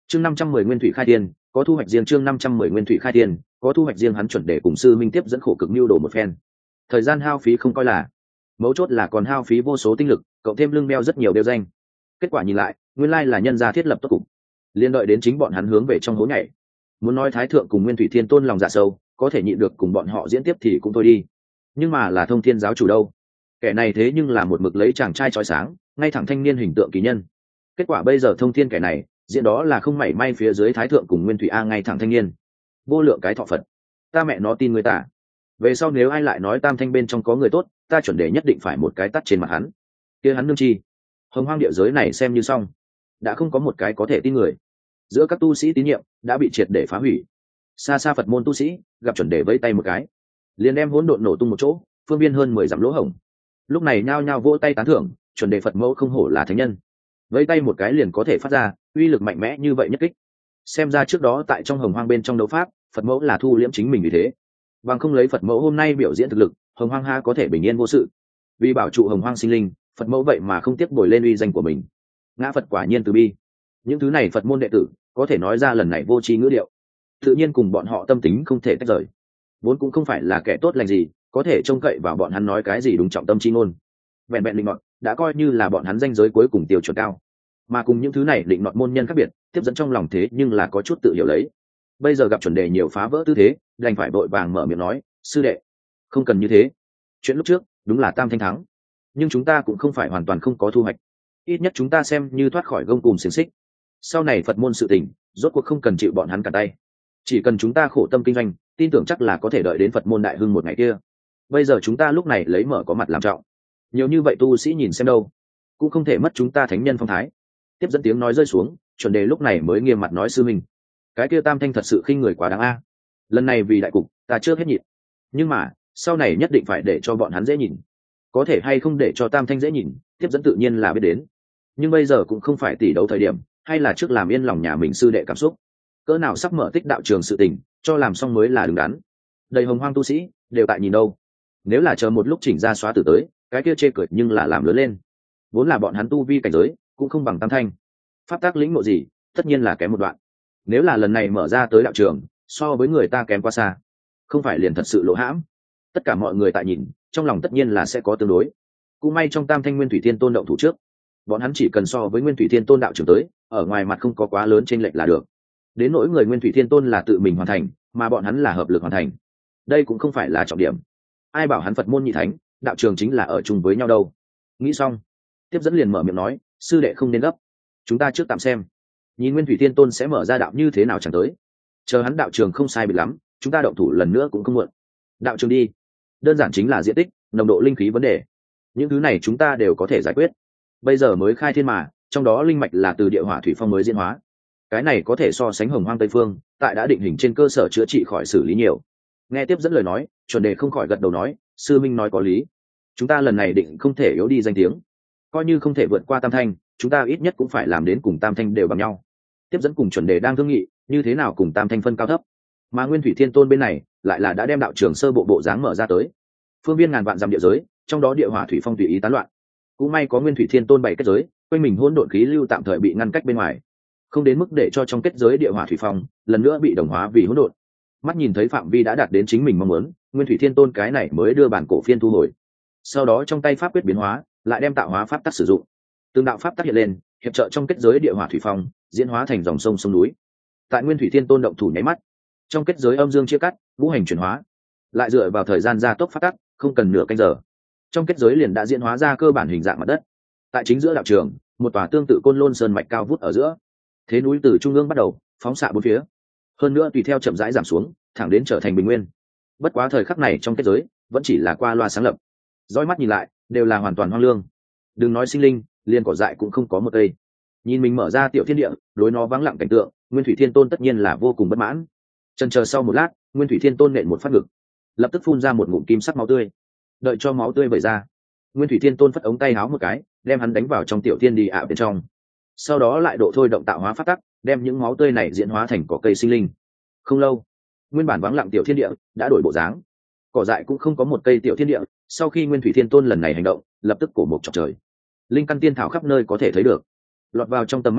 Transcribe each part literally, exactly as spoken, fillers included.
chương năm trăm mười nguyên thủy khai tiên có thu hoạch riêng chương năm trăm mười nguyên thủy khai tiên có thu hoạch riêng hắn chuẩn để cùng sư minh tiếp dẫn khổ cực mưu đồ một phen, thời gian hao phí không coi là, mấu chốt là còn hao phí vô số tinh lực, cộng thêm lưng đeo rất nhiều đeo danh. Kết quả nhìn lại, nguyên lai là nhân gia thiết lập tốt cục, liên đợi đến chính bọn hắn hướng về trong hố nhảy. Muốn nói thái thượng cùng nguyên thủy thiên tôn lòng dạ sâu, có thể nhịn được cùng bọn họ diễn tiếp thì cũng thôi đi, nhưng mà là thông thiên giáo chủ đâu, kẻ này thế nhưng là một mực lấy chàng trai chói sáng ngay thẳng thanh niên hình tượng kỳ nhân. Kết quả bây giờ thông thiên kẻ này diễn đó là không mảy may phía dưới thái thượng cùng nguyên thủy a ngay thẳng thanh niên, vô lượng cái thọ phật, ta mẹ nó tin người ta. Về sau nếu ai lại nói tam thanh bên trong có người tốt, ta chuẩn để nhất định phải một cái tắt trên mặt hắn, kia hắn nương chi. Hồng hoang địa giới này xem như xong, đã không có một cái có thể tin người, giữa các tu sĩ tín nhiệm đã bị triệt để phá hủy. Xa xa Phật môn tu sĩ gặp chuẩn đề vẫy tay một cái, liền đem hỗn độn nổ tung một chỗ, phương viên hơn mười dặm lỗ hổng. Lúc này nhao nhao vỗ tay tán thưởng, chuẩn đề Phật mẫu không hổ là thánh nhân, vẫy tay một cái liền có thể phát ra uy lực mạnh mẽ như vậy nhất kích. Xem ra trước đó tại trong hồng hoang bên trong đấu pháp, Phật mẫu là thu liễm chính mình vì thế, bằng không lấy Phật mẫu hôm nay biểu diễn thực lực, hồng hoang ha có thể bình yên vô sự. Vì bảo trụ hồng hoang sinh linh, Phật mẫu vậy mà không tiếc bồi lên uy danh của mình. Ngã Phật quả nhiên từ bi. Những thứ này Phật môn đệ tử có thể nói ra lần này vô tri ngữ điệu, tự nhiên cùng bọn họ tâm tính không thể tách rời. Vốn cũng không phải là kẻ tốt lành gì, có thể trông cậy vào bọn hắn nói cái gì đúng trọng tâm chi ngôn, vẹn vẹn định nọt đã coi như là bọn hắn danh giới cuối cùng tiêu chuẩn cao. Mà cùng những thứ này định nọt môn nhân khác biệt, tiếp dẫn trong lòng thế nhưng là có chút tự hiểu lấy. Bây giờ gặp chuẩn đề nhiều phá vỡ tư thế, đành phải vội vàng mở miệng nói, sư đệ, không cần như thế. Chuyện lúc trước đúng là tam thanh thắng, nhưng chúng ta cũng không phải hoàn toàn không có thu hoạch, ít nhất chúng ta xem như thoát khỏi gông cùm xiềng xích. Sau này Phật môn sự tình rốt cuộc không cần chịu bọn hắn cả tay, chỉ cần chúng ta khổ tâm kinh doanh, tin tưởng chắc là có thể đợi đến Phật môn đại hưng một ngày kia. Bây giờ chúng ta lúc này lấy mở có mặt làm trọng, nhiều như vậy tu sĩ nhìn xem đâu, cũng không thể mất chúng ta thánh nhân phong thái. Tiếp dẫn tiếng nói rơi xuống, chuẩn đề lúc này mới nghiêm mặt nói, sư minh, cái kia tam thanh thật sự khinh người quá đáng a. Lần này vì đại cục ta chưa hết nhịn, nhưng mà sau này nhất định phải để cho bọn hắn dễ nhìn. Có thể hay không để cho tam thanh dễ nhìn, tiếp dẫn tự nhiên là biết đến, nhưng bây giờ cũng không phải tỷ đấu thời điểm, hay là trước làm yên lòng nhà mình sư đệ cảm xúc. Cỡ nào sắp mở tích đạo trường sự tình, cho làm xong mới là đứng đắn. Đầy hồng hoang tu sĩ đều tại nhìn đâu, nếu là chờ một lúc chỉnh ra xóa tử tới, cái kia chê cười nhưng là làm lớn lên. Vốn là bọn hắn tu vi cảnh giới cũng không bằng tam thanh, pháp tác lĩnh ngộ gì tất nhiên là kém một đoạn. Nếu là lần này mở ra tới đạo trường, so với người ta kém quá xa, không phải liền thật sự lộ hãm. Tất cả mọi người tại nhìn, trong lòng tất nhiên là sẽ có tương đối. Cũng may trong tam thanh nguyên thủy thiên tôn động thủ trước, bọn hắn chỉ cần so với nguyên thủy thiên tôn đạo trưởng tới, ở ngoài mặt không có quá lớn chênh lệch là được. Đến nỗi người nguyên thủy thiên tôn là tự mình hoàn thành, mà bọn hắn là hợp lực hoàn thành, đây cũng không phải là trọng điểm. Ai bảo hắn Phật môn nhị thánh đạo trường chính là ở chung với nhau đâu. Nghĩ xong, tiếp dẫn liền mở miệng nói, sư đệ không nên gấp, chúng ta trước tạm xem, nhìn nguyên thủy thiên tôn sẽ mở ra đạo như thế nào chẳng tới, chờ hắn đạo trường không sai biệt lắm, chúng ta động thủ lần nữa cũng không muộn. Đạo trường đi, đơn giản chính là diện tích, nồng độ linh khí vấn đề, những thứ này chúng ta đều có thể giải quyết. Bây giờ mới khai thiên mà, trong đó linh mạch là từ địa hỏa thủy phong mới diễn hóa, cái này có thể so sánh hồng hoang tây phương tại đã định hình trên cơ sở chữa trị khỏi xử lý nhiều. Nghe tiếp dẫn lời nói, chuẩn đề không khỏi gật đầu nói, sư minh nói có lý, chúng ta lần này định không thể yếu đi danh tiếng, coi như không thể vượt qua tam thanh, chúng ta ít nhất cũng phải làm đến cùng tam thanh đều bằng nhau. Tiếp dẫn cùng chuẩn đề đang thương nghị như thế nào cùng tam thanh phân cao thấp, mà nguyên thủy thiên tôn bên này lại là đã đem đạo trường sơ bộ bộ dáng mở ra tới, phương viên ngàn vạn dặm địa giới, trong đó địa hỏa thủy phong tùy ý tán loạn. Cũng may có nguyên thủy thiên tôn bảy kết giới, quanh mình hỗn độn khí lưu tạm thời bị ngăn cách bên ngoài, không đến mức để cho trong kết giới địa hỏa thủy phong lần nữa bị đồng hóa vì hỗn độn. Mắt nhìn thấy phạm vi đã đạt đến chính mình mong muốn, nguyên thủy thiên tôn cái này mới đưa bản cổ phiên thu hồi, sau đó trong tay pháp quyết biến hóa, lại đem tạo hóa pháp tắc sử dụng, từng đạo pháp tắc hiện lên, hiệp trợ trong kết giới địa hỏa thủy phong diễn hóa thành dòng sông sông núi. Tại nguyên thủy thiên tôn động thủ nháy mắt, trong kết giới âm dương chia cắt, ngũ hành chuyển hóa, lại dựa vào thời gian gia tốc pháp tắc, không cần nửa canh giờ, trong kết giới liền đã diễn hóa ra cơ bản hình dạng mặt đất. Tại chính giữa đạo trường, một tòa tương tự côn lôn sơn mạch cao vút ở giữa, thế núi từ trung ương bắt đầu phóng xạ bốn phía, hơn nữa tùy theo chậm rãi giảm xuống, thẳng đến trở thành bình nguyên. Bất quá thời khắc này trong kết giới vẫn chỉ là qua loa sáng lập, dõi mắt nhìn lại đều là hoàn toàn hoang lương, đừng nói sinh linh, liền cỏ dại cũng không có một cây. Nhìn mình mở ra tiểu thiên địa, đối nó vắng lặng cảnh tượng, nguyên thủy thiên tôn tất nhiên là vô cùng bất mãn. Chần chờ sau một lát, nguyên thủy thiên tôn nện một phát ngực, lập tức phun ra một ngụm kim sắc máu tươi. Đợi cho máu tươi vẩy ra, nguyên thủy thiên tôn phất ống tay háo một cái, đem hắn đánh vào trong tiểu thiên đi ạ bên trong, sau đó lại độ thôi động tạo hóa pháp tắc, đem những máu tươi này diễn hóa thành cỏ cây sinh linh. Không lâu, nguyên bản vắng lặng tiểu thiên địa đã đổi bộ dáng, cỏ dại cũng không có một cây tiểu thiên địa. Sau khi nguyên thủy thiên tôn lần này hành động, lập tức cổ mộc chọc trời, linh căn tiên thảo khắp nơi có thể thấy được, lọt vào trong tầm mắt chỗ,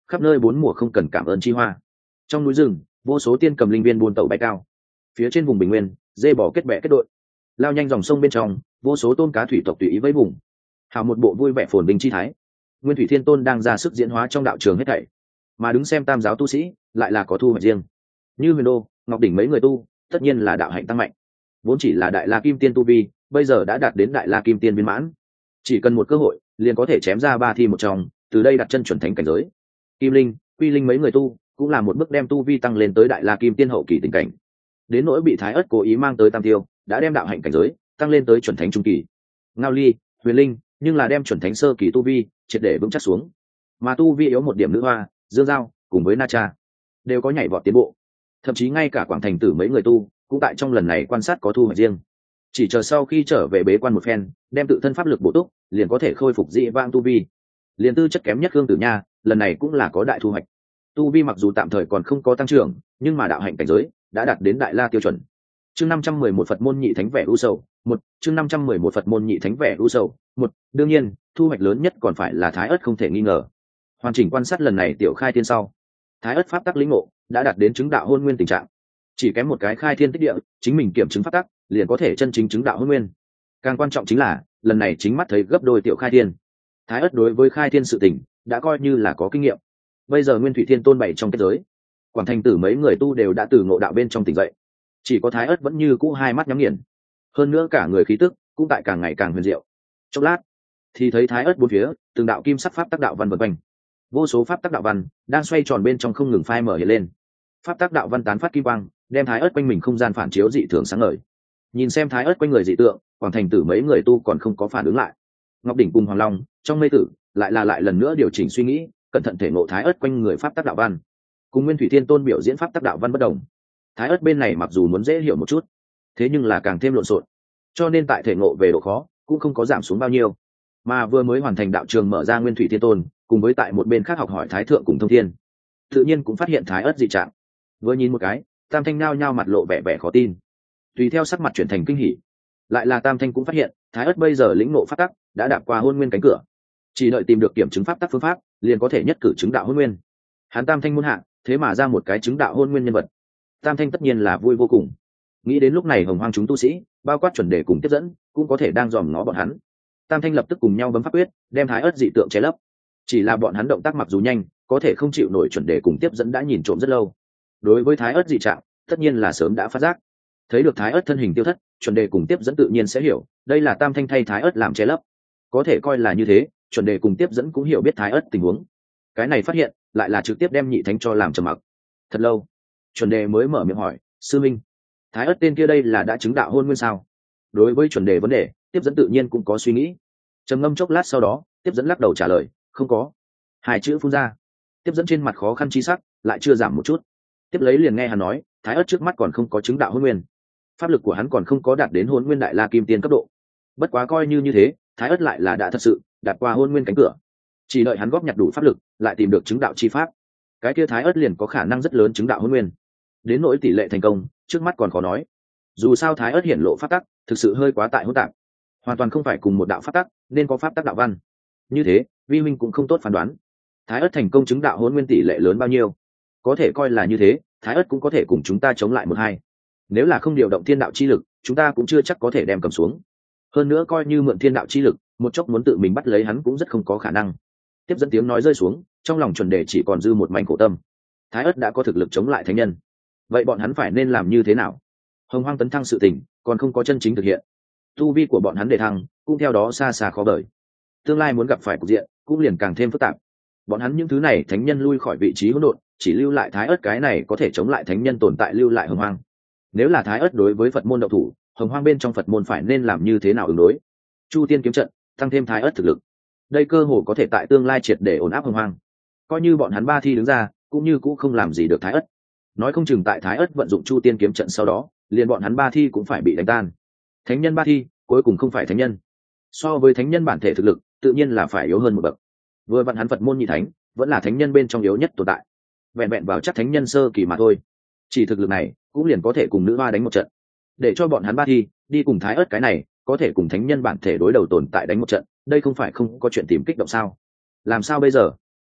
khắp nơi bốn mùa không cần cảm ơn chi hoa. Trong núi rừng vô số tiên cầm linh viên buôn tàu bay cao, phía trên vùng bình nguyên dê bò kết bè kết đội lao nhanh dòng sông bên trong, vô số tôm cá thủy tộc tùy ý với vùng hào một bộ vui vẻ phồn bình chi thái. Nguyên Thủy Thiên Tôn đang ra sức diễn hóa trong đạo trường hết thảy, mà đứng xem tam giáo tu sĩ lại là có thu hoạch riêng. Như Huyền Đô, Ngọc Đỉnh mấy người tu tất nhiên là đạo hạnh tăng mạnh, vốn chỉ là đại la kim tiên tu vi, bây giờ đã đạt đến đại la kim tiên viên mãn, chỉ cần một cơ hội liền có thể chém ra ba thi một trong, từ đây đặt chân chuẩn thánh cảnh giới. Kim Linh, Quy Linh mấy người tu cũng là một bước đem tu vi tăng lên tới đại la kim tiên hậu kỳ tình cảnh. Đến nỗi bị Thái Ức cố ý mang tới tam tiêu, đã đem đạo hạnh cảnh giới tăng lên tới chuẩn thánh trung kỳ. Ngao Ly, Huyền Linh nhưng là đem chuẩn thánh sơ kỳ tu vi triệt để vững chắc xuống, mà tu vi yếu một điểm nữ hoa, Dương Giao cùng với Na Cha đều có nhảy vọt tiến bộ, thậm chí ngay cả Quảng Thành Tử mấy người tu cũng tại trong lần này quan sát có thu hoạch riêng. Chỉ chờ sau khi trở về bế quan một phen, đem tự thân pháp lực bổ túc, liền có thể khôi phục dị vãng tu vi. Liền tư chất kém nhất Khương Tử Nha lần này cũng là có đại thu hoạch, tu vi mặc dù tạm thời còn không có tăng trưởng, nhưng mà đạo hạnh cảnh giới đã đạt đến đại la tiêu chuẩn. Chương năm trăm mười một Phật môn nhị thánh vẻ u sầu một, chương năm trăm mười một Phật môn nhị thánh vẻ u sầu một. Đương nhiên, thu hoạch lớn nhất còn phải là Thái Ức không thể nghi ngờ. Hoàn chỉnh quan sát lần này tiểu khai thiên sau, Thái Ức pháp tắc lĩnh ngộ đã đạt đến chứng đạo hôn nguyên tình trạng, chỉ kém một cái khai thiên tích địa, chính mình kiểm chứng pháp tắc, liền có thể chân chính chứng đạo hôn nguyên. Càng quan trọng chính là, lần này chính mắt thấy gấp đôi tiểu khai thiên. Thái Ức đối với khai thiên sự tình đã coi như là có kinh nghiệm. Bây giờ Nguyên Thủy Thiên Tôn bảy trong kết giới, Quảng Thành Tử mấy người tu đều đã từ ngộ đạo bên trong tỉnh dậy, chỉ có Thái Ức vẫn như cũ hai mắt nhắm nghiền, hơn nữa cả người khí tức cũng tại càng ngày càng huyền diệu. Chốc lát thì thấy Thái Ức bốn phía từng đạo kim sắc pháp tác đạo văn vần quanh, vô số pháp tác đạo văn đang xoay tròn bên trong không ngừng phai mở hiện lên. Pháp tác đạo văn tán phát kim quang, đem Thái Ức quanh mình không gian phản chiếu dị thường sáng ngời. Nhìn xem Thái Ức quanh người dị tượng, Quảng Thành Tử mấy người tu còn không có phản ứng lại. Ngọc Đỉnh cùng Hoàng Long trong mê tử lại là lại lần nữa điều chỉnh suy nghĩ, cẩn thận thể ngộ Thái Ức quanh người pháp tác đạo văn. Cùng Nguyên Thủy Thiên Tôn biểu diễn pháp tác đạo văn bất đồng, Thái Ức bên này mặc dù muốn dễ hiểu một chút, thế nhưng là càng thêm lộn xộn, cho nên tại thể ngộ về độ khó cũng không có giảm xuống bao nhiêu. Mà vừa mới hoàn thành đạo trường mở ra Nguyên Thủy Thiên Tôn, cùng với tại một bên khác học hỏi Thái Thượng cùng Thông Thiên, tự nhiên cũng phát hiện Thái Ức dị trạng. Vừa nhìn một cái, Tam Thanh nao nhao mặt lộ vẻ vẻ khó tin, tùy theo sắc mặt chuyển thành kinh hỉ. Lại là Tam Thanh cũng phát hiện, Thái Ức bây giờ lĩnh ngộ pháp tắc đã đạp qua hôn nguyên cánh cửa, chỉ đợi tìm được kiểm chứng pháp tắc phương pháp, liền có thể nhất cử chứng đạo hôn nguyên. Hắn Tam Thanh muôn hạ, thế mà ra một cái chứng đạo hôn nguyên nhân vật. Tam Thanh tất nhiên là vui vô cùng. Nghĩ đến lúc này Hồng Hoang chúng tu sĩ, bao quát chuẩn đề cùng tiếp dẫn, cũng có thể đang dòm ngó bọn hắn. Tam Thanh lập tức cùng nhau bấm pháp quyết, đem Thái Ức dị tượng che lấp. Chỉ là bọn hắn động tác mặc dù nhanh, có thể không chịu nổi chuẩn đề cùng tiếp dẫn đã nhìn trộm rất lâu. Đối với Thái Ức dị trạng, tất nhiên là sớm đã phát giác. Thấy được Thái Ức thân hình tiêu thất, chuẩn đề cùng tiếp dẫn tự nhiên sẽ hiểu, đây là Tam Thanh thay Thái Ức làm che lấp. Có thể coi là như thế, chuẩn đề cùng tiếp dẫn cũng hiểu biết Thái Ức tình huống. Cái này phát hiện, lại là trực tiếp đem nhị thánh cho làm trầm mặc. Thật lâu, chuẩn đề mới mở miệng hỏi, sư minh, Thái Ức tên kia đây là đã chứng đạo hôn nguyên sao? Đối với chuẩn đề vấn đề, tiếp dẫn tự nhiên cũng có suy nghĩ. Trầm ngâm chốc lát sau đó, tiếp dẫn lắc đầu trả lời, không có. Hai chữ phun ra, tiếp dẫn trên mặt khó khăn chi sắc lại chưa giảm một chút. Tiếp lấy liền nghe hắn nói, Thái Ức trước mắt còn không có chứng đạo hôn nguyên, pháp lực của hắn còn không có đạt đến hôn nguyên đại la kim tiên cấp độ. Bất quá coi như như thế, Thái Ức lại là đã thật sự đạt qua hôn nguyên cánh cửa, chỉ đợi hắn góp nhặt đủ pháp lực, lại tìm được chứng đạo chi pháp, cái kia Thái Ức liền có khả năng rất lớn chứng đạo hôn nguyên. Đến nỗi tỷ lệ thành công, trước mắt còn khó nói. Dù sao Thái Ức hiển lộ pháp tắc thực sự hơi quá tại hỗn tạp, hoàn toàn không phải cùng một đạo pháp tắc, nên có pháp tắc đạo văn. Như thế, vi minh cũng không tốt phán đoán Thái Ức thành công chứng đạo hôn nguyên tỷ lệ lớn bao nhiêu. Có thể coi là như thế, Thái Ức cũng có thể cùng chúng ta chống lại một hai. Nếu là không điều động thiên đạo chi lực, chúng ta cũng chưa chắc có thể đem cầm xuống. Hơn nữa coi như mượn thiên đạo chi lực, một chốc muốn tự mình bắt lấy hắn cũng rất không có khả năng. Tiếp dẫn tiếng nói rơi xuống, trong lòng chuẩn đề chỉ còn dư một mảnh khổ tâm. Thái Ức đã có thực lực chống lại thánh nhân, vậy bọn hắn phải nên làm như thế nào? Hồng Hoang tấn thăng sự tình còn không có chân chính thực hiện, tu vi của bọn hắn để thăng cũng theo đó xa xa khó đợi. Tương lai muốn gặp phải cục diện cũng liền càng thêm phức tạp. Bọn hắn những thứ này thánh nhân lui khỏi vị trí hỗn độn, chỉ lưu lại Thái Ức cái này có thể chống lại thánh nhân tồn tại lưu lại Hồng Hoang. Nếu là Thái Ức đối với Phật môn động thủ, Hồng Hoang bên trong Phật môn phải nên làm như thế nào ứng đối? Chu Tiên kiếm trận tăng thêm Thái Ức thực lực, đây cơ hồ có thể tại tương lai triệt để ổn áp Hồng Hoang. Coi như bọn hắn ba thi đứng ra, cũng như cũng không làm gì được Thái Ức. Nói không chừng tại Thái Ức vận dụng Chu Tiên kiếm trận sau đó, liền bọn hắn ba thi cũng phải bị đánh tan. Thánh nhân ba thi cuối cùng không phải thánh nhân, so với thánh nhân bản thể thực lực tự nhiên là phải yếu hơn một bậc. Vừa vặn hắn Phật môn nhị thánh vẫn là thánh nhân bên trong yếu nhất tồn tại, vẹn vẹn vào chắc thánh nhân sơ kỳ mà thôi. Chỉ thực lực này cũng liền có thể cùng nữ hoa đánh một trận. Để cho bọn hắn ba thi đi cùng Thái Ức cái này có thể cùng thánh nhân bản thể đối đầu tồn tại đánh một trận, đây không phải không có chuyện tìm kích động sao? Làm sao bây giờ?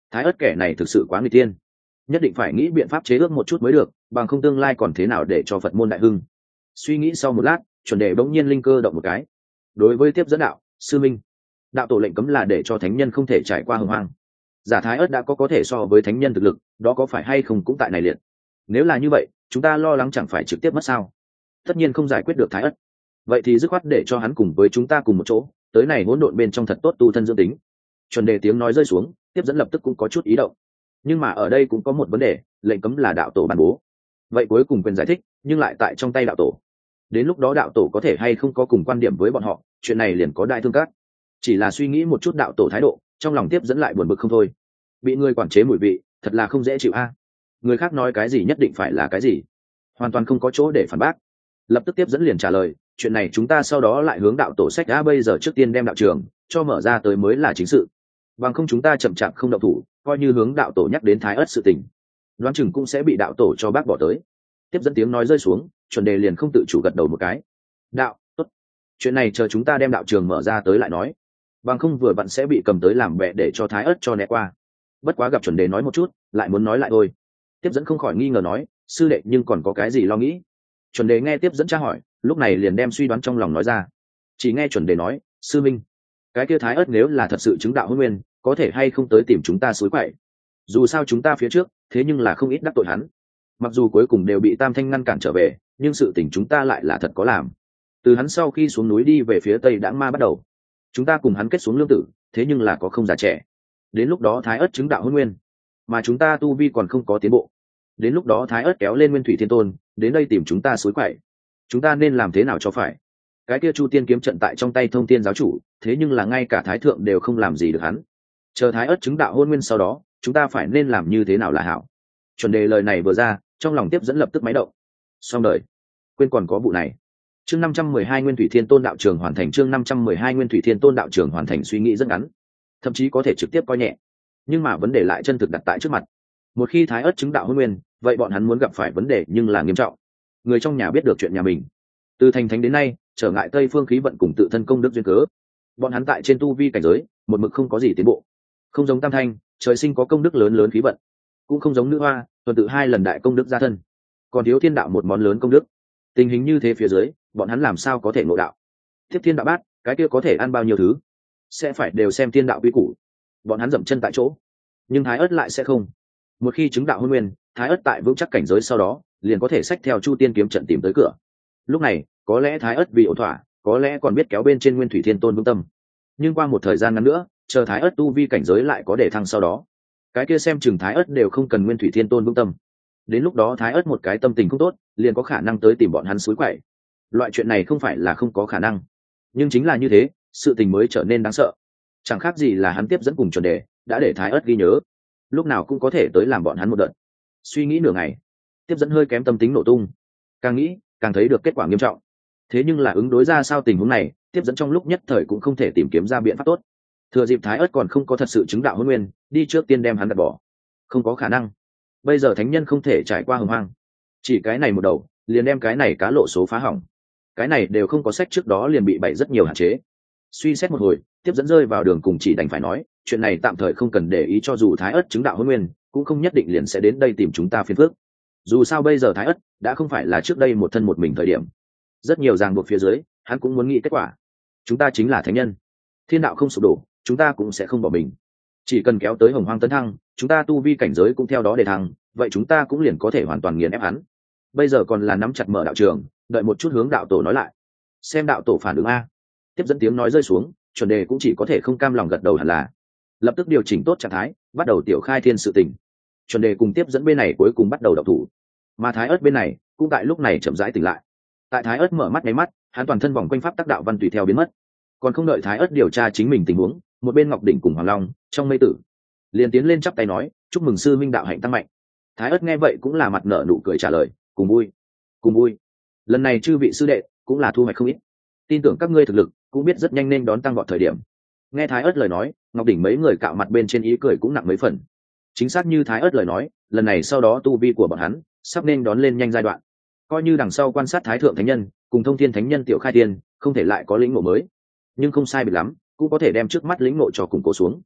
thái ất kẻ này thực sự quá người tiên, nhất định phải nghĩ biện pháp chế ước một chút mới được, bằng không tương lai còn thế nào để cho Phật môn đại hưng. Suy nghĩ sau một lát, chuẩn đề bỗng nhiên linh cơ động một cái. Đối với tiếp dẫn đạo sư minh, đạo tổ lệnh cấm là để cho thánh nhân không thể trải qua hồng hoang. Giả thái ất đã có có thể so với thánh nhân thực lực, đó có phải hay không cũng tại này liệt. Nếu là như vậy, chúng ta lo lắng chẳng phải trực tiếp mất sao? Tất nhiên không giải quyết được thái ất, vậy thì dứt khoát để cho hắn cùng với chúng ta cùng một chỗ, tới này hỗn độn bên trong thật tốt tu thân dưỡng tính. Chuẩn đề tiếng nói rơi xuống, tiếp dẫn lập tức cũng có chút ý động. Nhưng mà ở đây cũng có một vấn đề, lệnh cấm là đạo tổ ban bố, vậy cuối cùng quyền giải thích nhưng lại tại trong tay đạo tổ. Đến lúc đó đạo tổ có thể hay không có cùng quan điểm với bọn họ, chuyện này liền có đại thương cát. Chỉ là suy nghĩ một chút đạo tổ thái độ, trong lòng tiếp dẫn lại buồn bực không thôi. Bị người quản chế mùi vị, thật là không dễ chịu a. Người khác nói cái gì nhất định phải là cái gì, hoàn toàn không có chỗ để phản bác. Lập tức tiếp dẫn liền trả lời, chuyện này chúng ta sau đó lại hướng đạo tổ sách đã, bây giờ trước tiên đem đạo trường cho mở ra tới mới là chính sự, bằng không chúng ta chậm chạp không động thủ, coi như hướng đạo tổ nhắc đến thái ất sự tình, đoán chừng cũng sẽ bị đạo tổ cho bác bỏ tới. Tiếp dẫn tiếng nói rơi xuống, chuẩn đề liền không tự chủ gật đầu một cái. Đạo tốt, chuyện này chờ chúng ta đem đạo trường mở ra tới lại nói, bằng không vừa vặn sẽ bị cầm tới làm bệ để cho thái ất cho né qua. Bất quá gặp chuẩn đề nói một chút, lại muốn nói lại thôi. Tiếp dẫn không khỏi nghi ngờ nói, sư đệ nhưng còn có cái gì lo nghĩ? Chuẩn đề nghe tiếp dẫn tra hỏi, lúc này liền đem suy đoán trong lòng nói ra. Chỉ nghe chuẩn đề nói, sư minh, cái kia thái ất nếu là thật sự chứng đạo hôn nguyên, có thể hay không tới tìm chúng ta suối quậy? Dù sao chúng ta phía trước thế nhưng là không ít đắc tội hắn, mặc dù cuối cùng đều bị tam thanh ngăn cản trở về, nhưng sự tình chúng ta lại là thật có làm. Từ hắn sau khi xuống núi đi về phía tây đãng ma bắt đầu, chúng ta cùng hắn kết xuống lương tử, thế nhưng là có không già trẻ. Đến lúc đó thái ất chứng đạo hôn nguyên, mà chúng ta tu vi còn không có tiến bộ, đến lúc đó thái ất kéo lên nguyên thủy thiên tôn đến đây tìm chúng ta suối quậy, chúng ta nên làm thế nào cho phải? Cái kia chu tiên kiếm trận tại trong tay thông tiên giáo chủ, thế nhưng là ngay cả thái thượng đều không làm gì được hắn. Chờ thái ất chứng đạo hôn nguyên sau đó, chúng ta phải nên làm như thế nào là hảo? Chuẩn đề lời này vừa ra, trong lòng tiếp dẫn lập tức máy động. Xong đời, quên còn có vụ này. Chương năm trăm mười hai Nguyên Thủy Thiên Tôn đạo trường hoàn thành. Chương năm trăm mười hai Nguyên Thủy Thiên Tôn đạo trường hoàn thành. Suy nghĩ rất ngắn, thậm chí có thể trực tiếp coi nhẹ, nhưng mà vấn đề lại chân thực đặt tại trước mặt. Một khi thái ất chứng đạo hôn nguyên, vậy bọn hắn muốn gặp phải vấn đề nhưng là nghiêm trọng. Người trong nhà biết được chuyện nhà mình từ thành thánh đến nay, trở ngại tây phương khí vận cùng tự thân công đức duyên cớ, bọn hắn tại trên tu vi cảnh giới một mực không có gì tiến bộ. Không giống tam thanh, trời sinh có công đức lớn lớn khí vận, cũng không giống nữ hoa, tuần tự hai lần đại công đức gia thân, còn thiếu thiên đạo một món lớn công đức. Tình hình như thế phía dưới, bọn hắn làm sao có thể ngộ đạo? Tiếp thiên đạo bát, cái kia có thể ăn bao nhiêu thứ, sẽ phải đều xem thiên đạo quy củ. Bọn hắn dậm chân tại chỗ, nhưng thái ất lại sẽ không. Một khi chứng đạo hôn nguyên, thái ất tại vững chắc cảnh giới sau đó, liền có thể xách theo chu tiên kiếm trận tìm tới cửa. Lúc này có lẽ thái ất vì ổn thỏa, có lẽ còn biết kéo bên trên nguyên thủy thiên tôn vững tâm. Nhưng qua một thời gian ngắn nữa, chờ thái ất tu vi cảnh giới lại có để thăng sau đó, cái kia xem chừng thái ất đều không cần nguyên thủy thiên tôn vững tâm. Đến lúc đó thái ất một cái tâm tình không tốt, liền có khả năng tới tìm bọn hắn suối quậy. Loại chuyện này không phải là không có khả năng, nhưng chính là như thế, sự tình mới trở nên đáng sợ. Chẳng khác gì là hắn tiếp dẫn cùng chuẩn đề đã để thái ất ghi nhớ, lúc nào cũng có thể tới làm bọn hắn một đợt. Suy nghĩ nửa ngày, tiếp dẫn hơi kém tâm tính nổ tung. Càng nghĩ càng thấy được kết quả nghiêm trọng. Thế nhưng là ứng đối ra sao tình huống này, tiếp dẫn trong lúc nhất thời cũng không thể tìm kiếm ra biện pháp tốt. Thừa dịp thái ất còn không có thật sự chứng đạo hôn nguyên, đi trước tiên đem hắn đặt bỏ, không có khả năng. Bây giờ thánh nhân không thể trải qua hồng hoang, chỉ cái này một đầu liền đem cái này cá lộ số phá hỏng. Cái này đều không có sách trước đó liền bị bày rất nhiều hạn chế. Suy xét một hồi, tiếp dẫn rơi vào đường cùng, chỉ đành phải nói chuyện này tạm thời không cần để ý, cho dù thái ất chứng đạo hôn nguyên cũng không nhất định liền sẽ đến đây tìm chúng ta phiền phức. Dù sao bây giờ thái ất đã không phải là trước đây một thân một mình thời điểm, rất nhiều ràng buộc phía dưới, hắn cũng muốn nghĩ kết quả. Chúng ta chính là thánh nhân, thiên đạo không sụp đổ, chúng ta cũng sẽ không bỏ mình. Chỉ cần kéo tới hồng hoang tấn thăng, chúng ta tu vi cảnh giới cũng theo đó để thăng, vậy chúng ta cũng liền có thể hoàn toàn nghiền ép hắn. Bây giờ còn là nắm chặt mở đạo trường, đợi một chút hướng đạo tổ nói lại, xem đạo tổ phản ứng a. Tiếp dẫn tiếng nói rơi xuống, chuẩn đề cũng chỉ có thể không cam lòng gật đầu hẳn là, lập tức điều chỉnh tốt trạng thái, bắt đầu tiểu khai thiên sự tình. Chuẩn đề cùng tiếp dẫn bên này cuối cùng bắt đầu đọc thủ, mà thái ớt bên này cũng tại lúc này chậm rãi tỉnh lại. Tại thái ớt mở mắt nháy mắt, hắn toàn thân vòng quanh pháp tác đạo văn tùy theo biến mất. Còn không đợi thái ớt điều tra chính mình tình huống, một bên ngọc đỉnh cùng hoàng long trong mây tử liền tiến lên chắp tay nói, chúc mừng sư minh đạo hạnh tăng mạnh. Thái ớt nghe vậy cũng là mặt nở nụ cười trả lời, cùng vui cùng vui, lần này chư vị sư đệ cũng là thu hoạch không ít, tin tưởng các ngươi thực lực cũng biết rất nhanh nên đón tăng vọt thời điểm. Nghe thái ớt lời nói, ngọc đỉnh mấy người cạo mặt bên trên ý cười cũng nặng mấy phần. Chính xác như thái ớt lời nói, lần này sau đó tu vi của bọn hắn sắp nên đón lên nhanh giai đoạn. Coi như đằng sau quan sát thái thượng thánh nhân cùng thông thiên thánh nhân tiểu khai tiên không thể lại có lĩnh ngộ mới, nhưng không sai biệt lắm cũng có thể đem trước mắt lĩnh ngộ cho củng cố xuống.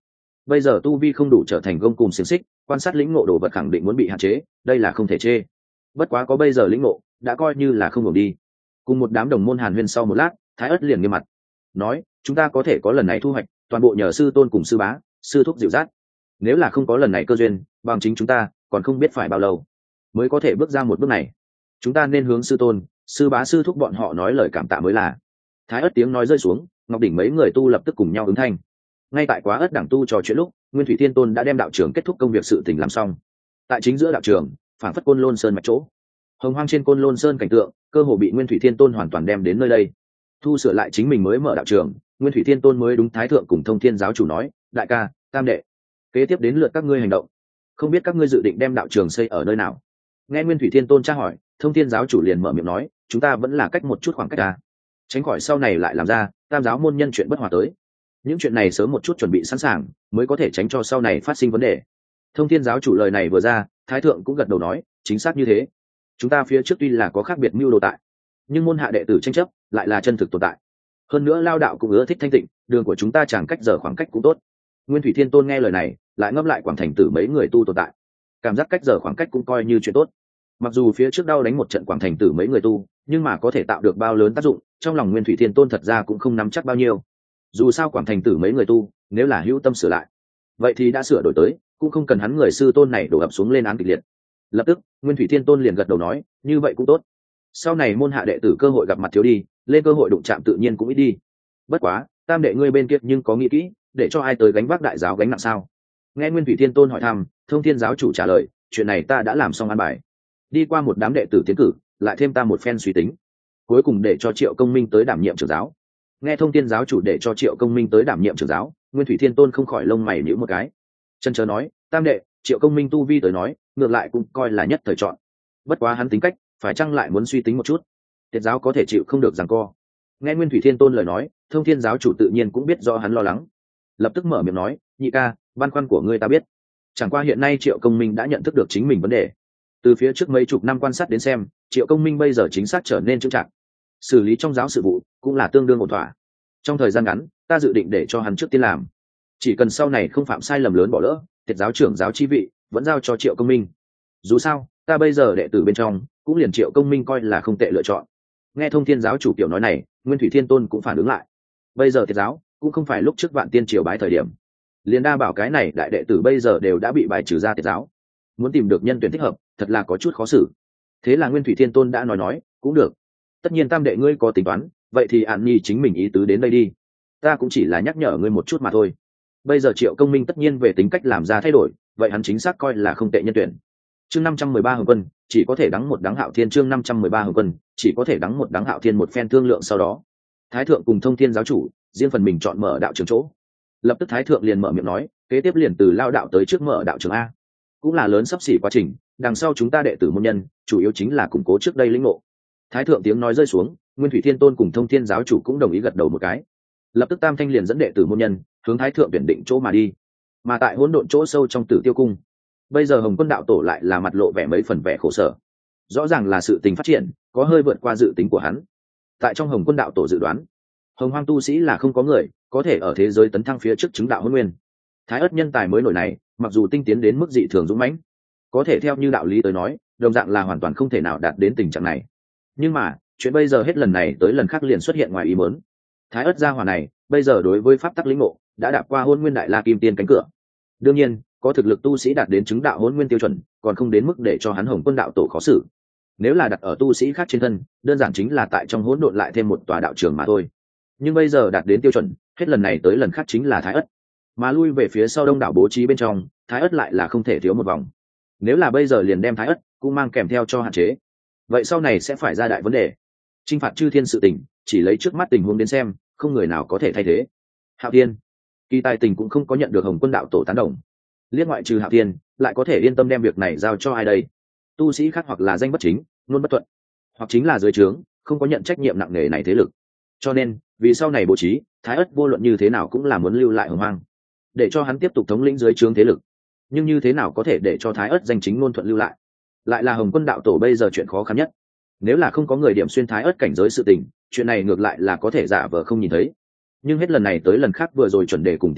bây giờ tu vi không đủ trở thành gông cùng xiềng xích, quan sát lĩnh ngộ đồ vật khẳng định muốn bị hạn chế, đây là không thể chê. Bất quá có bây giờ lĩnh ngộ đã coi như là không ngừng đi. Cùng một đám đồng môn hàn huyên sau một lát, Thái Ất liền nghiêm mặt nói, chúng ta có thể có lần này thu hoạch toàn bộ nhờ sư tôn cùng sư bá sư thúc dịu dắt. Nếu là không có lần này cơ duyên, bằng chính chúng ta còn không biết phải bao lâu mới có thể bước ra một bước này. Chúng ta nên hướng sư tôn sư bá sư thúc bọn họ nói lời cảm tạ mới là. Thái Ất tiếng nói rơi xuống, Ngọc Đỉnh mấy người tu lập tức cùng nhau ứng thanh. Ngay tại Quá Ất đẳng tu trò chuyện lúc, Nguyên Thủy Thiên Tôn đã đem đạo trường kết thúc công việc sự tình làm xong. Tại chính giữa đạo trường, phảng phất Côn Lôn Sơn mạch chỗ, hồng hoang trên Côn Lôn Sơn cảnh tượng cơ hồ bị Nguyên Thủy Thiên Tôn hoàn toàn đem đến nơi đây. Thu sửa lại chính mình mới mở đạo trường, Nguyên Thủy Thiên Tôn mới đúng Thái Thượng cùng Thông Thiên giáo chủ nói, đại ca, tam đệ, kế tiếp đến lượt các ngươi hành động, không biết các ngươi dự định đem đạo trường xây ở nơi nào. Nghe Nguyên Thủy Thiên Tôn tra hỏi, Thông Thiên giáo chủ liền mở miệng nói, chúng ta vẫn là cách một chút khoảng cách ra, tránh khỏi sau này lại làm ra tam giáo môn nhân chuyện bất hòa tới. Những chuyện này sớm một chút chuẩn bị sẵn sàng mới có thể tránh cho sau này phát sinh vấn đề. Thông Thiên giáo chủ lời này vừa ra, Thái Thượng cũng gật đầu nói, chính xác như thế. Chúng ta phía trước tuy là có khác biệt mưu đồ tại, nhưng môn hạ đệ tử tranh chấp lại là chân thực tồn tại. Hơn nữa lao đạo cũng ưa thích thanh tịnh, đường của chúng ta chẳng cách giờ khoảng cách cũng tốt. Nguyên Thủy Thiên Tôn nghe lời này, lại ngấp lại Quảng Thành Tử mấy người tu tồn tại, cảm giác cách giờ khoảng cách cũng coi như chuyện tốt. Mặc dù phía trước đau đánh một trận Quảng Thành Tử mấy người tu, nhưng mà có thể tạo được bao lớn tác dụng, trong lòng Nguyên Thủy Thiên Tôn thật ra cũng không nắm chắc bao nhiêu. Dù sao Quảng Thành Tử mấy người tu, nếu là hữu tâm sửa lại, vậy thì đã sửa đổi tới, cũng không cần hắn người sư tôn này đổ ập xuống lên án kịch liệt. Lập tức, Nguyên Thủy Thiên Tôn liền gật đầu nói, như vậy cũng tốt. Sau này môn hạ đệ tử cơ hội gặp mặt thiếu đi, lên cơ hội đụng chạm tự nhiên cũng ít đi. Bất quá, tam đệ ngươi bên kia nhưng có nghĩ kỹ, để cho ai tới gánh vác đại giáo gánh nặng sao? Nghe Nguyên Thủy Thiên Tôn hỏi thăm, Thông Thiên giáo chủ trả lời, chuyện này ta đã làm xong an bài. Đi qua một đám đệ tử tiến cử, lại thêm ta một phen suy tính, cuối cùng để cho Triệu Công Minh tới đảm nhiệm trưởng giáo. Nghe Thông Thiên giáo chủ để cho Triệu Công Minh tới đảm nhiệm trưởng giáo, Nguyên Thủy Thiên Tôn không khỏi lông mày nhíu một cái. Chân chớ nói, tam đệ, Triệu Công Minh tu vi tới nói, ngược lại cũng coi là nhất thời chọn. Bất quá hắn tính cách, phải chăng lại muốn suy tính một chút, tiệt giáo có thể chịu không được giằng co. Nghe Nguyên Thủy Thiên Tôn lời nói, Thông Thiên giáo chủ tự nhiên cũng biết do hắn lo lắng, lập tức mở miệng nói, nhị ca, băn khoăn của ngươi ta biết. Chẳng qua hiện nay Triệu Công Minh đã nhận thức được chính mình vấn đề. Từ phía trước mấy chục năm quan sát đến xem, Triệu Công Minh bây giờ chính xác trở nên chững chạc, xử lý trong giáo sự vụ cũng là tương đương ổn thỏa. Trong thời gian ngắn, ta dự định để cho hắn trước tiên làm, chỉ cần sau này không phạm sai lầm lớn bỏ lỡ, tiệt giáo trưởng giáo chi vị vẫn giao cho Triệu Công Minh. Dù sao, ta bây giờ đệ tử bên trong cũng liền Triệu Công Minh coi là không tệ lựa chọn. Nghe Thông Thiên giáo chủ kiểu nói này, Nguyên Thủy Thiên Tôn cũng phản ứng lại. Bây giờ tiệt giáo cũng không phải lúc trước Vạn Tiên triều bái thời điểm, liền đa bảo cái này đại đệ tử bây giờ đều đã bị bài trừ ra tiệt giáo, muốn tìm được nhân tuyển thích hợp thật là có chút khó xử. Thế là Nguyên Thủy Thiên Tôn đã nói nói, cũng được, tất nhiên tam đệ ngươi có tính toán, vậy thì An Nhi chính mình ý tứ đến đây đi, ta cũng chỉ là nhắc nhở ngươi một chút mà thôi. Bây giờ Triệu Công Minh tất nhiên về tính cách làm ra thay đổi, vậy hắn chính xác coi là không tệ nhân tuyển. Chương năm trăm mười ba Hồng Quân, chỉ có thể đắng một đắng Hạo Thiên. Chương năm trăm mười ba Hồng Quân, chỉ có thể đắng một đắng Hạo Thiên. Một phen thương lượng sau đó, Thái Thượng cùng Thông Thiên giáo chủ riêng phần mình chọn mở đạo trường chỗ. Lập tức Thái Thượng liền mở miệng nói, kế tiếp liền từ lao đạo tới trước mở đạo trường a, cũng là lớn sắp xỉ quá trình, đằng sau chúng ta đệ tử môn nhân chủ yếu chính là củng cố trước đây lĩnh ngộ. Thái Thượng tiếng nói rơi xuống, Nguyên Thủy Thiên Tôn cùng Thông Thiên giáo chủ cũng đồng ý gật đầu một cái. Lập tức Tam Thanh liền dẫn đệ tử môn nhân hướng Thái Thượng tuyển định chỗ mà đi. Mà tại hỗn độn chỗ sâu trong Tử Tiêu cung, bây giờ Hồng Quân đạo tổ lại là mặt lộ vẻ mấy phần vẻ khổ sở, rõ ràng là sự tình phát triển có hơi vượt qua dự tính của hắn. Tại trong Hồng Quân đạo tổ dự đoán, hồng hoang tu sĩ là không có người có thể ở thế giới tấn thăng phía trước chứng đạo hôn nguyên. Thái Ất nhân tài mới nổi này mặc dù tinh tiến đến mức dị thường dũng mãnh, có thể theo như đạo lý tới nói đồng dạng là hoàn toàn không thể nào đạt đến tình trạng này. Nhưng mà chuyện bây giờ hết lần này tới lần khác liền xuất hiện ngoài ý muốn. Thái Ất gia hỏa này bây giờ đối với pháp tắc lĩnh ngộ đã đạp qua hôn nguyên đại la kim tiên cánh cửa. Đương nhiên có thực lực tu sĩ đạt đến chứng đạo hôn nguyên tiêu chuẩn, còn không đến mức để cho hắn Hồng Quân đạo tổ khó xử. Nếu là đặt ở tu sĩ khác trên thân, đơn giản chính là tại trong hỗn độn lại thêm một tòa đạo trường mà thôi. Nhưng bây giờ đạt đến tiêu chuẩn, hết lần này tới lần khác chính là Thái Ất. Mà lui về phía sau đông đảo bố trí bên trong, Thái Ất lại là không thể thiếu một vòng. Nếu là bây giờ liền đem Thái Ất cũng mang kèm theo cho hạn chế, vậy sau này sẽ phải ra đại vấn đề. Chinh phạt chư thiên sự tình, chỉ lấy trước mắt tình huống đến xem, không người nào có thể thay thế. Hạo Thiên, Kỳ Tài Tình cũng không có nhận được Hồng Quân đạo tổ tán đồng. Liên ngoại trừ Hạo Thiên, lại có thể yên tâm đem việc này giao cho ai đây? Tu sĩ khác hoặc là danh bất chính, luôn bất thuận, hoặc chính là dưới trướng, không có nhận trách nhiệm nặng nề này thế lực. Cho nên, vì sau này bố trí, Thái Ất vô luận như thế nào cũng là muốn lưu lại Hồng Hoang, để cho hắn tiếp tục thống lĩnh dưới trướng thế lực. Nhưng như thế nào có thể để cho Thái Ất danh chính ngôn thuận lưu lại, lại là Hồng Quân đạo tổ bây giờ chuyện khó khăn nhất. Nếu là không có người điểm xuyên Thái Ất cảnh giới sự tình, chuyện này ngược lại là có thể giả vờ không nhìn thấy. Nhưng hết lần này tới lần khác vừa rồi chuẩn đề cùng tiếp dẫn,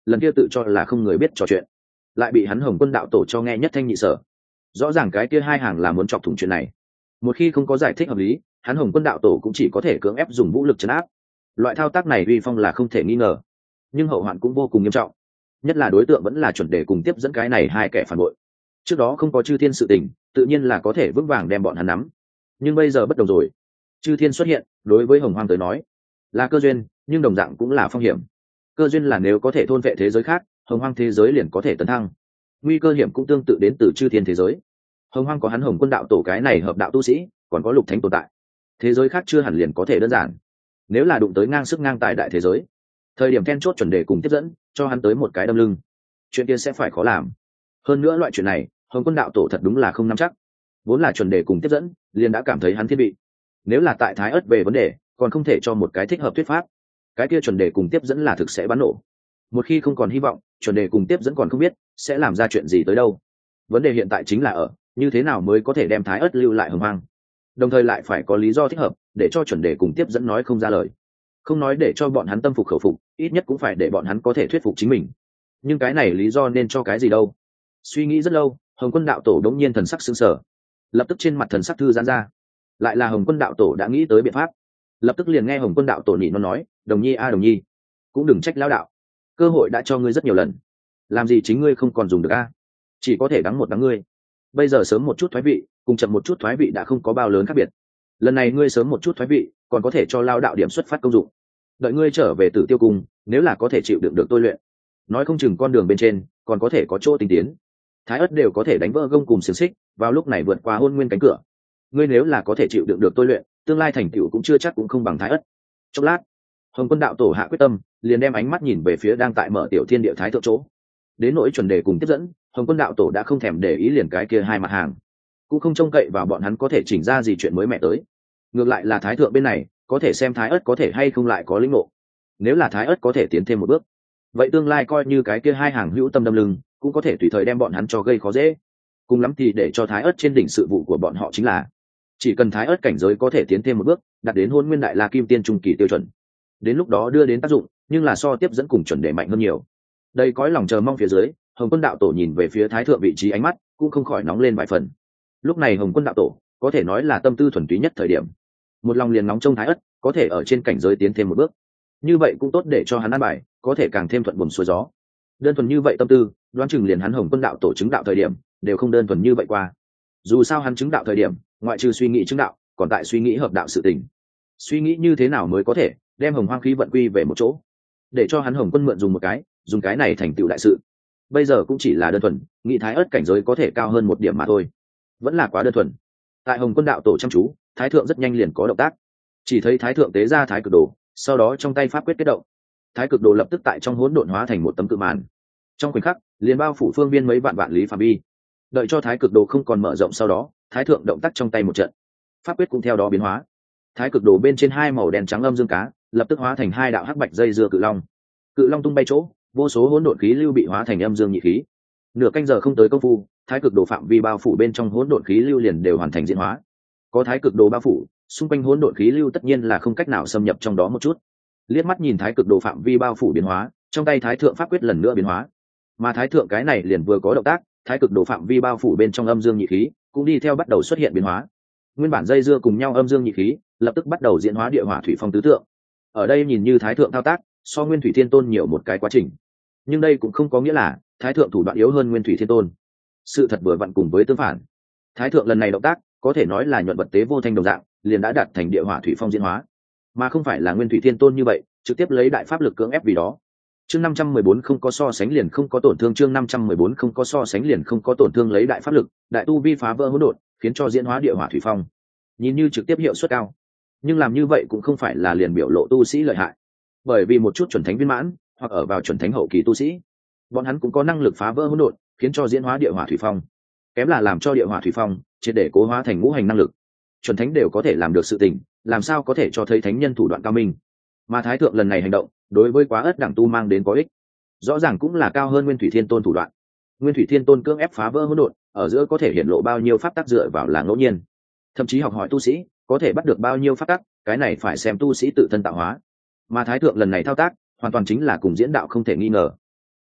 lần kia tự cho là không người biết trò chuyện lại bị hắn Hồng Quân đạo tổ cho nghe nhất thanh nhị sở. Rõ ràng cái kia hai hàng là muốn chọc thủng chuyện này. Một khi không có giải thích hợp lý, hắn Hồng Quân đạo tổ cũng chỉ có thể cưỡng ép dùng vũ lực trấn áp. Loại thao tác này uy phong là không thể nghi ngờ, nhưng hậu hoạn cũng vô cùng nghiêm trọng, nhất là đối tượng vẫn là chuẩn đề cùng tiếp dẫn cái này hai kẻ phản bội. Trước đó không có chư thiên sự tình, tự nhiên là có thể vững vàng đem bọn hắn nắm, nhưng bây giờ bất đồng rồi. Chư thiên xuất hiện, đối với Hồng Hoang tới nói là cơ duyên, nhưng đồng dạng cũng là phong hiểm. Cơ duyên là nếu có thể thôn vệ thế giới khác, Hồng Hoang thế giới liền có thể tấn thăng. Nguy cơ hiểm cũng tương tự đến từ chư thiên thế giới. Hồng Hoang có hắn Hồng Quân đạo tổ cái này hợp đạo tu sĩ, còn có lục thánh tồn tại, thế giới khác chưa hẳn liền có thể đơn giản. Nếu là đụng tới ngang sức ngang tài đại thế giới, thời điểm then chốt chuẩn đề cùng tiếp dẫn cho hắn tới một cái đâm lưng, chuyện kia sẽ phải khó làm. Hơn nữa loại chuyện này Hồng Quân đạo tổ thật đúng là không nắm chắc. Vốn là chuẩn đề cùng tiếp dẫn liền đã cảm thấy hắn thiên vị, nếu là tại thái ất về vấn đề còn không thể cho một cái thích hợp thuyết pháp, cái kia chuẩn đề cùng tiếp dẫn là thực sẽ bắn nổ. Một khi không còn hy vọng, chuẩn đề cùng tiếp dẫn còn không biết sẽ làm ra chuyện gì tới đâu. Vấn đề hiện tại chính là ở như thế nào mới có thể đem thái ất lưu lại Hồng Hoang, đồng thời lại phải có lý do thích hợp để cho chuẩn đề cùng tiếp dẫn nói không ra lời. Không nói để cho bọn hắn tâm phục khẩu phục, ít nhất cũng phải để bọn hắn có thể thuyết phục chính mình. Nhưng cái này lý do nên cho cái gì đâu? Suy nghĩ rất lâu, Hồng Quân đạo tổ đống nhiên thần sắc sững sờ, lập tức trên mặt thần sắc thư giãn ra. Lại là Hồng Quân đạo tổ đã nghĩ tới biện pháp. Lập tức liền nghe Hồng Quân đạo tổ nỉ nó nói, đồng nhi a đồng nhi, cũng đừng trách lão đạo, cơ hội đã cho ngươi rất nhiều lần, làm gì chính ngươi không còn dùng được a? Chỉ có thể đắng một đắng ngươi. Bây giờ sớm một chút thoái vị cùng chậm một chút thoái vị đã không có bao lớn khác biệt. Lần này ngươi sớm một chút thoái vị còn có thể cho lao đạo điểm xuất phát công dụng. Đợi ngươi trở về Tử Tiêu Cung, nếu là có thể chịu đựng được tôi luyện, nói không chừng con đường bên trên còn có thể có chỗ tinh tiến. Thái ất đều có thể đánh vỡ gông cùng xiềng xích, vào lúc này vượt qua hôn nguyên cánh cửa. Ngươi nếu là có thể chịu đựng được tôi luyện, tương lai thành tựu cũng chưa chắc cũng không bằng Thái ất. Chốc lát, Hồng Quân đạo tổ hạ quyết tâm, liền đem ánh mắt nhìn về phía đang tại mở tiểu thiên địa thái thượng chỗ. Đến nỗi chuẩn đề cùng tiếp dẫn, Hồng Quân đạo tổ đã không thèm để ý liền cái kia hai mặt hàng, cũng không trông cậy vào bọn hắn có thể chỉnh ra gì chuyện mới mẹ tới. Ngược lại là thái thượng bên này có thể xem thái ất có thể hay không lại có lĩnh ngộ. Nếu là thái ất có thể tiến thêm một bước, vậy tương lai coi như cái kia hai hàng hữu tâm đâm lưng cũng có thể tùy thời đem bọn hắn cho gây khó dễ. Cùng lắm thì để cho thái ất trên đỉnh sự vụ của bọn họ chính là, chỉ cần thái ất cảnh giới có thể tiến thêm một bước, đạt đến hôn nguyên đại la kim tiên trung kỳ tiêu chuẩn, đến lúc đó đưa đến tác dụng nhưng là so tiếp dẫn cùng chuẩn đề mạnh hơn nhiều. Đây cõi lòng chờ mong phía dưới, Hồng Quân đạo tổ nhìn về phía thái thượng vị trí, ánh mắt cũng không khỏi nóng lên vài phần. Lúc này Hồng Quân đạo tổ có thể nói là tâm tư thuần túy nhất thời điểm, một lòng liền nóng trông thái ất có thể ở trên cảnh giới tiến thêm một bước, như vậy cũng tốt để cho hắn an bài có thể càng thêm thuận buồm xuôi gió. Đơn thuần như vậy tâm tư, đoán chừng liền hắn Hồng Quân đạo tổ chứng đạo thời điểm đều không đơn thuần như vậy qua. Dù sao hắn chứng đạo thời điểm ngoại trừ suy nghĩ chứng đạo còn tại suy nghĩ hợp đạo sự tình, suy nghĩ như thế nào mới có thể đem Hồng Hoang khí vận quy về một chỗ, để cho hắn Hồng Quân mượn dùng một cái, dùng cái này thành tựu đại sự. Bây giờ cũng chỉ là đơn thuần nghĩ thái ất cảnh giới có thể cao hơn một điểm mà thôi, vẫn là quá đơn thuần. Tại Hồng Quân đạo tổ chăm chú, thái thượng rất nhanh liền có động tác. Chỉ thấy thái thượng tế ra thái cực đồ, sau đó trong tay pháp quyết kết động, thái cực đồ lập tức tại trong hỗn độn hóa thành một tấm cự màn, trong khoảnh khắc liền bao phủ phương viên mấy vạn vạn lý phạm vi. Đợi cho thái cực đồ không còn mở rộng, sau đó thái thượng động tác trong tay một trận, pháp quyết cũng theo đó biến hóa. Thái cực đồ bên trên hai màu đen trắng âm dương cá lập tức hóa thành hai đạo hắc bạch dây dưa cự long. Cự long tung bay chỗ, vô số hỗn độn khí lưu bị hóa thành âm dương nhị khí. Nửa canh giờ không tới công phu, thái cực đồ phạm vi bao phủ bên trong hỗn độn khí lưu liền đều hoàn thành diễn hóa. Có thái cực đồ bao phủ, xung quanh hỗn độn khí lưu tất nhiên là không cách nào xâm nhập trong đó một chút. Liếc mắt nhìn thái cực đồ phạm vi bao phủ biến hóa, trong tay thái thượng pháp quyết lần nữa biến hóa. Mà thái thượng cái này liền vừa có động tác, thái cực đồ phạm vi bao phủ bên trong âm dương nhị khí cũng đi theo bắt đầu xuất hiện biến hóa. Nguyên bản dây dưa cùng nhau âm dương nhị khí lập tức bắt đầu diễn hóa địa hỏa thủy phong tứ tượng. Ở đây nhìn như thái thượng thao tác so Nguyên Thủy Thiên Tôn nhiều một cái quá trình, nhưng đây cũng không có nghĩa là thái thượng thủ đoạn yếu hơn Nguyên Thủy Thiên Tôn. Sự thật vừa vặn cùng với tương phản. Thái thượng lần này động tác có thể nói là nhuận vật tế vô thanh đồng dạng, liền đã đạt thành địa hỏa thủy phong diễn hóa, mà không phải là Nguyên Thủy Thiên Tôn như vậy trực tiếp lấy đại pháp lực cưỡng ép vì đó. Chương năm trăm mười bốn không có so sánh liền không có tổn thương, chương năm trăm mười bốn không có so sánh liền không có tổn thương, lấy đại pháp lực, đại tu vi phá vỡ hỗn độn, khiến cho diễn hóa địa hỏa thủy phong. Nhìn như trực tiếp hiệu suất cao, nhưng làm như vậy cũng không phải là liền biểu lộ tu sĩ lợi hại, bởi vì một chút chuẩn thánh viên mãn hoặc ở vào chuẩn thánh hậu kỳ tu sĩ, bọn hắn cũng có năng lực phá vỡ hỗn độn, khiến cho diễn hóa địa hỏa thủy phong. Kém là làm cho địa hỏa thủy phong triệt để cố hóa thành ngũ hành năng lực. Chuẩn thánh đều có thể làm được sự tình, làm sao có thể cho thấy thánh nhân thủ đoạn cao minh. Mà thái thượng lần này hành động đối với quá ất đẳng tu mang đến có ích, rõ ràng cũng là cao hơn Nguyên Thủy Thiên Tôn thủ đoạn. Nguyên Thủy Thiên Tôn cưỡng ép phá vỡ hỗn độn, ở giữa có thể hiện lộ bao nhiêu pháp tắc dựa vào là ngẫu nhiên, thậm chí học hỏi tu sĩ có thể bắt được bao nhiêu pháp tắc, cái này phải xem tu sĩ tự thân tạo hóa. Mà thái thượng lần này thao tác hoàn toàn chính là cùng diễn đạo không thể nghi ngờ.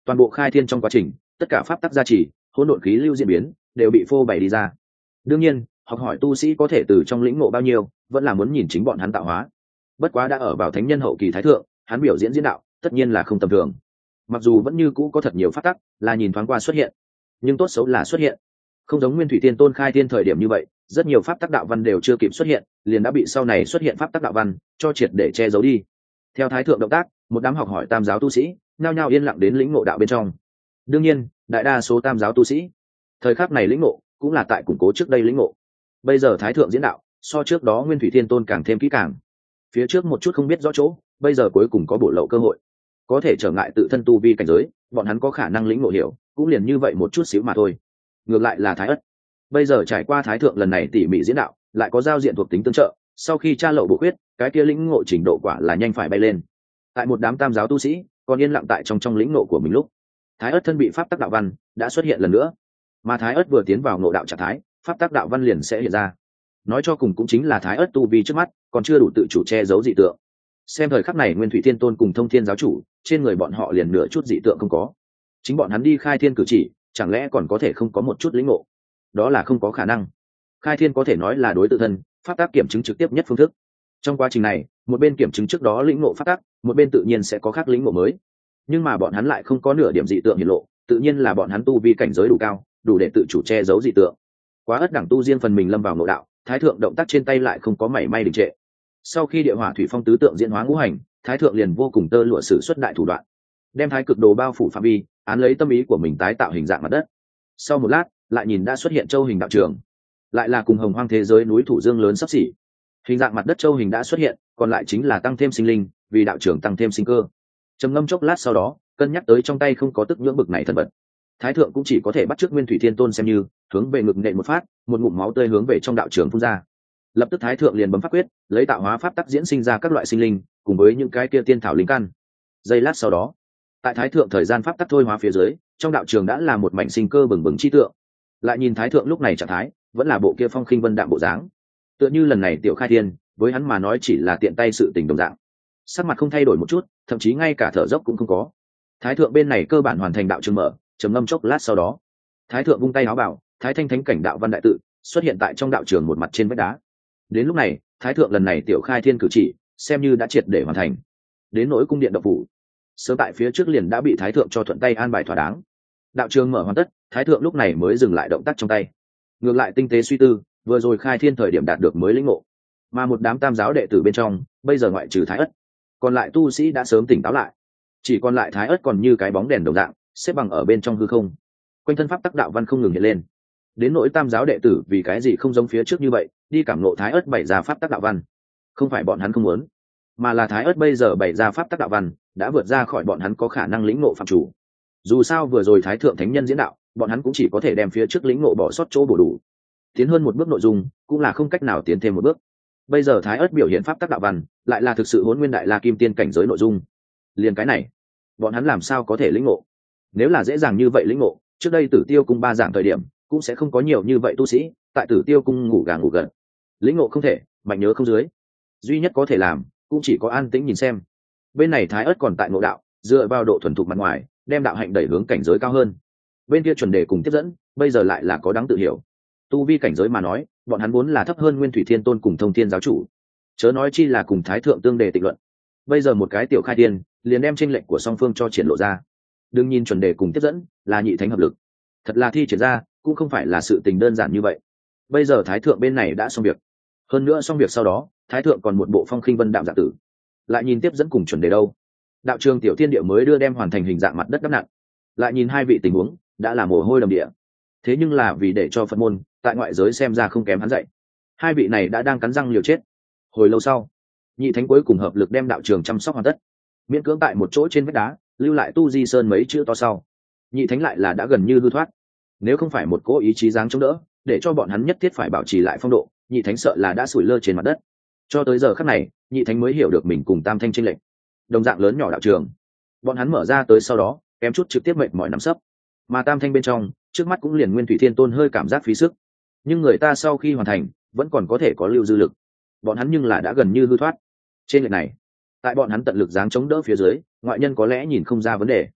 Toàn bộ khai thiên trong quá trình, tất cả pháp tắc gia trì, hỗn độn khí lưu diễn biến đều bị phô bày đi ra. Đương nhiên, học hỏi tu sĩ có thể từ trong lĩnh ngộ bao nhiêu, vẫn là muốn nhìn chính bọn hắn tạo hóa. Bất quá đã ở vào thánh nhân hậu kỳ thái thượng, hắn biểu diễn diễn đạo, tất nhiên là không tầm thường. Mặc dù vẫn như cũ có thật nhiều pháp tắc là nhìn thoáng qua xuất hiện, nhưng tốt xấu là xuất hiện. Không giống Nguyên Thủy Tiên Tôn khai thiên thời điểm như vậy, rất nhiều pháp tắc đạo văn đều chưa kịp xuất hiện, liền đã bị sau này xuất hiện pháp tắc đạo văn cho triệt để che giấu đi. Theo thái thượng động tác, một đám học hỏi tam giáo tu sĩ nhao nhao yên lặng đến lĩnh ngộ đạo bên trong. Đương nhiên, đại đa số tam giáo tu sĩ thời khắc này lĩnh ngộ cũng là tại củng cố trước đây lĩnh ngộ. Bây giờ thái thượng diễn đạo so trước đó Nguyên Thủy Thiên Tôn càng thêm kỹ càng. Phía trước một chút không biết rõ chỗ, bây giờ cuối cùng có bổ lậu cơ hội, có thể trở ngại tự thân tu vi cảnh giới, bọn hắn có khả năng lĩnh ngộ hiểu, cũng liền như vậy một chút xíu mà thôi. Ngược lại là thái ất, bây giờ trải qua thái thượng lần này tỉ mỉ diễn đạo, lại có giao diện thuộc tính tương trợ, sau khi tra lậu bổ khuyết, cái kia lĩnh ngộ trình độ quả là nhanh phải bay lên. Tại một đám tam giáo tu sĩ còn yên lặng tại trong trong lĩnh ngộ của mình lúc, thái ất thân bị pháp tắc đạo văn đã xuất hiện lần nữa, mà thái ất vừa tiến vào ngộ đạo trạng thái, pháp tắc đạo văn liền sẽ hiện ra. Nói cho cùng cũng chính là thái ất tu vi trước mắt còn chưa đủ tự chủ che giấu dị tượng. Xem thời khắc này Nguyên Thủy Thiên Tôn cùng Thông Thiên giáo chủ, trên người bọn họ liền nửa chút dị tượng không có. Chính bọn hắn đi khai thiên cử chỉ, chẳng lẽ còn có thể không có một chút lĩnh ngộ? Đó là không có khả năng. Khai thiên có thể nói là đối tự thân pháp tắc kiểm chứng trực tiếp nhất phương thức. Trong quá trình này, một bên kiểm chứng trước đó lĩnh ngộ pháp tắc, một bên tự nhiên sẽ có khác lĩnh ngộ mới. Nhưng mà bọn hắn lại không có nửa điểm dị tượng hiển lộ, tự nhiên là bọn hắn tu vi cảnh giới đủ cao, đủ để tự chủ che giấu dị tượng. Quá ất đẳng tu riêng phần mình lâm vào ngộ đạo, thái thượng động tác trên tay lại không có mảy may đình trệ. Sau khi địa hỏa thủy phong tứ tượng diễn hóa ngũ hành, thái thượng liền vô cùng tơ lụa sử xuất đại thủ đoạn, đem thái cực đồ bao phủ phạm vi, án lấy tâm ý của mình tái tạo hình dạng mặt đất. Sau một lát, lại nhìn đã xuất hiện châu hình đạo trường, lại là cùng hồng hoang thế giới núi thủ dương lớn sắp xỉ. Hình dạng mặt đất châu hình đã xuất hiện, còn lại chính là tăng thêm sinh linh, vì đạo trường tăng thêm sinh cơ. Trầm ngâm chốc lát sau đó, cân nhắc tới trong tay không có tức nhưỡng bực này thần vật, thái thượng cũng chỉ có thể bắt chước Nguyên Thủy Thiên Tôn xem như hướng về ngực nện một phát, một ngụm máu tươi hướng về trong đạo trường phun ra. Lập tức thái thượng liền bấm pháp quyết, lấy tạo hóa pháp tắc diễn sinh ra các loại sinh linh, cùng với những cái kia tiên thảo linh căn. Giây lát sau đó, tại thái thượng thời gian pháp tắc thôi hóa phía dưới, trong đạo trường đã là một mảnh sinh cơ bừng bừng chi tượng. Lại nhìn thái thượng lúc này trạng thái, vẫn là bộ kia phong khinh vân đạm bộ dáng, tựa như lần này tiểu khai thiên với hắn mà nói chỉ là tiện tay sự tình đồng dạng. Sắc mặt không thay đổi một chút, thậm chí ngay cả thở dốc cũng không có. Thái thượng bên này cơ bản hoàn thành đạo trường mở, trầm ngâm chốc lát sau đó, thái thượng vung tay áo bảo, thái thanh thánh cảnh đạo văn đại tự xuất hiện tại trong đạo trường một mặt trên vách đá. Đến lúc này, thái thượng lần này tiểu khai thiên cử chỉ xem như đã triệt để hoàn thành. Đến nỗi cung điện động phủ, sớm tại phía trước liền đã bị thái thượng cho thuận tay an bài thỏa đáng. Đạo trường mở hoàn tất, thái thượng lúc này mới dừng lại động tác trong tay, ngược lại tinh tế suy tư, vừa rồi khai thiên thời điểm đạt được mới lĩnh ngộ. Mà một đám tam giáo đệ tử bên trong, bây giờ ngoại trừ thái ất, còn lại tu sĩ đã sớm tỉnh táo lại, chỉ còn lại thái ất còn như cái bóng đèn đồng dạng xếp bằng ở bên trong hư không, quanh thân pháp tắc đạo văn không ngừng hiện lên. Đến nỗi tam giáo đệ tử vì cái gì không giống phía trước như vậy đi cảm ngộ thái ất bày ra pháp tắc đạo văn, không phải bọn hắn không muốn, mà là thái ất bây giờ bày ra pháp tắc đạo văn đã vượt ra khỏi bọn hắn có khả năng lĩnh ngộ phạm chủ. Dù sao vừa rồi thái thượng thánh nhân diễn đạo, bọn hắn cũng chỉ có thể đem phía trước lĩnh ngộ bỏ sót chỗ bổ đủ, tiến hơn một bước nội dung cũng là không cách nào tiến thêm một bước. Bây giờ thái ất biểu hiện pháp tắc đạo văn lại là thực sự hỗn nguyên đại la kim tiên cảnh giới nội dung, liền cái này bọn hắn làm sao có thể lĩnh ngộ? Nếu là dễ dàng như vậy lĩnh ngộ, trước đây Tử Tiêu cung ba giảng thời điểm cũng sẽ không có nhiều như vậy tu sĩ tại Tử Tiêu cung ngủ gà ngủ gật. Lĩnh ngộ không thể, mạnh nhớ không dưới, duy nhất có thể làm cũng chỉ có an tĩnh nhìn xem. Bên này thái ất còn tại ngộ đạo, dựa vào độ thuần thục mặt ngoài đem đạo hạnh đẩy hướng cảnh giới cao hơn. Bên kia chuẩn đề cùng tiếp dẫn bây giờ lại là có đáng tự hiểu, tu vi cảnh giới mà nói bọn hắn vốn là thấp hơn Nguyên Thủy Thiên Tôn cùng Thông Thiên giáo chủ, chớ nói chi là cùng thái thượng tương đề tịnh luận. Bây giờ một cái tiểu khai tiên liền đem chênh lệch của song phương cho triển lộ ra. Đừng nhìn chuẩn đề cùng tiếp dẫn là nhị thánh hợp lực, thật là thi triển ra cũng không phải là sự tình đơn giản như vậy. Bây giờ thái thượng bên này đã xong việc, hơn nữa xong việc sau đó thái thượng còn một bộ phong khinh vân đạm dạ tử. Lại nhìn tiếp dẫn cùng chuẩn đề đâu, đạo trường tiểu thiên địa mới đưa đem hoàn thành hình dạng mặt đất đắp nặng. Lại nhìn hai vị tình huống đã là mồ hôi đầm địa, thế nhưng là vì để cho Phật môn tại ngoại giới xem ra không kém hắn dạy, hai vị này đã đang cắn răng liều chết. Hồi lâu sau, nhị thánh cuối cùng hợp lực đem đạo trường chăm sóc hoàn tất, miễn cưỡng tại một chỗ trên vách đá lưu lại tu di sơn mấy chữ to sau, nhị thánh lại là đã gần như hư thoát. Nếu không phải một cỗ ý chí dáng chống đỡ để cho bọn hắn nhất thiết phải bảo trì lại phong độ, nhị thánh sợ là đã sủi lơ trên mặt đất. Cho tới giờ khắc này, nhị thánh mới hiểu được mình cùng tam thanh chênh lệch, đồng dạng lớn nhỏ đạo trường bọn hắn mở ra tới sau đó kém chút trực tiếp mệnh mọi nắm sấp, mà tam thanh bên trong trước mắt cũng liền Nguyên Thủy Thiên Tôn hơi cảm giác phí sức, nhưng người ta sau khi hoàn thành vẫn còn có thể có lưu dư lực, bọn hắn nhưng là đã gần như hư thoát. Trên lệch này tại bọn hắn tận lực dáng chống đỡ phía dưới, ngoại nhân có lẽ nhìn không ra vấn đề,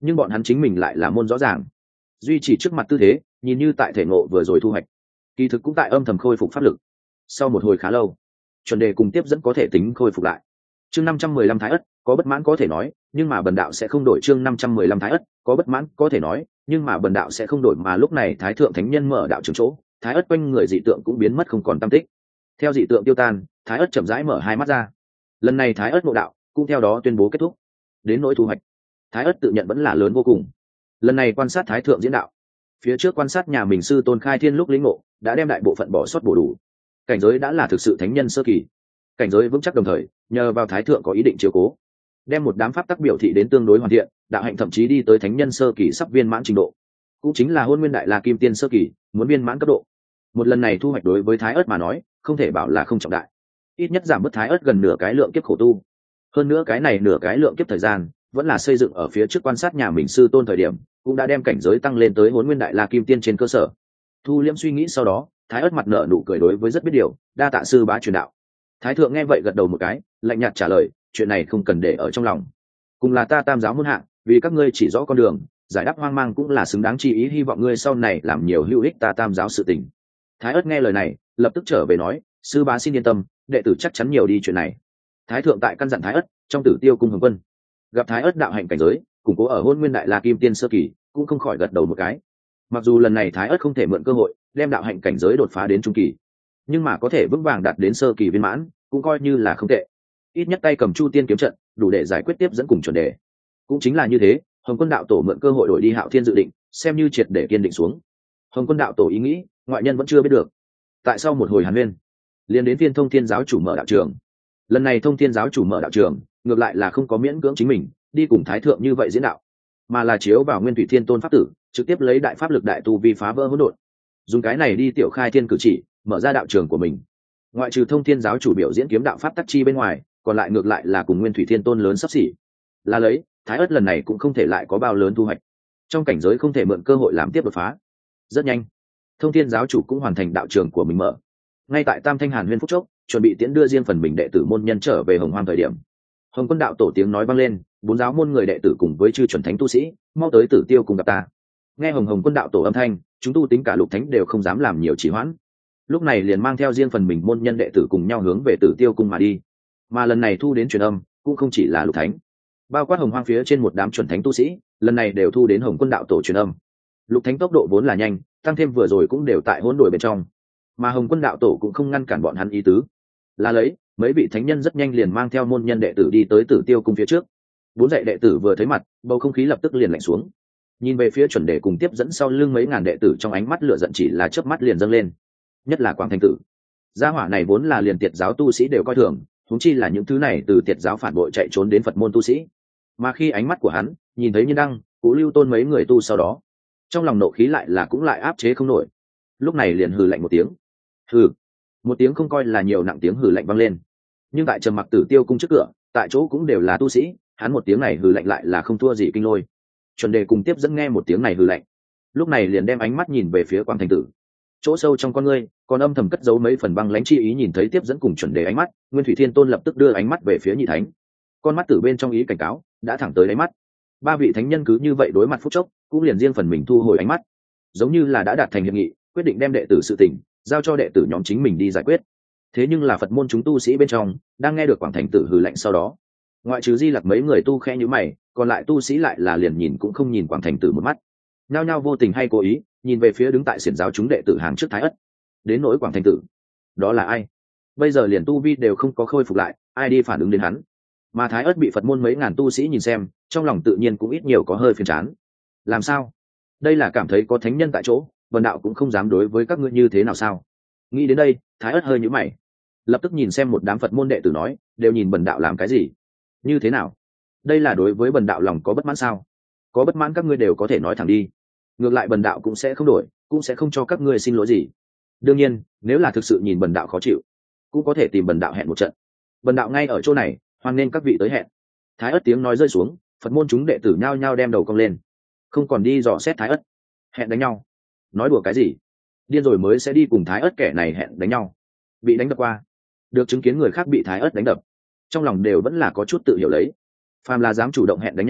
nhưng bọn hắn chính mình lại là môn rõ ràng, duy trì trước mặt tư thế, nhìn như tại thể ngộ vừa rồi thu hoạch, kỳ thực cũng tại âm thầm khôi phục pháp lực. Sau một hồi khá lâu, chuẩn đề cùng tiếp dẫn có thể tính khôi phục lại. Chương năm trăm mười lăm Thái Ất, có bất mãn có thể nói, nhưng mà bần đạo sẽ không đổi. Chương năm trăm mười lăm Thái Ất, có bất mãn có thể nói, nhưng mà bần đạo sẽ không đổi. Mà lúc này Thái thượng thánh nhân mở đạo trường chỗ, Thái Ất quanh người dị tượng cũng biến mất không còn tăm tích. Theo dị tượng tiêu tan, Thái Ất chậm rãi mở hai mắt ra. Lần này Thái Ất ngộ đạo cũng theo đó tuyên bố kết thúc. Đến nỗi thu hoạch, Thái Ất tự nhận vẫn là lớn vô cùng. Lần này quan sát Thái thượng diễn đạo, phía trước quan sát nhà mình sư tôn khai thiên lúc lĩnh ngộ, đã đem đại bộ phận bỏ sót bổ đủ. Cảnh giới đã là thực sự thánh nhân sơ kỳ, cảnh giới vững chắc, đồng thời nhờ vào Thái thượng có ý định chiếu cố, đem một đám pháp tắc biểu thị đến tương đối hoàn thiện, đạo hạnh thậm chí đi tới thánh nhân sơ kỳ sắp viên mãn trình độ, cũng chính là hôn nguyên đại la kim tiên sơ kỳ muốn viên mãn cấp độ. Một lần này thu hoạch đối với Thái Ất mà nói không thể bảo là không trọng đại, ít nhất giảm bớt Thái Ất gần nửa cái lượng kiếp khổ tu. Hơn nữa cái này nửa cái lượng kiếp thời gian vẫn là xây dựng ở phía trước quan sát nhà mình sư tôn thời điểm, cũng đã đem cảnh giới tăng lên tới hôn nguyên đại la kim tiên trên cơ sở. Thu liễm suy nghĩ sau đó, Thái Ất mặt nở nụ cười đối với rất biết điều, đa tạ sư bá truyền đạo. Thái thượng nghe vậy gật đầu một cái, lạnh nhạt trả lời, chuyện này không cần để ở trong lòng, cùng là ta tam giáo muôn hạng, vì các ngươi chỉ rõ con đường, giải đáp hoang mang cũng là xứng đáng chi ý, hy vọng ngươi sau này làm nhiều hữu ích ta tam giáo sự tình. Thái Ất nghe lời này lập tức trở về nói, sư bá xin yên tâm, đệ tử chắc chắn nhiều đi chuyện này. Thái thượng tại căn dặn Thái Ất trong Tử Tiêu cung Hồng Quân gặp Thái Ất đạo hạnh cảnh giới củng cố ở hôn nguyên đại la kim tiên sơ kỳ, cũng không khỏi gật đầu một cái. Mặc dù lần này Thái Ất không thể mượn cơ hội đem đạo hạnh cảnh giới đột phá đến trung kỳ, nhưng mà có thể vững vàng đạt đến sơ kỳ viên mãn cũng coi như là không tệ. Ít nhất tay cầm Chu Tiên kiếm trận đủ để giải quyết tiếp dẫn cùng chuẩn đề. Cũng chính là như thế, Hồng Quân đạo tổ mượn cơ hội đổi đi Hạo Thiên dự định, xem như triệt để kiên định xuống. Hồng Quân đạo tổ ý nghĩ, ngoại nhân vẫn chưa biết được. Tại sau một hồi hàn huyên, liên đến Thiên Thông Thiên giáo chủ mở đạo trường. Lần này Thông Thiên giáo chủ mở đạo trường, ngược lại là không có miễn cưỡng chính mình đi cùng Thái thượng như vậy diễn đạo, mà là chiếu vào Nguyên Thủy Thiên Tôn pháp tử, trực tiếp lấy đại pháp lực đại tu vi phá vỡ hỗn độn, dùng cái này đi tiểu khai thiên cử chỉ, mở ra đạo trường của mình. Ngoại trừ Thông Thiên giáo chủ biểu diễn kiếm đạo pháp tắc chi bên ngoài, còn lại ngược lại là cùng Nguyên Thủy Thiên Tôn lớn sắp xỉ. Là lấy, Thái Ất lần này cũng không thể lại có bao lớn thu hoạch, trong cảnh giới không thể mượn cơ hội làm tiếp đột phá. Rất nhanh, Thông Thiên giáo chủ cũng hoàn thành đạo trường của mình mở. Ngay tại Tam Thanh Hàn Huyên phúc chốc, chuẩn bị tiễn đưa riêng phần mình đệ tử môn nhân trở về Hồng Hoang thời điểm, Hồng Quân đạo tổ tiếng nói vang lên, bốn giáo môn người đệ tử cùng với chư chuẩn thánh tu sĩ, mau tới Tử Tiêu cùng gặp ta. Nghe Hồng Hồng Quân đạo tổ âm thanh, chúng tu tính cả lục thánh đều không dám làm nhiều trì hoãn, lúc này liền mang theo riêng phần mình môn nhân đệ tử cùng nhau hướng về Tử Tiêu cung mà đi. Mà lần này thu đến truyền âm cũng không chỉ là lục thánh, bao quát Hồng Hoang phía trên một đám chuẩn thánh tu sĩ, lần này đều thu đến Hồng Quân đạo tổ truyền âm. Lục thánh tốc độ vốn là nhanh, tăng thêm vừa rồi cũng đều tại hỗn độn bên trong, mà Hồng Quân đạo tổ cũng không ngăn cản bọn hắn ý tứ. Là lấy, mấy vị thánh nhân rất nhanh liền mang theo môn nhân đệ tử đi tới Tử Tiêu cung phía trước. Bốn dạy đệ tử vừa thấy mặt, bầu không khí lập tức liền lạnh xuống. Nhìn về phía chuẩn đề cùng tiếp dẫn sau lưng mấy ngàn đệ tử, trong ánh mắt lửa giận chỉ là chớp mắt liền dâng lên. Nhất là Quảng Thành Tử, gia hỏa này vốn là liền tiệt giáo tu sĩ đều coi thường, huống chi là những thứ này từ tiệt giáo phản bội chạy trốn đến Phật môn tu sĩ. Mà khi ánh mắt của hắn nhìn thấy Nhiên Đăng, Cố Lưu Tôn mấy người tu sau đó, trong lòng nộ khí lại là cũng lại áp chế không nổi. Lúc này liền hừ lạnh một tiếng. Hừ, một tiếng không coi là nhiều, nặng tiếng hừ lạnh vang lên. Nhưng tại trầm mặc Tử Tiêu cung trước cửa, tại chỗ cũng đều là tu sĩ, hắn một tiếng này hừ lạnh lại là không thua gì kinh lôi. Chuẩn đề cùng tiếp dẫn nghe một tiếng này hừ lạnh, lúc này liền đem ánh mắt nhìn về phía Quảng Thành Tử. Chỗ sâu trong con ngươi còn âm thầm cất giấu mấy phần băng lãnh chi ý, nhìn thấy tiếp dẫn cùng chuẩn đề ánh mắt, Nguyên Thủy Thiên Tôn lập tức đưa ánh mắt về phía Nhị Thánh. Con mắt từ bên trong ý cảnh cáo đã thẳng tới đáy mắt. Ba vị thánh nhân cứ như vậy đối mặt phút chốc, cũng liền riêng phần mình thu hồi ánh mắt, giống như là đã đạt thành hiệp nghị, quyết định đem đệ tử sự tình giao cho đệ tử nhóm chính mình đi giải quyết. Thế nhưng là Phật môn chúng tu sĩ bên trong đang nghe được Quảng Thành Tử hừ lạnh sau đó, ngoại trừ Di Lặc mấy người tu khẽ nhíu mày, còn lại tu sĩ lại là liền nhìn cũng không nhìn Quảng Thành Tử một mắt, nhao nhao vô tình hay cố ý nhìn về phía đứng tại xiển giáo chúng đệ tử hàng trước Thái Ất. Đến nỗi Quảng Thành Tử, đó là ai? Bây giờ liền tu vi đều không có khôi phục lại, ai đi phản ứng đến hắn? Mà Thái Ất bị Phật môn mấy ngàn tu sĩ nhìn xem, trong lòng tự nhiên cũng ít nhiều có hơi phiền chán. Làm sao? Đây là cảm thấy có thánh nhân tại chỗ, bần đạo cũng không dám đối với các ngươi như thế nào sao? Nghĩ đến đây, Thái Ất hơi nhíu mày, lập tức nhìn xem một đám Phật môn đệ tử nói, đều nhìn bần đạo làm cái gì? Như thế nào? Đây là đối với bần đạo lòng có bất mãn sao? Có bất mãn các ngươi đều có thể nói thẳng đi, ngược lại bần đạo cũng sẽ không đổi, cũng sẽ không cho các ngươi xin lỗi gì. Đương nhiên, nếu là thực sự nhìn bần đạo khó chịu, cũng có thể tìm bần đạo hẹn một trận. Bần đạo ngay ở chỗ này, hoan nên các vị tới hẹn. Thái Ất tiếng nói rơi xuống, Phật môn chúng đệ tử nhao nhao đem đầu cong lên, không còn đi dò xét Thái Ất. Hẹn đánh nhau? Nói đùa cái gì? Điên rồi mới sẽ đi cùng Thái Ất kẻ này hẹn đánh nhau. Bị đánh đập qua, được chứng kiến người khác bị Thái Ất đánh đập, trong lòng đều vẫn là có chút tự hiểu lấy. Phàm là dám chủ động hẹn đánh nhau,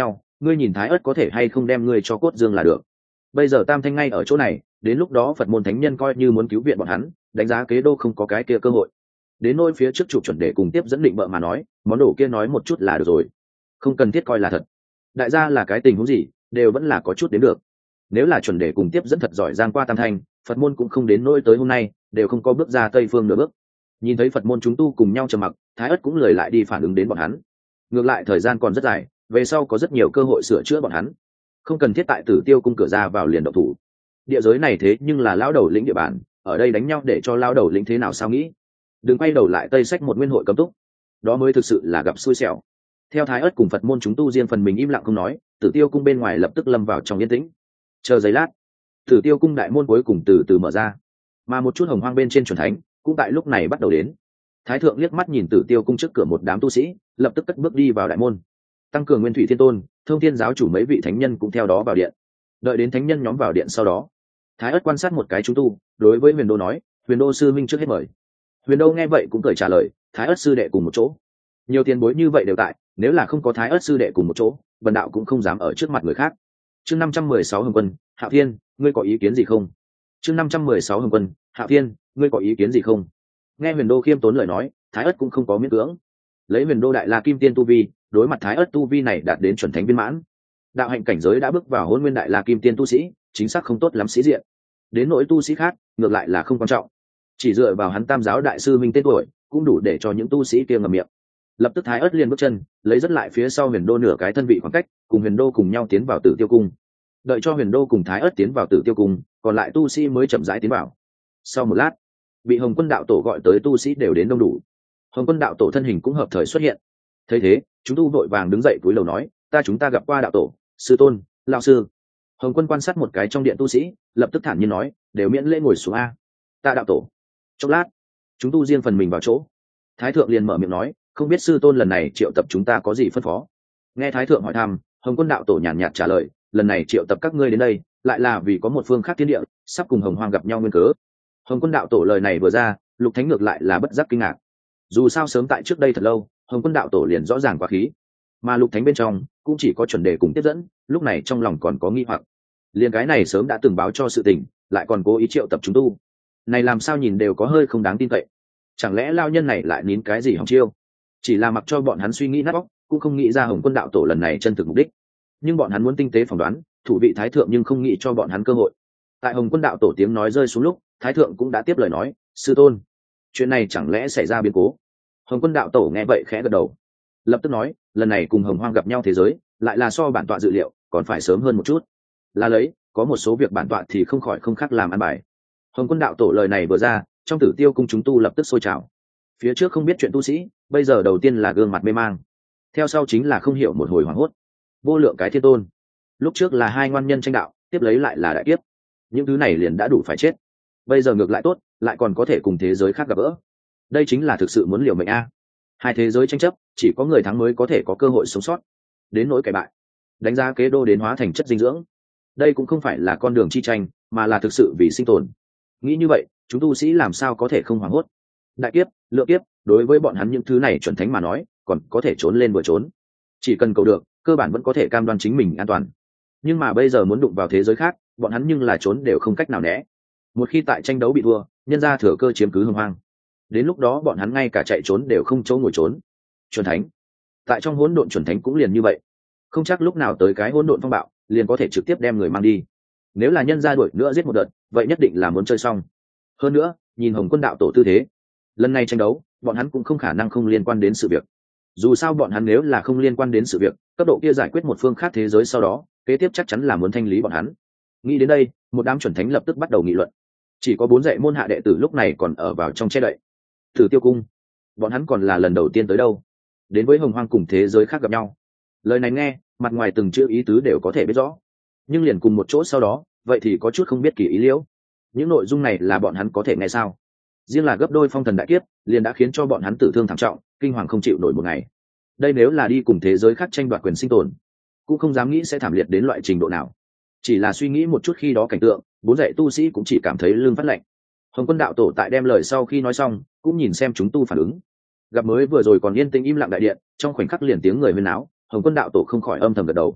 ngươi nhìn thái ớt có thể hay không đem ngươi cho cốt dương là được. Bây giờ tam thanh ngay ở chỗ này, đến lúc đó Phật môn thánh nhân coi như muốn cứu viện bọn hắn, đánh giá kế đô không có cái kia cơ hội. Đến nôi phía trước chụp chuẩn để cùng tiếp dẫn định bợ mà nói, món đồ kia nói một chút là được rồi, không cần thiết coi là thật. Đại gia là cái tình huống gì đều vẫn là có chút đến được. Nếu là chuẩn đề cùng tiếp dẫn thật giỏi giang qua tam thanh, Phật môn cũng không đến nỗi tới hôm nay đều không có bước ra tây phương nửa bước. Nhìn thấy Phật môn chúng tu cùng nhau trầm mặc, thái ất cũng lời lại đi phản ứng đến bọn hắn. Ngược lại thời gian còn rất dài, về sau có rất nhiều cơ hội sửa chữa bọn hắn, không cần thiết tại Tử Tiêu cung cửa ra vào liền động thủ. Địa giới này thế nhưng là lão đầu lĩnh địa bàn, ở đây đánh nhau để cho lão đầu lĩnh thế nào sao nghĩ. Đừng quay đầu lại tây sách một nguyên hội cấm túc, đó mới thực sự là gặp xui xẻo. Theo thái ất cùng Phật môn chúng tu riêng phần mình im lặng không nói, Tử Tiêu cung bên ngoài lập tức lâm vào trong yên tĩnh. Chờ giây lát, Tử Tiêu cung đại môn cuối cùng từ từ mở ra, mà một chút hồng hoang bên trên chuẩn thánh cũng tại lúc này bắt đầu đến. Thái thượng liếc mắt nhìn Tử Tiêu cung trước cửa một đám tu sĩ, lập tức cất bước đi vào đại môn. Tăng cường nguyên thủy thiên tôn, thông thiên giáo chủ mấy vị thánh nhân cũng theo đó vào điện. Đợi đến thánh nhân nhóm vào điện sau đó, thái ất quan sát một cái chúng tu, đối với huyền đô nói, huyền đô sư minh trước hết mời. Huyền đô nghe vậy cũng cười trả lời, thái ất sư đệ cùng một chỗ, nhiều tiền bối như vậy đều tại, nếu là không có thái ất sư đệ cùng một chỗ, vần đạo cũng không dám ở trước mặt người khác. Chương năm trăm mười sáu hồng quân, Hạo Thiên, ngươi có ý kiến gì không? Chương năm trăm mười sáu hồng quân, Hạo Thiên, ngươi có ý kiến gì không? Nghe huyền đô khiêm tốn lời nói, thái ất cũng không có miễn cưỡng. Lấy huyền đô đại la kim tiên tu vi, đối mặt thái ất tu vi này đạt đến chuẩn thánh viên mãn, đạo hạnh cảnh giới đã bước vào hôn nguyên đại la kim tiên tu sĩ, chính xác không tốt lắm sĩ diện. Đến nỗi tu sĩ khác ngược lại là không quan trọng, chỉ dựa vào hắn tam giáo đại sư minh tên tuổi cũng đủ để cho những tu sĩ kia ngậm miệng. Lập tức thái ất liền bước chân lấy rất lại phía sau huyền đô nửa cái thân vị khoảng cách, cùng huyền đô cùng nhau tiến vào Tử Tiêu cung. Đợi cho huyền đô cùng thái ất tiến vào Tử Tiêu cung, còn lại tu sĩ mới chậm rãi tiến vào. Sau một lát, bị hồng quân đạo tổ gọi tới tu sĩ đều đến đông đủ. Hồng quân đạo tổ thân hình cũng hợp thời xuất hiện. Thấy thế, chúng tu vội vàng đứng dậy cúi đầu nói, ta chúng ta gặp qua đạo tổ, sư tôn, lão sư. Hồng quân quan sát một cái trong điện tu sĩ, lập tức thản nhiên nói, đều miễn lễ ngồi xuống a. Ta đạo tổ. Chốc lát, chúng tu riêng phần mình vào chỗ. Thái thượng liền mở miệng nói, không biết sư tôn lần này triệu tập chúng ta có gì phân phó. Nghe thái thượng hỏi thăm, hồng quân đạo tổ nhàn nhạt trả lời, lần này triệu tập các ngươi đến đây lại là vì có một phương khác thiên địa sắp cùng hồng hoang gặp nhau nguyên cớ. Hồng quân đạo tổ lời này vừa ra, lục thánh ngược lại là bất giác kinh ngạc. Dù sao sớm tại trước đây thật lâu, hồng quân đạo tổ liền rõ ràng quá khí, mà lục thánh bên trong cũng chỉ có chuẩn đề cùng tiếp dẫn, lúc này trong lòng còn có nghi hoặc. Liền cái này sớm đã từng báo cho sự tình, lại còn cố ý triệu tập chúng tu, này làm sao nhìn đều có hơi không đáng tin cậy. Chẳng lẽ lao nhân này lại nín cái gì hỏng chiêu, chỉ là mặc cho bọn hắn suy nghĩ nát óc, cũng không nghĩ ra hồng quân đạo tổ lần này chân thực mục đích. Nhưng bọn hắn muốn tinh tế phỏng đoán thủ vị thái thượng, nhưng không nghĩ cho bọn hắn cơ hội. Tại hồng quân đạo tổ tiếng nói rơi xuống lúc, thái thượng cũng đã tiếp lời nói, sư tôn, chuyện này chẳng lẽ xảy ra biến cố. Hồng quân đạo tổ nghe vậy khẽ gật đầu, lập tức nói, lần này cùng hồng hoang gặp nhau thế giới lại là so bản tọa dự liệu còn phải sớm hơn một chút, là lấy có một số việc bản tọa thì không khỏi không khác làm ăn bài. Hồng quân đạo tổ lời này vừa ra, trong Tử Tiêu cung chúng tu lập tức sôi trào. Phía trước không biết chuyện tu sĩ, bây giờ đầu tiên là gương mặt mê mang, theo sau chính là không hiểu một hồi hoảng hốt. Vô lượng cái thiên tôn, lúc trước là hai ngoan nhân tranh đạo, tiếp lấy lại là đại kiếp, những thứ này liền đã đủ phải chết, bây giờ ngược lại tốt, lại còn có thể cùng thế giới khác gặp gỡ, đây chính là thực sự muốn liều mệnh a. Hai thế giới tranh chấp, chỉ có người thắng mới có thể có cơ hội sống sót. Đến nỗi cải bại, đánh giá kế đô đến hóa thành chất dinh dưỡng, đây cũng không phải là con đường chi tranh, mà là thực sự vì sinh tồn. Nghĩ như vậy, chúng tu sĩ làm sao có thể không hoảng hốt. Đại kiếp, lượng kiếp, đối với bọn hắn những thứ này chuẩn thánh mà nói, còn có thể trốn lên vừa trốn, chỉ cần cầu được, cơ bản vẫn có thể cam đoan chính mình an toàn. Nhưng mà bây giờ muốn đụng vào thế giới khác, bọn hắn nhưng là trốn đều không cách nào né. Một khi tại tranh đấu bị thua, nhân ra thừa cơ chiếm cứ hưng hoang, đến lúc đó bọn hắn ngay cả chạy trốn đều không chỗ ngồi trốn. Chuẩn thánh tại trong hỗn độn, chuẩn thánh cũng liền như vậy, không chắc lúc nào tới cái hỗn độn phong bạo liền có thể trực tiếp đem người mang đi. Nếu là nhân ra đuổi nữa giết một đợt, vậy nhất định là muốn chơi xong. Hơn nữa, nhìn hồng quân đạo tổ tư thế, lần này tranh đấu bọn hắn cũng không khả năng không liên quan đến sự việc. Dù sao bọn hắn nếu là không liên quan đến sự việc, cấp độ kia giải quyết một phương khác thế giới sau đó, kế tiếp chắc chắn là muốn thanh lý bọn hắn. Nghĩ đến đây, một đám chuẩn thánh lập tức bắt đầu nghị luận. Chỉ có bốn dạy môn hạ đệ tử lúc này còn ở vào trong che đậy. Tử Tiêu cung, bọn hắn còn là lần đầu tiên tới đâu, đến với hồng hoang cùng thế giới khác gặp nhau. Lời này nghe, mặt ngoài từng chữ ý tứ đều có thể biết rõ, nhưng liền cùng một chỗ sau đó, vậy thì có chút không biết kỳ ý liễu. Những nội dung này là bọn hắn có thể nghe sao? Riêng là gấp đôi phong thần đại kiếp, liền đã khiến cho bọn hắn tử thương thảm trọng, kinh hoàng không chịu nổi một ngày. Đây nếu là đi cùng thế giới khác tranh đoạt quyền sinh tồn, cũng không dám nghĩ sẽ thảm liệt đến loại trình độ nào. Chỉ là suy nghĩ một chút khi đó cảnh tượng, bốn dạy tu sĩ cũng chỉ cảm thấy lưng phát lạnh. Hồng quân đạo tổ tại đem lời sau khi nói xong, cũng nhìn xem chúng tu phản ứng. Gặp mới vừa rồi còn yên tĩnh im lặng đại điện, trong khoảnh khắc liền tiếng người huyên náo, Hồng quân đạo tổ không khỏi âm thầm gật đầu.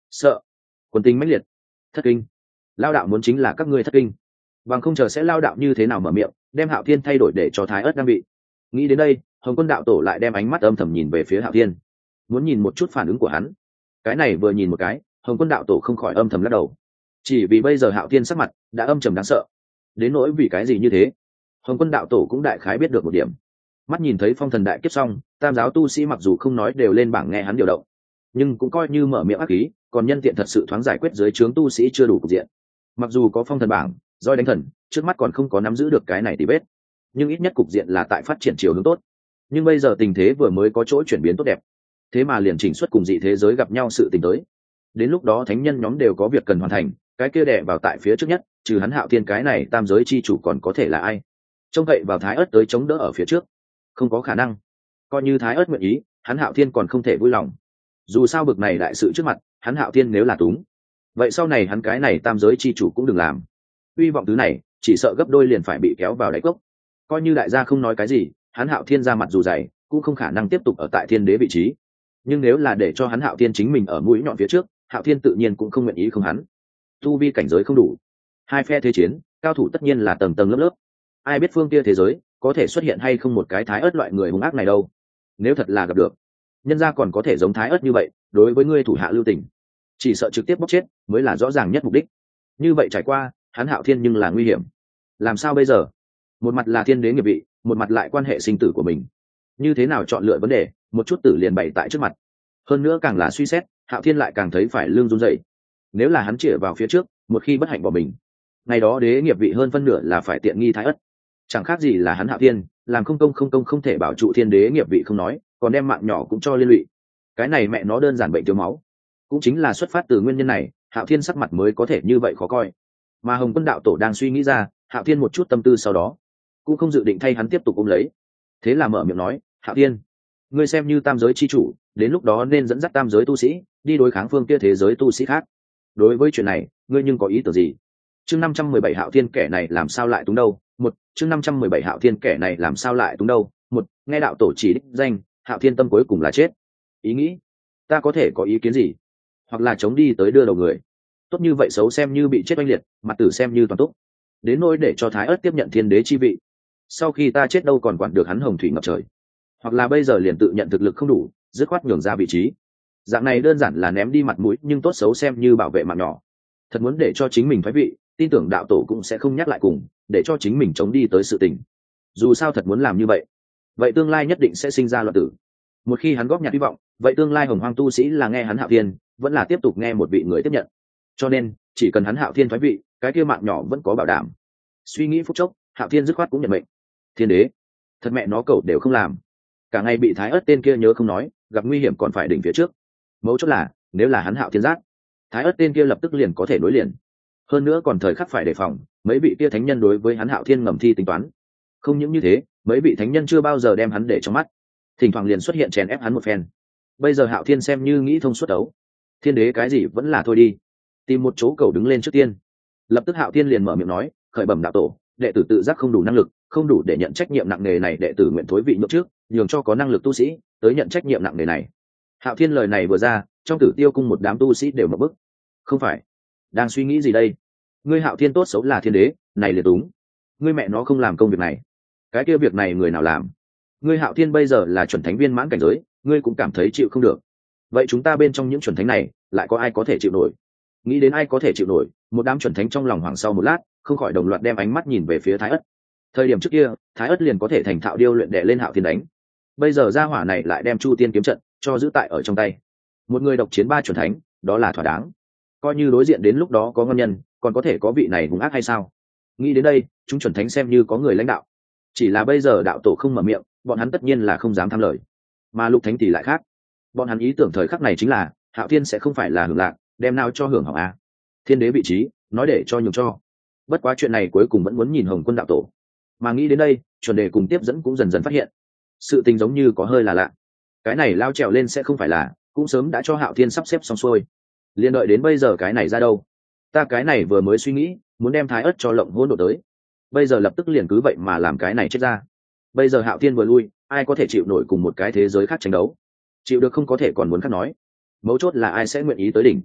sợ, quân tinh mãnh liệt, thất kinh. Lao đạo muốn chính là các ngươi thất kinh, bằng không chờ sẽ lao đạo như thế nào mở miệng đem Hạo Thiên thay đổi để cho Thái Ức đang bị. Nghĩ đến đây, Hồng Quân đạo tổ lại đem ánh mắt âm thầm nhìn về phía Hạo Thiên, muốn nhìn một chút phản ứng của hắn. Cái này vừa nhìn một cái, Hồng Quân đạo tổ không khỏi âm thầm lắc đầu, chỉ vì bây giờ Hạo Thiên sắc mặt đã âm trầm đáng sợ. Đến nỗi vì cái gì như thế, Hồng Quân đạo tổ cũng đại khái biết được một điểm. Mắt nhìn thấy phong thần đại kiếp xong, tam giáo tu sĩ mặc dù không nói đều lên bảng nghe hắn điều động, nhưng cũng coi như mở miệng ác khí, còn nhân tiện thật sự thoáng giải quyết dưới trướng tu sĩ chưa đủ cục diện. Mặc dù có phong thần bảng roi đánh thần, trước mắt còn không có nắm giữ được cái này thì bết, nhưng ít nhất cục diện là tại phát triển chiều hướng tốt. Nhưng bây giờ tình thế vừa mới có chỗ chuyển biến tốt đẹp, thế mà liền chỉnh xuất cùng dị thế giới gặp nhau sự tình tới. Đến lúc đó thánh nhân nhóm đều có việc cần hoàn thành, cái kia đè vào tại phía trước nhất, trừ hắn Hạo Thiên cái này tam giới chi chủ còn có thể là ai? Trông cậy vào Thái Ức tới chống đỡ ở phía trước, không có khả năng. Coi như Thái Ức nguyện ý, hắn Hạo Thiên còn không thể vui lòng. Dù sao bực này đại sự trước mặt, hắn Hạo Thiên nếu là túng, vậy sau này hắn cái này tam giới chi chủ cũng đừng làm. Hy vọng thứ này chỉ sợ gấp đôi liền phải bị kéo vào đáy cốc. Coi như đại gia không nói cái gì, hắn Hạo Thiên ra mặt dù dày cũng không khả năng tiếp tục ở tại thiên đế vị trí. Nhưng nếu là để cho hắn Hạo Thiên chính mình ở mũi nhọn phía trước, Hạo Thiên tự nhiên cũng không nguyện ý không hắn. Tu vi cảnh giới không đủ, hai phe thế chiến, cao thủ tất nhiên là tầng tầng lớp lớp. Ai biết phương kia thế giới có thể xuất hiện hay không một cái Thái Ức loại người hung ác này đâu. Nếu thật là gặp được, nhân gia còn có thể giống Thái Ức như vậy, đối với ngươi thủ hạ lưu tình, chỉ sợ trực tiếp bóc chết mới là rõ ràng nhất mục đích. Như vậy trải qua, hắn Hạo Thiên nhưng là nguy hiểm. Làm sao bây giờ? Một mặt là thiên đế nghiệp vị, một mặt lại quan hệ sinh tử của mình. Như thế nào chọn lựa vấn đề, một chút tử liền bày tại trước mặt. Hơn nữa càng là suy xét, Hạo Thiên lại càng thấy phải lương run rẩy. Nếu là hắn chĩa vào phía trước, một khi bất hạnh bỏ mình, ngày đó đế nghiệp vị hơn phân nửa là phải tiện nghi Thái Ức. Chẳng khác gì là hắn Hạo Thiên làm không công không công không thể bảo trụ thiên đế nghiệp vị không nói, còn đem mạng nhỏ cũng cho liên lụy. Cái này mẹ nó đơn giản bệnh thiếu máu. Cũng chính là xuất phát từ nguyên nhân này, Hạo Thiên sắc mặt mới có thể như vậy khó coi. Mà Hồng Quân đạo tổ đang suy nghĩ ra Hạo Thiên một chút tâm tư, sau đó cũng không dự định thay hắn tiếp tục ôm lấy, thế là mở miệng nói: Hạo Thiên, ngươi xem như tam giới chi chủ, đến lúc đó nên dẫn dắt tam giới tu sĩ đi đối kháng phương kia thế giới tu sĩ khác. Đối với chuyện này, ngươi nhưng có ý tưởng gì? Chương năm trăm mười bảy Hạo Thiên kẻ này làm sao lại túng đâu? Một chương năm trăm mười bảy Hạo Thiên kẻ này làm sao lại túng đâu? Một nghe đạo tổ chỉ đích danh, Hạo Thiên tâm cuối cùng là chết. Ý nghĩ, ta có thể có ý kiến gì? Hoặc là chống đi tới đưa đầu người. Tốt như vậy xấu xem như bị chết oanh liệt, mặt tử xem như toàn túc. Đến nỗi để cho Thái Ức tiếp nhận thiên đế chi vị, sau khi ta chết đâu còn quản được hắn hồng thủy ngập trời. Hoặc là bây giờ liền tự nhận thực lực không đủ, dứt khoát nhường ra vị trí. Dạng này đơn giản là ném đi mặt mũi, nhưng tốt xấu xem như bảo vệ mạng nhỏ. Thật muốn để cho chính mình thoái vị, tin tưởng đạo tổ cũng sẽ không nhắc lại cùng, để cho chính mình chống đi tới sự tình. Dù sao thật muốn làm như vậy, vậy tương lai nhất định sẽ sinh ra loạn tử. Một khi hắn góp nhặt hy vọng, vậy tương lai hồng hoang tu sĩ là nghe hắn Hạo Thiên, vẫn là tiếp tục nghe một vị người tiếp nhận. Cho nên chỉ cần hắn Hạo Thiên thoái vị, cái kia mạng nhỏ vẫn có bảo đảm. Suy nghĩ phút chốc, Hạo Thiên dứt khoát cũng nhận mệnh. Thiên đế, thật mẹ nó cẩu đều không làm, cả ngày bị Thái Ức tên kia nhớ không nói, gặp nguy hiểm còn phải đỉnh phía trước. Mấu chốt là nếu là hắn Hạo Thiên giác, Thái Ức tên kia lập tức liền có thể nối liền. Hơn nữa còn thời khắc phải đề phòng mấy vị kia thánh nhân đối với hắn Hạo Thiên ngầm thi tính toán. Không những như thế, mấy vị thánh nhân chưa bao giờ đem hắn để trong mắt, thỉnh thoảng liền xuất hiện chèn ép hắn một phen. Bây giờ Hạo Thiên xem như nghĩ thông suốt đấu, thiên đế cái gì vẫn là thôi đi, tìm một chỗ cầu đứng lên trước tiên. Lập tức Hạo Thiên liền mở miệng nói: khởi bẩm đạo tổ, đệ tử tự giác không đủ năng lực, không đủ để nhận trách nhiệm nặng nề này, đệ tử nguyện thối vị nhượng trước, nhường cho có năng lực tu sĩ tới nhận trách nhiệm nặng nề này. Hạo Thiên lời này vừa ra, trong Tử Tiêu cung một đám tu sĩ đều mở bức. Không phải, đang suy nghĩ gì đây? Ngươi Hạo Thiên tốt xấu là thiên đế, này liền đúng. Ngươi mẹ nó không làm công việc này, cái kia việc này người nào làm? Ngươi Hạo Thiên bây giờ là chuẩn thánh viên mãn cảnh giới, ngươi cũng cảm thấy chịu không được. Vậy chúng ta bên trong những chuẩn thánh này, lại có ai có thể chịu nổi? Nghĩ đến ai có thể chịu nổi, một đám chuẩn thánh trong lòng hoảng sau một lát, không khỏi đồng loạt đem ánh mắt nhìn về phía Thái Ức. Thời điểm trước kia, Thái Ức liền có thể thành thạo điêu luyện đè lên Hạo Thiên đánh. Bây giờ gia hỏa này lại đem Chu Tiên kiếm trận cho giữ tại ở trong tay. Một người độc chiến ba chuẩn thánh, đó là thỏa đáng. Coi như đối diện đến lúc đó có ngon nhân, còn có thể có vị này hung ác hay sao? Nghĩ đến đây, chúng chuẩn thánh xem như có người lãnh đạo. Chỉ là bây giờ đạo tổ không mở miệng, bọn hắn tất nhiên là không dám tham lời. Mà lục thánh thì lại khác. Bọn hắn ý tưởng thời khắc này chính là Hạo Thiên sẽ không phải là hưởng lạc, đem nào cho hưởng hỏng a. Thiên đế vị trí, nói để cho nhường cho. Bất quá chuyện này cuối cùng vẫn muốn nhìn Hồng Quân đạo tổ. Mà nghĩ đến đây, chuẩn đề cùng tiếp dẫn cũng dần dần phát hiện sự tình giống như có hơi là lạ. Cái này lao trèo lên sẽ không phải là cũng sớm đã cho Hạo Thiên sắp xếp xong xuôi, liền đợi đến bây giờ cái này ra đâu. Ta cái này vừa mới suy nghĩ muốn đem Thái Ức cho lộng hỗn độn tới, bây giờ lập tức liền cứ vậy mà làm cái này chết ra. Bây giờ Hạo Thiên vừa lui, ai có thể chịu nổi cùng một cái thế giới khác tranh đấu? Chịu được không có thể còn muốn khác nói. Mấu chốt là ai sẽ nguyện ý tới đỉnh.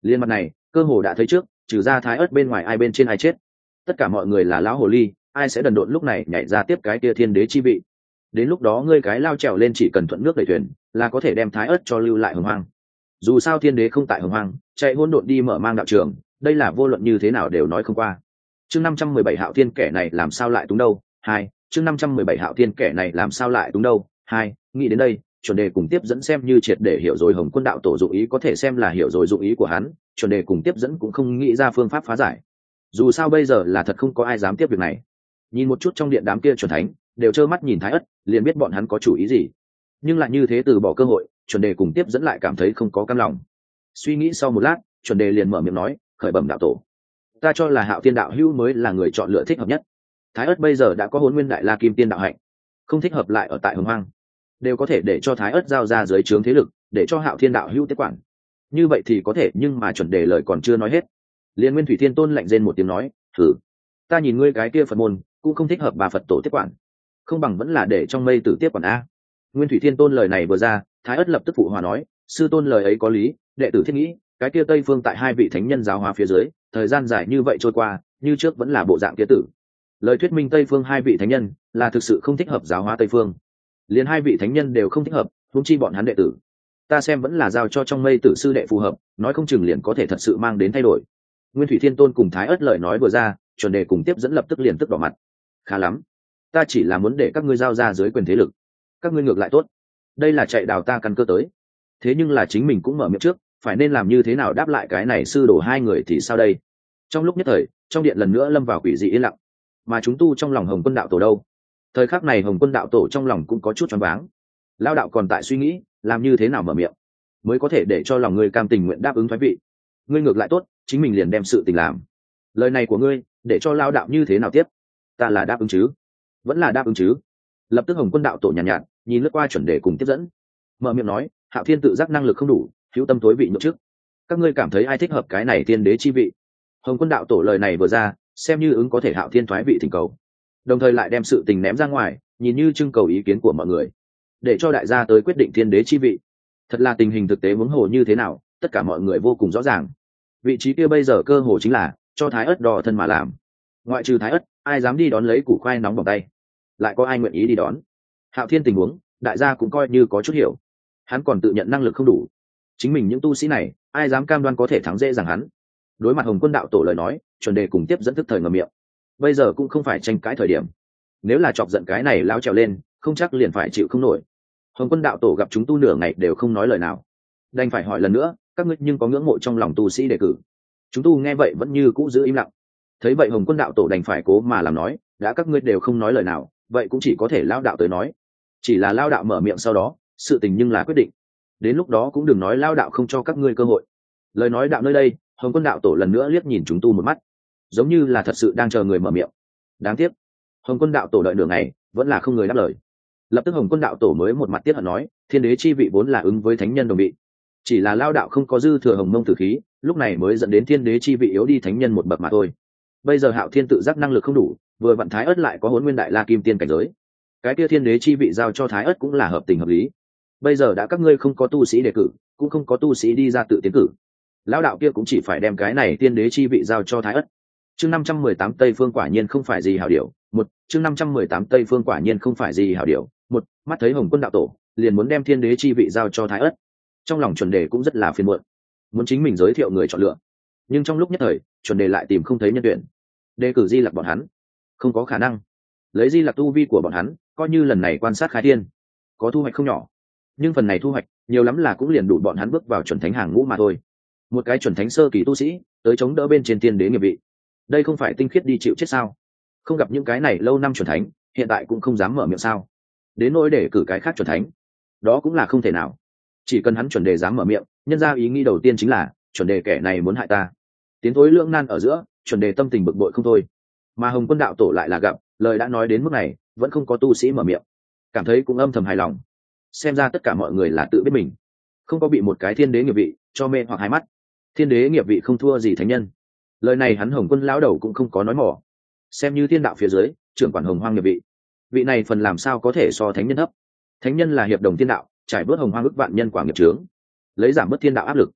Liên mặt này cơ hồ đã thấy trước, trừ ra Thái Ất bên ngoài ai bên trên ai chết. Tất cả mọi người là lão hồ ly, ai sẽ đần độn lúc này nhảy ra tiếp cái kia thiên đế chi vị. Đến lúc đó ngươi cái lao trèo lên chỉ cần thuận nước đẩy thuyền là có thể đem Thái Ất cho lưu lại hồng hoang. Dù sao thiên đế không tại hồng hoang, chạy hỗn độn đi mở mang đạo trường, đây là vô luận như thế nào đều nói không qua. Chương năm trăm mười bảy Hạo Thiên kẻ này làm sao lại túng đâu? Hai, chương năm trăm mười bảy Hạo Thiên kẻ này làm sao lại túng đâu? Hai, nghĩ đến đây, chuẩn đề cùng tiếp dẫn xem như triệt để hiểu rồi Hồng Quân đạo tổ dụng ý, có thể xem là hiểu rồi dụng ý của hắn, chuẩn đề cùng tiếp dẫn cũng không nghĩ ra phương pháp phá giải. Dù sao bây giờ là thật không có ai dám tiếp việc này. Nhìn một chút trong điện đám kia chuẩn thánh, đều trơ mắt nhìn Thái Ất, liền biết bọn hắn có chủ ý gì. Nhưng lại như thế từ bỏ cơ hội, chuẩn đề cùng tiếp dẫn lại cảm thấy không có cam lòng. Suy nghĩ sau một lát, chuẩn đề liền mở miệng nói, khởi bẩm đạo tổ, ta cho là Hạo Thiên đạo hữu mới là người chọn lựa thích hợp nhất. Thái Ất bây giờ đã có Hỗn Nguyên Đại La Kim Tiên đạo hạnh, không thích hợp lại ở tại Hồng Hoang, đều có thể để cho Thái Ất giao ra dưới trướng thế lực, để cho Hạo Thiên đạo hữu tiếp quản. Như vậy thì có thể, nhưng mà chuẩn đề lời còn chưa nói hết, liên Nguyên Thủy Thiên Tôn lạnh rên một tiếng nói, thử, ta nhìn ngươi cái kia Phật môn cũng không thích hợp bà Phật tổ tiếp quản, không bằng vẫn là để trong mây tử tiếp quản a. Nguyên Thủy Thiên Tôn lời này vừa ra, Thái Ất lập tức phụ hòa nói, sư tôn lời ấy có lý, đệ tử thiết nghĩ, cái kia Tây Phương tại hai vị thánh nhân giáo hóa phía dưới, thời gian dài như vậy trôi qua, như trước vẫn là bộ dạng kia tử. Lời thuyết minh Tây Phương hai vị thánh nhân là thực sự không thích hợp giáo hóa Tây Phương, liền hai vị thánh nhân đều không thích hợp, huống chi bọn hắn đệ tử. Ta xem vẫn là giao cho trong mây tử sư đệ phù hợp, nói không chừng liền có thể thật sự mang đến thay đổi. Nguyên Thủy Thiên Tôn cùng Thái Ất lời nói vừa ra, chuẩn đề cùng tiếp dẫn lập tức liền tức đỏ mặt. Khá lắm, ta chỉ là muốn để các ngươi giao ra dưới quyền thế lực, các ngươi ngược lại tốt, đây là chạy đào ta căn cơ tới. Thế nhưng là chính mình cũng mở miệng trước, phải nên làm như thế nào đáp lại cái này sư đồ hai người thì sao đây? Trong lúc nhất thời, trong điện lần nữa lâm vào quỷ dị yên lặng, mà chúng tu trong lòng Hồng Quân đạo tổ đâu? Thời khắc này Hồng Quân đạo tổ trong lòng cũng có chút choáng váng. Lao đạo còn tại suy nghĩ, làm như thế nào mở miệng mới có thể để cho lòng ngươi cam tình nguyện đáp ứng thoái vị. Ngươi ngược lại tốt, chính mình liền đem sự tình làm. Lời này của ngươi, để cho Lao đạo như thế nào tiếp? Ta là đáp ứng chứ? Vẫn là đáp ứng chứ? Lập tức Hồng Quân đạo tổ nhàn nhạt, nhạt, nhìn lướt qua chuẩn đề cùng tiếp dẫn, mở miệng nói, Hạo Thiên tự giác năng lực không đủ, hữu tâm tối vị nhượng chức. Các ngươi cảm thấy ai thích hợp cái này tiên đế chi vị? Hồng Quân đạo tổ lời này vừa ra, xem như ứng có thể Hạo Thiên thoái vị thỉnh cầu, đồng thời lại đem sự tình ném ra ngoài, nhìn như trưng cầu ý kiến của mọi người, để cho đại gia tới quyết định tiên đế chi vị. Thật là tình hình thực tế huống hồ như thế nào, tất cả mọi người vô cùng rõ ràng. Vị trí kia bây giờ cơ hồ chính là cho Thái Ất đò thân mà làm. Ngoại trừ Thái Ất, ai dám đi đón lấy củ khoai nóng bằng tay? Lại có ai nguyện ý đi đón? Hạo Thiên tình huống, đại gia cũng coi như có chút hiểu. Hắn còn tự nhận năng lực không đủ, chính mình những tu sĩ này, ai dám cam đoan có thể thắng dễ dàng hắn? Đối mặt Hồng Quân đạo tổ lời nói, chuẩn đề cùng tiếp dẫn thức thời ngậm miệng. Bây giờ cũng không phải tranh cãi thời điểm, nếu là chọc giận cái này lao trèo lên, không chắc liền phải chịu không nổi. Hồng Quân đạo tổ gặp chúng tu nửa ngày đều không nói lời nào, đành phải hỏi lần nữa, các ngươi nhưng có ngưỡng mộ trong lòng tu sĩ đề cử? Chúng tu nghe vậy vẫn như cũ giữ im lặng. Thấy vậy Hồng Quân đạo tổ đành phải cố mà làm nói, đã các ngươi đều không nói lời nào, vậy cũng chỉ có thể lao đạo tới nói. Chỉ là lao đạo mở miệng sau đó, sự tình nhưng là quyết định, đến lúc đó cũng đừng nói lao đạo không cho các ngươi cơ hội. Lời nói đạo nơi đây, Hồng Quân đạo tổ lần nữa liếc nhìn chúng tu một mắt, giống như là thật sự đang chờ người mở miệng. Đáng tiếc, Hồng Quân đạo tổ đợi nửa ngày vẫn là không người đáp lời. Lập tức Hồng Quân đạo tổ mới một mặt tiếc hận nói, thiên đế chi vị vốn là ứng với thánh nhân đồng vị, chỉ là lao đạo không có dư thừa hồng mông tử khí, lúc này mới dẫn đến thiên đế chi vị yếu đi thánh nhân một bậc mà thôi. Bây giờ Hạo Thiên tự giác năng lực không đủ, vừa vặn Thái Ất lại có Hỗn Nguyên Đại La Kim Tiên cảnh giới, cái kia thiên đế chi vị giao cho Thái Ất cũng là hợp tình hợp lý. Bây giờ đã các ngươi không có tu sĩ đề cử, cũng không có tu sĩ đi ra tự tiến cử, lão đạo kia cũng chỉ phải đem cái này tiên đế chi vị giao cho Thái Ất. Chương năm trăm mười tám Tây Phương quả nhiên không phải gì hảo điều. Một, chương năm trăm mười tám Tây Phương quả nhiên không phải gì hảo điều. Một, mắt thấy Hồng Quân đạo tổ liền muốn đem thiên đế chi vị giao cho Thái Ất, trong lòng chuẩn đề cũng rất là phiền muộn, muốn chính mình giới thiệu người chọn lựa, nhưng trong lúc nhất thời chuẩn đề lại tìm không thấy nhân tuyển. Đề cử Di Lặc bọn hắn không có khả năng, lấy Di Lặc tu vi của bọn hắn, coi như lần này quan sát khai thiên có thu hoạch không nhỏ, nhưng phần này thu hoạch nhiều lắm là cũng liền đủ bọn hắn bước vào chuẩn thánh hàng ngũ mà thôi. Một cái chuẩn thánh sơ kỳ tu sĩ tới chống đỡ bên trên tiên đế nghiệp vị, đây không phải tinh khiết đi chịu chết sao? Không gặp những cái này lâu năm chuẩn thánh, hiện tại cũng không dám mở miệng sao? Đến nỗi để cử cái khác chuẩn thánh, đó cũng là không thể nào. Chỉ cần hắn chuẩn đề dám mở miệng, nhân ra ý nghĩ đầu tiên chính là chuẩn đề kẻ này muốn hại ta. Tiến thối lưỡng nan ở giữa, chuẩn đề tâm tình bực bội không thôi. Mà Hồng Quân đạo tổ lại là gặp lời đã nói đến mức này, vẫn không có tu sĩ mở miệng, cảm thấy cũng âm thầm hài lòng. Xem ra tất cả mọi người là tự biết mình, không có bị một cái thiên đế nghiệp vị cho mê hoặc hai mắt. Thiên đế nghiệp vị không thua gì thánh nhân, lời này hắn Hồng Quân lão đầu cũng không có nói mỏ. Xem như thiên đạo phía dưới trưởng quản hồng hoang nghiệp vị, vị này phần làm sao có thể so thánh nhân thấp? Thánh nhân là hiệp đồng thiên đạo, trải bớt hồng hoang ức vạn nhân quả nghiệp chướng, lấy giảm bớt thiên đạo áp lực.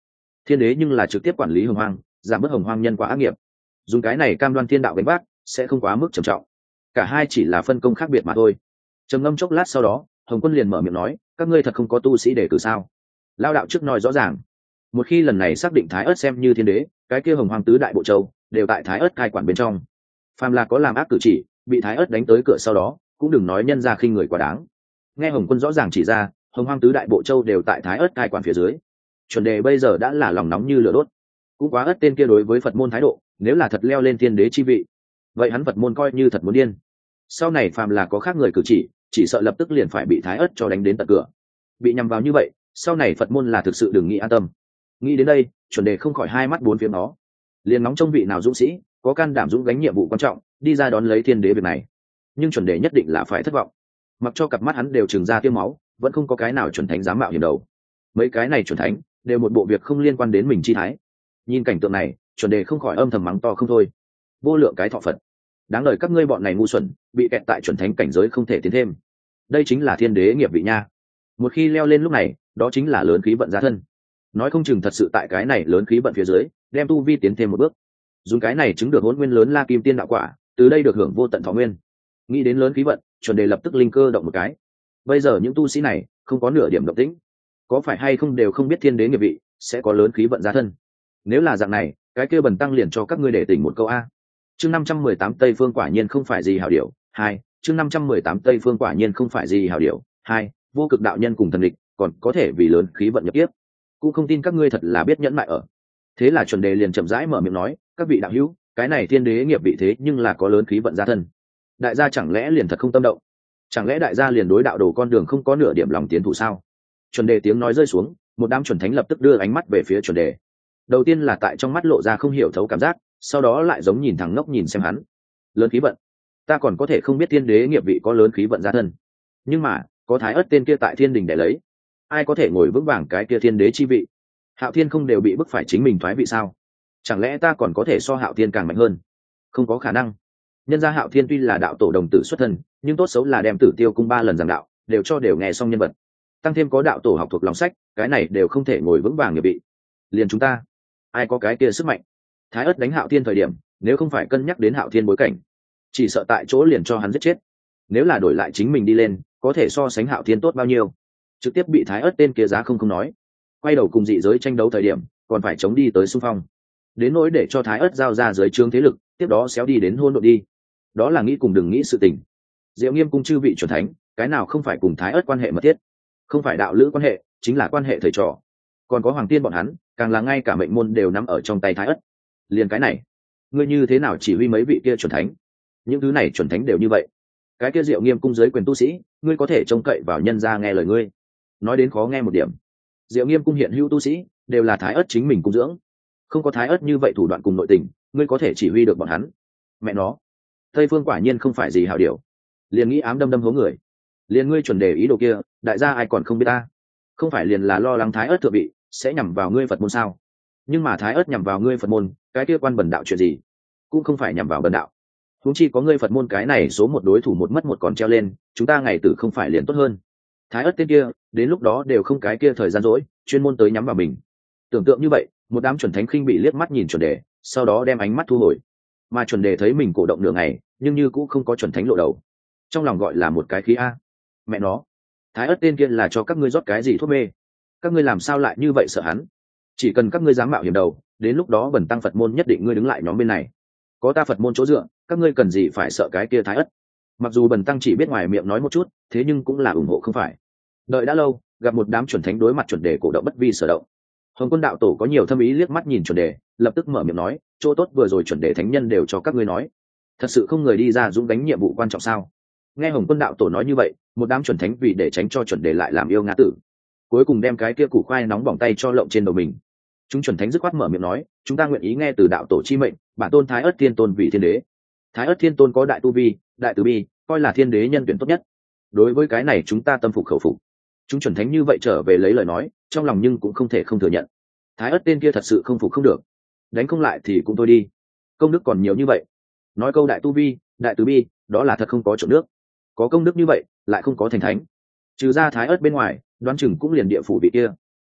thiên đế nhưng là trực tiếp quản lý hồng hoang, giảm bớt hồng hoang nhân quả ác nghiệp, dùng cái này cam đoan thiên đạo gánh vác sẽ không quá mức trầm trọng. Cả hai chỉ là phân công khác biệt mà thôi. Trầm ngâm chốc lát sau đó, Hồng Quân liền mở miệng nói, các ngươi thật không có tu sĩ để cử sao? Lao đạo trước nói rõ ràng, một khi lần này xác định Thái Ất xem như thiên đế, cái kia hồng hoàng tứ đại bộ châu đều tại Thái Ất cai quản bên trong. Phàm là có làm ác cử chỉ, bị Thái Ất đánh tới cửa sau đó, cũng đừng nói nhân ra khinh người quá đáng. Nghe Hồng Quân rõ ràng chỉ ra, hồng hoàng tứ đại bộ châu đều tại Thái Ất cai quản phía dưới. Chuẩn đề bây giờ đã là lòng nóng như lửa đốt. Cũng quá ất tên kia đối với Phật môn thái độ, nếu là thật leo lên thiên đế chi vị, vậy hắn Phật môn coi như thật muốn điên. Sau này phàm là có khác người cử chỉ, chỉ sợ lập tức liền phải bị Thái Ất cho đánh đến tận cửa. Bị nhằm vào như vậy, sau này Phật môn là thực sự đừng nghĩ an tâm. Nghĩ đến đây, chuẩn đề không khỏi hai mắt bốn phía nó, liền nóng trong vị nào dũng sĩ có can đảm dũng gánh nhiệm vụ quan trọng đi ra đón lấy thiên đế việc này. Nhưng chuẩn đề nhất định là phải thất vọng, mặc cho cặp mắt hắn đều trừng ra tiêm máu, vẫn không có cái nào chuẩn thánh dám mạo hiểm đầu. Mấy cái này chuẩn thánh đều một bộ việc không liên quan đến mình chi thái. Nhìn cảnh tượng này, chuẩn đề không khỏi âm thầm mắng to không thôi. Vô lượng cái thọ Phật, đáng đời các ngươi bọn này ngu xuẩn, bị kẹt tại chuẩn thánh cảnh giới không thể tiến thêm. Đây chính là thiên đế nghiệp vị nha. Một khi leo lên lúc này, đó chính là lớn khí vận ra thân. Nói không chừng thật sự tại cái này lớn khí vận phía dưới, đem tu vi tiến thêm một bước. Dùng cái này chứng được hỗn nguyên lớn la kim tiên đạo quả, từ đây được hưởng vô tận thọ nguyên. Nghĩ đến lớn khí vận, chuẩn đề lập tức linh cơ động một cái. Bây giờ những tu sĩ này không có nửa điểm động tĩnh, có phải hay không đều không biết thiên đế nghiệp vị sẽ có lớn khí vận ra thân. Nếu là dạng này, cái kia bần tăng liền cho các ngươi để tỉnh một câu a. Chương năm trăm mười tám Tây Phương quả nhiên không phải gì hảo điểu. Hai, chương năm trăm mười tám Tây Phương quả nhiên không phải gì hảo điểu. Hai, vô cực đạo nhân cùng thần địch, còn có thể vì lớn khí vận nhập tiếp. Cũng không tin các ngươi thật là biết nhẫn mại ở. Thế là chuẩn đề liền chậm rãi mở miệng nói, các vị đạo hữu, cái này thiên đế nghiệp vị thế nhưng là có lớn khí vận ra thân. Đại gia chẳng lẽ liền thật không tâm động? Chẳng lẽ đại gia liền đối đạo đồ con đường không có nửa điểm lòng tiến thủ sao? Chuẩn đề tiếng nói rơi xuống, một đám chuẩn thánh lập tức đưa ánh mắt về phía chuẩn đề. Đầu tiên là tại trong mắt lộ ra không hiểu thấu cảm giác, sau đó lại giống nhìn thẳng ngốc nhìn xem hắn. Lớn khí vận, ta còn có thể không biết thiên đế nghiệp vị có lớn khí vận ra thân, nhưng mà có Thái Ất tên kia tại thiên đình để lấy, ai có thể ngồi vững vàng cái kia thiên đế chi vị? Hạo Thiên không đều bị bức phải chính mình thoái vị sao? Chẳng lẽ ta còn có thể so Hạo Thiên càng mạnh hơn? Không có khả năng. Nhân gia Hạo Thiên tuy là đạo tổ đồng tử xuất thân, nhưng tốt xấu là đem Tử Tiêu cung ba lần giảng đạo, đều cho đều nghe xong nhân vật. Tăng thêm có đạo tổ học thuộc lòng sách, cái này đều không thể ngồi vững vàng nghiệp vị. Liền chúng ta, ai có cái kia sức mạnh? Thái Ất đánh Hạo Thiên thời điểm, nếu không phải cân nhắc đến Hạo Thiên bối cảnh, chỉ sợ tại chỗ liền cho hắn giết chết. Nếu là đổi lại chính mình đi lên, có thể so sánh Hạo Thiên tốt bao nhiêu? Trực tiếp bị Thái Ất tên kia giá không không nói, quay đầu cùng dị giới tranh đấu thời điểm, còn phải chống đi tới xung phong. Đến nỗi để cho Thái Ất giao ra dưới trướng thế lực, tiếp đó xéo đi đến hôn đội đi. Đó là nghĩ cùng đừng nghĩ sự tình. Diệu Nghiêm cung chư vị chuẩn thánh, cái nào không phải cùng Thái Ất quan hệ mật thiết? Không phải đạo lữ quan hệ, chính là quan hệ thầy trò. Còn có Hoàng Tiên bọn hắn, càng là ngay cả mệnh môn đều nắm ở trong tay Thái Ất. Liền cái này, ngươi như thế nào chỉ huy mấy vị kia chuẩn thánh? Những thứ này chuẩn thánh đều như vậy. Cái kia Diệu Nghiêm cung dưới quyền tu sĩ, ngươi có thể trông cậy vào nhân gia nghe lời ngươi. Nói đến khó nghe một điểm, Diệu Nghiêm cung hiện hữu tu sĩ đều là Thái Ất chính mình cung dưỡng, không có Thái Ất như vậy thủ đoạn cùng nội tình, ngươi có thể chỉ huy được bọn hắn? Mẹ nó, Tây Phương quả nhiên không phải gì hảo điều. Liền nghĩ ám đâm đâm hố người. Liền ngươi chuẩn đề ý đồ kia, đại gia ai còn không biết ta? Không phải liền là lo lắng Thái Ất thượng vị sẽ nhằm vào ngươi Phật môn sao? Nhưng mà Thái Ất nhằm vào ngươi Phật môn, cái kia quan bần đạo chuyện gì? Cũng không phải nhằm vào bần đạo. Huống chi có ngươi Phật môn cái này số một đối thủ một mất một còn treo lên, chúng ta ngày tử không phải liền tốt hơn? Thái Ất tên kia, đến lúc đó đều không cái kia thời gian rỗi, chuyên môn tới nhắm vào mình. Tưởng tượng như vậy, một đám chuẩn thánh khinh bị liếc mắt nhìn chuẩn đề, sau đó đem ánh mắt thu hồi. Mà chuẩn đề thấy mình cổ động nửa ngày, nhưng như cũng không có chuẩn thánh lộ đầu. Trong lòng gọi là một cái khí a. Mẹ nó, Thái Ất tên kia là cho các ngươi rót cái gì thuốc mê? Các ngươi làm sao lại như vậy sợ hắn? Chỉ cần các ngươi dám mạo hiểm đầu, đến lúc đó bần tăng Phật môn nhất định ngươi đứng lại nhóm bên này. Có ta Phật môn chỗ dựa, các ngươi cần gì phải sợ cái kia Thái Ất? Mặc dù bần tăng chỉ biết ngoài miệng nói một chút, thế nhưng cũng là ủng hộ không phải. Đợi đã lâu, gặp một đám chuẩn thánh đối mặt chuẩn đề cổ động bất vi sở động. Hồng Quân đạo tổ có nhiều thâm ý liếc mắt nhìn chuẩn đề, lập tức mở miệng nói, chỗ tốt vừa rồi chuẩn đề thánh nhân đều cho các ngươi nói, thật sự không người đi ra dũng đánh nhiệm vụ quan trọng sao? Nghe Hồng Quân đạo tổ nói như vậy, một đám chuẩn thánh vì để tránh cho chuẩn đề lại làm yêu ngã tử, cuối cùng đem cái kia củ khoai nóng bỏng tay cho lộng trên đầu mình. Chúng chuẩn thánh dứt khoát mở miệng nói, chúng ta nguyện ý nghe từ đạo tổ chi mệnh, bản tôn Thái Ất Thiên Tôn vì thiên đế. Thái Ất Thiên Tôn có đại tu vi, đại từ bi, coi là thiên đế nhân tuyển tốt nhất. Đối với cái này chúng ta tâm phục khẩu phục. Chúng chuẩn thánh như vậy trở về lấy lời nói, trong lòng nhưng cũng không thể không thừa nhận. Thái Ất tên kia thật sự không phục không được, đánh không lại thì cũng thôi đi, công đức còn nhiều như vậy. Nói câu đại tu vi, đại từ bi, đó là thật không có chỗ nước. Có công đức như vậy, lại không có thành thánh. Trừ ra Thái Ất bên ngoài, đoán chừng cũng liền địa phủ vị kia.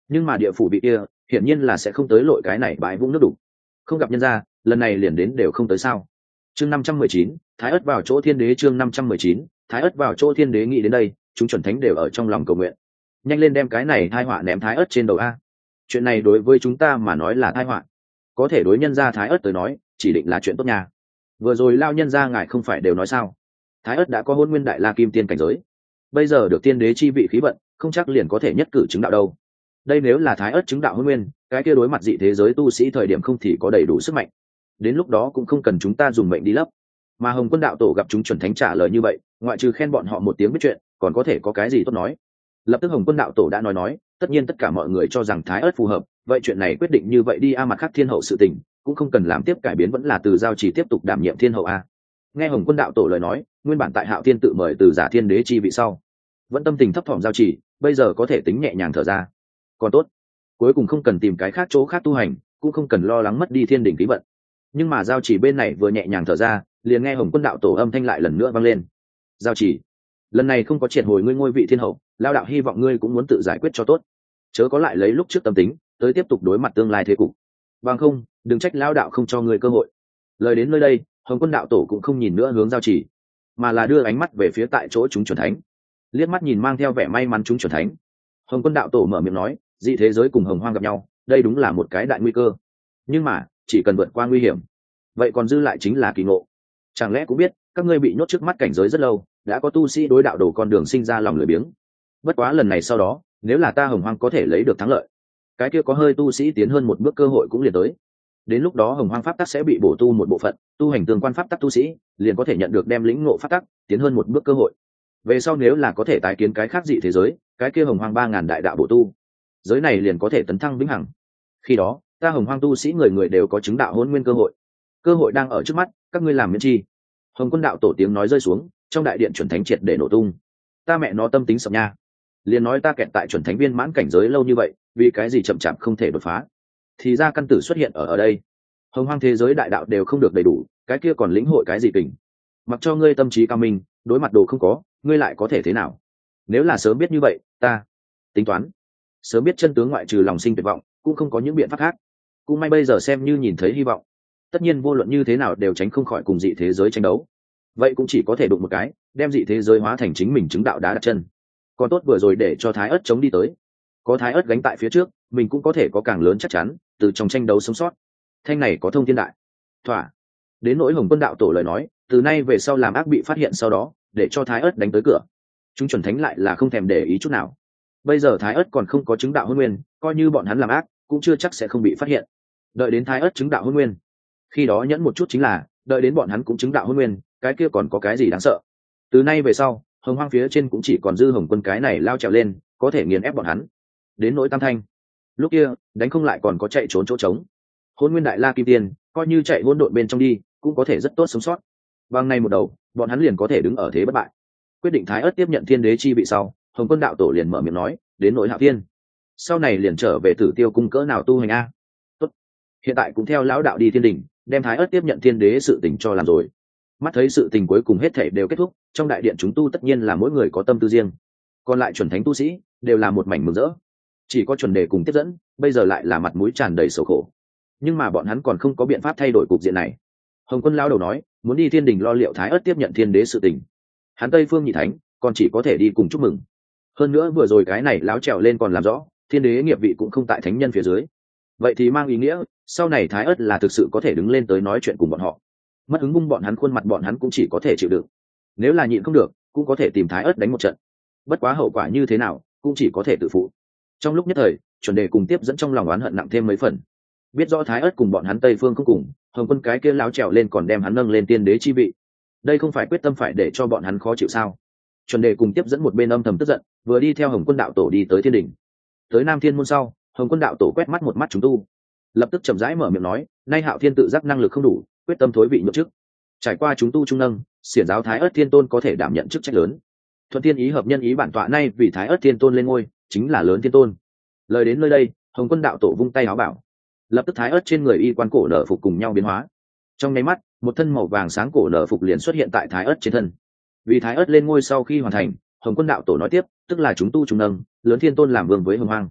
nhưng mà địa phủ vị kia hiển nhiên là sẽ không tới lội cái này bãi vũng nước đục, không gặp nhân ra lần này liền đến đều không tới sao. Chương năm trăm mười chín, thái ất vào chỗ thiên đế. Chương năm trăm mười chín, thái ất vào chỗ thiên đế. Nghĩ đến đây chúng chuẩn thánh đều ở trong lòng cầu nguyện, nhanh lên đem cái này thai họa ném thái ất trên đầu a. Chuyện này đối với chúng ta mà nói là thai họa, có thể đối nhân gia thái ất tới nói chỉ định là chuyện tốt nha. Vừa rồi lao nhân gia ngài không phải đều nói sao, thái ất đã có hôn nguyên đại la kim tiên cảnh giới, bây giờ được tiên đế chi vị khí vận, không chắc liền có thể nhất cử chứng đạo đâu. Đây nếu là thái ất chứng đạo hôn nguyên, cái kia đối mặt dị thế giới tu sĩ thời điểm không thì có đầy đủ sức mạnh, đến lúc đó cũng không cần chúng ta dùng mệnh đi lấp. Mà Hồng Quân đạo tổ gặp chúng chuẩn thánh trả lời như vậy, ngoại trừ khen bọn họ một tiếng biết chuyện, còn có thể có cái gì tốt nói. Lập tức Hồng Quân đạo tổ đã nói nói, tất nhiên tất cả mọi người cho rằng thái ất phù hợp, vậy chuyện này quyết định như vậy đi a. Mặt khác thiên hậu sự tình cũng không cần làm tiếp cải biến, vẫn là từ giao chỉ tiếp tục đảm nhiệm thiên hậu a. Nghe Hồng Quân đạo tổ lời nói, nguyên bản tại Hạo Thiên tự mời từ giả thiên đế chi vị sau, vẫn tâm tình thấp thỏm giao chỉ, bây giờ có thể tính nhẹ nhàng thở ra. Còn tốt, cuối cùng không cần tìm cái khác chỗ khác tu hành, cũng không cần lo lắng mất đi thiên đỉnh khí vận. Nhưng mà giao chỉ bên này vừa nhẹ nhàng thở ra, liền nghe Hồng Quân đạo tổ âm thanh lại lần nữa vang lên. Giao chỉ, lần này không có triệt hồi ngươi ngôi vị thiên hậu, lao đạo hy vọng ngươi cũng muốn tự giải quyết cho tốt, chớ có lại lấy lúc trước tâm tính tới tiếp tục đối mặt tương lai thế cục, bằng không đừng trách lao đạo không cho ngươi cơ hội. Lời đến nơi đây, Hồng Quân đạo tổ cũng không nhìn nữa hướng giao chỉ, mà là đưa ánh mắt về phía tại chỗ chúng chuẩn thánh, liếc mắt nhìn mang theo vẻ may mắn chúng chuẩn thánh. Hồng Quân đạo tổ mở miệng nói, dị thế giới cùng hồng hoang gặp nhau, đây đúng là một cái đại nguy cơ, nhưng mà chỉ cần vượt qua nguy hiểm, vậy còn dư lại chính là kỳ ngộ. Chẳng lẽ cũng biết các ngươi bị nhốt trước mắt cảnh giới rất lâu, đã có tu sĩ đối đạo đồ con đường sinh ra lòng lười biếng. Bất quá lần này sau đó, nếu là ta hồng hoang có thể lấy được thắng lợi, cái kia có hơi tu sĩ tiến hơn một bước cơ hội cũng liền tới. Đến lúc đó hồng hoang pháp tắc sẽ bị bổ tu một bộ phận, tu hành tương quan pháp tắc tu sĩ liền có thể nhận được đem lĩnh ngộ pháp tắc tiến hơn một bước cơ hội. Về sau nếu là có thể tái kiến cái khác dị thế giới, cái kia hồng hoang ba ngàn đại đạo bổ tu, giới này liền có thể tấn thăng vĩnh hằng. Khi đó ta hồng hoang tu sĩ người người đều có chứng đạo hôn nguyên cơ hội, cơ hội đang ở trước mắt, các ngươi làm miễn chi. Hồng Quân đạo tổ tiếng nói rơi xuống, trong đại điện chuẩn thánh triệt để nổ tung. Ta mẹ nó tâm tính sập nha, liền nói ta kẹt tại chuẩn thánh viên mãn cảnh giới lâu như vậy, vì cái gì chậm chạp không thể đột phá, thì ra căn tử xuất hiện ở ở đây. Hồng hoang thế giới đại đạo đều không được đầy đủ, cái kia còn lĩnh hội cái gì kình. Mặc cho ngươi tâm trí cao minh, đối mặt đồ không có, ngươi lại có thể thế nào? Nếu là sớm biết như vậy, ta tính toán sớm biết chân tướng, ngoại trừ lòng sinh tuyệt vọng cũng không có những biện pháp khác. Cũng may bây giờ xem như nhìn thấy hy vọng, tất nhiên vô luận như thế nào đều tránh không khỏi cùng dị thế giới tranh đấu, vậy cũng chỉ có thể đụng một cái, đem dị thế giới hóa thành chính mình chứng đạo đá đặt chân. Còn tốt vừa rồi để cho thái ớt chống đi tới, có thái ớt gánh tại phía trước, mình cũng có thể có càng lớn chắc chắn từ trong tranh đấu sống sót. Thanh này có thông thiên đại thỏa. Đến nỗi Hồng Quân đạo tổ lời nói, từ nay về sau làm ác bị phát hiện sau đó, để cho thái ớt đánh tới cửa, chúng chuẩn thánh lại là không thèm để ý chút nào. Bây giờ thái ớt còn không có chứng đạo hôn nguyên, coi như bọn hắn làm ác cũng chưa chắc sẽ không bị phát hiện. Đợi đến thái ớt chứng đạo hôn nguyên, khi đó nhẫn một chút chính là, đợi đến bọn hắn cũng chứng đạo hôn nguyên, cái kia còn có cái gì đáng sợ. Từ nay về sau hồng hoang phía trên cũng chỉ còn dư Hồng Quân cái này lao trèo lên, có thể nghiền ép bọn hắn. Đến nỗi tam thanh, lúc kia đánh không lại còn có chạy trốn chỗ trống. Hôn nguyên đại la kim tiên coi như chạy hỗn độn bên trong đi cũng có thể rất tốt sống sót. Bằng này một đầu, bọn hắn liền có thể đứng ở thế bất bại. Quyết định thái ớt tiếp nhận thiên đế chi vị sau, Hồng Quân đạo tổ liền mở miệng nói, đến nỗi Hạo Thiên, sau này liền trở về Tử Tiêu cung cỡ nào tu hành a. Tốt, hiện tại cũng theo lão đạo đi thiên đình, đem thái ớt tiếp nhận thiên đế sự tình cho làm rồi. Mắt thấy sự tình cuối cùng hết thể đều kết thúc, trong đại điện chúng tu tất nhiên là mỗi người có tâm tư riêng, còn lại chuẩn thánh tu sĩ đều là một mảnh mừng rỡ. Chỉ có chuẩn đề cùng tiếp dẫn bây giờ lại là mặt mũi tràn đầy sầu khổ, nhưng mà bọn hắn còn không có biện pháp thay đổi cục diện này. Hồng Quân lao đầu nói muốn đi thiên đình lo liệu thái ớt tiếp nhận thiên đế sự tình, hắn Tây Phương Nhị Thánh còn chỉ có thể đi cùng chúc mừng. Hơn nữa vừa rồi cái này láo trèo lên còn làm rõ thiên đế nghiệp vị cũng không tại thánh nhân phía dưới, vậy thì mang ý nghĩa sau này thái ớt là thực sự có thể đứng lên tới nói chuyện cùng bọn họ. Mất hứng bung bọn hắn khuôn mặt bọn hắn cũng chỉ có thể chịu đựng, nếu là nhịn không được cũng có thể tìm thái ớt đánh một trận, bất quá hậu quả như thế nào cũng chỉ có thể tự phụ. Trong lúc nhất thời chuẩn đề cùng tiếp dẫn trong lòng oán hận nặng thêm mấy phần, biết rõ thái ớt cùng bọn hắn Tây Phương không cùng, Hồng Quân cái kia láo trèo lên còn đem hắn nâng lên tiên đế chi vị, đây không phải quyết tâm phải để cho bọn hắn khó chịu sao? Chuẩn đề cùng tiếp dẫn một bên âm thầm tức giận, vừa đi theo Hồng Quân đạo tổ đi tới thiên đình. Tới Nam Thiên môn sau, Hồng Quân đạo tổ quét mắt một mắt chúng tu, lập tức chậm rãi mở miệng nói, nay Hạo Thiên tự giác năng lực không đủ, quyết tâm thối vị nhậm chức. Trải qua chúng tu trung nâng, xiển giáo thái ớt thiên tôn có thể đảm nhận chức trách lớn. Thuận thiên ý hợp nhân ý bản tọa nay vì thái ớt thiên tôn lên ngôi, chính là lớn thiên tôn. Lời đến nơi đây, Hồng Quân đạo tổ vung tay áo bảo, lập tức thái ớt trên người y quan cổ nở phục cùng nhau biến hóa. Trong nháy mắt, một thân màu vàng sáng cổ nở phục liền xuất hiện tại thái ớt trên thân. Vì thái ớt lên ngôi sau khi hoàn thành, Hồng Quân đạo tổ nói tiếp, tức là chúng tu trung nâng, lớn thiên tôn làm vương với hồng hoang.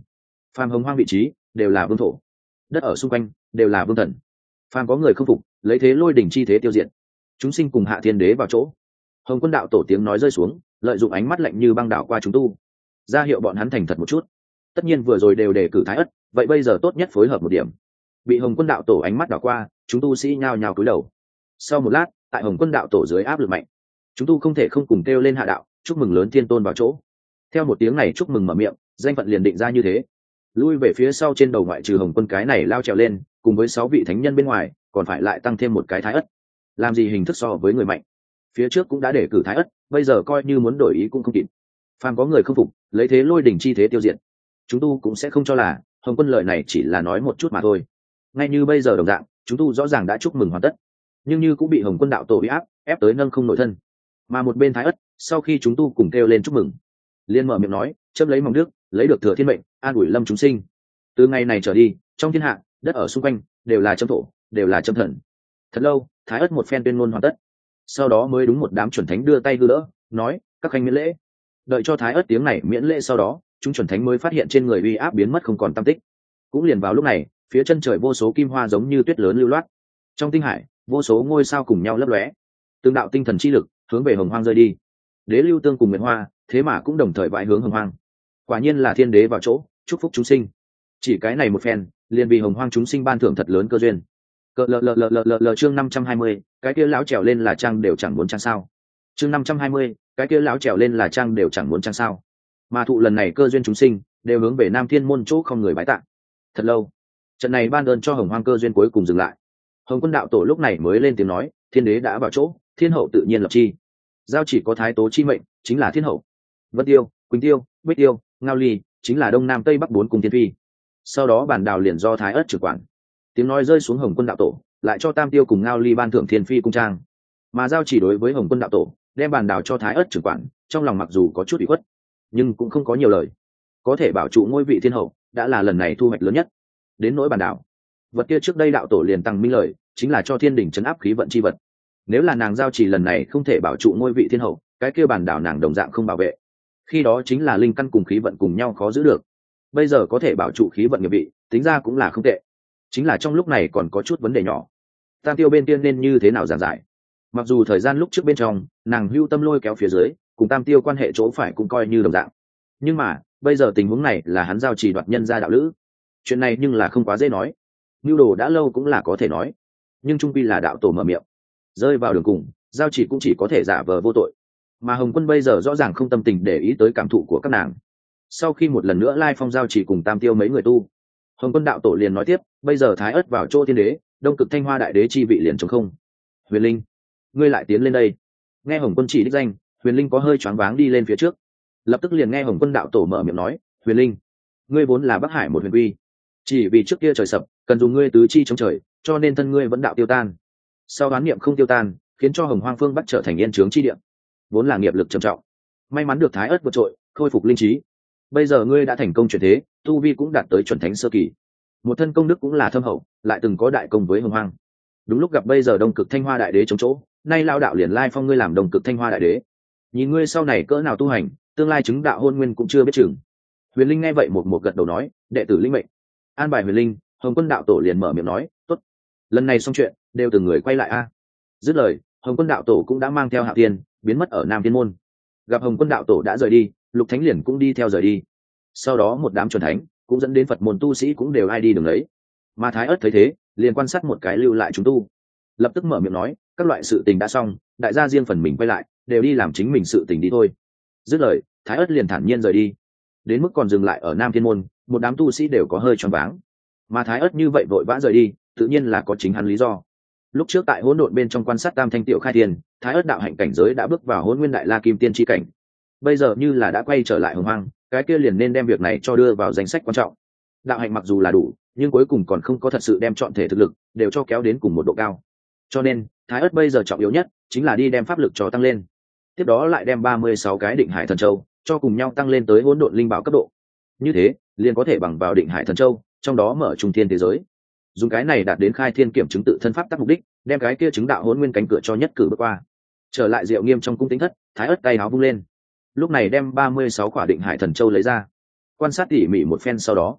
phàm hồng hoang vị trí đều là vương thổ, đất ở xung quanh đều là vương thần. Phàm có người không phục, lấy thế lôi đỉnh chi thế tiêu diệt chúng sinh, cùng hạ thiên đế vào chỗ. Hồng Quân đạo tổ tiếng nói rơi xuống, lợi dụng ánh mắt lạnh như băng đảo qua chúng tu, ra hiệu bọn hắn thành thật một chút. Tất nhiên vừa rồi đều đề cử Thái Ất, vậy bây giờ tốt nhất phối hợp một điểm. Bị Hồng Quân đạo tổ ánh mắt đảo qua, chúng tu sĩ nhao nhao cúi đầu. Sau một lát, tại Hồng Quân đạo tổ dưới áp lực mạnh, chúng tu không thể không cùng kêu lên hạ đạo, chúc mừng lớn thiên tôn vào chỗ. Theo một tiếng này chúc mừng mở miệng, danh phận liền định ra như thế. Lui về phía sau trên đầu, ngoại trừ Hồng Quân cái này lao trèo lên, cùng với sáu vị thánh nhân bên ngoài, còn phải lại tăng thêm một cái Thái Ất. Làm gì hình thức so với người mạnh? Phía trước cũng đã để cử Thái Ất, bây giờ coi như muốn đổi ý cũng không kịp. Phàm có người không phục, lấy thế lôi đỉnh chi thế tiêu diệt chúng tu, cũng sẽ không cho là Hồng Quân lời này chỉ là nói một chút mà thôi. Ngay như bây giờ đồng dạng, chúng tu rõ ràng đã chúc mừng hoàn tất, nhưng như cũng bị Hồng Quân đạo tổ uy áp ép tới nâng không nổi thân. Mà một bên Thái Ất, sau khi chúng tu cùng kêu lên chúc mừng, liên mở miệng nói, chớp lấy mong đức, lấy được thừa thiên mệnh, an ủi lâm chúng sinh. Từ ngày này trở đi, trong thiên hạ, đất ở xung quanh đều là châm thổ, đều là châm thần. Thật lâu, Thái Ất một phen tuyên ngôn hoàn tất, sau đó mới đúng một đám chuẩn thánh đưa tay hư đỡ, nói, các khanh miễn lễ. Đợi cho Thái Ất tiếng này miễn lễ sau đó, chúng chuẩn thánh mới phát hiện trên người uy áp biến mất không còn tăm tích. Cũng liền vào lúc này, phía chân trời vô số kim hoa giống như tuyết lớn lưu loát, trong tinh hải vô số ngôi sao cùng nhau lấp lóe, từng đạo tinh thần chi lực hướng về hồng hoang rơi đi. Đế lưu tương cùng nguyệt hoa thế mà cũng đồng thời vãi hướng hồng hoang. Quả nhiên là thiên đế vào chỗ, chúc phúc chúng sinh. Chỉ cái này một phen, liền vì hồng hoang chúng sinh ban thưởng thật lớn cơ duyên. Cờ lờ lờ lờ lờ lờ lờ chương năm trăm hai mươi, cái kia lão trèo lên là trang đều chẳng muốn trang sao. Chương năm trăm hai mươi, cái kia lão trèo lên là trang đều chẳng muốn trang sao. Mà thụ lần này cơ duyên chúng sinh đều hướng về Nam Thiên môn chỗ không người bái tạ. Thật lâu, trận này ban ơn cho hồng hoang cơ duyên cuối cùng dừng lại. Hồng Quân đạo tổ lúc này mới lên tiếng nói, thiên đế đã vào chỗ, thiên hậu tự nhiên lập chi. Giao chỉ có thái tố chi mệnh, chính là thiên hậu. Vân Tiêu, Quỳnh Tiêu, Bích Tiêu, Ngao Ly, chính là đông nam tây bắc bốn cung thiên phi. Sau đó bản đào liền do Thái Ất trưởng quản. Tiếng nói rơi xuống Hồng Quân đạo tổ, lại cho Tam Tiêu cùng Ngao Ly ban thưởng thiên phi cung trang. Mà giao chỉ đối với Hồng Quân đạo tổ, đem bản đào cho Thái Ất trưởng quản, trong lòng mặc dù có chút ủy khuất, nhưng cũng không có nhiều lời. Có thể bảo trụ ngôi vị thiên hậu, đã là lần này thu hoạch lớn nhất. Đến nỗi bản đảo, vật kia trước đây đạo tổ liền tăng minh lời, chính là cho thiên đỉnh chấn áp khí vận chi vật. Nếu là nàng giao chỉ lần này không thể bảo trụ ngôi vị thiên hậu, cái kia bản đảo nàng đồng dạng không bảo vệ. Khi đó chính là linh căn cùng khí vận cùng nhau khó giữ được. Bây giờ có thể bảo trụ khí vận nghiệp vị, tính ra cũng là không tệ. Chính là trong lúc này còn có chút vấn đề nhỏ. Tam Tiêu bên tiên nên như thế nào giảng giải? Mặc dù thời gian lúc trước bên trong, nàng hưu tâm lôi kéo phía dưới, cùng Tam Tiêu quan hệ chỗ phải cũng coi như đồng dạng. Nhưng mà, bây giờ tình huống này là hắn giao chỉ đoạt nhân gia đạo lữ. Chuyện này nhưng là không quá dễ nói. Nưu đồ đã lâu cũng là có thể nói, nhưng trung quy là đạo tổ mở miệng, rơi vào đường cùng, giao chỉ cũng chỉ có thể giả vờ vô tội. Mà Hồng Quân bây giờ rõ ràng không tâm tình để ý tới cảm thụ của các nàng. Sau khi một lần nữa lai phong giao chỉ cùng Tam Tiêu mấy người tu, Hồng Quân đạo tổ liền nói tiếp, bây giờ Thái Ất vào chỗ thiên đế, đông cực Thanh Hoa đại đế chi vị liền trống không. Huyền Linh, ngươi lại tiến lên đây. Nghe Hồng Quân chỉ đích danh, Huyền Linh có hơi choáng váng đi lên phía trước. Lập tức liền nghe Hồng Quân đạo tổ mở miệng nói, Huyền Linh, ngươi vốn là Bắc Hải một huyền quy, chỉ vì trước kia trời sập, cần dùng ngươi tứ chi chống trời, cho nên thân ngươi vẫn đạo tiêu tan. Sau đoán niệm không tiêu tan, khiến cho Hồng Hoang phương Bắc trở thành yên trướng chi địa, vốn là nghiệp lực trầm trọng. May mắn được Thái Ất vượt trội, khôi phục linh trí. Bây giờ ngươi đã thành công chuyển thế, tu vi cũng đạt tới chuẩn thánh sơ kỳ, một thân công đức cũng là thâm hậu, lại từng có đại công với Hồng Hoang. Đúng lúc gặp bây giờ đông cực Thanh Hoa đại đế chống chỗ, nay lao đạo liền lai phong ngươi làm đông cực Thanh Hoa đại đế. Nhìn ngươi sau này cỡ nào tu hành, tương lai chứng đạo hôn nguyên cũng chưa biết chừng. Huyền Linh nghe vậy một một gật đầu nói, đệ tử linh mệnh. An bài Huyền Linh, Hồng Quân đạo tổ liền mở miệng nói, tốt, lần này xong chuyện, đều từng người quay lại a. Dứt lời, Hồng Quân đạo tổ cũng đã mang theo Hạo Tiên biến mất ở Nam Thiên môn. Gặp Hồng Quân đạo tổ đã rời đi, Lục Thánh liền cũng đi theo rời đi. Sau đó một đám chuẩn thánh cũng dẫn đến Phật môn tu sĩ cũng đều ai đi đường lấy. Mà Thái Ất thấy thế, liền quan sát một cái lưu lại chúng tu, lập tức mở miệng nói, các loại sự tình đã xong, đại gia riêng phần mình quay lại, đều đi làm chính mình sự tình đi thôi. Dứt lời, Thái Ất liền thản nhiên rời đi. Đến mức còn dừng lại ở Nam Thiên môn, một đám tu sĩ đều có hơi choáng váng. Mà Thái Ất như vậy vội vã rời đi, tự nhiên là có chính hắn lý do. Lúc trước tại hỗn độn bên trong quan sát Tam Thanh Tiểu Khai Thiên, Thái Ất đạo hạnh cảnh giới đã bước vào Hỗn Nguyên Đại La Kim Tiên chi cảnh. Bây giờ như là đã quay trở lại Hồng Hoang, cái kia liền nên đem việc này cho đưa vào danh sách quan trọng. Đạo hạnh mặc dù là đủ, nhưng cuối cùng còn không có thật sự đem trọn thể thực lực đều cho kéo đến cùng một độ cao. Cho nên, Thái Ất bây giờ trọng yếu nhất chính là đi đem pháp lực cho tăng lên. Tiếp đó lại đem ba mươi sáu cái Định Hải Thần Châu cho cùng nhau tăng lên tới hỗn độn linh bảo cấp độ. Như thế, liền có thể bằng vào Định Hải Thần Châu, trong đó mở trung thiên thế giới. Dùng cái này đạt đến khai thiên kiểm chứng tự thân pháp tắc mục đích, đem cái kia chứng đạo hỗn nguyên cánh cửa cho nhất cử bước qua. Trở lại Diệu Nghiêm trong cung Tính Thất, Thái Ất tay áo vung lên. Lúc này đem ba mươi sáu quả Định Hải Thần Châu lấy ra, quan sát tỉ mỉ một phen sau đó,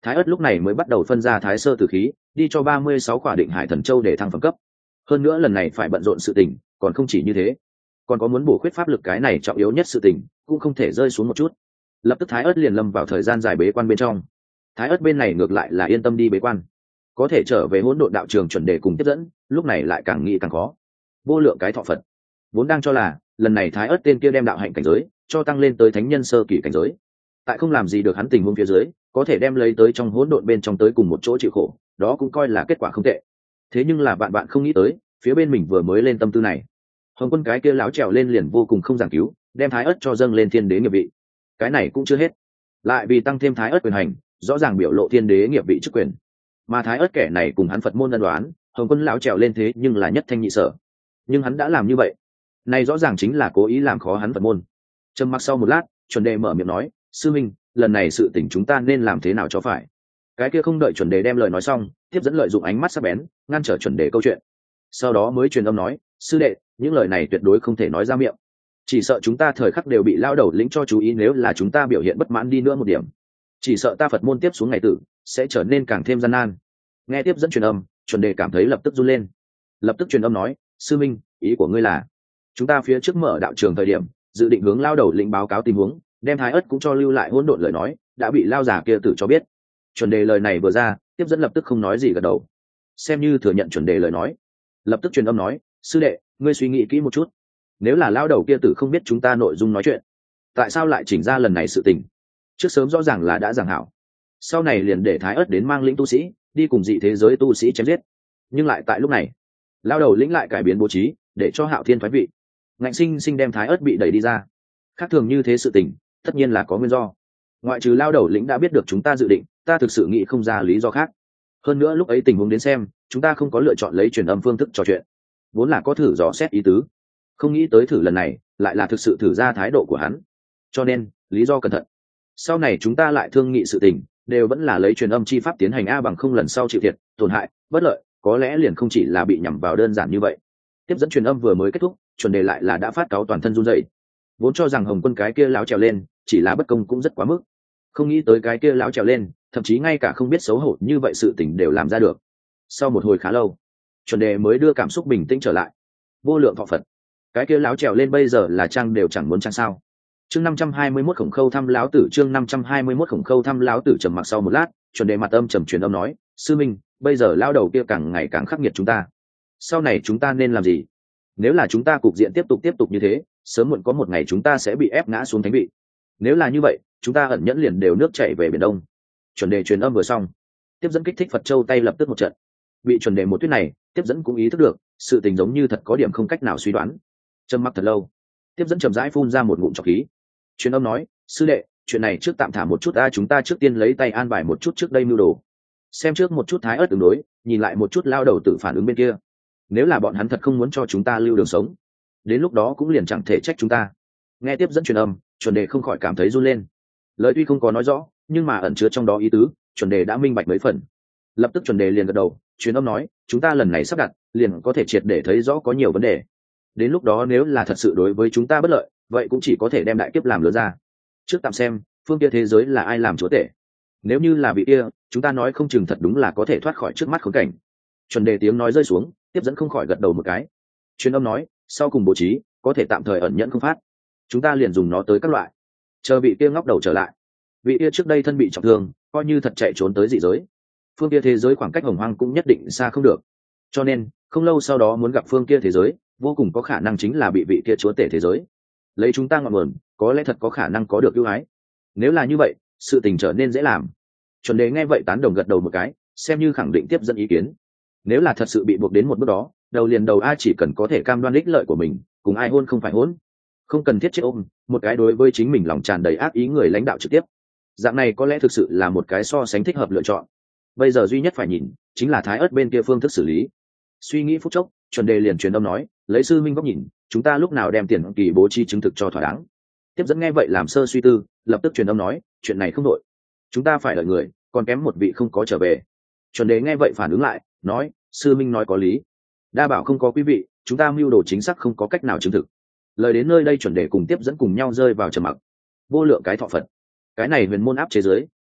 Thái ất lúc này mới bắt đầu phân ra thái sơ tử khí đi cho ba mươi sáu quả định hải thần châu để thăng phẩm cấp. Hơn nữa lần này phải bận rộn sự tình còn không chỉ như thế, còn có muốn bổ khuyết pháp lực, cái này trọng yếu nhất sự tình cũng không thể rơi xuống một chút. Lập tức thái ất liền lâm vào thời gian dài bế quan bên trong. Thái ất bên này ngược lại là yên tâm đi bế quan, có thể trở về hỗn độn đạo trường chuẩn đề cùng tiếp dẫn, lúc này lại càng nghĩ càng khó. Vô lượng cái thọ phật vốn đang cho là lần này thái ất tên kia đem đạo hạnh cảnh giới cho tăng lên tới thánh nhân sơ kỳ cảnh giới, tại không làm gì được hắn tình huống phía dưới có thể đem lấy tới trong hỗn độn bên trong tới cùng một chỗ chịu khổ, đó cũng coi là kết quả không tệ. Thế nhưng là bạn bạn không nghĩ tới phía bên mình vừa mới lên tâm tư này, hồng quân cái kia láo trèo lên liền vô cùng không giảng cứu, đem thái ất cho dâng lên thiên đế nghiệp vị. Cái này cũng chưa hết, lại vì tăng thêm thái ất quyền hành, rõ ràng biểu lộ thiên đế nghiệp vị chức quyền. Mà thái ất kẻ này cùng hắn phật môn ân đoán, hồng quân lão trèo lên thế nhưng là nhất thanh nhị sở, nhưng hắn đã làm như vậy, này rõ ràng chính là cố ý làm khó hắn phật môn. Trầm mặc sau một lát, chuẩn đề mở miệng nói, sư minh, lần này sự tình chúng ta nên làm thế nào cho phải? Cái kia không đợi chuẩn đề đem lời nói xong, tiếp dẫn lợi dụng ánh mắt sắc bén ngăn trở chuẩn đề câu chuyện, sau đó mới truyền âm nói, sư đệ, những lời này tuyệt đối không thể nói ra miệng, chỉ sợ chúng ta thời khắc đều bị lao đầu lĩnh cho chú ý, nếu là chúng ta biểu hiện bất mãn đi nữa một điểm, chỉ sợ ta phật môn tiếp xuống ngày tử sẽ trở nên càng thêm gian nan. Nghe tiếp dẫn truyền âm, chuẩn đề cảm thấy lập tức run lên, lập tức truyền âm nói, sư minh, ý của ngươi là chúng ta phía trước mở đạo trường thời điểm dự định hướng lao đầu lĩnh báo cáo tình huống, đem thái ất cũng cho lưu lại hỗn độn lời nói đã bị lao giả kia tử cho biết. Chuẩn đề lời này vừa ra, tiếp dẫn lập tức không nói gì gật đầu, xem như thừa nhận chuẩn đề lời nói. Lập tức truyền âm nói, sư đệ, ngươi suy nghĩ kỹ một chút, nếu là lao đầu kia tử không biết chúng ta nội dung nói chuyện, tại sao lại chỉnh ra lần này sự tình? Trước sớm rõ ràng là đã giảng hảo, sau này liền để thái ất đến mang lĩnh tu sĩ đi cùng dị thế giới tu sĩ chém giết, nhưng lại tại lúc này lao đầu lĩnh lại cải biến bố trí để cho hạo thiên thoái vị, ngạnh sinh sinh đem thái ất bị đẩy đi ra. Khác thường như thế sự tình tất nhiên là có nguyên do, ngoại trừ lao đầu lĩnh đã biết được chúng ta dự định, ta thực sự nghĩ không ra lý do khác. Hơn nữa lúc ấy tình huống đến xem, chúng ta không có lựa chọn lấy truyền âm phương thức trò chuyện, vốn là có thử dò xét ý tứ, không nghĩ tới thử lần này lại là thực sự thử ra thái độ của hắn, cho nên lý do cẩn thận. Sau này chúng ta lại thương nghị sự tình đều vẫn là lấy truyền âm chi pháp tiến hành, a bằng không lần sau chịu thiệt tổn hại bất lợi có lẽ liền không chỉ là bị nhằm vào đơn giản như vậy. Tiếp dẫn truyền âm vừa mới kết thúc, chuẩn đề lại là đã phát cáo toàn thân run rẩy, vốn cho rằng hồng quân cái kia láo trèo lên chỉ là bất công cũng rất quá mức, không nghĩ tới cái kia láo trèo lên thậm chí ngay cả không biết xấu hổ như vậy sự tình đều làm ra được. Sau một hồi khá lâu, chuẩn đề mới đưa cảm xúc bình tĩnh trở lại. Vô lượng thọ phật, cái kia láo trèo lên bây giờ là trang đều chẳng muốn trang sao? Chương năm trăm hai mươi mốt khổng khâu thăm láo tử, chương năm trăm hai mươi mốt khổng khâu thăm láo tử. Trầm mặc sau một lát, chuẩn đề mặt âm trầm truyền âm nói, sư minh, bây giờ lao đầu kia càng ngày càng khắc nghiệt chúng ta, sau này chúng ta nên làm gì? Nếu là chúng ta cục diện tiếp tục tiếp tục như thế, sớm muộn có một ngày chúng ta sẽ bị ép ngã xuống thánh vị. Nếu là như vậy, chúng ta ẩn nhẫn liền đều nước chảy về biển đông. Chuẩn đề truyền âm vừa xong, tiếp dẫn kích thích Phật Châu tay lập tức một trận. Bị chuẩn đề một tuyết này, tiếp dẫn cũng ý thức được sự tình giống như thật có điểm không cách nào suy đoán. Trầm mặc thật lâu, tiếp dẫn chậm rãi phun ra một ngụm trọc khí, truyền âm nói, sư đệ, chuyện này trước tạm thả một chút, ta chúng ta trước tiên lấy tay an bài một chút trước đây mưu đồ, xem trước một chút thái ớt ứng đối, nhìn lại một chút lao đầu tự phản ứng bên kia, nếu là bọn hắn thật không muốn cho chúng ta lưu đường sống, đến lúc đó cũng liền chẳng thể trách chúng ta. Nghe tiếp dẫn truyền âm, chuẩn đề không khỏi cảm thấy run lên, lời tuy không có nói rõ nhưng mà ẩn chứa trong đó ý tứ chuẩn đề đã minh bạch mấy phần. Lập tức chuẩn đề liền gật đầu, truyền âm nói, chúng ta lần này sắp đặt liền có thể triệt để thấy rõ có nhiều vấn đề, đến lúc đó nếu là thật sự đối với chúng ta bất lợi, vậy cũng chỉ có thể đem đại kiếp làm lớn ra. Trước tạm xem phương kia thế giới là ai làm chúa tể, nếu như là vị kia, chúng ta nói không chừng thật đúng là có thể thoát khỏi trước mắt khốn cảnh. Chuẩn đề tiếng nói rơi xuống, tiếp dẫn không khỏi gật đầu một cái, truyền âm nói, sau cùng bố trí có thể tạm thời ẩn nhẫn không phát, chúng ta liền dùng nó tới các loại, chờ vị kia ngóc đầu trở lại. Vị kia trước đây thân bị trọng thương, coi như thật chạy trốn tới dị giới, phương kia thế giới khoảng cách hồng hoang cũng nhất định xa không được, cho nên không lâu sau đó muốn gặp phương kia thế giới, vô cùng có khả năng chính là bị vị kia chúa tể thế giới lấy chúng ta ngọn nguồn, có lẽ thật có khả năng có được ưu ái. Nếu là như vậy, sự tình trở nên dễ làm. Chuẩn đề nghe vậy tán đồng gật đầu một cái, xem như khẳng định tiếp dẫn ý kiến. Nếu là thật sự bị buộc đến một bước đó, đầu liền đầu ai chỉ cần có thể cam đoan ích lợi của mình, cùng ai hôn không phải hôn, không cần thiết chết ôm một cái đối với chính mình lòng tràn đầy ác ý người lãnh đạo trực tiếp, dạng này có lẽ thực sự là một cái so sánh thích hợp lựa chọn. Bây giờ duy nhất phải nhìn chính là thái ớt bên kia phương thức xử lý. Suy nghĩ phút chốc, chuẩn đề liền truyền âm nói, lấy sư minh góc nhìn, chúng ta lúc nào đem tiền kỳ bố trí chứng thực cho thỏa đáng. Tiếp dẫn nghe vậy làm sơ suy tư, lập tức truyền âm nói, chuyện này không đội, chúng ta phải đợi người, còn kém một vị không có trở về. Chuẩn đề nghe vậy phản ứng lại, nói, sư minh nói có lý, đa bảo không có quý vị, chúng ta mưu đồ chính xác không có cách nào chứng thực. Lời đến nơi đây, chuẩn đề cùng tiếp dẫn cùng nhau rơi vào trầm mặc. Vô lượng cái thọ Phật, cái này huyền môn áp chế giới,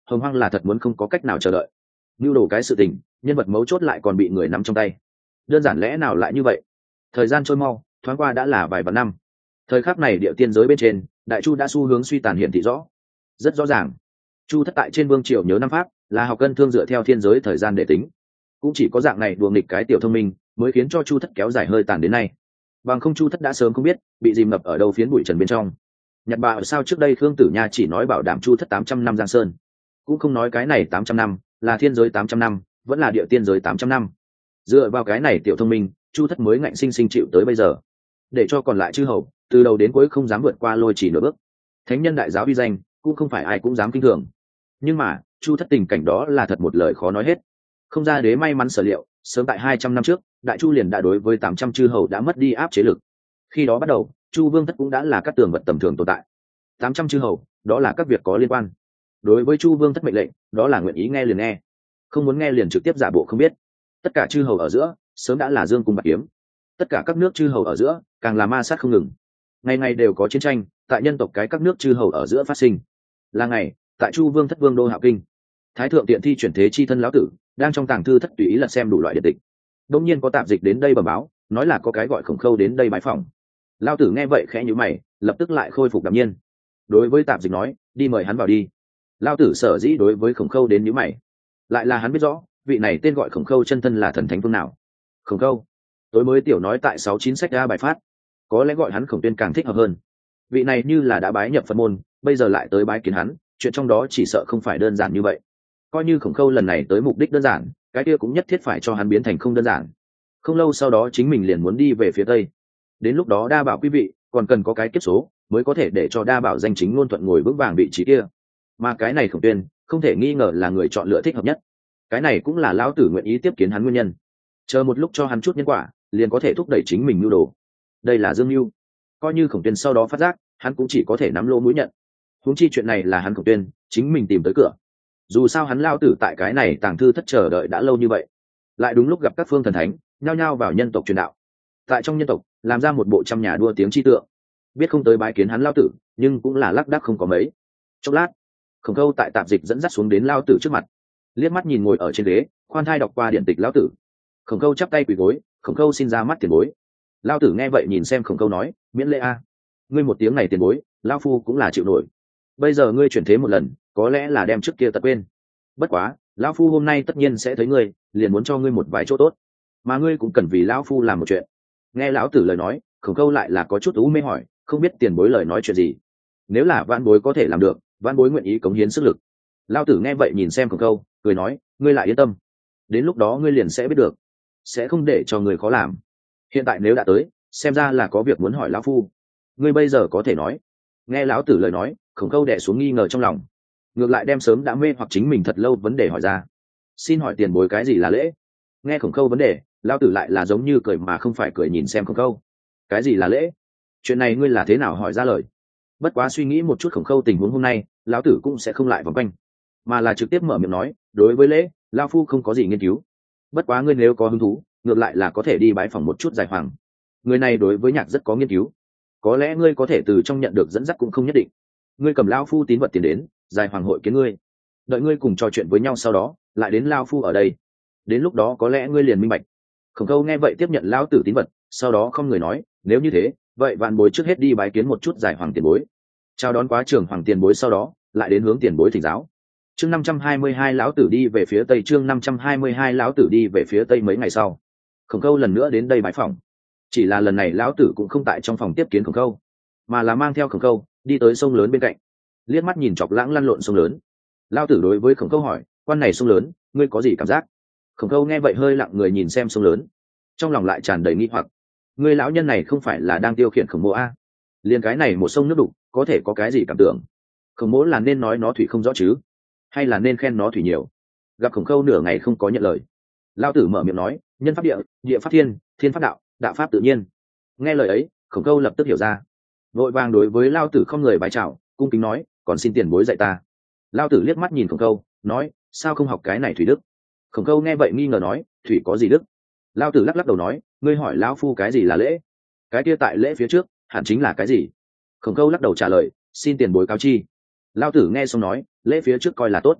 hồng hoang là thật muốn không có cách nào chờ đợi. Nưu đồ cái sự tình, nhân vật mấu chốt lại còn bị người nắm trong tay, đơn giản lẽ nào lại như vậy? Thời gian trôi mau, thoáng qua đã là vài vạn năm. Thời khắc này địa tiên giới bên trên, đại chu đã xu hướng suy tàn hiện thị rõ. Rất rõ ràng, chu thất tại trên vương triều nhớ năm pháp, là học cân thương dựa theo thiên giới thời gian để tính. Cũng chỉ có dạng này đùa nghịch cái tiểu thông minh, mới khiến cho chu thất kéo dài hơi tàn đến nay. Bằng không chu thất đã sớm không biết bị dìm ngập ở đâu phiến bụi trần bên trong. Nhật bà ở sao trước đây Khương Tử Nha chỉ nói bảo đảm chu thất tám trăm năm giang sơn, cũng không nói cái này tám trăm năm là thiên giới tám trăm năm, vẫn là địa tiên giới tám trăm năm. Dựa vào cái này tiểu thông minh, chu thất mới ngạnh sinh sinh chịu tới bây giờ, để cho còn lại chư hầu từ đầu đến cuối không dám vượt qua lôi chỉ nửa bước. Thánh nhân đại giáo uy danh cũng không phải ai cũng dám kinh thường, nhưng mà chu thất tình cảnh đó là thật một lời khó nói hết. Không ra đế may mắn sở liệu, sớm tại hai trăm năm trước, đại chu liền đã đối với tám trăm chư hầu đã mất đi áp chế lực. Khi đó bắt đầu, chu vương thất cũng đã là các tường vật tầm thường tồn tại. Tám trăm chư hầu, đó là các việc có liên quan. Đối với chu vương thất mệnh lệnh, đó là nguyện ý nghe liền nghe, không muốn nghe liền trực tiếp giả bộ không biết. Tất cả chư hầu ở giữa sớm đã là dương cung bạc kiếm, tất cả các nước chư hầu ở giữa càng là ma sát không ngừng. Ngày ngày đều có chiến tranh tại nhân tộc cái các nước chư hầu ở giữa phát sinh. Là ngày tại chu vương thất vương đô Hạo Kinh, thái thượng tiện thi chuyển thế chi thân lão tử đang trong tàng thư thất tùy ý lật xem đủ loại điện tịch. Đông nhiên có tạp dịch đến đây bẩm báo, nói là có cái gọi Khổng Khâu đến đây bái phỏng. Lão tử nghe vậy khẽ nhíu mày, lập tức lại khôi phục đạm nhiên. Đối với tạp dịch nói, đi mời hắn vào đi. Lão tử sở dĩ đối với Khổng Khâu đến nhíu mày, lại là hắn biết rõ vị này tên gọi Khổng Khâu chân thân là thần thánh phương nào. Khổng Khâu tối mới tiểu nói tại sáu chín sách ra bài phát, có lẽ gọi hắn Khổng Tuyên càng thích hợp hơn. Vị này như là đã bái nhập Phật môn, bây giờ lại tới bái kiến hắn, chuyện trong đó chỉ sợ không phải đơn giản như vậy. Coi như Khổng Khâu lần này tới mục đích đơn giản, cái kia cũng nhất thiết phải cho hắn biến thành không đơn giản. Không lâu sau đó chính mình liền muốn đi về phía tây, đến lúc đó đa bảo quý vị còn cần có cái kiếp số mới có thể để cho đa bảo danh chính ngôn thuận ngồi vững vàng vị trí kia. Mà cái này Khổng Tuyên không thể nghi ngờ là người chọn lựa thích hợp nhất. Cái này cũng là lão tử nguyện ý tiếp kiến hắn nguyên nhân. Chờ một lúc cho hắn chút nhân quả, liền có thể thúc đẩy chính mình mưu đồ. Đây là dương mưu. Coi như Khổng Tuyên sau đó phát giác, hắn cũng chỉ có thể nắm lỗ mũi nhận. Huống chi chuyện này là hắn Khổng Tuyên chính mình tìm tới cửa. Dù sao hắn lao tử tại cái này tàng thư thất chờ đợi đã lâu như vậy, lại đúng lúc gặp các phương thần thánh nhao nhao vào nhân tộc truyền đạo, tại trong nhân tộc làm ra một bộ trăm nhà đua tiếng chi tượng. Biết không tới bái kiến hắn lao tử, nhưng cũng là lác đác không có mấy. Chốc lát, Khổng Khâu tại tạp dịch dẫn dắt xuống đến lao tử trước mặt, liếc mắt nhìn ngồi ở trên ghế khoan thai đọc qua điện tịch lão tử. Khổng Khâu chắp tay quỳ gối, Khổng Khâu xin ra mắt tiền bối. Lao tử nghe vậy nhìn xem Khổng Khâu nói, miễn lễ a. Ngươi một tiếng này tiền bối, lao phu cũng là chịu nổi. Bây giờ ngươi chuyển thế một lần, có lẽ là đem trước kia tật quên. Bất quá lão phu hôm nay tất nhiên sẽ thấy ngươi, liền muốn cho ngươi một vài chỗ tốt, mà ngươi cũng cần vì lão phu làm một chuyện. Nghe lão tử lời nói, Khổng Khâu lại là có chút u mê hỏi, không biết tiền bối lời nói chuyện gì. Nếu là vãn bối có thể làm được, vãn bối nguyện ý cống hiến sức lực. Lão tử nghe vậy nhìn xem Khổng Khâu, cười nói, ngươi lại yên tâm, đến lúc đó ngươi liền sẽ biết được, sẽ không để cho người khó làm. Hiện tại nếu đã tới, xem ra là có việc muốn hỏi lão phu. Ngươi bây giờ có thể nói. Nghe lão tử lời nói, Khổng Khâu đè xuống nghi ngờ trong lòng, ngược lại đem sớm đã mê hoặc chính mình thật lâu vấn đề hỏi ra. Xin hỏi tiền bối cái gì là lễ? Nghe Khổng Khâu vấn đề, lão tử lại là giống như cười mà không phải cười nhìn xem Khổng Khâu. Cái gì là lễ? Chuyện này ngươi là thế nào hỏi ra lời? Bất quá suy nghĩ một chút Khổng Khâu tình huống hôm nay, lão tử cũng sẽ không lại vòng quanh, mà là trực tiếp mở miệng nói, đối với lễ, lão phu không có gì nghiên cứu. Bất quá ngươi nếu có hứng thú, ngược lại là có thể đi bái phỏng một chút Giải Hoàng. Người này đối với nhạc rất có nghiên cứu, có lẽ ngươi có thể từ trong nhận được dẫn dắt cũng không nhất định. Ngươi cầm lão phu tín vật tiền đến, Giải Hoàng hội kiến ngươi, đợi ngươi cùng trò chuyện với nhau sau đó lại đến lão phu ở đây, đến lúc đó có lẽ ngươi liền minh bạch. Khổng Khâu nghe vậy tiếp nhận lão tử tín vật, sau đó không người nói, nếu như thế, vậy vạn bối trước hết đi bái kiến một chút Giải Hoàng tiền bối, chào đón quá trưởng hoàng tiền bối, sau đó lại đến hướng tiền bối thỉnh giáo. Chương năm trăm hai mươi hai lão tử đi về phía tây. Chương năm trăm hai mươi hai lão tử đi về phía tây. Mấy ngày sau, Khổng Khâu lần nữa đến đây bái phỏng. Chỉ là lần này lão tử cũng không tại trong phòng tiếp kiến Khổng Khâu, mà là mang theo Khổng Khâu đi tới sông lớn bên cạnh, liếc mắt nhìn chọc lãng lăn lộn sông lớn. Lão tử đối với Khổng Khâu hỏi, quan này sông lớn, ngươi có gì cảm giác? Khổng Khâu nghe vậy hơi lặng người nhìn xem sông lớn, trong lòng lại tràn đầy nghi hoặc. Ngươi lão nhân này không phải là đang tiêu khiển Khổng Mỗ a? Liên cái này một sông nước đục, có thể có cái gì cảm tưởng? Khổng Mỗ là nên nói nó thủy không rõ chứ, hay là nên khen nó thủy nhiều? Gặp Khổng Khâu nửa ngày không có nhận lời, lão tử mở miệng nói, nhân pháp địa, địa pháp thiên, thiên pháp đạo, đạo pháp tự nhiên. Nghe lời ấy, Khổng Khâu lập tức hiểu ra, vội vàng đối với lão tử không người bái chào, cung kính nói, còn xin tiền bối dạy ta. Lão tử liếc mắt nhìn Khổng Khâu, nói, sao không học cái này thủy đức? Khổng Khâu nghe vậy nghi ngờ nói, thủy có gì đức? Lão tử lắc lắc đầu nói, ngươi hỏi lão phu cái gì là lễ? Cái kia tại lễ phía trước hẳn chính là cái gì? Khổng Khâu lắc đầu trả lời, xin tiền bối cáo chi. Lão tử nghe xong nói, lễ phía trước coi là tốt,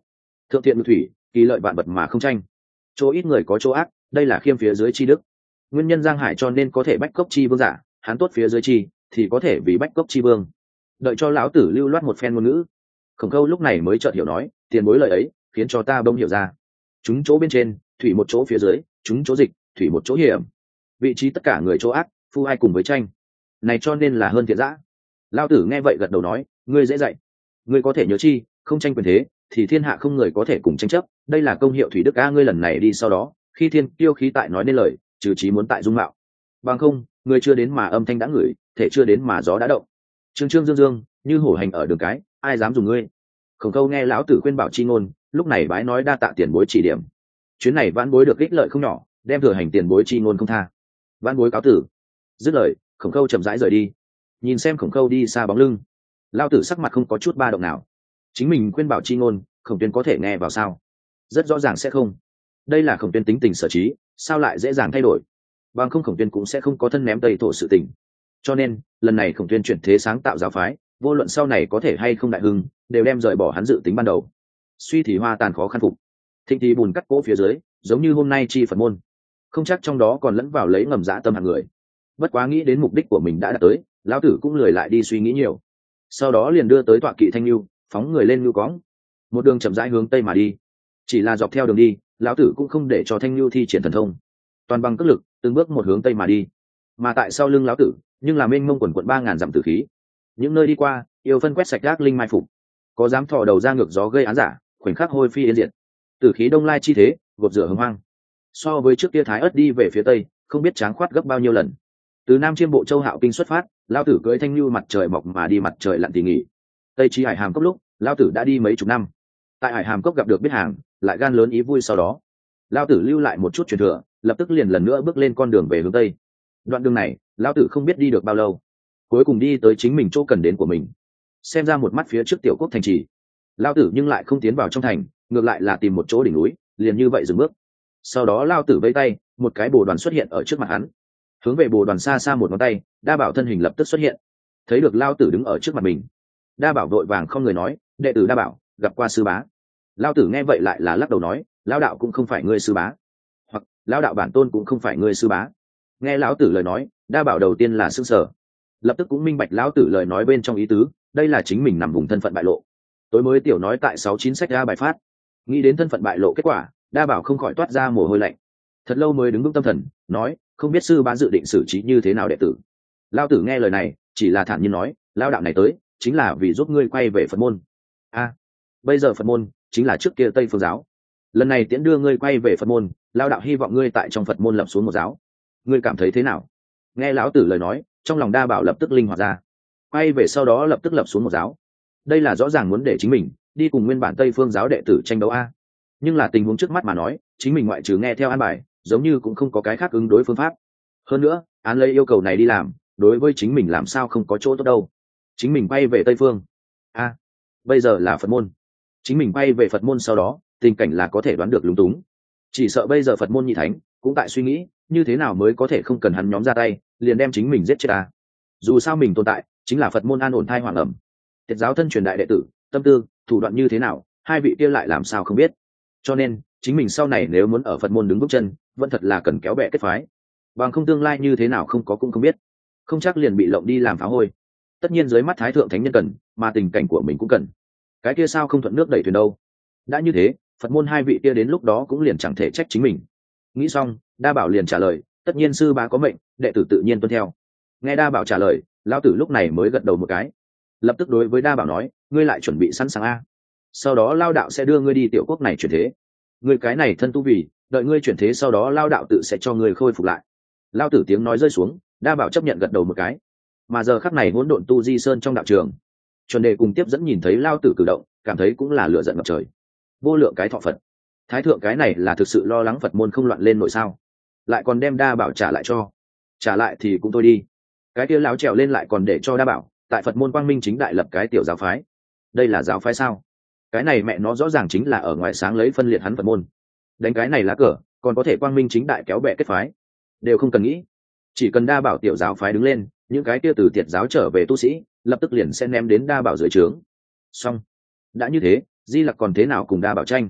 Thượng thiện ngự thủy, kỳ lợi vạn vật mà không tranh. Chỗ ít người có chỗ ác, đây là khiêm phía dưới chi đức. Nguyên nhân Giang Hải cho nên có thể bách cốc chi vương giả, hắn tốt phía dưới chi thì có thể vì bách cốc chi vương. Đợi cho lão tử lưu loát một phen ngôn ngữ, Khổng Câu lúc này mới chợt hiểu nói, tiền bối lời ấy khiến cho ta bỗng hiểu ra. Chúng chỗ bên trên, thủy một chỗ phía dưới, chúng chỗ dịch, thủy một chỗ hiểm. Vị trí tất cả người chỗ ác, phu ai cùng với tranh. Này cho nên là hơn thiện dã. Lão tử nghe vậy gật đầu nói, ngươi dễ dạy. Ngươi có thể nhớ chi, không tranh quyền thế, thì thiên hạ không người có thể cùng tranh chấp. Đây là công hiệu thủy đức a, ngươi lần này đi sau đó, khi thiên tiêu khí tại nói nên lời, trừ chí muốn tại dung mạo. Bằng không, ngươi chưa đến mà âm thanh đã ngửi, thể chưa đến mà gió đã động. Trương Trương Dương Dương, như hổ hành ở đường cái, ai dám dùng ngươi. Khổng Câu nghe lão tử khuyên bảo chi ngôn, lúc này bái nói đa tạ tiền bối chỉ điểm. Chuyến này vãn bối được ích lợi không nhỏ, đem thừa hành tiền bối chi ngôn không tha. Vãn bối cáo tử. Dứt lời, Khổng Câu chậm rãi rời đi. Nhìn xem Khổng Câu đi xa bóng lưng, lão tử sắc mặt không có chút ba động nào. Chính mình khuyên bảo chi ngôn, Khổng Tuyên có thể nghe vào sao? Rất rõ ràng sẽ không. Đây là Khổng Tuyên tính tình sở trí, sao lại dễ dàng thay đổi? Bằng không Khổng Tuyên cũng sẽ không có thân ném Tây Thổ sự tình. Cho nên, lần này Khổng Tuyên chuyển thế sáng tạo giáo phái, vô luận sau này có thể hay không đại hưng, đều đem rời bỏ hắn dự tính ban đầu. Suy thì hoa tàn khó khăn phục, thịnh thì bùn cắt cỗ phía dưới, giống như hôm nay chi Phật môn, không chắc trong đó còn lẫn vào lấy ngầm dã tâm hạng người. Bất quá nghĩ đến mục đích của mình đã đạt tới, lão tử cũng lười lại đi suy nghĩ nhiều. Sau đó liền đưa tới tọa kỵ thanh lưu, phóng người lên lưu cõng, một đường chậm rãi hướng tây mà đi. Chỉ là dọc theo đường đi, lão tử cũng không để cho thanh lưu thi triển thần thông, toàn bằng cước lực, từng bước một hướng tây mà đi. Mà tại sau lưng lão tử, nhưng là mênh mông quần quận ba ngàn dặm tử khí. Những nơi đi qua, yêu phân quét sạch gác linh mai phục, có dám thò đầu ra ngược gió gây án giả, khoảnh khắc hôi phi yên diệt. Tử khí đông lai chi thế, gột rửa hưng hoang. So với trước kia Thái Ất đi về phía tây, không biết tráng khoát gấp bao nhiêu lần. Từ Nam Chiêm Bộ Châu Hạo Kinh xuất phát, lão tử cưỡi thanh lưu mặt trời mọc mà đi mặt trời lặn thì nghỉ. Tây chi Hải Hàm Cốc lúc, lão tử đã đi mấy chục năm. Tại Hải Hàm Cốc gặp được biết hàng, lại gan lớn ý vui, sau đó lão tử lưu lại một chút truyền thừa, lập tức liền lần nữa bước lên con đường về hướng tây. Đoạn đường này, lão tử không biết đi được bao lâu, cuối cùng đi tới chính mình chỗ cần đến của mình. Xem ra một mắt phía trước tiểu quốc thành trì, lão tử nhưng lại không tiến vào trong thành, ngược lại là tìm một chỗ đỉnh núi, liền như vậy dừng bước. Sau đó lão tử vẫy tay, một cái bồ đoàn xuất hiện ở trước mặt hắn. Hướng về bồ đoàn xa xa một ngón tay, Đa Bảo thân hình lập tức xuất hiện. Thấy được lão tử đứng ở trước mặt mình, Đa Bảo vội vàng không người nói, đệ tử Đa Bảo gặp qua sư bá. Lão tử nghe vậy lại là lắc đầu nói, lão đạo cũng không phải ngươi sư bá, hoặc lão đạo bản tôn cũng không phải ngươi sư bá. Nghe lão tử lời nói, Đa Bảo đầu tiên là sững sờ, lập tức cũng minh bạch lão tử lời nói bên trong ý tứ, đây là chính mình nằm vùng thân phận bại lộ. Tối mới tiểu nói tại sáu chín sách ra bài phát, nghĩ đến thân phận bại lộ kết quả, Đa Bảo không khỏi toát ra mồ hôi lạnh. Thật lâu mới đứng vững tâm thần, nói, không biết sư bá dự định xử trí như thế nào đệ tử. Lão tử nghe lời này, chỉ là thản nhiên nói, lão đạo này tới chính là vì giúp ngươi quay về Phật môn. A, à, bây giờ Phật môn chính là trước kia Tây Phương giáo, lần này tiễn đưa ngươi quay về Phật môn, lão đạo hy vọng ngươi tại trong Phật môn lập xuống một giáo, ngươi cảm thấy thế nào? Nghe lão tử lời nói, trong lòng Đa Bảo lập tức linh hoạt ra, quay về sau đó lập tức lập xuống một giáo. Đây là rõ ràng muốn để chính mình đi cùng nguyên bản Tây Phương giáo đệ tử tranh đấu a. Nhưng là tình huống trước mắt mà nói, chính mình ngoại trừ nghe theo an bài, giống như cũng không có cái khác ứng đối phương pháp. Hơn nữa, án lấy yêu cầu này đi làm, đối với chính mình làm sao không có chỗ tốt đâu. Chính mình bay về Tây Phương, a, à, bây giờ là Phật môn. Chính mình bay về Phật môn sau đó, tình cảnh là có thể đoán được lúng túng. Chỉ sợ bây giờ Phật môn nhị thánh cũng tại suy nghĩ, như thế nào mới có thể không cần hắn nhóm ra tay, liền đem chính mình giết chết à. Dù sao mình tồn tại, chính là Phật môn an ổn thai hoàng ẩm. Tiệt giáo thân truyền đại đệ tử, tâm tư, thủ đoạn như thế nào, hai vị kia lại làm sao không biết. Cho nên, chính mình sau này nếu muốn ở Phật môn đứng bước chân, vẫn thật là cần kéo bè kết phái. Bằng không tương lai như thế nào không có cũng không biết. Không chắc liền bị lộng đi làm phá hôi. Tất nhiên dưới mắt Thái thượng thánh nhân cần, mà tình cảnh của mình cũng cần. Cái kia sao không thuận nước đẩy thuyền đâu. Đã như thế, Phật môn hai vị kia đến lúc đó cũng liền chẳng thể trách chính mình. Nghĩ xong, Đa Bảo liền trả lời, tất nhiên sư bá có mệnh, đệ tử tự nhiên tuân theo. Nghe Đa Bảo trả lời, lão tử lúc này mới gật đầu một cái, lập tức đối với Đa Bảo nói, ngươi lại chuẩn bị sẵn sàng a, sau đó lao đạo sẽ đưa ngươi đi tiểu quốc này chuyển thế. Ngươi cái này thân tu vì, đợi ngươi chuyển thế sau đó lao đạo tự sẽ cho ngươi khôi phục lại. Lao tử tiếng nói rơi xuống, Đa Bảo chấp nhận gật đầu một cái. Mà giờ khắc này hỗn độn tu di sơn trong đạo trường, chuẩn đề cùng tiếp dẫn nhìn thấy lao tử cử động, cảm thấy cũng là lửa giận ngập trời. Vô lượng cái thọ Phật, Thái thượng cái này là thực sự lo lắng Phật môn không loạn lên nội sao, lại còn đem Đa Bảo trả lại cho. Trả lại thì cũng thôi đi, cái kia láo trèo lên lại còn để cho Đa Bảo tại Phật môn quang minh chính đại lập cái tiểu giáo phái. Đây là giáo phái sao? Cái này mẹ nó rõ ràng chính là ở ngoài sáng lấy phân liệt hắn Phật môn. Đánh cái này lá cờ, còn có thể quang minh chính đại kéo bè kết phái, đều không cần nghĩ. Chỉ cần Đa Bảo tiểu giáo phái đứng lên, những cái kia từ tiệt giáo trở về tu sĩ lập tức liền sẽ ném đến Đa Bảo dưới trướng. Xong, đã như thế, Di Lặc còn thế nào cùng Đa Bảo tranh?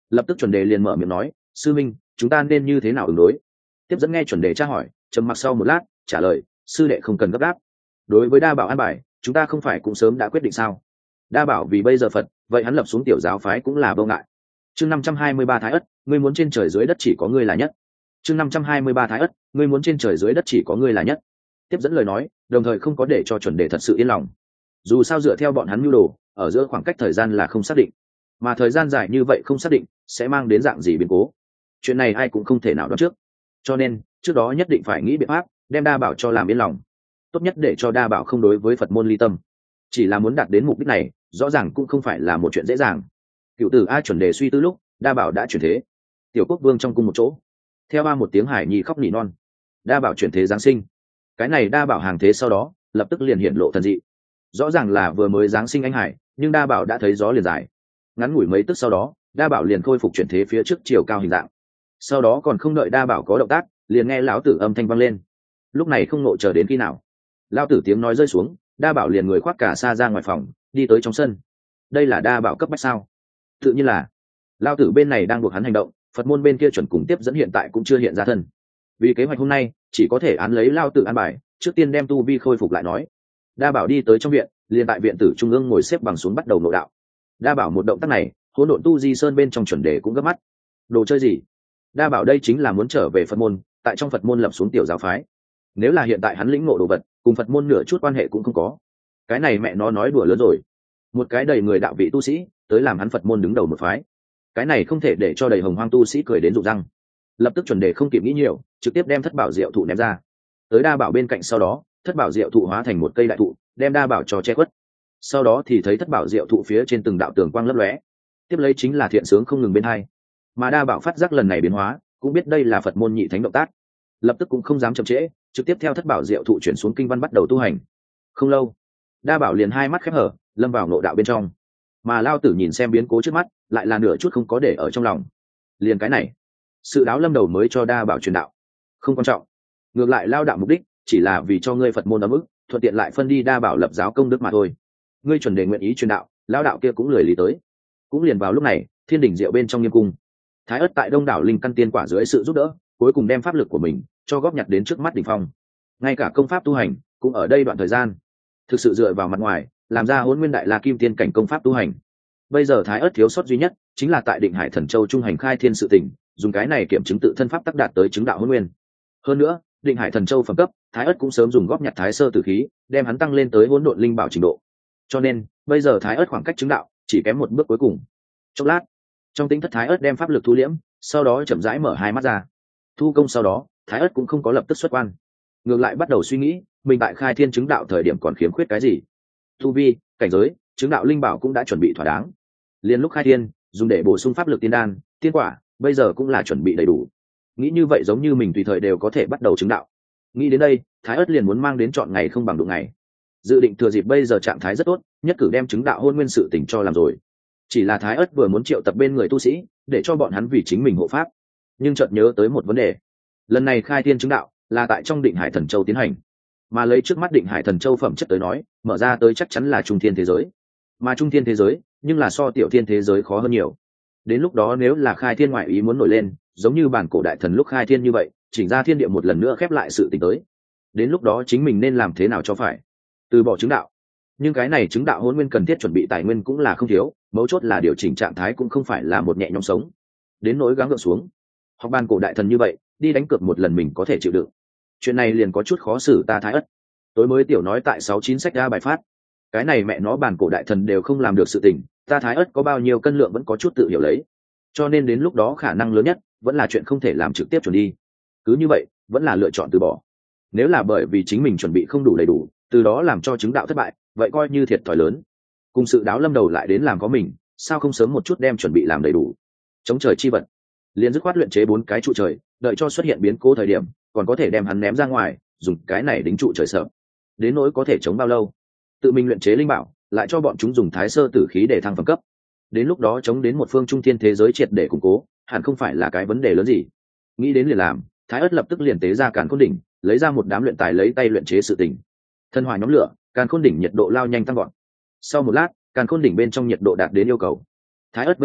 Lập tức chuẩn đề liền mở miệng nói, sư minh, chúng ta nên như thế nào ứng đối? Tiếp dẫn nghe chuẩn đề tra hỏi, trầm mặc sau một lát trả lời, sư đệ không cần gấp gáp. Đối với đa bảo an bài, chúng ta không phải cũng sớm đã quyết định sao? Đa bảo vì bây giờ Phật, vậy hắn lập xuống tiểu giáo phái cũng là vô ngại. Chương năm trăm hai mươi ba Thái Ất, ngươi muốn trên trời dưới đất chỉ có ngươi là nhất. Chương năm trăm hai mươi ba Thái Ất, ngươi muốn trên trời dưới đất chỉ có ngươi là nhất. Tiếp dẫn lời nói, đồng thời không có để cho chuẩn đề thật sự yên lòng. Dù sao dựa theo bọn hắn nhu đồ, ở giữa khoảng cách thời gian là không xác định, mà thời gian dài như vậy không xác định sẽ mang đến dạng gì biến cố, chuyện này ai cũng không thể nào đoán trước. Cho nên trước đó nhất định phải nghĩ biện pháp đem đa bảo cho làm yên lòng, tốt nhất để cho đa bảo không đối với Phật môn ly tâm. Chỉ là muốn đạt đến mục đích này, rõ ràng cũng không phải là một chuyện dễ dàng. Cựu tử A chuẩn đề suy tư lúc, đa bảo đã chuyển thế. Tiểu quốc vương trong cung một chỗ, theo ba một tiếng hải nhi khóc nỉ non. Đa bảo chuyển thế giáng sinh. Cái này đa bảo hàng thế sau đó lập tức liền hiện lộ thần dị. Rõ ràng là vừa mới giáng sinh anh hải, nhưng đa bảo đã thấy gió liền dài. Ngắn ngủi mấy tức sau đó, đa bảo liền khôi phục chuyển thế phía trước chiều cao hình dạng. Sau đó còn không đợi đa bảo có động tác, liền nghe lão tử âm thanh vang lên. Lúc này không nộ chờ đến khi nào, lão tử tiếng nói rơi xuống, đa bảo liền người khoác cả xa ra ngoài phòng, đi tới trong sân. Đây là đa bảo cấp bách sao? Tự nhiên là. Lão tử bên này đang buộc hắn hành động, Phật môn bên kia chuẩn cùng tiếp dẫn hiện tại cũng chưa hiện ra thân. Vì kế hoạch hôm nay chỉ có thể án lấy lão tử an bài, trước tiên đem tu vi khôi phục lại nói. Đa bảo đi tới trong viện, liền tại viện tử trung ương ngồi xếp bằng xuống bắt đầu nội đạo. Đa bảo một động tác này, hỗn độn tu di sơn bên trong chuẩn đề cũng gấp mắt. Đồ chơi gì? Đa bảo đây chính là muốn trở về Phật môn, tại trong Phật môn lập xuống tiểu giáo phái. Nếu là hiện tại hắn lĩnh ngộ đồ vật, cùng Phật môn nửa chút quan hệ cũng không có. Cái này mẹ nó nói đùa lớn rồi. Một cái đầy người đạo vị tu sĩ, tới làm hắn Phật môn đứng đầu một phái. Cái này không thể để cho đầy hồng hoang tu sĩ cười đến rụng răng. Lập tức chuẩn đề không kịp nghĩ nhiều, trực tiếp đem thất bảo diệu thụ ném ra. Tới đa bảo bên cạnh sau đó, thất bảo diệu thụ hóa thành một cây đại thụ, đem đa bảo cho che khuất. Sau đó thì thấy thất bảo diệu thụ phía trên từng đạo tường quang lấp lóe, tiếp lấy chính là thiện sướng không ngừng bên hai. Mà đa bảo phát giác lần này biến hóa, cũng biết đây là Phật môn nhị thánh động tác, lập tức cũng không dám chậm trễ, trực tiếp theo thất bảo diệu thụ chuyển xuống kinh văn bắt đầu tu hành. Không lâu, đa bảo liền hai mắt khép hở, lâm vào nội đạo bên trong. Mà lao tử nhìn xem biến cố trước mắt, lại là nửa chút không có để ở trong lòng. Liền cái này, sự đáo lâm đầu mới cho đa bảo truyền đạo, không quan trọng. Ngược lại lao đạo mục đích chỉ là vì cho ngươi Phật môn ấm ức, thuận tiện lại phân đi đa bảo lập giáo công đức mà thôi. Ngươi chuẩn đề nguyện ý truyền đạo, lao đạo kia cũng lười lý tới. Cũng liền vào lúc này, thiên đỉnh diệu bên trong nghiêm cung, Thái Ất tại đông đảo linh căn tiên quả dưới sự giúp đỡ, cuối cùng đem pháp lực của mình cho góp nhặt đến trước mắt đỉnh phong. Ngay cả công pháp tu hành cũng ở đây đoạn thời gian, thực sự dựa vào mặt ngoài, làm ra Hỗn Nguyên Đại La Kim Tiên cảnh công pháp tu hành. Bây giờ Thái Ất thiếu sót duy nhất chính là tại Định Hải Thần Châu trung hành khai thiên sự tỉnh, dùng cái này kiểm chứng tự thân pháp tác đạt tới chứng đạo Hỗn Nguyên. Hơn nữa, Định Hải Thần Châu phẩm cấp, Thái Ất cũng sớm dùng góp nhặt Thái Sơ Tử khí, đem hắn tăng lên tới hỗn độn linh bảo trình độ. Cho nên, bây giờ Thái Ất khoảng cách chứng đạo chỉ kém một bước cuối cùng. Chốc lát, trong tính thất Thái Ất đem pháp lực thu liễm, sau đó chậm rãi mở hai mắt ra. Thu công sau đó, Thái Ất cũng không có lập tức xuất quan, ngược lại bắt đầu suy nghĩ, mình tại khai thiên chứng đạo thời điểm còn khiếm khuyết cái gì. Tu vi, cảnh giới, chứng đạo linh bảo cũng đã chuẩn bị thỏa đáng. Liên lúc khai thiên, dùng để bổ sung pháp lực tiên đan, tiên quả, bây giờ cũng là chuẩn bị đầy đủ. Nghĩ như vậy giống như mình tùy thời đều có thể bắt đầu chứng đạo. Nghĩ đến đây, Thái Ất liền muốn mang đến chọn ngày không bằng đụng ngày. Dự định thừa dịp bây giờ trạng thái rất tốt, nhất cử đem chứng đạo hôn nguyên sự tỉnh cho làm rồi. Chỉ là Thái Ất vừa muốn triệu tập bên người tu sĩ, để cho bọn hắn vì chính mình hộ pháp, nhưng chợt nhớ tới một vấn đề. Lần này khai thiên chứng đạo là tại trong Định Hải Thần Châu tiến hành, mà lấy trước mắt Định Hải Thần Châu phẩm chất tới nói, mở ra tới chắc chắn là trung thiên thế giới. Mà trung thiên thế giới, nhưng là so tiểu thiên thế giới khó hơn nhiều. Đến lúc đó nếu là khai thiên ngoại ý muốn nổi lên, giống như bản cổ đại thần lúc khai thiên như vậy, chỉnh ra thiên địa một lần nữa khép lại sự tình tới. Đến lúc đó chính mình nên làm thế nào cho phải? Từ bỏ chứng đạo. Nhưng cái này chứng đạo hôn nguyên cần thiết chuẩn bị tài nguyên cũng là không thiếu, mấu chốt là điều chỉnh trạng thái cũng không phải là một nhẹ nhõm sống. Đến nỗi gắng gượng xuống, học ban cổ đại thần như vậy, đi đánh cược một lần mình có thể chịu đựng. Chuyện này liền có chút khó xử ta Thái Ất. Tối mới tiểu nói tại sáu chín sách ra bài phát. Cái này mẹ nó bản cổ đại thần đều không làm được sự tình, ta Thái Ất có bao nhiêu cân lượng vẫn có chút tự hiểu lấy. Cho nên đến lúc đó khả năng lớn nhất vẫn là chuyện không thể làm trực tiếp chuẩn đi. Cứ như vậy, vẫn là lựa chọn từ bỏ. Nếu là bởi vì chính mình chuẩn bị không đủ đầy đủ, từ đó làm cho chứng đạo thất bại, vậy coi như thiệt thòi lớn. Cùng sự đáo lâm đầu lại đến làm có mình, sao không sớm một chút đem chuẩn bị làm đầy đủ. Chống trời chi vật, liền dứt khoát luyện chế bốn cái trụ trời, đợi cho xuất hiện biến cố thời điểm, còn có thể đem hắn ném ra ngoài, dùng cái này đính trụ trời sợ. Đến nỗi có thể chống bao lâu, tự mình luyện chế linh bảo, lại cho bọn chúng dùng Thái Sơ Tử khí để thăng phẩm cấp. Đến lúc đó chống đến một phương trung thiên thế giới triệt để củng cố, hẳn không phải là cái vấn đề lớn gì. Nghĩ đến liền làm, Thái Ất lập tức liền tế ra Càn Khôn đỉnh, lấy ra một đám luyện tài lấy tay luyện chế sự tình. Thân hỏa nhóm lửa, Càn Khôn đỉnh nhiệt độ lao nhanh tăng gọn. Sau một lát, Càn Khôn đỉnh bên trong nhiệt độ đạt đến yêu cầu. Thái Ất vây tay,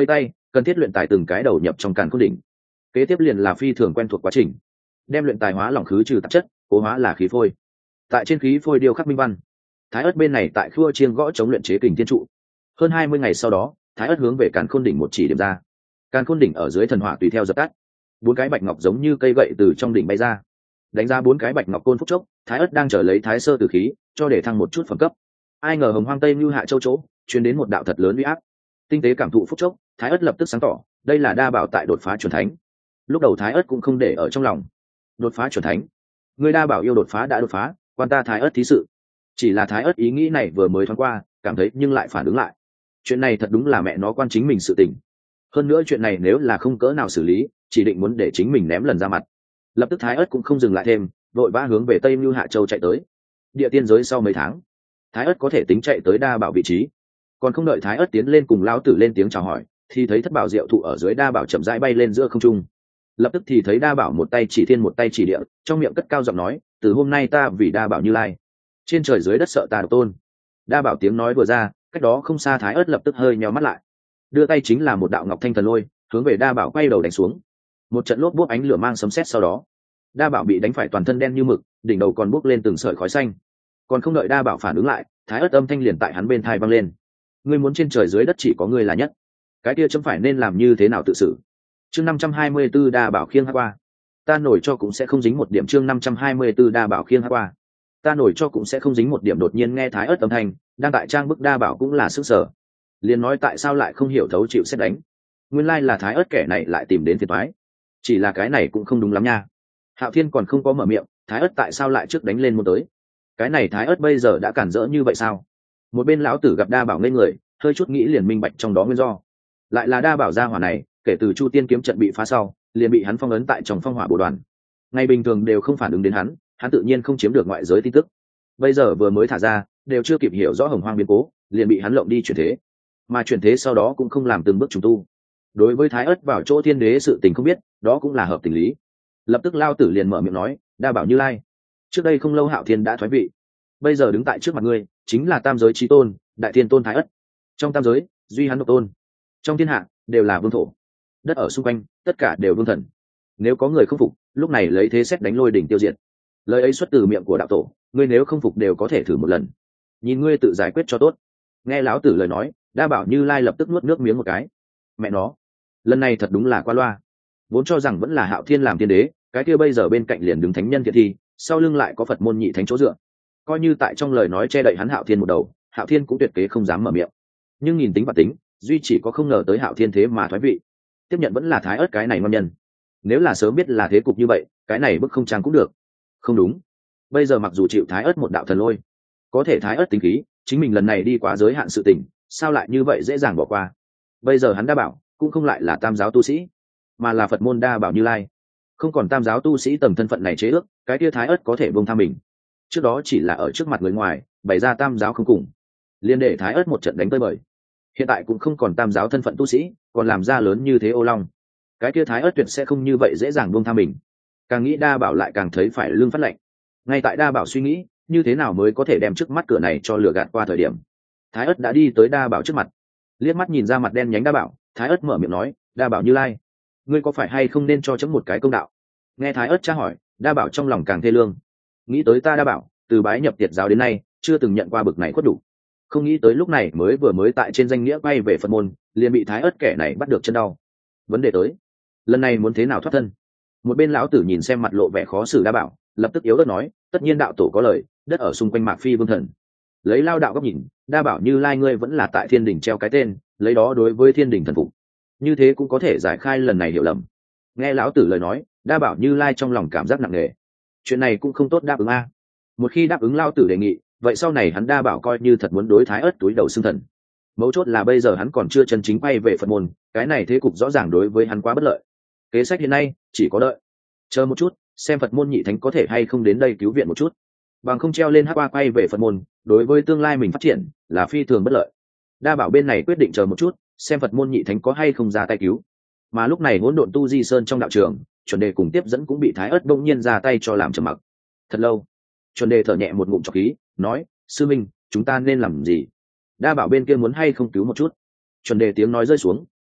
cần thiết luyện tài từng cái đầu nhập trong càn khôn đỉnh. Kế tiếp liền là phi thường quen thuộc quá trình, đem luyện tài hóa lỏng khứ trừ tạp chất, cố hóa là khí phôi. Tại trên khí phôi điêu khắc minh văn. Thái ất bên này tại khua chiêng gõ chống luyện chế kình thiên trụ. Hơn hai mươi ngày sau đó, Thái ất hướng về càn khôn đỉnh một chỉ điểm ra. Càn khôn đỉnh ở dưới thần hỏa tùy theo dập tắt. Bốn cái bạch ngọc giống như cây gậy từ trong đỉnh bay ra, đánh ra bốn cái bạch ngọc côn phúc chốc. Thái ất đang chờ lấy thái sơ tử khí, cho để thăng một chút phẩm cấp. Ai ngờ hồng hoang tây như hạ châu chỗ, truyền đến một đạo thật lớn uy áp. Tinh tế cảm thụ phúc chốc, Thái ất lập tức sáng tỏ, đây là đa bảo tại đột phá chuẩn thánh. Lúc đầu Thái ất cũng không để ở trong lòng. Đột phá chuẩn thánh, người đa bảo yêu đột phá đã đột phá, quan ta Thái ất thí sự. Chỉ là Thái ất ý nghĩ này vừa mới thoáng qua, cảm thấy nhưng lại phản ứng lại. Chuyện này thật đúng là mẹ nó quan chính mình sự tình. Hơn nữa chuyện này nếu là không cỡ nào xử lý, chỉ định muốn để chính mình ném lần ra mặt. Lập tức Thái ất cũng không dừng lại thêm, vội vã hướng về tây mưu hạ châu chạy tới. Địa tiên giới sau mấy tháng, Thái ất có thể tính chạy tới đa bảo vị trí. Còn không đợi Thái ất tiến lên cùng lão tử lên tiếng chào hỏi, thì thấy thất bảo diệu thụ ở dưới đa bảo chậm rãi bay lên giữa không trung. Lập tức thì thấy đa bảo một tay chỉ thiên một tay chỉ địa, trong miệng cất cao giọng nói, từ hôm nay ta vì đa bảo Như Lai, trên trời dưới đất sợ ta độc tôn. Đa bảo tiếng nói vừa ra, cách đó không xa Thái ất lập tức hơi nheo mắt lại, đưa tay chính là một đạo ngọc thanh thần lôi, hướng về đa bảo quay đầu đánh xuống. Một trận lốp bốp ánh lửa mang sấm sét, sau đó đa bảo bị đánh phải toàn thân đen như mực, đỉnh đầu còn bốc lên từng sợi khói xanh. Còn không đợi đa bảo phản ứng lại, Thái ất âm thanh liền tại hắn bên thai vang lên, ngươi muốn trên trời dưới đất chỉ có ngươi là nhất, cái kia chấm phải nên làm như thế nào tự xử. Chương năm trăm hai mươi 524 đa bảo khiêng hát qua, ta nổi cho cũng sẽ không dính một điểm. Chương năm trăm hai mươi 524 đa bảo khiêng hát qua, ta nổi cho cũng sẽ không dính một điểm. Đột nhiên nghe Thái ất âm thanh, đang tại trang bức đa bảo cũng là sức sở, liền nói tại sao lại không hiểu thấu chịu xét đánh. Nguyên lai là Thái ất kẻ này lại tìm đến phiền toái. Chỉ là cái này cũng không đúng lắm nha. Hạo Thiên còn không có mở miệng, Thái ất tại sao lại trước đánh lên môn tới? Cái này Thái ất bây giờ đã cản rỡ như vậy sao? Một bên lão tử gặp đa bảo ngây người, hơi chút nghĩ liền minh bạch trong đó nguyên do. Lại là đa bảo gia hỏa này, kể từ Chu Tiên kiếm trận bị phá sau, liền bị hắn phong ấn tại trong phong hỏa bộ đoàn. Ngày bình thường đều không phản ứng đến hắn, hắn tự nhiên không chiếm được ngoại giới tin tức. Bây giờ vừa mới thả ra, đều chưa kịp hiểu rõ hồng hoang biến cố, liền bị hắn lộng đi chuyển thế. Mà chuyển thế sau đó cũng không làm từng bước trùng tu. Đối với Thái ất vào chỗ thiên đế sự tình không biết, đó cũng là hợp tình lý. Lập tức lao tử liền mở miệng nói, đa bảo Như Lai, trước đây không lâu Hạo Thiên đã thoái vị, bây giờ đứng tại trước mặt ngươi chính là tam giới chí tôn, đại thiên tôn Thái ất. Trong tam giới duy hắn độc tôn, trong thiên hạ đều là vương thổ, đất ở xung quanh tất cả đều vương thần. Nếu có người không phục, lúc này lấy thế xét đánh lôi đỉnh tiêu diệt. Lời ấy xuất từ miệng của đạo tổ, ngươi nếu không phục đều có thể thử một lần, nhìn ngươi tự giải quyết cho tốt. Nghe lão tử lời nói, đa bảo Như Lai lập tức nuốt nước miếng một cái. Mẹ nó, lần này thật đúng là qua loa. Vốn cho rằng vẫn là Hạo Thiên làm thiên đế, cái kia bây giờ bên cạnh liền đứng thánh nhân thiện thi, sau lưng lại có Phật môn nhị thánh chỗ dựa. Coi như tại trong lời nói che đậy hắn Hạo Thiên một đầu, Hạo Thiên cũng tuyệt kế không dám mở miệng. Nhưng nhìn tính và tính, duy chỉ có không ngờ tới Hạo Thiên thế mà thoái vị. Tiếp nhận vẫn là Thái ất cái này ngon nhân. Nếu là sớm biết là thế cục như vậy, cái này bức không trang cũng được. Không đúng, bây giờ mặc dù chịu Thái ất một đạo thần lôi, có thể Thái ất tính khí, chính mình lần này đi quá giới hạn sự tình, sao lại như vậy dễ dàng bỏ qua. Bây giờ hắn đã bảo, cũng không lại là tam giáo tu sĩ, mà là Phật môn đa bảo Như Lai. Không còn tam giáo tu sĩ tầm thân phận này chế ước, cái kia Thái ất có thể buông tha mình. Trước đó chỉ là ở trước mặt người ngoài bày ra tam giáo không cùng, liên để Thái ất một trận đánh tơi bời. Hiện tại cũng không còn tam giáo thân phận tu sĩ, còn làm ra lớn như thế ô long, cái kia Thái ất tuyệt sẽ không như vậy dễ dàng buông tha mình. Càng nghĩ đa bảo lại càng thấy phải lương phát lạnh. Ngay tại đa bảo suy nghĩ như thế nào mới có thể đem trước mắt cửa này cho lừa gạt qua thời điểm, Thái ất đã đi tới đa bảo trước mặt, liếc mắt nhìn ra mặt đen nhánh đa bảo. Thái ất mở miệng nói, đa bảo Như Lai, ngươi có phải hay không nên cho chấm một cái công đạo? Nghe Thái ất tra hỏi, đa bảo trong lòng càng thê lương. Nghĩ tới ta đa bảo từ bái nhập tiệt giáo đến nay chưa từng nhận qua bực này khuất đủ, không nghĩ tới lúc này mới vừa mới tại trên danh nghĩa bay về Phật môn, liền bị Thái ất kẻ này bắt được chân đau. Vấn đề tới, lần này muốn thế nào thoát thân? Một bên lão tử nhìn xem mặt lộ vẻ khó xử đa bảo, lập tức yếu ớt nói, tất nhiên đạo tổ có lời, đất ở xung quanh mạc phi vương thần. Lấy lao đạo góc nhìn, đa bảo Như Lai ngươi vẫn là tại thiên đình treo cái tên, lấy đó đối với thiên đình thần phục, như thế cũng có thể giải khai lần này hiểu lầm. Nghe lão tử lời nói, đa bảo Như Lai trong lòng cảm giác nặng nề. Chuyện này cũng không tốt đáp ứng a. Một khi đáp ứng lao tử đề nghị, vậy sau này hắn đa bảo coi như thật muốn đối Thái ất túi đầu xưng thần. Mấu chốt là bây giờ hắn còn chưa chân chính bay về Phật môn, cái này thế cục rõ ràng đối với hắn quá bất lợi. Kế sách hiện nay chỉ có đợi, chờ một chút, xem Phật môn nhị thánh có thể hay không đến đây cứu viện một chút, bằng không treo lên hát qua quay về Phật môn, đối với tương lai mình phát triển là phi thường bất lợi. Đa bảo bên này quyết định chờ một chút, xem Phật môn nhị thánh có hay không ra tay cứu. Mà lúc này hỗn độn tu di sơn trong đạo trường, chuẩn đề cùng tiếp dẫn cũng bị Thái ất đông nhiên ra tay cho làm trầm mặc. Thật lâu, chuẩn đề thở nhẹ một ngụm trọc khí, nói, sư minh, chúng ta nên làm gì? Đa bảo bên kia muốn hay không cứu một chút? Chuẩn đề tiếng nói rơi xuống,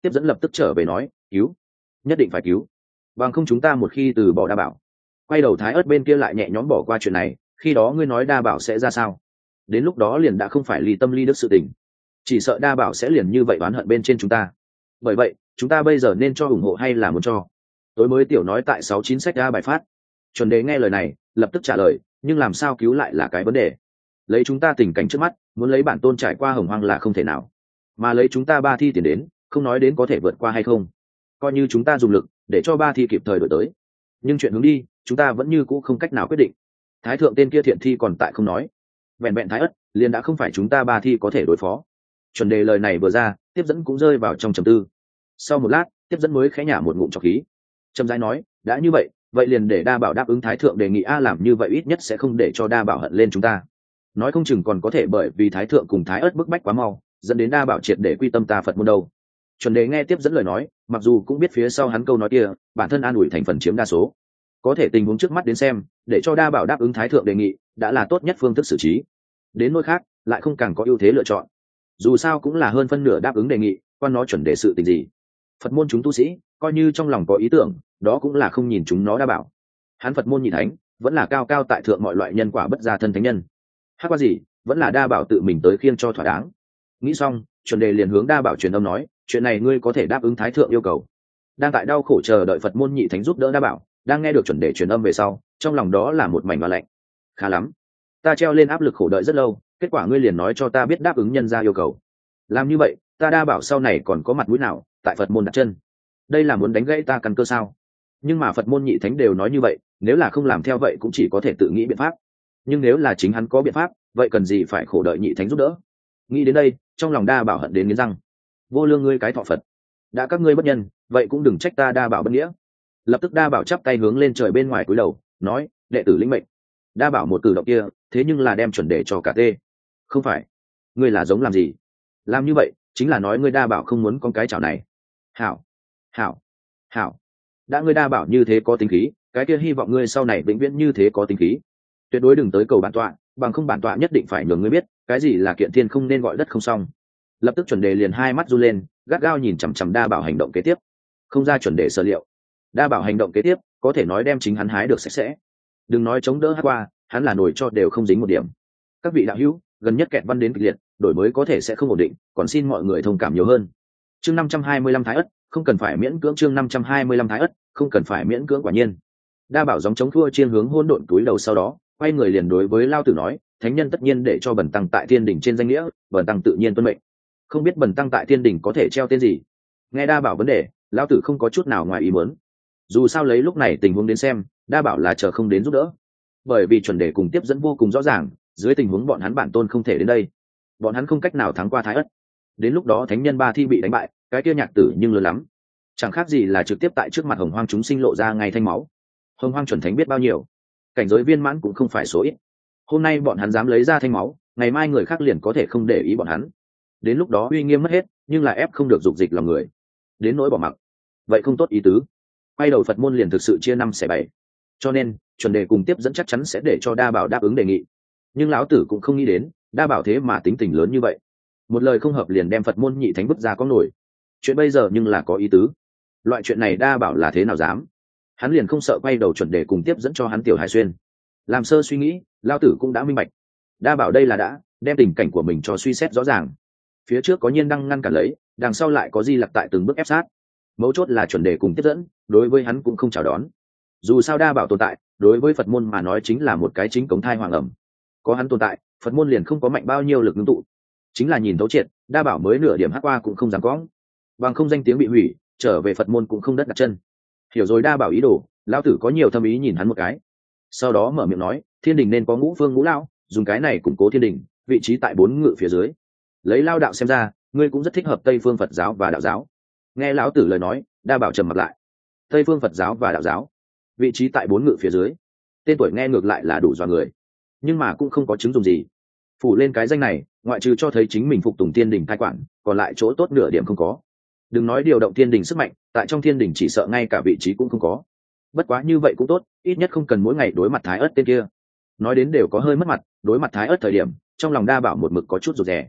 tiếp dẫn lập tức trở về nói cứu, nhất định phải cứu, bằng không chúng ta một khi từ bỏ đa bảo. Quay đầu thái ớt bên kia lại nhẹ nhõm bỏ qua chuyện này, khi đó ngươi nói đa bảo sẽ ra sao? Đến lúc đó liền đã không phải ly tâm ly đức sự tình, chỉ sợ đa bảo sẽ liền như vậy oán hận bên trên chúng ta. Bởi vậy chúng ta bây giờ nên cho ủng hộ hay là muốn cho? Tối mới tiểu nói tại sáu chín sách ra bài phát. Chuẩn Đề nghe lời này lập tức trả lời, nhưng làm sao cứu lại là cái vấn đề. Lấy chúng ta tình cảnh trước mắt, muốn lấy bản tôn trải qua hồng hoang là không thể nào, mà lấy chúng ta ba thi tiền đến, không nói đến có thể vượt qua hay không, coi như chúng ta dùng lực để cho ba thi kịp thời đổi tới, nhưng chuyện hướng đi chúng ta vẫn như cũ không cách nào quyết định. Thái thượng tên kia thiện thi còn tại không nói, vẹn vẹn thái ất liền đã không phải chúng ta ba thi có thể đối phó. Chuẩn Đề lời này vừa ra, tiếp dẫn cũng rơi vào trong trầm tư. Sau một lát, tiếp dẫn mới khẽ nhả một ngụm trọc khí, trầm rãi nói, đã như vậy vậy liền để đa bảo đáp ứng thái thượng đề nghị a, làm như vậy ít nhất sẽ không để cho đa bảo hận lên chúng ta, nói không chừng còn có thể bởi vì thái thượng cùng thái ất bức bách quá mau, dẫn đến đa bảo triệt để quy tâm ta Phật môn đâu. Chuẩn Đề nghe tiếp dẫn lời nói, mặc dù cũng biết phía sau hắn câu nói kia bản thân an ủi thành phần chiếm đa số, có thể tình huống trước mắt đến xem, để cho đa bảo đáp ứng thái thượng đề nghị đã là tốt nhất phương thức xử trí. Đến nỗi khác lại không càng có ưu thế lựa chọn, dù sao cũng là hơn phân nửa đáp ứng đề nghị, quan nó chuẩn đề sự tình gì. Phật môn chúng tu sĩ coi như trong lòng có ý tưởng, đó cũng là không nhìn chúng nó đa bảo. Hắn Phật môn nhị thánh vẫn là cao cao tại thượng mọi loại nhân quả bất gia thân thánh nhân, hát qua gì vẫn là đa bảo tự mình tới khiêng cho thỏa đáng. Nghĩ xong, Chuẩn Đề liền hướng đa bảo truyền âm nói, chuyện này ngươi có thể đáp ứng thái thượng yêu cầu. Đang tại đau khổ chờ đợi Phật môn nhị thánh giúp đỡ đa bảo, đang nghe được Chuẩn Đề truyền âm về sau, trong lòng đó là một mảnh và lạnh. Khá lắm, ta treo lên áp lực khổ đợi rất lâu, kết quả ngươi liền nói cho ta biết đáp ứng nhân ra yêu cầu. Làm như vậy ta đa bảo sau này còn có mặt mũi nào tại Phật môn đặt chân? Đây là muốn đánh gãy ta căn cơ sao? Nhưng mà Phật môn nhị thánh đều nói như vậy, nếu là không làm theo vậy cũng chỉ có thể tự nghĩ biện pháp. Nhưng nếu là chính hắn có biện pháp, vậy cần gì phải khổ đợi nhị thánh giúp đỡ? Nghĩ đến đây, trong lòng đa bảo hận đến nghiến răng. Vô lương ngươi cái thọ Phật, đã các ngươi bất nhân, vậy cũng đừng trách ta đa bảo bất nghĩa. Lập tức đa bảo chắp tay hướng lên trời bên ngoài cúi đầu nói, đệ tử lĩnh mệnh. Đa bảo một cử động kia thế nhưng là đem Chuẩn Đề cho cả tê. Không phải, ngươi là giống làm gì? Làm như vậy chính là nói ngươi đa bảo không muốn con cái chảo này. Hảo, hảo, hảo, đã ngươi đa bảo như thế có tính khí, cái kia hy vọng ngươi sau này vĩnh viễn như thế có tính khí. Tuyệt đối đừng tới cầu bản tọa, bằng không bản tọa nhất định phải nhường ngươi biết cái gì là kiện thiên không nên gọi đất không xong. Lập tức Chuẩn Đề liền hai mắt run lên, gắt gao nhìn chằm chằm đa bảo hành động kế tiếp. Không ra Chuẩn Đề sở liệu, đa bảo hành động kế tiếp có thể nói đem chính hắn hái được sạch sẽ. Đừng nói chống đỡ hát qua, hắn là nổi cho đều không dính một điểm. Các vị đạo hữu, gần nhất kẹt văn đến kịch liệt, đổi mới có thể sẽ không ổn định, còn xin mọi người thông cảm nhiều hơn. Chương năm trăm hai mươi lăm Thái ất, không cần phải miễn cưỡng. Chương năm trăm hai mươi lăm Thái ất, không cần phải miễn cưỡng. Quả nhiên, đa bảo gióng chống thua chiên hướng hôn độn túi đầu, sau đó quay người liền đối với Lao Tử nói, thánh nhân tất nhiên để cho bần tăng tại thiên đỉnh trên danh nghĩa, bần tăng tự nhiên tuân mệnh. Không biết bần tăng tại thiên đỉnh có thể treo tên gì? Nghe đa bảo vấn đề, Lão Tử không có chút nào ngoài ý muốn. Dù sao lấy lúc này tình huống đến xem, đa bảo là chờ không đến giúp đỡ, bởi vì Chuẩn Đề cùng tiếp dẫn vô cùng rõ ràng, dưới tình huống bọn hắn bản tôn không thể đến đây, bọn hắn không cách nào thắng qua Thái ất. Đến lúc đó thánh nhân ba thi bị đánh bại, cái kia nhạc tử nhưng lớn lắm, chẳng khác gì là trực tiếp tại trước mặt hồng hoang chúng sinh lộ ra ngay thanh máu. Hồng hoang chuẩn thánh biết bao nhiêu, cảnh giới viên mãn cũng không phải số ít. Hôm nay bọn hắn dám lấy ra thanh máu, ngày mai người khác liền có thể không để ý bọn hắn. Đến lúc đó uy nghiêm mất hết, nhưng là ép không được dục dịch lòng người, đến nỗi bỏ mặc, vậy không tốt ý tứ. Quay đầu Phật môn liền thực sự chia năm xẻ bảy. Cho nên Chuẩn Đề cùng tiếp dẫn chắc chắn sẽ để cho đa bảo đáp ứng đề nghị, nhưng lão tử cũng không nghĩ đến đa bảo thế mà tính tình lớn như vậy, một lời không hợp liền đem Phật môn nhị thánh bức ra có nổi. Chuyện bây giờ nhưng là có ý tứ, loại chuyện này đa bảo là thế nào dám. Hắn liền không sợ quay đầu Chuẩn Đề cùng tiếp dẫn cho hắn tiểu hài xuyên. Làm sơ suy nghĩ, lão tử cũng đã minh bạch, đa bảo đây là đã đem tình cảnh của mình cho suy xét rõ ràng. Phía trước có Nhiên Đăng ngăn cản lấy, đằng sau lại có Di Lặc tại từng bước ép sát. Mấu chốt là Chuẩn Đề cùng tiếp dẫn đối với hắn cũng không chào đón. Dù sao đa bảo tồn tại đối với Phật môn mà nói chính là một cái chính cống thai hoàng ẩm, có hắn tồn tại Phật môn liền không có mạnh bao nhiêu lực ngưng tụ. Chính là nhìn thấu triệt, đa bảo mới nửa điểm hát qua cũng không dám có, bằng không danh tiếng bị hủy, trở về Phật môn cũng không đất đặt chân. Hiểu rồi đa bảo ý đồ, lão tử có nhiều thâm ý nhìn hắn một cái, sau đó mở miệng nói, thiên đình nên có ngũ phương ngũ lão, dùng cái này củng cố thiên đình, vị trí tại bốn ngự phía dưới. Lấy lao đạo xem ra ngươi cũng rất thích hợp Tây phương Phật giáo và đạo giáo. Nghe lão tử lời nói, đa bảo trầm mặt lại. Tây phương Phật giáo và đạo giáo, vị trí tại bốn ngự phía dưới, tên tuổi nghe ngược lại là đủ dọa người, nhưng mà cũng không có chứng dụng gì. Phủ lên cái danh này, ngoại trừ cho thấy chính mình phục tùng thiên đình cai quản, còn lại chỗ tốt nửa điểm không có. Đừng nói điều động thiên đình sức mạnh, tại trong thiên đình chỉ sợ ngay cả vị trí cũng không có. Bất quá như vậy cũng tốt, ít nhất không cần mỗi ngày đối mặt Thái ất tên kia. Nói đến đều có hơi mất mặt, đối mặt Thái ất thời điểm trong lòng đa bảo một mực có chút rụt rè.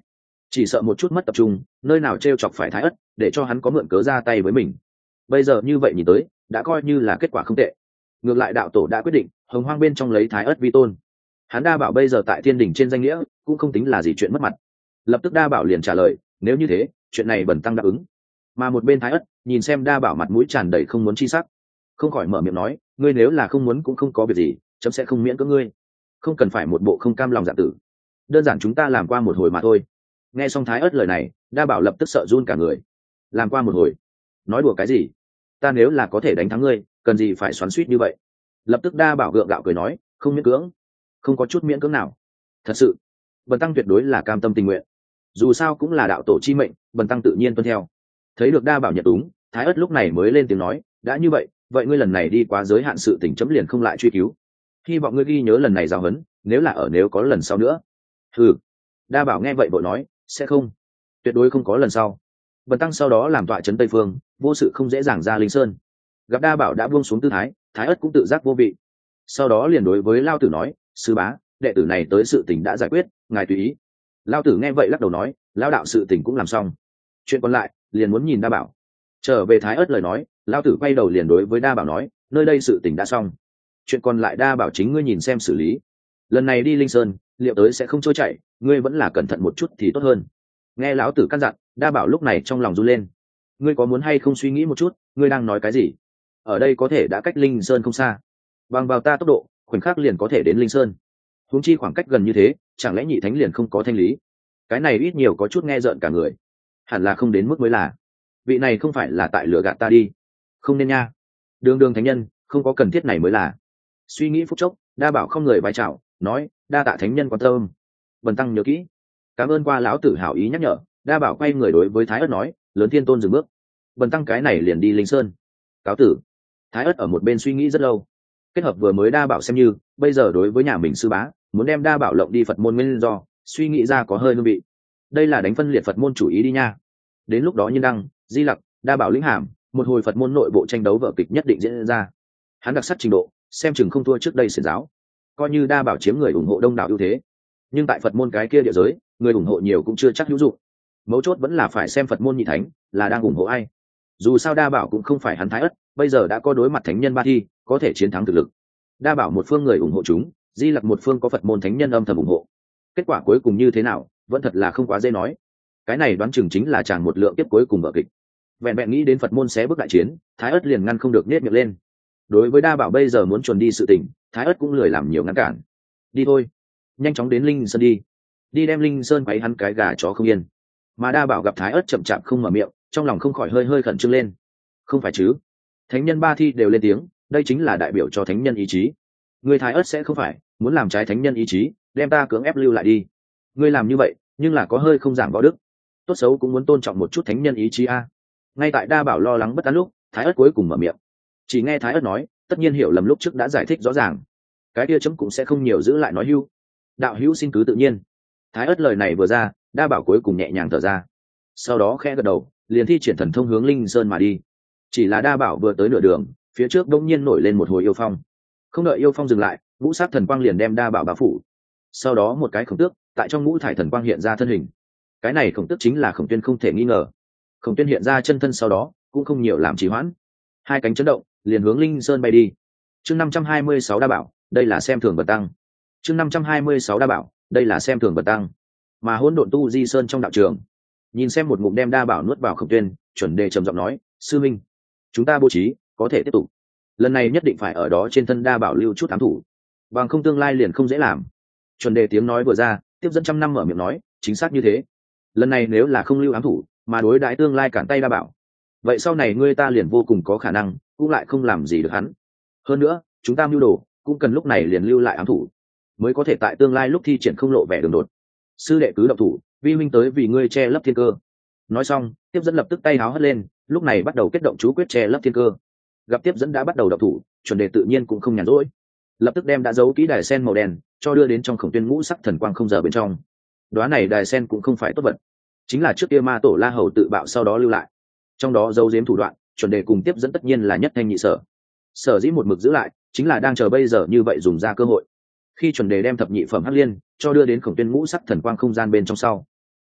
chỉ sợ một chút mất tập trung, nơi nào t r e o chọc phải Thái Ất để cho hắn có mượn cớ ra tay với mình. Bây giờ như vậy nhìn tới đã coi như là kết quả không tệ. Ngược lại đạo tổ đã quyết định Hồng Hoang bên trong lấy Thái Ất vi tôn. Hắn đa bảo bây giờ tại thiên đình trên danh nghĩa cũng không tính là gì chuyện mất mặt. Lập tức đa bảo liền trả lời, nếu như thế chuyện này bần tăng đáp ứng. Mà một bên Thái Ất nhìn xem đa bảo mặt mũi tràn đầy không muốn chi sắc, không khỏi mở miệng nói, ngươi nếu là không muốn cũng không có việc gì, chấm sẽ không miễn cưỡng ngươi, không cần phải một bộ không cam lòng dạ tử, đơn giản chúng ta làm qua một hồi mà thôi. Nghe xong Thái Ất lời này, đa bảo lập tức sợ run cả người. Làm qua một hồi? Nói đùa cái gì? Ta nếu là có thể đánh thắng ngươi, cần gì phải xoắn xuýt như vậy? Lập tức đa bảo gượng gạo cười nói, không miễn cưỡng, không có chút miễn cưỡng nào. Thật sự, bần tăng tuyệt đối là cam tâm tình nguyện. Dù sao cũng là đạo tổ chi mệnh, bần tăng tự nhiên tuân theo. Thấy được đa bảo nhận đúng, Thái Ất lúc này mới lên tiếng nói, đã như vậy, vậy ngươi lần này đi quá giới hạn sự tình chấm liền không lại truy cứu. Hy vọng ngươi ghi nhớ lần này giáo huấn, nếu là ở nếu có lần sau nữa. Ừ. Đa bảo nghe vậy vội nói, sẽ không, tuyệt đối không có lần sau. Bần tăng sau đó làm tọa trấn Tây Phương, vô sự không dễ dàng ra Linh Sơn. Gặp đa bảo đã buông xuống tư thái, Thái Ất cũng tự giác vô vị. Sau đó liền đối với Lao Tử nói, sư bá, đệ tử này tới sự tình đã giải quyết, ngài tùy ý. Lao Tử nghe vậy lắc đầu nói, Lao đạo sự tình cũng làm xong, chuyện còn lại liền muốn nhìn đa bảo. Trở về Thái Ất lời nói, Lao Tử quay đầu liền đối với đa bảo nói, nơi đây sự tình đã xong, chuyện còn lại đa bảo chính ngươi nhìn xem xử lý. Lần này đi Linh Sơn liệu tới sẽ không trôi chảy, ngươi vẫn là cẩn thận một chút thì tốt hơn. Nghe lão tử căn dặn, đa bảo lúc này trong lòng run lên. Ngươi có muốn hay không suy nghĩ một chút, ngươi đang nói cái gì? Ở đây có thể đã cách Linh Sơn không xa, bằng vào ta tốc độ khoảnh khắc liền có thể đến Linh Sơn, huống chi khoảng cách gần như thế, chẳng lẽ nhị thánh liền không có thanh lý? Cái này ít nhiều có chút nghe rợn cả người. Hẳn là không đến mức mới là. Vị này không phải là tại lừa gạt ta đi? Không nên nha, đường đường thánh nhân, không có cần thiết này mới là. Suy nghĩ phút chốc, đa bảo không người vái chào, nói, đa tạ thánh nhân quan tâm, bần tăng nhớ kỹ. Cảm ơn qua lão tử hảo ý nhắc nhở. Đa bảo quay người đối với Thái Ất nói, lớn thiên tôn dừng bước, bần tăng cái này liền đi Linh Sơn, cáo tử. Thái Ất ở một bên suy nghĩ rất lâu, kết hợp vừa mới đa bảo xem như bây giờ đối với nhà mình sư bá muốn đem đa bảo lộng đi Phật môn nguyên do, suy nghĩ ra có hơi hương vị. Đây là đánh phân liệt Phật môn chủ ý đi nha. Đến lúc đó Nhiên Đăng, Di Lặc, đa bảo lĩnh hàm, một hồi Phật môn nội bộ tranh đấu vở kịch nhất định diễn ra. Hắn đặc sắc trình độ xem chừng không thua trước đây xiển giáo. Coi như đa bảo chiếm người ủng hộ đông đảo ưu thế, nhưng tại Phật môn cái kia địa giới, người ủng hộ nhiều cũng chưa chắc hữu dụng. Mấu chốt vẫn là phải xem Phật môn nhị thánh là đang ủng hộ ai. Dù sao đa bảo cũng không phải hắn Thái Ất, bây giờ đã có đối mặt thánh nhân ba thi, có thể chiến thắng thực lực. Đa bảo một phương người ủng hộ chúng, Di Lặc một phương có Phật môn thánh nhân âm thầm ủng hộ. Kết quả cuối cùng như thế nào vẫn thật là không quá dễ nói. Cái này đoán chừng chính là tràn một lượng tiếp cuối cùng vở kịch. Vẹn vẹn nghĩ đến Phật môn xé bước đại chiến, Thái Ất liền ngăn không được nết miệng lên. Đối với đa bảo bây giờ muốn chuẩn đi sự tình, Thái Ất cũng lười làm nhiều ngăn cản. Đi thôi, nhanh chóng đến Linh Sơn đi, đi đem Linh Sơn quấy hắn cái gà chó không yên. Mà đa bảo gặp Thái Ất chậm chạp không mở miệng, trong lòng không khỏi hơi hơi khẩn trương lên. Không phải chứ, thánh nhân ba thi đều lên tiếng, đây chính là đại biểu cho thánh nhân ý chí. Người Thái Ất sẽ không phải muốn làm trái thánh nhân ý chí, đem ta cưỡng ép lưu lại đi? Ngươi làm như vậy nhưng là có hơi không giảng võ đức, tốt xấu cũng muốn tôn trọng một chút thánh nhân ý chí a. Ngay tại đa bảo lo lắng bất an lúc, Thái Ất cuối cùng mở miệng. Chỉ nghe Thái Ất nói, tất nhiên hiểu lầm lúc trước đã giải thích rõ ràng, cái kia chấm cũng sẽ không nhiều giữ lại nói hưu. Đạo hữu xin cứ tự nhiên. Thái Ất lời này vừa ra, đa bảo cuối cùng nhẹ nhàng thở ra, sau đó khẽ gật đầu, liền thi triển thần thông hướng Linh Sơn mà đi. Chỉ là đa bảo vừa tới nửa đường, phía trước đông nhiên nổi lên một hồi yêu phong. Không đợi yêu phong dừng lại, ngũ sát thần quang liền đem đa bảo bao phủ. Sau đó một cái khổng tước tại trong ngũ thải thần quang hiện ra thân hình. Cái này khổng tước chính là Khổng Tuyên không thể nghi ngờ. Khổng Tuyên hiện ra chân thân sau đó cũng không nhiều làm trì hoãn, hai cánh chấn động liền hướng Linh Sơn bay đi. Chương năm trăm hai mươi sáu đa bảo, đây là xem thường bần tăng. Chương năm trăm hai mươi sáu đa bảo, đây là xem thường bần tăng. Mà hỗn độn tu di sơn trong đạo trường, nhìn xem một ngụm đem đa bảo nuốt vào Khổng Tuyên, chuẩn đề trầm giọng nói, sư minh, chúng ta bố trí có thể tiếp tục, lần này nhất định phải ở đó trên thân đa bảo lưu chút ám thủ, bằng không tương lai liền không dễ làm. Chuẩn đề tiếng nói vừa ra, tiếp dẫn trăm năm mở miệng nói, chính xác như thế. Lần này nếu là không lưu ám thủ mà đối đãi tương lai cản tay đa bảo, vậy sau này ngươi ta liền vô cùng có khả năng cũng lại không làm gì được hắn. Hơn nữa chúng ta mưu đồ cũng cần lúc này liền lưu lại ám thủ, mới có thể tại tương lai lúc thi triển không lộ vẻ đường đột. Sư đệ cứ động thủ, vi huynh tới vì ngươi che lấp thiên cơ. Nói xong, tiếp dẫn lập tức tay háo hất lên, lúc này bắt đầu kết động chú quyết che lấp thiên cơ. Gặp tiếp dẫn đã bắt đầu động thủ, chuẩn đề tự nhiên cũng không nhàn rỗi, lập tức đem đã giấu kỹ đài sen màu đen cho đưa đến trong Khổng Tuyên ngũ sắc thần quang không giờ bên trong. Đóa này đài sen cũng không phải tốt vật, chính là trước kia ma tổ La Hầu tự bạo sau đó lưu lại, trong đó giấu giếm thủ đoạn, chuẩn đề cùng tiếp dẫn tất nhiên là nhất thanh nhị sở. Sở dĩ một mực giữ lại, chính là đang chờ bây giờ như vậy dùng ra cơ hội. Khi chuẩn đề đem thập nhị phẩm hắc liên cho đưa đến Khổng Tuyên ngũ sắc thần quang không gian bên trong sau,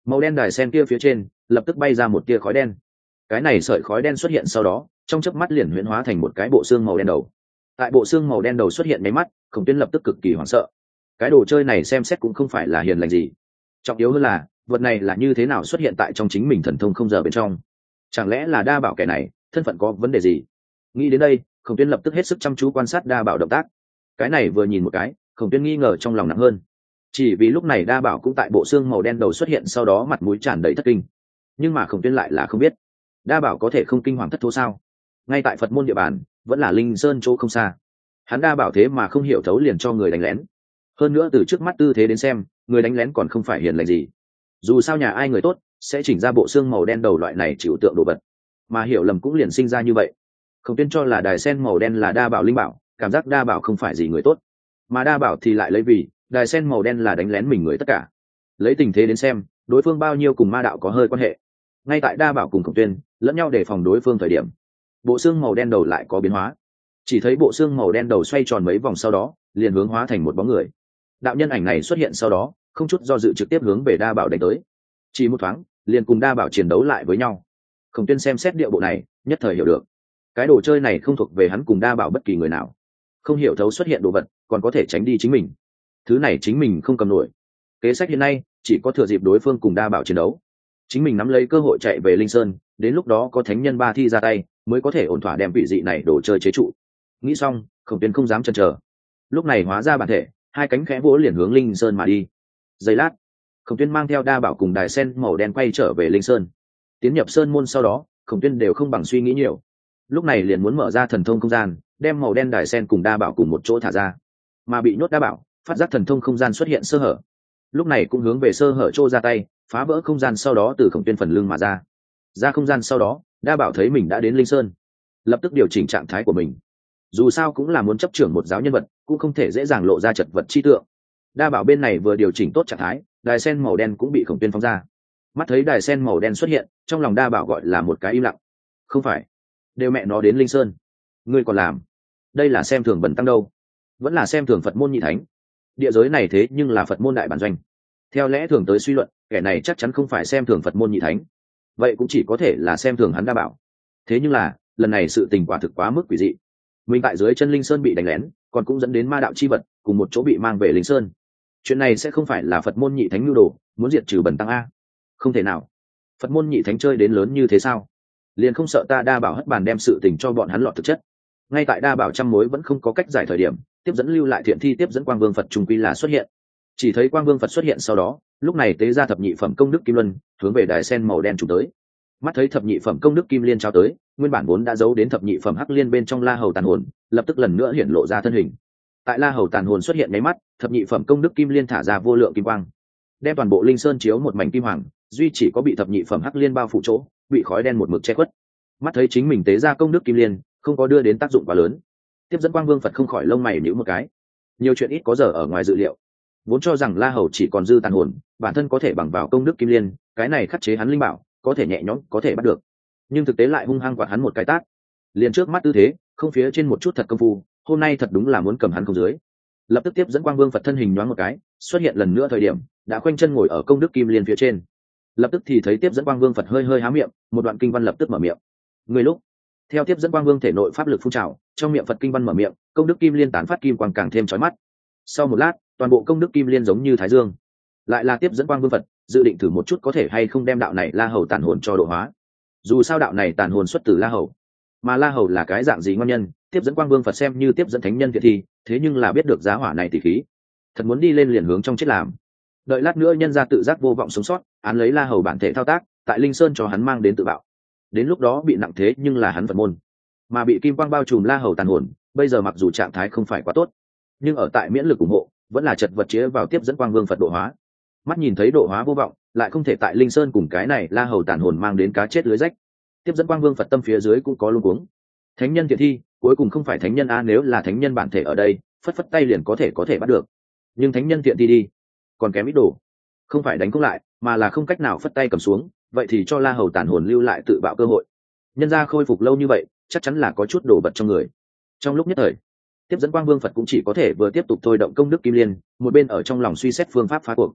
Màu đen đài sen kia phía trên lập tức bay ra một tia khói đen. Cái này sợi khói đen xuất hiện sau đó trong chớp mắt liền huyễn hóa thành một cái bộ xương màu đen đầu. Tại bộ xương màu đen đầu xuất hiện mấy mắt, Khổng Tuyên lập tức cực kỳ hoảng sợ. Cái đồ chơi này xem xét cũng không phải là hiền lành gì. Trọng yếu hơn là vật này là như thế nào xuất hiện tại trong chính mình thần thông không giờ bên trong. Chẳng lẽ là Đa Bảo kẻ này thân phận có vấn đề gì? Nghĩ đến đây, Khổng Tuyên lập tức hết sức chăm chú quan sát Đa Bảo động tác. Cái này vừa nhìn một cái, Khổng Tuyên nghi ngờ trong lòng nặng hơn. Chỉ vì lúc này Đa Bảo cũng tại bộ xương màu đen đầu xuất hiện, sau đó mặt mũi tràn đầy thất kinh. Nhưng mà Khổng Tuyên lại là không biết, Đa Bảo có thể không kinh hoàng thất thố sao? Ngay tại Phật môn địa bàn, vẫn là Linh Sơn chỗ không xa. Hắn Đa Bảo thế mà không hiểu thấu liền cho người đánh lén. Hơn nữa từ trước mắt tư thế đến xem, người đánh lén còn không phải hiền lành gì. Dù sao nhà ai người tốt sẽ chỉnh ra bộ xương màu đen đầu loại này chịu tượng đồ vật, mà hiểu lầm cũng liền sinh ra như vậy. Khổng Tuyên cho là đài sen màu đen là Đa Bảo linh bảo, cảm giác Đa Bảo không phải gì người tốt, mà Đa Bảo thì lại lấy vì đài sen màu đen là đánh lén mình người tất cả. Lấy tình thế đến xem, đối phương bao nhiêu cùng ma đạo có hơi quan hệ. Ngay tại Đa Bảo cùng Khổng Tuyên lẫn nhau để phòng đối phương thời điểm, bộ xương màu đen đầu lại có biến hóa. Chỉ thấy bộ xương màu đen đầu xoay tròn mấy vòng sau đó liền hướng hóa thành một bóng người. Đạo nhân ảnh này xuất hiện sau đó không chút do dự trực tiếp hướng về Đa Bảo đánh tới. Chỉ một thoáng liền cùng Đa Bảo chiến đấu lại với nhau. Khổng Tuyên xem xét địa bộ này nhất thời hiểu được, cái đồ chơi này không thuộc về hắn cùng Đa Bảo bất kỳ người nào. Không hiểu thấu xuất hiện đồ vật còn có thể tránh đi chính mình, thứ này chính mình không cầm nổi. Kế sách hiện nay chỉ có thừa dịp đối phương cùng Đa Bảo chiến đấu, chính mình nắm lấy cơ hội chạy về Linh Sơn, đến lúc đó có thánh nhân ba thi ra tay mới có thể ổn thỏa đem vị dị này đồ chơi chế trụ. Nghĩ xong, Khổng Tuyên không dám chần chờ, lúc này hóa ra bản thể, hai cánh khẽ vỗ liền hướng Linh Sơn mà đi. Giây lát, Khổng Tuyên mang theo Đa Bảo cùng đài sen màu đen quay trở về Linh Sơn. Tiến nhập sơn môn sau đó, Khổng Tuyên đều không bằng suy nghĩ nhiều, lúc này liền muốn mở ra thần thông không gian, đem màu đen đài sen cùng Đa Bảo cùng một chỗ thả ra. Mà bị nhốt Đa Bảo phát giác thần thông không gian xuất hiện sơ hở, lúc này cũng hướng về sơ hở chỗ ra tay, phá vỡ không gian, sau đó từ Khổng Tuyên phần lưng mà ra. Ra không gian sau đó, Đa Bảo thấy mình đã đến Linh Sơn, lập tức điều chỉnh trạng thái của mình. Dù sao cũng là muốn chấp trưởng một giáo nhân vật, cũng không thể dễ dàng lộ ra chật vật chi tượng. Đa Bảo bên này vừa điều chỉnh tốt trạng thái, đài sen màu đen cũng bị Khổng Tuyên phóng ra. Mắt thấy đài sen màu đen xuất hiện, trong lòng Đa Bảo gọi là một cái im lặng. Không phải, đều mẹ nó đến Linh Sơn, ngươi còn làm? Đây là xem thường Bần tăng đâu, vẫn là xem thường Phật môn nhị thánh? Địa giới này thế nhưng là Phật môn đại bản doanh, theo lẽ thường tới suy luận, kẻ này chắc chắn không phải xem thường Phật môn nhị thánh, vậy cũng chỉ có thể là xem thường hắn Đa Bảo. Thế nhưng là lần này sự tình quả thực quá mức quỷ dị. Mình tại dưới chân Linh Sơn bị đánh lén, còn cũng dẫn đến ma đạo chi vật cùng một chỗ bị mang về Linh Sơn. Chuyện này sẽ không phải là Phật môn nhị thánh nhu đồ muốn diệt trừ Bần tăng a? Không thể nào, Phật môn nhị thánh chơi đến lớn như thế sao? Liền không sợ ta Đa Bảo hất bàn đem sự tình cho bọn hắn lọt thực chất? Ngay tại Đa Bảo trăm mối vẫn không có cách giải thời điểm, tiếp dẫn lưu lại thiện thi tiếp dẫn Quang Vương Phật trùng quy là xuất hiện. Chỉ thấy Quang Vương Phật xuất hiện sau đó, lúc này tế ra thập nhị phẩm công đức kim luân, hướng về đài sen màu đen trùng tới. Mắt thấy thập nhị phẩm công đức kim liên trao tới, nguyên bản vốn đã giấu đến thập nhị phẩm hắc liên bên trong La Hầu tàn hồn lập tức lần nữa hiển lộ ra thân hình. Tại La Hầu tàn hồn xuất hiện nháy mắt, thập nhị phẩm công đức kim liên thả ra vô lượng kim quang, đem toàn bộ Linh Sơn chiếu một mảnh kim hoàng, duy chỉ có bị thập nhị phẩm hắc liên bao phủ chỗ bị khói đen một mực che khuất. Mắt thấy chính mình tế ra công đức kim liên không có đưa đến tác dụng quá lớn, tiếp dẫn Quang Vương Phật không khỏi lông mày nhíu một cái. Nhiều chuyện ít có giờ ở ngoài dự liệu, vốn cho rằng La Hầu chỉ còn dư tàn hồn, bản thân có thể bằng vào công đức kim liên, cái này khắc chế hắn linh bảo, có thể nhẹ nhõm có thể bắt được. Nhưng thực tế lại hung hăng quạt hắn một cái tát. Liền trước mắt tư thế, không phía trên một chút thật công phu, hôm nay thật đúng là muốn cầm hắn không dưới. Lập tức tiếp dẫn Quang Vương Phật thân hình nhoáng một cái, xuất hiện lần nữa thời điểm, đã khoanh chân ngồi ở công đức kim liên phía trên. Lập tức thì thấy tiếp dẫn Quang Vương Phật hơi hơi há miệng, một đoạn kinh văn lập tức mở miệng. Người lúc theo tiếp dẫn Quang Vương thể nội pháp lực phun trào, trong miệng Phật kinh văn mở miệng, công đức kim liên tán phát kim quang càng thêm chói mắt. Sau một lát, toàn bộ công đức kim liên giống như thái dương. Lại là tiếp dẫn Quang Vương Phật dự định thử một chút có thể hay không đem đạo này La Hầu tàn hồn cho độ hóa. Dù sao đạo này tàn hồn xuất từ La Hầu, mà La Hầu là cái dạng gì ngon nhân, tiếp dẫn Quang Vương Phật xem như tiếp dẫn thánh nhân thiệt thì, thế nhưng là biết được giá hỏa này tỷ khí, thật muốn đi lên liền hướng trong chết làm. Đợi lát nữa nhân ra tự giác vô vọng sống sót, án lấy La Hầu bản thể thao tác, tại Linh Sơn cho hắn mang đến tự bạo. Đến lúc đó bị nặng thế nhưng là hắn Phật môn, mà bị kim quang bao trùm La Hầu tàn hồn, bây giờ mặc dù trạng thái không phải quá tốt, nhưng ở tại miễn lực ủng hộ, vẫn là chật vật chế vào tiếp dẫn Quang Vương Phật độ hóa. Mắt nhìn thấy độ hóa vô vọng, lại không thể tại Linh Sơn cùng cái này La Hầu tàn hồn mang đến cá chết lưới rách, tiếp dẫn Quang Vương Phật tâm phía dưới cũng có luống cuống. Thánh nhân thiện thi cuối cùng không phải thánh nhân a, nếu là thánh nhân bản thể ở đây, phất phất tay liền có thể có thể bắt được. Nhưng thánh nhân thiện thi đi, còn kém ít đồ, không phải đánh không lại, mà là không cách nào phất tay cầm xuống, vậy thì cho La Hầu tàn hồn lưu lại tự bạo cơ hội. Nhân gia khôi phục lâu như vậy, chắc chắn là có chút đồ vật trong người. Trong lúc nhất thời, tiếp dẫn Quang Vương Phật cũng chỉ có thể vừa tiếp tục thôi động công đức kim liên, một bên ở trong lòng suy xét phương pháp phá cuộc.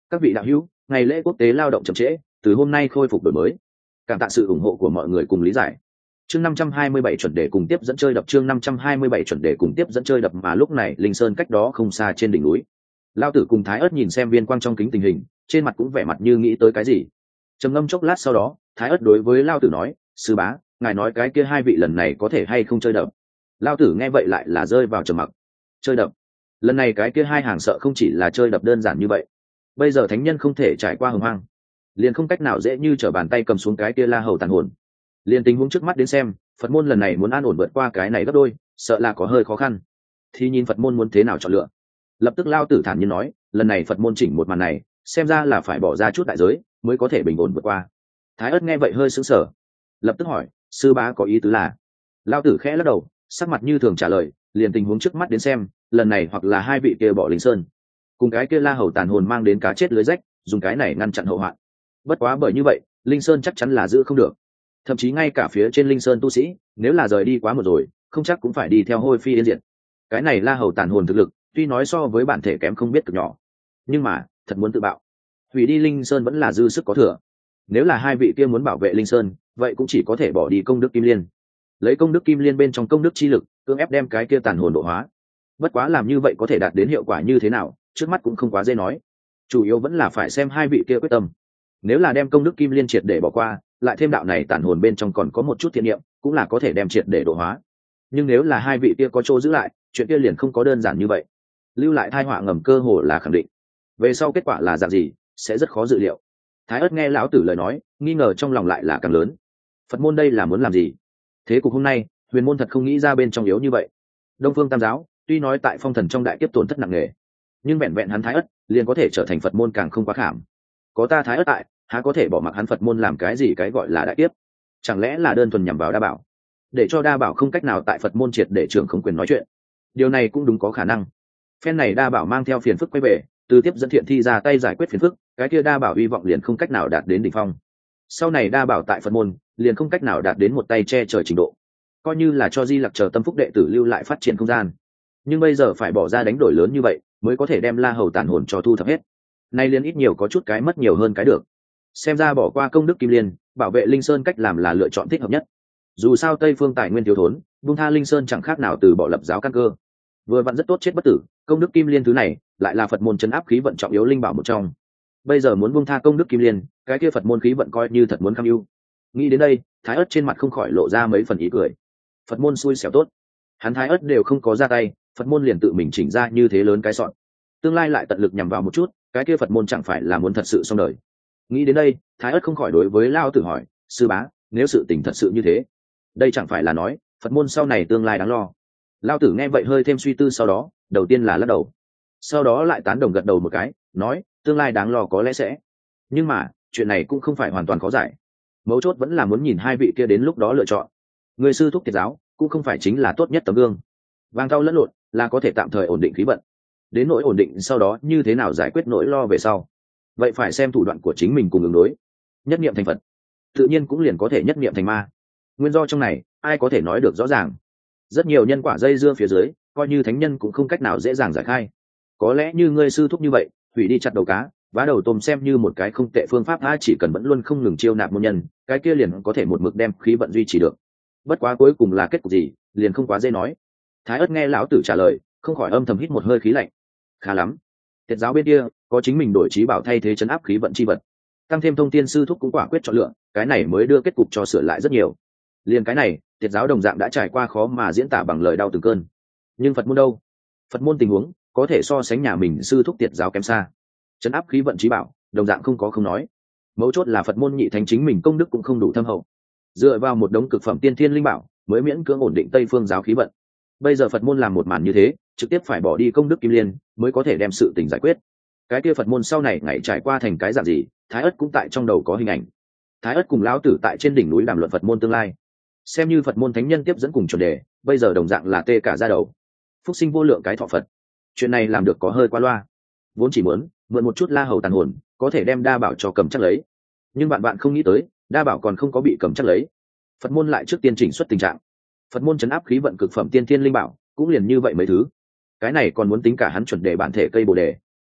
Các vị đạo hữu, ngày lễ quốc tế lao động chậm trễ, từ hôm nay khôi phục đổi mới. Cảm tạ sự ủng hộ của mọi người cùng lý giải. Chương năm trăm hai mươi bảy chuẩn đề cùng tiếp dẫn chơi đập chương năm trăm hai mươi bảy chuẩn đề cùng tiếp dẫn chơi đập mà lúc này Linh Sơn cách đó không xa trên đỉnh núi. Lao tử cùng Thái Ức nhìn xem viên quang trong kính tình hình, trên mặt cũng vẻ mặt như nghĩ tới cái gì. Trầm ngâm chốc lát sau đó, Thái Ức đối với Lao tử nói, sư bá, ngài nói cái kia hai vị lần này có thể hay không chơi đập. Lao tử nghe vậy lại là rơi vào trầm mặc. Chơi đập? Lần này cái kia hai hàng sợ không chỉ là chơi đập đơn giản như vậy. Bây giờ thánh nhân không thể trải qua hồng hoang, liền không cách nào dễ như trở bàn tay cầm xuống cái kia la hầu tàn hồn. Liền tình huống trước mắt đến xem, Phật môn lần này muốn an ổn vượt qua cái này gấp đôi, sợ là có hơi khó khăn. Thì nhìn Phật môn muốn thế nào chọn lựa. Lập tức Lao tử thản nhiên nói, lần này Phật môn chỉnh một màn này, xem ra là phải bỏ ra chút đại giới mới có thể bình ổn vượt qua. Thái Ức nghe vậy hơi sững sờ, lập tức hỏi, sư bá có ý tứ là? Lao tử khẽ lắc đầu, sắc mặt như thường trả lời, liền tình huống trước mắt đến xem, lần này hoặc là hai vị kia bỏ Linh Sơn, cùng cái kia la hầu tàn hồn mang đến cá chết lưới rách, dùng cái này ngăn chặn hậu hoạn. Bất quá bởi như vậy, Linh Sơn chắc chắn là giữ không được. Thậm chí ngay cả phía trên Linh Sơn tu sĩ, nếu là rời đi quá một rồi, không chắc cũng phải đi theo hôi phi yên diệt. Cái này la hầu tàn hồn thực lực, tuy nói so với bản thể kém không biết cực nhỏ, nhưng mà thật muốn tự bạo, hủy đi Linh Sơn vẫn là dư sức có thừa. Nếu là hai vị kia muốn bảo vệ Linh Sơn, vậy cũng chỉ có thể bỏ đi công đức kim liên, lấy công đức kim liên bên trong công đức chi lực cưỡng ép đem cái kia tàn hồn độ hóa. Bất quá làm như vậy có thể đạt đến hiệu quả như thế nào, trước mắt cũng không quá dễ nói, chủ yếu vẫn là phải xem hai vị kia quyết tâm. Nếu là đem công đức kim liên triệt để bỏ qua, lại thêm đạo này tàn hồn bên trong còn có một chút thiện niệm, cũng là có thể đem triệt để độ hóa. Nhưng nếu là hai vị kia có chỗ giữ lại, chuyện kia liền không có đơn giản như vậy, lưu lại tai họa ngầm cơ hồ là khẳng định. Về sau kết quả là dạng gì sẽ rất khó dự liệu. Thái Ức nghe lão tử lời nói, nghi ngờ trong lòng lại là càng lớn. Phật môn đây là muốn làm gì? Thế cục hôm nay, huyền môn thật không nghĩ ra bên trong yếu như vậy. Đông Phương Tam giáo tuy nói tại phong thần trong đại kiếp tổn thất nặng nề, nhưng vẹn vẹn hắn Thái Ức liền có thể trở thành Phật môn càng không quá khảm. Có ta Thái Ức tại, há có thể bỏ mặc hắn Phật môn làm cái gì cái gọi là đại kiếp? Chẳng lẽ là đơn thuần nhằm vào Đa Bảo, để cho Đa Bảo không cách nào tại Phật môn triệt để trưởng không quyền nói chuyện? Điều này cũng đúng có khả năng. Phen này Đa Bảo mang theo phiền phức quay về, từ tiếp dẫn thiện thi ra tay giải quyết phiền phức, cái kia Đa Bảo hy vọng liền không cách nào đạt đến đỉnh phong. Sau này Đa Bảo tại Phật môn liền không cách nào đạt đến một tay che trời trình độ, coi như là cho Di Lặc chờ tâm phúc đệ tử lưu lại phát triển không gian. Nhưng bây giờ phải bỏ ra đánh đổi lớn như vậy mới có thể đem La Hầu tàn hồn cho thu thập hết, nay liền ít nhiều có chút cái mất nhiều hơn cái được. Xem ra bỏ qua công đức kim liên, bảo vệ Linh Sơn cách làm là lựa chọn thích hợp nhất. Dù sao Tây phương tài nguyên thiếu thốn, buông tha Linh Sơn chẳng khác nào từ bỏ lập giáo căn cơ. Vừa vặn rất tốt chết bất tử, công đức kim liên thứ này lại là Phật môn chấn áp khí vận trọng yếu linh bảo một trong. Bây giờ muốn buông tha công đức kim liên, cái kia Phật môn khí vận coi như thật muốn kham ưu. Nghĩ đến đây, Thái Ức trên mặt không khỏi lộ ra mấy phần ý cười. Phật môn xui xẻo tốt, hắn Thái Ức đều không có ra tay, Phật môn liền tự mình chỉnh ra như thế lớn cái sọn, tương lai lại tận lực nhằm vào một chút, cái kia Phật môn chẳng phải là muốn thật sự xong đời. Nghĩ đến đây, Thái Ức không khỏi đối với Lao Tử hỏi, sư bá, nếu sự tình thật sự như thế, đây chẳng phải là nói Phật môn sau này tương lai đáng lo? Lao Tử nghe vậy hơi thêm suy tư, sau đó đầu tiên là lắc đầu, sau đó lại tán đồng gật đầu một cái, nói tương lai đáng lo có lẽ sẽ, nhưng mà chuyện này cũng không phải hoàn toàn khó giải. Mấu chốt vẫn là muốn nhìn hai vị kia đến lúc đó lựa chọn. Người sư thúc Tiệt giáo cũng không phải chính là tốt nhất tấm gương, vàng thau lẫn lộn là có thể tạm thời ổn định khí vận, đến nỗi ổn định sau đó như thế nào giải quyết nỗi lo về sau, vậy phải xem thủ đoạn của chính mình cùng ứng đối. Nhất niệm thành Phật, tự nhiên cũng liền có thể nhất niệm thành ma. Nguyên do trong này ai có thể nói được rõ ràng. Rất nhiều nhân quả dây dưa phía dưới, coi như thánh nhân cũng không cách nào dễ dàng giải khai. Có lẽ như ngươi sư thúc như vậy, hủy đi chặt đầu cá, vá đầu tôm xem như một cái không tệ phương pháp, a chỉ cần vẫn luôn không ngừng chiêu nạp môn nhân, cái kia liền có thể một mực đem khí vận duy trì được. Bất quá cuối cùng là kết cục gì, liền không quá dễ nói. Thái Ức nghe lão tử trả lời, không khỏi âm thầm hít một hơi khí lạnh. Khá lắm, Tiệt giáo bên kia có chính mình đổi trí bảo thay thế chấn áp khí vận chi vật, tăng thêm thông tiên sư thúc cũng quả quyết chọn lựa, cái này mới đưa kết cục cho sửa lại rất nhiều. Liền cái này, Tiệt giáo đồng dạng đã trải qua khó mà diễn tả bằng lời đau từng cơn. Nhưng Phật môn đâu? Phật môn tình huống có thể so sánh nhà mình sư thúc Tiệt giáo kém xa. Chấn áp khí vận trí bảo đồng dạng không có không nói, mấu chốt là Phật môn nhị thánh chính mình công đức cũng không đủ thâm hậu, dựa vào một đống cực phẩm tiên thiên linh bảo mới miễn cưỡng ổn định Tây phương giáo khí vận. Bây giờ Phật môn làm một màn như thế, trực tiếp phải bỏ đi công đức kim liên mới có thể đem sự tình giải quyết. Cái kia Phật môn sau này ngày trải qua thành cái dạng gì, Thái Ức cũng tại trong đầu có hình ảnh. Thái Ức cùng lão tử tại trên đỉnh núi đàm luận Phật môn tương lai, xem như Phật môn thánh nhân tiếp dẫn cùng chuẩn đề, bây giờ đồng dạng là tê cả da đầu. Phúc sinh vô lượng cái thọ Phật, chuyện này làm được có hơi qua loa. Vốn chỉ muốn mượn một chút La Hầu tàn hồn, có thể đem Đa Bảo cho cầm chắc lấy, nhưng bạn bạn không nghĩ tới, Đa Bảo còn không có bị cầm chắc lấy, Phật môn lại trước tiên chỉnh xuất tình trạng. Phật môn chấn áp khí vận cực phẩm tiên thiên linh bảo cũng liền như vậy mấy thứ, cái này còn muốn tính cả hắn chuẩn đề bản thể cây bồ đề.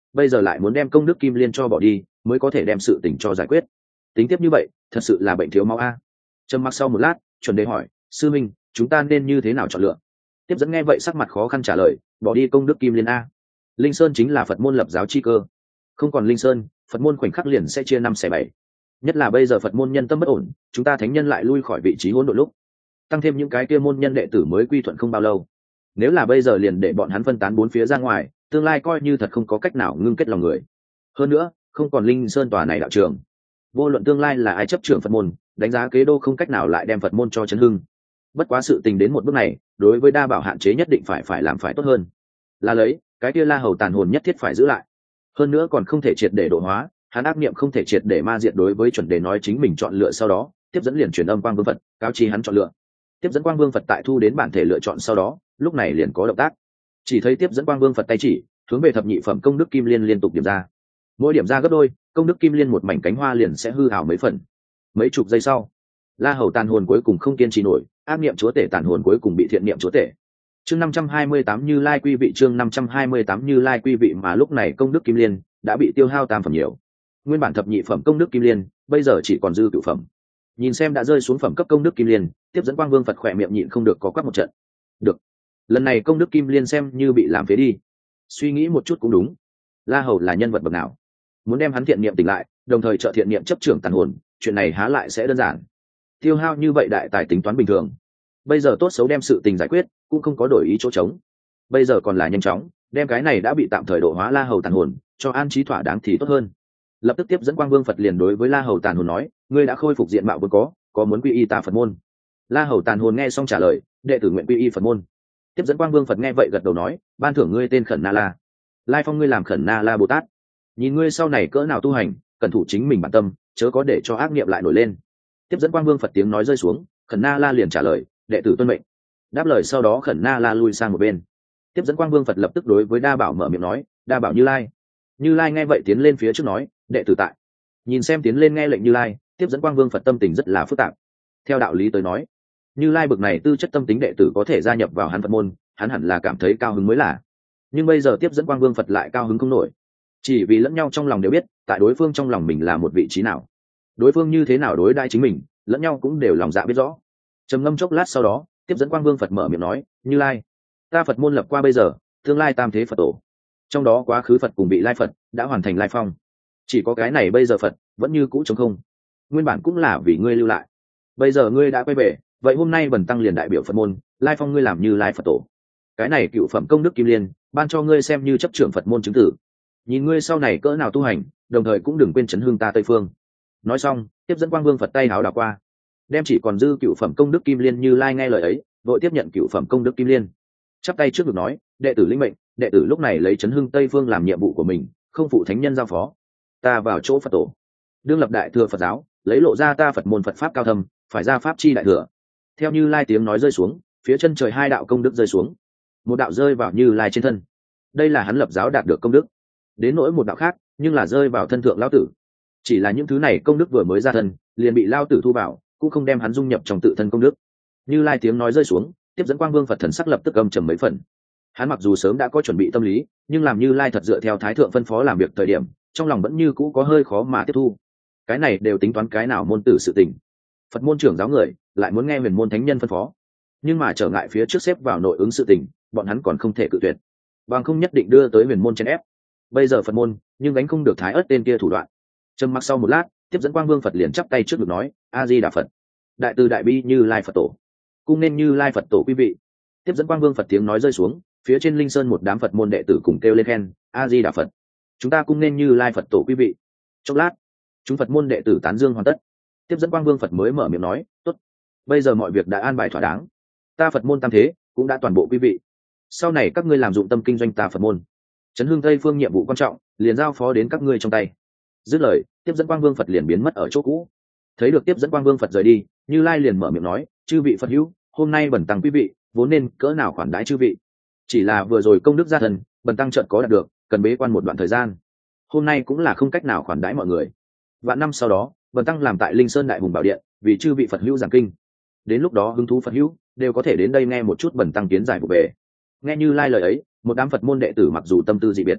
bây giờ lại muốn đem công đức kim liên cho bỏ đi mới có thể đem sự tình cho giải quyết. Tính tiếp như vậy thật sự là bệnh thiếu máu a. Trầm mặc sau một lát, chuẩn đề hỏi, sư minh, chúng ta nên như thế nào chọn lựa? Tiếp dẫn nghe vậy sắc mặt khó khăn trả lời, bỏ đi công đức kim liên a. Linh sơn chính là Phật môn lập giáo chi cơ, không còn Linh sơn, Phật môn khoảnh khắc liền sẽ chia năm xẻ bảy. Nhất là bây giờ Phật môn nhân tâm bất ổn, chúng ta thánh nhân lại lui khỏi vị trí hỗn độn lúc, tăng thêm những cái kia môn nhân đệ tử mới quy thuận không bao lâu, nếu là bây giờ liền để bọn hắn phân tán bốn phía ra ngoài, tương lai coi như thật không có cách nào ngưng kết lòng người. Hơn nữa, không còn Linh sơn tòa này đạo trường, vô luận tương lai là ai chấp trưởng Phật môn, đánh giá kế đô không cách nào lại đem Phật môn cho chấn hưng. Bất quá sự tình đến một bước này, đối với đa bảo hạn chế nhất định phải phải làm phải tốt hơn, là lấy cái kia La Hầu tàn hồn nhất thiết phải giữ lại, hơn nữa còn không thể triệt để độ hóa, hắn ác niệm không thể triệt để ma diệt. Đối với chuẩn đề nói chính mình chọn lựa sau đó, tiếp dẫn liền truyền âm quang vương Phật cáo chi hắn chọn lựa. Tiếp dẫn quang vương Phật tại thu đến bản thể lựa chọn sau đó, lúc này liền có động tác. Chỉ thấy tiếp dẫn quang vương Phật tay chỉ hướng về thập nhị phẩm công đức kim liên liên tục điểm ra, mỗi điểm ra gấp đôi, công đức kim liên một mảnh cánh hoa liền sẽ hư hào mấy phần. Mấy chục giây sau, La Hầu tàn hồn cuối cùng không kiên trì nổi, ác niệm chúa tể tàn hồn cuối cùng bị thiện niệm chúa tể. Chương năm trăm hai mươi tám Như Lai quy vị, chương năm trăm hai mươi tám Như Lai quy vị, mà lúc này công đức kim liên đã bị tiêu hao tam phẩm nhiều. Nguyên bản thập nhị phẩm công đức kim liên, bây giờ chỉ còn dư cửu phẩm. Nhìn xem đã rơi xuống phẩm cấp công đức kim liên, tiếp dẫn quang vương Phật khỏe miệng nhịn không được có quắc một trận. Được, lần này công đức kim liên xem như bị làm phế đi. Suy nghĩ một chút cũng đúng, La Hầu là nhân vật bậc nào, muốn đem hắn thiện niệm tỉnh lại, đồng thời trợ thiện niệm chấp trưởng tàn hồn, chuyện này há lại sẽ đơn giản. Tiêu hao như vậy đại tài tính toán bình thường, bây giờ tốt xấu đem sự tình giải quyết, cũng không có đổi ý chỗ trống. Bây giờ còn là nhanh chóng đem cái này đã bị tạm thời độ hóa La Hầu tàn hồn cho an trí thỏa đáng thì tốt hơn. Lập tức tiếp dẫn quang vương Phật liền đối với La Hầu tàn hồn nói, ngươi đã khôi phục diện mạo vốn có, có muốn quy y ta Phật môn? La Hầu tàn hồn nghe xong trả lời, đệ tử nguyện quy y Phật môn. Tiếp dẫn quang vương Phật nghe vậy gật đầu nói, ban thưởng ngươi tên Khẩn Na La, lai phong ngươi làm Khẩn Na La Bồ Tát. Nhìn ngươi sau này cỡ nào tu hành, cẩn thủ chính mình bản tâm, chớ có để cho ác niệm lại nổi lên. Tiếp dẫn quang vương Phật tiếng nói rơi xuống, Khẩn Na La liền trả lời, đệ tử tuân mệnh. Đáp lời sau đó Khẩn Na La lui sang một bên. Tiếp dẫn quang vương Phật lập tức đối với đa bảo mở miệng nói, đa bảo Như Lai. Như Lai nghe vậy tiến lên phía trước nói, đệ tử tại. Nhìn xem tiến lên nghe lệnh Như Lai, tiếp dẫn quang vương Phật tâm tình rất là phức tạp. Theo đạo lý tới nói, Như Lai bực này tư chất tâm tính đệ tử có thể gia nhập vào hắn Phật môn, hắn hẳn là cảm thấy cao hứng mới là. Nhưng bây giờ tiếp dẫn quang vương Phật lại cao hứng không nổi, chỉ vì lẫn nhau trong lòng đều biết, tại đối phương trong lòng mình là một vị trí nào, đối phương như thế nào đối đãi chính mình, lẫn nhau cũng đều lòng dạ biết rõ. Trầm ngâm chốc lát sau đó, tiếp dẫn quang vương Phật mở miệng nói, Như Lai, ta Phật môn lập qua bây giờ, tương lai tam thế Phật tổ, trong đó quá khứ Phật cùng vị lai Phật đã hoàn thành lai phong, chỉ có cái này bây giờ Phật vẫn như cũ trống không, nguyên bản cũng là vì ngươi lưu lại, bây giờ ngươi đã quay về, vậy hôm nay bần tăng liền đại biểu Phật môn lai phong ngươi làm Như Lai Phật tổ. Cái này cựu phẩm công đức kim liên ban cho ngươi xem như chấp trưởng Phật môn chứng tử, nhìn ngươi sau này cỡ nào tu hành, đồng thời cũng đừng quên chấn hương ta Tây Phương. Nói xong, tiếp dẫn quang vương Phật tay háo đảo qua, đem chỉ còn dư cựu phẩm công đức kim liên. Như Lai nghe lời ấy, đội tiếp nhận cựu phẩm công đức kim liên, chắp tay trước ngực nói, đệ tử linh mệnh, đệ tử lúc này lấy chấn hưng Tây Phương làm nhiệm vụ của mình, không phụ thánh nhân giao phó. Ta vào chỗ Phật tổ, đương lập đại thừa Phật giáo, lấy lộ ra ta Phật môn Phật pháp cao thâm, phải ra pháp chi đại thừa. Theo Như Lai tiếng nói rơi xuống, phía chân trời hai đạo công đức rơi xuống, một đạo rơi vào Như Lai trên thân, đây là hắn lập giáo đạt được công đức. Đến nỗi một đạo khác, nhưng là rơi vào thân thượng lão tử, chỉ là những thứ này công đức vừa mới ra thân, liền bị lao tử thu vào, cũng không đem hắn dung nhập trong tự thân công đức. Như Lai tiếng nói rơi xuống, tiếp dẫn quang vương Phật thần sắc lập tức âm trầm mấy phần. Hắn mặc dù sớm đã có chuẩn bị tâm lý, nhưng làm Như Lai thật dựa theo thái thượng phân phó làm việc thời điểm, trong lòng vẫn như cũ có hơi khó mà tiếp thu. Cái này đều tính toán cái nào môn tử sự tình, Phật môn trưởng giáo người lại muốn nghe huyền môn thánh nhân phân phó, nhưng mà trở ngại phía trước xếp vào nội ứng sự tình, bọn hắn còn không thể cự tuyệt, bằng không nhất định đưa tới huyền môn chèn ép. Bây giờ Phật môn nhưng gánh không được thái ớt tên kia thủ đoạn. Trầm mặc sau một lát, tiếp dẫn quang vương Phật liền chắp tay trước ngực nói, A Di Đà Phật, đại từ đại bi Như Lai Phật tổ, cung nên Như Lai Phật tổ quý vị. Tiếp dẫn quang vương Phật tiếng nói rơi xuống, phía trên linh sơn một đám Phật môn đệ tử cùng kêu lên khen, A Di Đà Phật, chúng ta cung nên Như Lai Phật tổ quý vị. Chốc lát, chúng Phật môn đệ tử tán dương hoàn tất, tiếp dẫn quang vương Phật mới mở miệng nói, tốt, bây giờ mọi việc đã an bài thỏa đáng, ta Phật môn tam thế cũng đã toàn bộ quý vị, sau này các ngươi làm dụng tâm kinh doanh ta Phật môn, chấn hương Tây Phương nhiệm vụ quan trọng liền giao phó đến các ngươi trong tay. Dứt lời, tiếp dẫn quang vương Phật liền biến mất ở chỗ cũ. Thấy được tiếp dẫn quang vương Phật rời đi, Như Lai liền mở miệng nói, chư vị Phật hữu, hôm nay bần tăng quý vị vốn nên cỡ nào khoản đãi chư vị, chỉ là vừa rồi công đức gia thần bần tăng chợt có đạt được, cần bế quan một đoạn thời gian, hôm nay cũng là không cách nào khoản đãi mọi người. Vạn năm sau đó, bần tăng làm tại Linh Sơn Đại Hùng Bảo Điện vì chư vị Phật hữu giảng kinh, đến lúc đó hứng thú Phật hữu đều có thể đến đây nghe một chút bần tăng kiến giải vụ bề. Nghe Như Lai lời ấy, một đám Phật môn đệ tử mặc dù tâm tư dị biệt,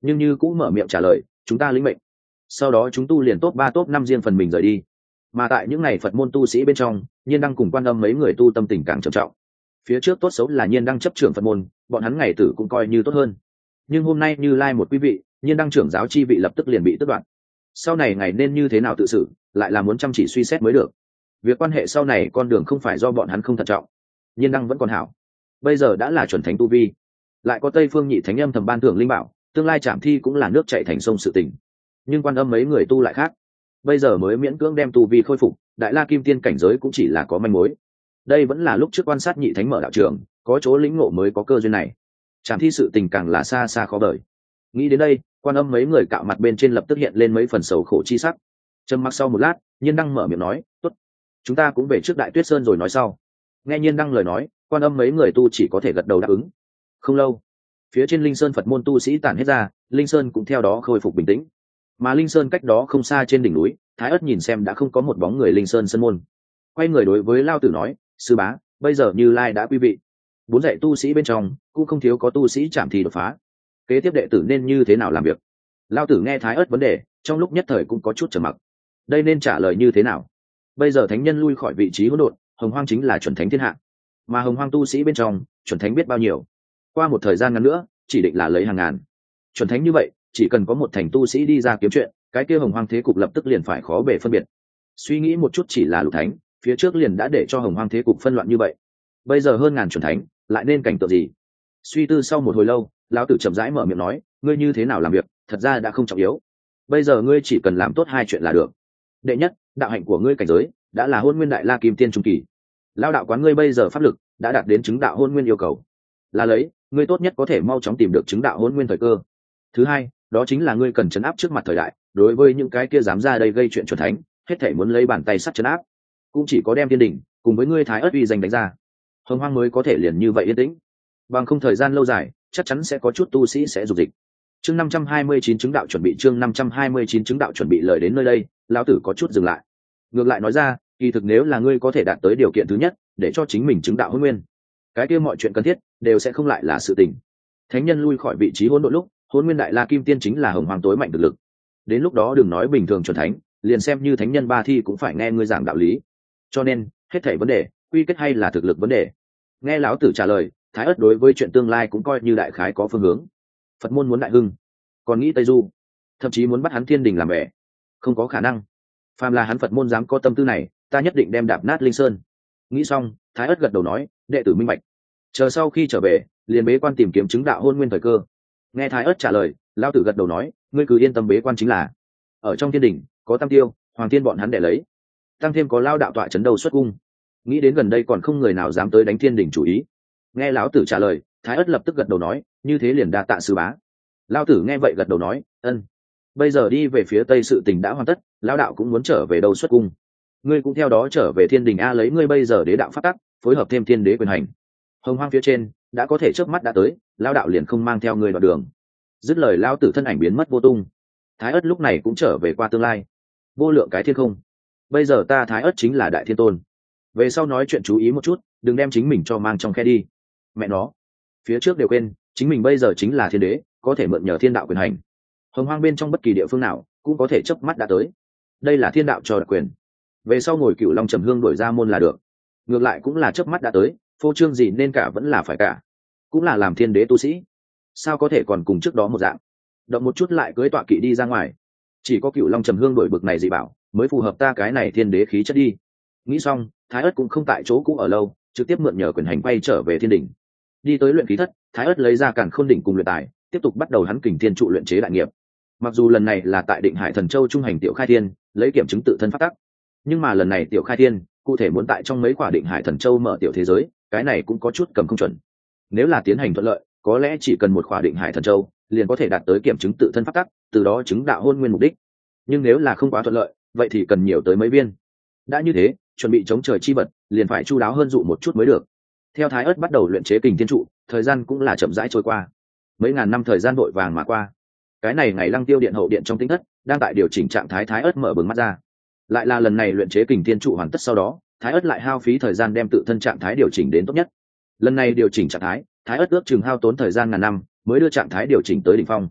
nhưng như cũng mở miệng trả lời chúng ta lĩnh mệnh. Sau đó chúng tu liền top ba top năm riêng phần mình rời đi. Mà tại những ngày Phật môn tu sĩ bên trong, Nhiên Đăng cùng Quan Âm mấy người tu tâm tình càng trầm trọng. Phía trước tốt xấu là Nhiên Đăng chấp trưởng Phật môn, bọn hắn ngày tử cũng coi như tốt hơn. Nhưng hôm nay Như Lai một quý vị, Nhiên Đăng trưởng giáo chi vị lập tức liền bị tước đoạt. Sau này ngày nên như thế nào tự xử, lại là muốn chăm chỉ suy xét mới được. Việc quan hệ sau này con đường không phải do bọn hắn không thận trọng. Nhiên Đăng vẫn còn hảo, bây giờ đã là chuẩn thánh tu vi, lại có Tây Phương Nhị Thánh Âm thầm ban thưởng linh bảo, tương lai Trảm Thi cũng là nước chảy thành sông sự tình. Nhưng Quan Âm mấy người tu lại khác, bây giờ mới miễn cưỡng đem tu vi khôi phục, Đại La Kim Tiên cảnh giới cũng chỉ là có manh mối. Đây vẫn là lúc trước quan sát Nhị Thánh mở đạo trường, có chỗ lĩnh ngộ mới có cơ duyên này. Trảm Thi sự tình càng là xa xa khó đợi. Nghĩ đến đây, Quan Âm mấy người cạo mặt bên trên lập tức hiện lên mấy phần sầu khổ chi sắc. Trầm mặc sau một lát, Nhiên Đăng mở miệng nói, "Tốt, chúng ta cũng về trước Đại Tuyết Sơn rồi nói sau." Nghe Nhiên Đăng lời nói, Quan Âm mấy người tu chỉ có thể gật đầu đáp ứng. Không lâu, phía trên Linh Sơn Phật môn tu sĩ tản hết ra, Linh Sơn cũng theo đó khôi phục bình tĩnh. Mà Linh Sơn cách đó không xa trên đỉnh núi, Thái Ất nhìn xem đã không có một bóng người Linh Sơn sân môn, quay người đối với Lao Tử nói, "Sư bá, bây giờ Như Lai đã quý vị, bốn dạy tu sĩ bên trong cũng không thiếu có tu sĩ chạm thì đột phá, kế tiếp đệ tử nên như thế nào làm việc?" Lao Tử nghe Thái Ất vấn đề, trong lúc nhất thời cũng có chút trầm mặc. Đây nên trả lời như thế nào? Bây giờ thánh nhân lui khỏi vị trí hỗn độn, Hồng Hoang chính là chuẩn thánh thiên hạ, mà Hồng Hoang tu sĩ bên trong chuẩn thánh biết bao nhiêu, qua một thời gian ngắn nữa chỉ định là lấy hàng ngàn. Chuẩn thánh như vậy, chỉ cần có một thành tu sĩ đi ra kiếm chuyện, cái kia Hồng Hoang thế cục lập tức liền phải khó bề phân biệt. Suy nghĩ một chút, chỉ là lục thánh phía trước liền đã để cho Hồng Hoang thế cục phân loạn như vậy, bây giờ hơn ngàn chuẩn thánh lại nên cảnh tượng gì? Suy tư sau một hồi lâu, lão tử chậm rãi mở miệng nói, "Ngươi như thế nào làm việc thật ra đã không trọng yếu, bây giờ ngươi chỉ cần làm tốt hai chuyện là được. Đệ nhất, đạo hạnh của ngươi cảnh giới đã là Hôn Nguyên Đại La Kim Tiên trung kỳ, lao đạo quán ngươi bây giờ pháp lực đã đạt đến chứng đạo Hôn Nguyên yêu cầu, là lấy ngươi tốt nhất có thể mau chóng tìm được chứng đạo Hôn Nguyên thời cơ. Thứ hai, đó chính là ngươi cần chấn áp trước mặt thời đại, đối với những cái kia dám ra đây gây chuyện chuẩn thánh, hết thảy muốn lấy bàn tay sắt chấn áp, cũng chỉ có đem thiên đỉnh cùng với ngươi Thái Ất uy danh đánh ra, Hồng Hoang mới có thể liền như vậy yên tĩnh. Bằng không thời gian lâu dài, chắc chắn sẽ có chút tu sĩ sẽ dục dịch." Chương năm trăm hai mươi chín chứng đạo chuẩn bị chương năm trăm hai mươi chín chứng đạo chuẩn bị lời đến nơi đây, lão tử có chút dừng lại. Ngược lại nói ra, kỳ thực nếu là ngươi có thể đạt tới điều kiện thứ nhất, để cho chính mình chứng đạo Hôn Nguyên, cái kia mọi chuyện cần thiết đều sẽ không lại là sự tình. Thánh nhân lui khỏi vị trí hỗn độn lúc, Hôn Nguyên Đại La Kim Tiên chính là Hồng Hoang tối mạnh thực lực. Đến lúc đó đừng nói bình thường chuẩn thánh, liền xem như thánh nhân ba thi cũng phải nghe ngươi giảng đạo lý. Cho nên, hết thảy vấn đề, quy kết hay là thực lực vấn đề. Nghe lão tử trả lời, Thái Ất đối với chuyện tương lai cũng coi như đại khái có phương hướng. Phật môn muốn đại hưng, còn nghĩ Tây Du, thậm chí muốn bắt hắn Thiên Đình làm bè, không có khả năng. Phàm là hắn Phật môn dám có tâm tư này, ta nhất định đem đạp nát Linh Sơn. Nghĩ xong, Thái Ất gật đầu nói, đệ tử minh bạch. Chờ sau khi trở về, liền bế quan tìm kiếm chứng đạo Hôn Nguyên thời cơ. Nghe Thái Ất trả lời, Lão Tử gật đầu nói, ngươi cứ yên tâm bế quan chính là. Ở trong Thiên Đình có Tam Tiêu, Hoàng Thiên bọn hắn để lấy, tăng thêm có Lao đạo tọa chấn đầu xuất cung. Nghĩ đến gần đây còn không người nào dám tới đánh Thiên Đình chủ ý. Nghe Lão Tử trả lời, Thái Ất lập tức gật đầu nói, như thế liền đa tạ sư bá. Lão Tử nghe vậy gật đầu nói, ân. Bây giờ đi về phía tây sự tình đã hoàn tất, lão đạo cũng muốn trở về đâu xuất cung, ngươi cũng theo đó trở về Thiên Đình a, lấy ngươi bây giờ đế đạo phát tắc, phối hợp thêm thiên đế quyền hành, Hồng Hoang phía trên đã có thể chớp mắt đã tới, lão đạo liền không mang theo ngươi đoạn đường. Dứt lời, lão tử thân ảnh biến mất vô tung. Thái Ất lúc này cũng trở về qua tương lai, vô lượng cái thiên không. Bây giờ ta Thái Ất chính là đại thiên tôn, về sau nói chuyện chú ý một chút, đừng đem chính mình cho mang trong khe đi. Mẹ nó, phía trước đều quên, chính mình bây giờ chính là thiên đế, có thể mượn nhờ thiên đạo quyền hành, Hồng Hoang bên trong bất kỳ địa phương nào cũng có thể chớp mắt đã tới. Đây là thiên đạo cho đặc quyền, về sau ngồi Cửu Long trầm hương đổi ra môn là được. Ngược lại cũng là chớp mắt đã tới, phô trương gì nên cả vẫn là phải cả, cũng là làm thiên đế tu sĩ, sao có thể còn cùng trước đó một dạng, động một chút lại cưới tọa kỵ đi ra ngoài. Chỉ có Cửu Long trầm hương đổi bực này dị bảo mới phù hợp ta cái này thiên đế khí chất đi. Nghĩ xong, Thái Ất cũng không tại chỗ cũ ở lâu, trực tiếp mượn nhờ quyền hành quay trở về Thiên Đình. Đi tới luyện khí thất, Thái Ất lấy ra Càn Khôn đỉnh cùng luyện tài, tiếp tục bắt đầu hắn Kình Thiên trụ luyện chế đại nghiệp. Mặc dù lần này là tại Định Hải Thần Châu trung hành tiểu khai thiên, lấy kiểm chứng tự thân phát tắc, nhưng mà lần này tiểu khai thiên cụ thể muốn tại trong mấy quả Định Hải Thần Châu mở tiểu thế giới, cái này cũng có chút cầm không chuẩn. Nếu là tiến hành thuận lợi, có lẽ chỉ cần một quả Định Hải Thần Châu liền có thể đạt tới kiểm chứng tự thân phát tắc, từ đó chứng đạo hôn nguyên mục đích. Nhưng nếu là không quá thuận lợi, vậy thì cần nhiều tới mấy viên. Đã như thế, chuẩn bị chống trời chi vật liền phải chu đáo hơn dụ một chút mới được. Theo Thái Ất bắt đầu luyện chế Kình Thiên trụ, thời gian cũng là chậm rãi trôi qua. Mấy ngàn năm thời gian vội vàng mà qua. Cái này ngày Lăng Tiêu điện hậu điện trong tinh thất đang tại điều chỉnh trạng thái, Thái Ất mở bừng mắt ra. Lại là lần này luyện chế Kình Thiên trụ hoàn tất sau đó, Thái Ất lại hao phí thời gian đem tự thân trạng thái điều chỉnh đến tốt nhất. Lần này điều chỉnh trạng thái, Thái Ất ước chừng hao tốn thời gian ngàn năm mới đưa trạng thái điều chỉnh tới đỉnh phong.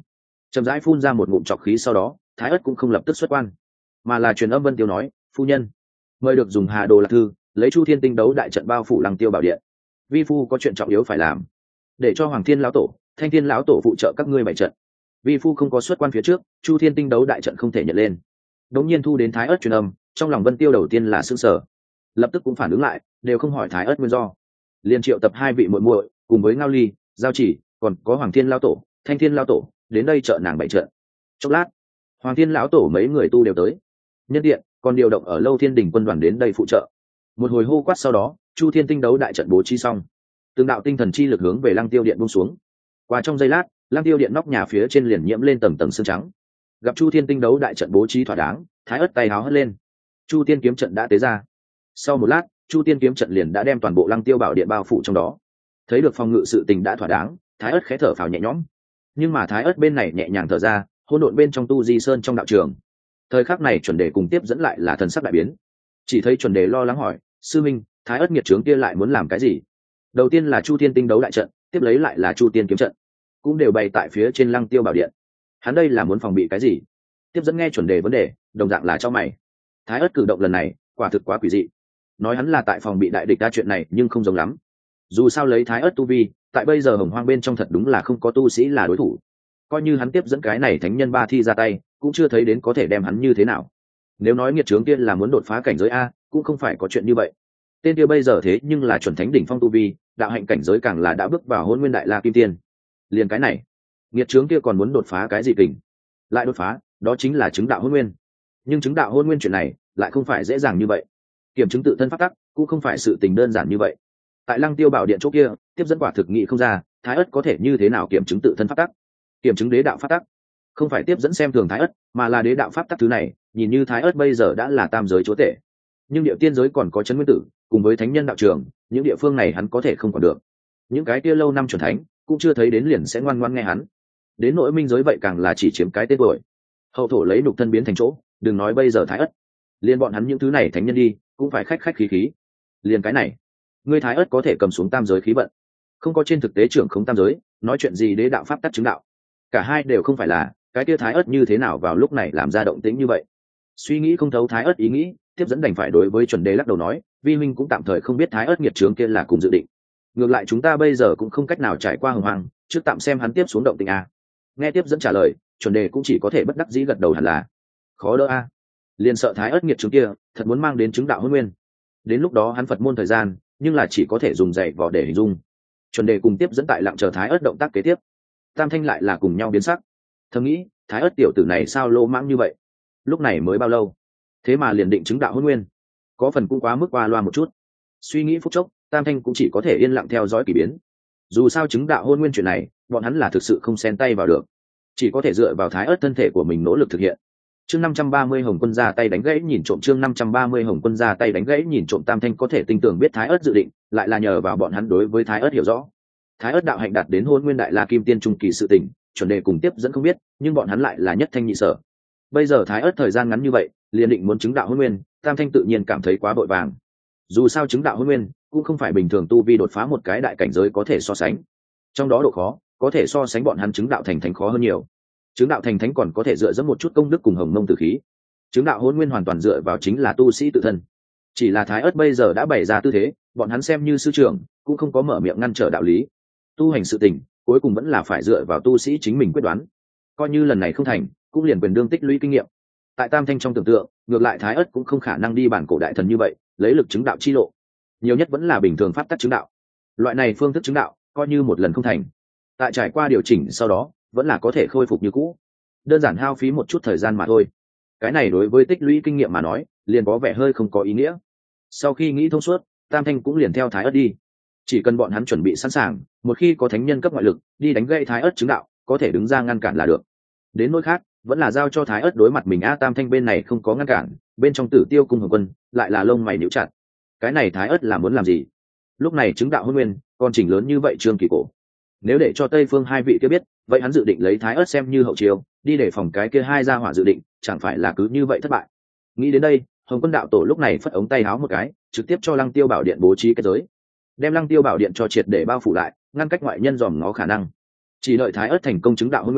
chậm rãi phun ra một ngụm trọc khí, sau đó thái ất cũng không lập tức xuất quan, mà là truyền âm Vân Tiêu nói: phu nhân mời được dùng Hà Đồ Lạc Thư lấy Chu Thiên Tinh Đấu đại trận bao phủ Lăng Tiêu Bảo Điện. Vi phu có chuyện trọng yếu phải làm, để cho Hoàng Thiên lão tổ, Thanh Thiên lão tổ phụ trợ các ngươi bày trận. Vi phu không có xuất quan phía trước, Chu Thiên Tinh Đấu đại trận không thể nhận lên. Đống nhiên thu đến thái ất truyền âm, trong lòng Vân Tiêu đầu tiên là sững sờ, lập tức cũng phản ứng lại, đều không hỏi thái ất nguyên do, liền triệu tập hai vị muội muội cùng với Ngao Ly, Giao Chỉ, còn có Hoàng Thiên lão tổ, Thanh Thiên lão tổ đến đây trợ nàng bày trận. Chốc lát, Hoàng Thiên lão tổ mấy người tu đều tới, nhân điện còn điều động ở Lâu Thiên Đình quân đoàn đến đây phụ trợ. Một hồi hô quát sau đó, Chu Thiên Tinh Đấu đại trận bố trí xong, từng đạo tinh thần chi lực hướng về Lăng Tiêu Điện buông xuống. Qua trong giây lát, Lăng Tiêu Điện nóc nhà phía trên liền nhiễm lên tầng tầng sương trắng. Gặp Chu Thiên Tinh Đấu đại trận bố trí thỏa đáng, thái ất tay háo hất lên, Chu Tiên kiếm trận đã tế ra. Sau một lát, Chu Tiên kiếm trận liền đã đem toàn bộ Lăng Tiêu Bảo Điện bao phủ trong đó. Thấy được phòng ngự sự tình đã thỏa đáng, thái ất khẽ thở phào nhẹ nhõm. Nhưng mà thái ất bên này nhẹ nhàng thở ra, hỗn độn bên trong Tu Di Sơn trong đạo trường, thời khắc này chuẩn đề cùng tiếp dẫn lại là thần sắc đại biến. Chỉ thấy chuẩn đề lo lắng hỏi: sư minh, thái ất nghiệt trướng kia lại muốn làm cái gì? Đầu tiên là Chu Thiên Tinh Đấu đại trận, tiếp lấy lại là Chu Tiên kiếm trận, cũng đều bày tại phía trên Lăng Tiêu Bảo Điện. Hắn đây là muốn phòng bị cái gì? Tiếp dẫn nghe chuẩn đề vấn đề, đồng dạng là cho mày. Thái ất cử động lần này quả thực quá quỷ dị. Nói hắn là tại phòng bị đại địch đa chuyện này nhưng không giống lắm. Dù sao lấy thái ất tu vi, tại bây giờ hồng hoang bên trong thật đúng là không có tu sĩ là đối thủ. Coi như hắn tiếp dẫn cái này thánh nhân ba thi ra tay, cũng chưa thấy đến có thể đem hắn như thế nào. Nếu nói nghiệt trướng kia là muốn đột phá cảnh giới a, cũng không phải có chuyện như vậy. Tên kia bây giờ thế nhưng là chuẩn thánh đỉnh phong tu vi, đạo hạnh cảnh giới càng là đã bước vào Hôn Nguyên Đại La Kim Tiên. Liền cái này, nghiệt trướng kia còn muốn đột phá cái gì kình? Lại đột phá, đó chính là chứng đạo Hôn Nguyên. Nhưng chứng đạo Hôn Nguyên chuyện này lại không phải dễ dàng như vậy. Kiểm chứng tự thân pháp tắc cũng không phải sự tình đơn giản như vậy. Tại Lăng Tiêu Bảo Điện chỗ kia, tiếp dẫn quả thực nghị không ra, thái ất có thể như thế nào kiểm chứng tự thân pháp tắc, kiểm chứng đế đạo pháp tắc. Không phải tiếp dẫn xem thường thái ất, mà là đế đạo pháp tắc thứ này, nhìn như thái ất bây giờ đã là tam giới chúa tể, nhưng địa tiên giới còn có chấn nguyên tử cùng với thánh nhân đạo trường, những địa phương này hắn có thể không còn được. Những cái kia lâu năm chuẩn thánh cũng chưa thấy đến liền sẽ ngoan ngoãn nghe hắn. Đến nỗi minh giới vậy càng là chỉ chiếm cái tên tuổi, hậu thổ lấy nục thân biến thành chỗ, đừng nói bây giờ thái ất, liền bọn hắn những thứ này thánh nhân đi cũng phải khách khách khí khí. Liền cái này, ngươi thái ất có thể cầm xuống tam giới khí vận, không có trên thực tế trưởng không tam giới, nói chuyện gì đế đạo pháp tắc chứng đạo, cả hai đều không phải là. Cái kia thái ất như thế nào vào lúc này làm ra động tĩnh như vậy? Suy nghĩ không thấu thái ất ý nghĩ, tiếp dẫn đành phải đối với chuẩn đề lắc đầu nói: vi minh cũng tạm thời không biết thái ất nghiệt trướng kia là cùng dự định. Ngược lại chúng ta bây giờ cũng không cách nào trải qua hồng hoàng, trước tạm xem hắn tiếp xuống động tĩnh a. Nghe tiếp dẫn trả lời, chuẩn đề cũng chỉ có thể bất đắc dĩ gật đầu, hẳn là khó đỡ a. Liền sợ thái ất nghiệt trướng kia thật muốn mang đến chứng đạo hôn nguyên, đến lúc đó hắn Phật môn thời gian nhưng là chỉ có thể dùng dạy vò để hình dung. Chuẩn đề cùng tiếp dẫn tại lặng chờ thái ất động tác kế tiếp. Tam thanh lại là cùng nhau biến sắc, thầm nghĩ thái ất tiểu tử này sao lô mãng như vậy, lúc này mới bao lâu thế mà liền định chứng đạo hôn nguyên, có phần cũng quá mức qua loa một chút. Suy nghĩ phút chốc, tam thanh cũng chỉ có thể yên lặng theo dõi kỳ biến. Dù sao chứng đạo hôn nguyên chuyện này bọn hắn là thực sự không xen tay vào được, chỉ có thể dựa vào thái ất thân thể của mình nỗ lực thực hiện. Chương năm trăm ba mươi Hồng Quân ra tay đánh gãy nhìn trộm. Chương năm trăm ba mươi Hồng Quân ra tay đánh gãy nhìn trộm. Tam thanh có thể tinh tường biết thái ất dự định, lại là nhờ vào bọn hắn đối với thái ất hiểu rõ. Thái ất đạo hạnh đạt đến Hôn Nguyên Đại La Kim Tiên trung kỳ sự tình, chuẩn đề cùng tiếp dẫn không biết, nhưng bọn hắn lại là nhất thanh nhị sở. Bây giờ thái ất thời gian ngắn như vậy liền định muốn chứng đạo hôn nguyên, tam thanh tự nhiên cảm thấy quá vội vàng. Dù sao chứng đạo hôn nguyên cũng không phải bình thường tu vi đột phá một cái đại cảnh giới có thể so sánh, trong đó độ khó có thể so sánh bọn hắn chứng đạo thành thánh khó hơn nhiều. Chứng đạo thành thánh còn có thể dựa dẫm một chút công đức cùng hồng mông tử khí, chứng đạo hôn nguyên hoàn toàn dựa vào chính là tu sĩ tự thân. Chỉ là thái ất bây giờ đã bày ra tư thế, bọn hắn xem như sư trưởng cũng không có mở miệng ngăn trở đạo lý. Tu hành sự tình cuối cùng vẫn là phải dựa vào tu sĩ chính mình quyết đoán, coi như lần này không thành cũng liền quyền đương tích lũy kinh nghiệm. Tại tam thanh trong tưởng tượng, ngược lại thái ất cũng không khả năng đi bản cổ đại thần như vậy lấy lực chứng đạo chi lộ, nhiều nhất vẫn là bình thường pháp tắc chứng đạo. Loại này phương thức chứng đạo coi như một lần không thành, tại trải qua điều chỉnh sau đó vẫn là có thể khôi phục như cũ, đơn giản hao phí một chút thời gian mà thôi. Cái này đối với tích lũy kinh nghiệm mà nói liền có vẻ hơi không có ý nghĩa. Sau khi nghĩ thông suốt, tam thanh cũng liền theo thái ất đi. Chỉ cần bọn hắn chuẩn bị sẵn sàng, một khi có thánh nhân cấp ngoại lực đi đánh gãy thái ất chứng đạo, có thể đứng ra ngăn cản là được. Đến nỗi khác vẫn là giao cho thái ất đối mặt mình. A tam thanh bên này không có ngăn cản, bên trong Tử Tiêu cung Hồng Quân lại là lông mày níu chặt. Cái này thái ất là muốn làm gì? Lúc này chứng đạo hôn nguyên còn chỉnh lớn như vậy Trương Kỳ Cổ, nếu để cho Tây Phương hai vị kia biết, vậy hắn dự định lấy thái ất xem như hậu chiêu đi để phòng cái kia hai gia hỏa dự định, chẳng phải là cứ như vậy thất bại. Nghĩ đến đây, Hồng Quân đạo tổ lúc này phất ống tay áo một cái, trực tiếp cho Lăng Tiêu Bảo Điện bố trí kết giới, đem Lăng Tiêu Bảo Điện cho triệt để bao phủ lại, ngăn cách ngoại nhân dòm ngó khả năng. Chỉ đợi thái ất thành công chứng đạo hôn nguyên,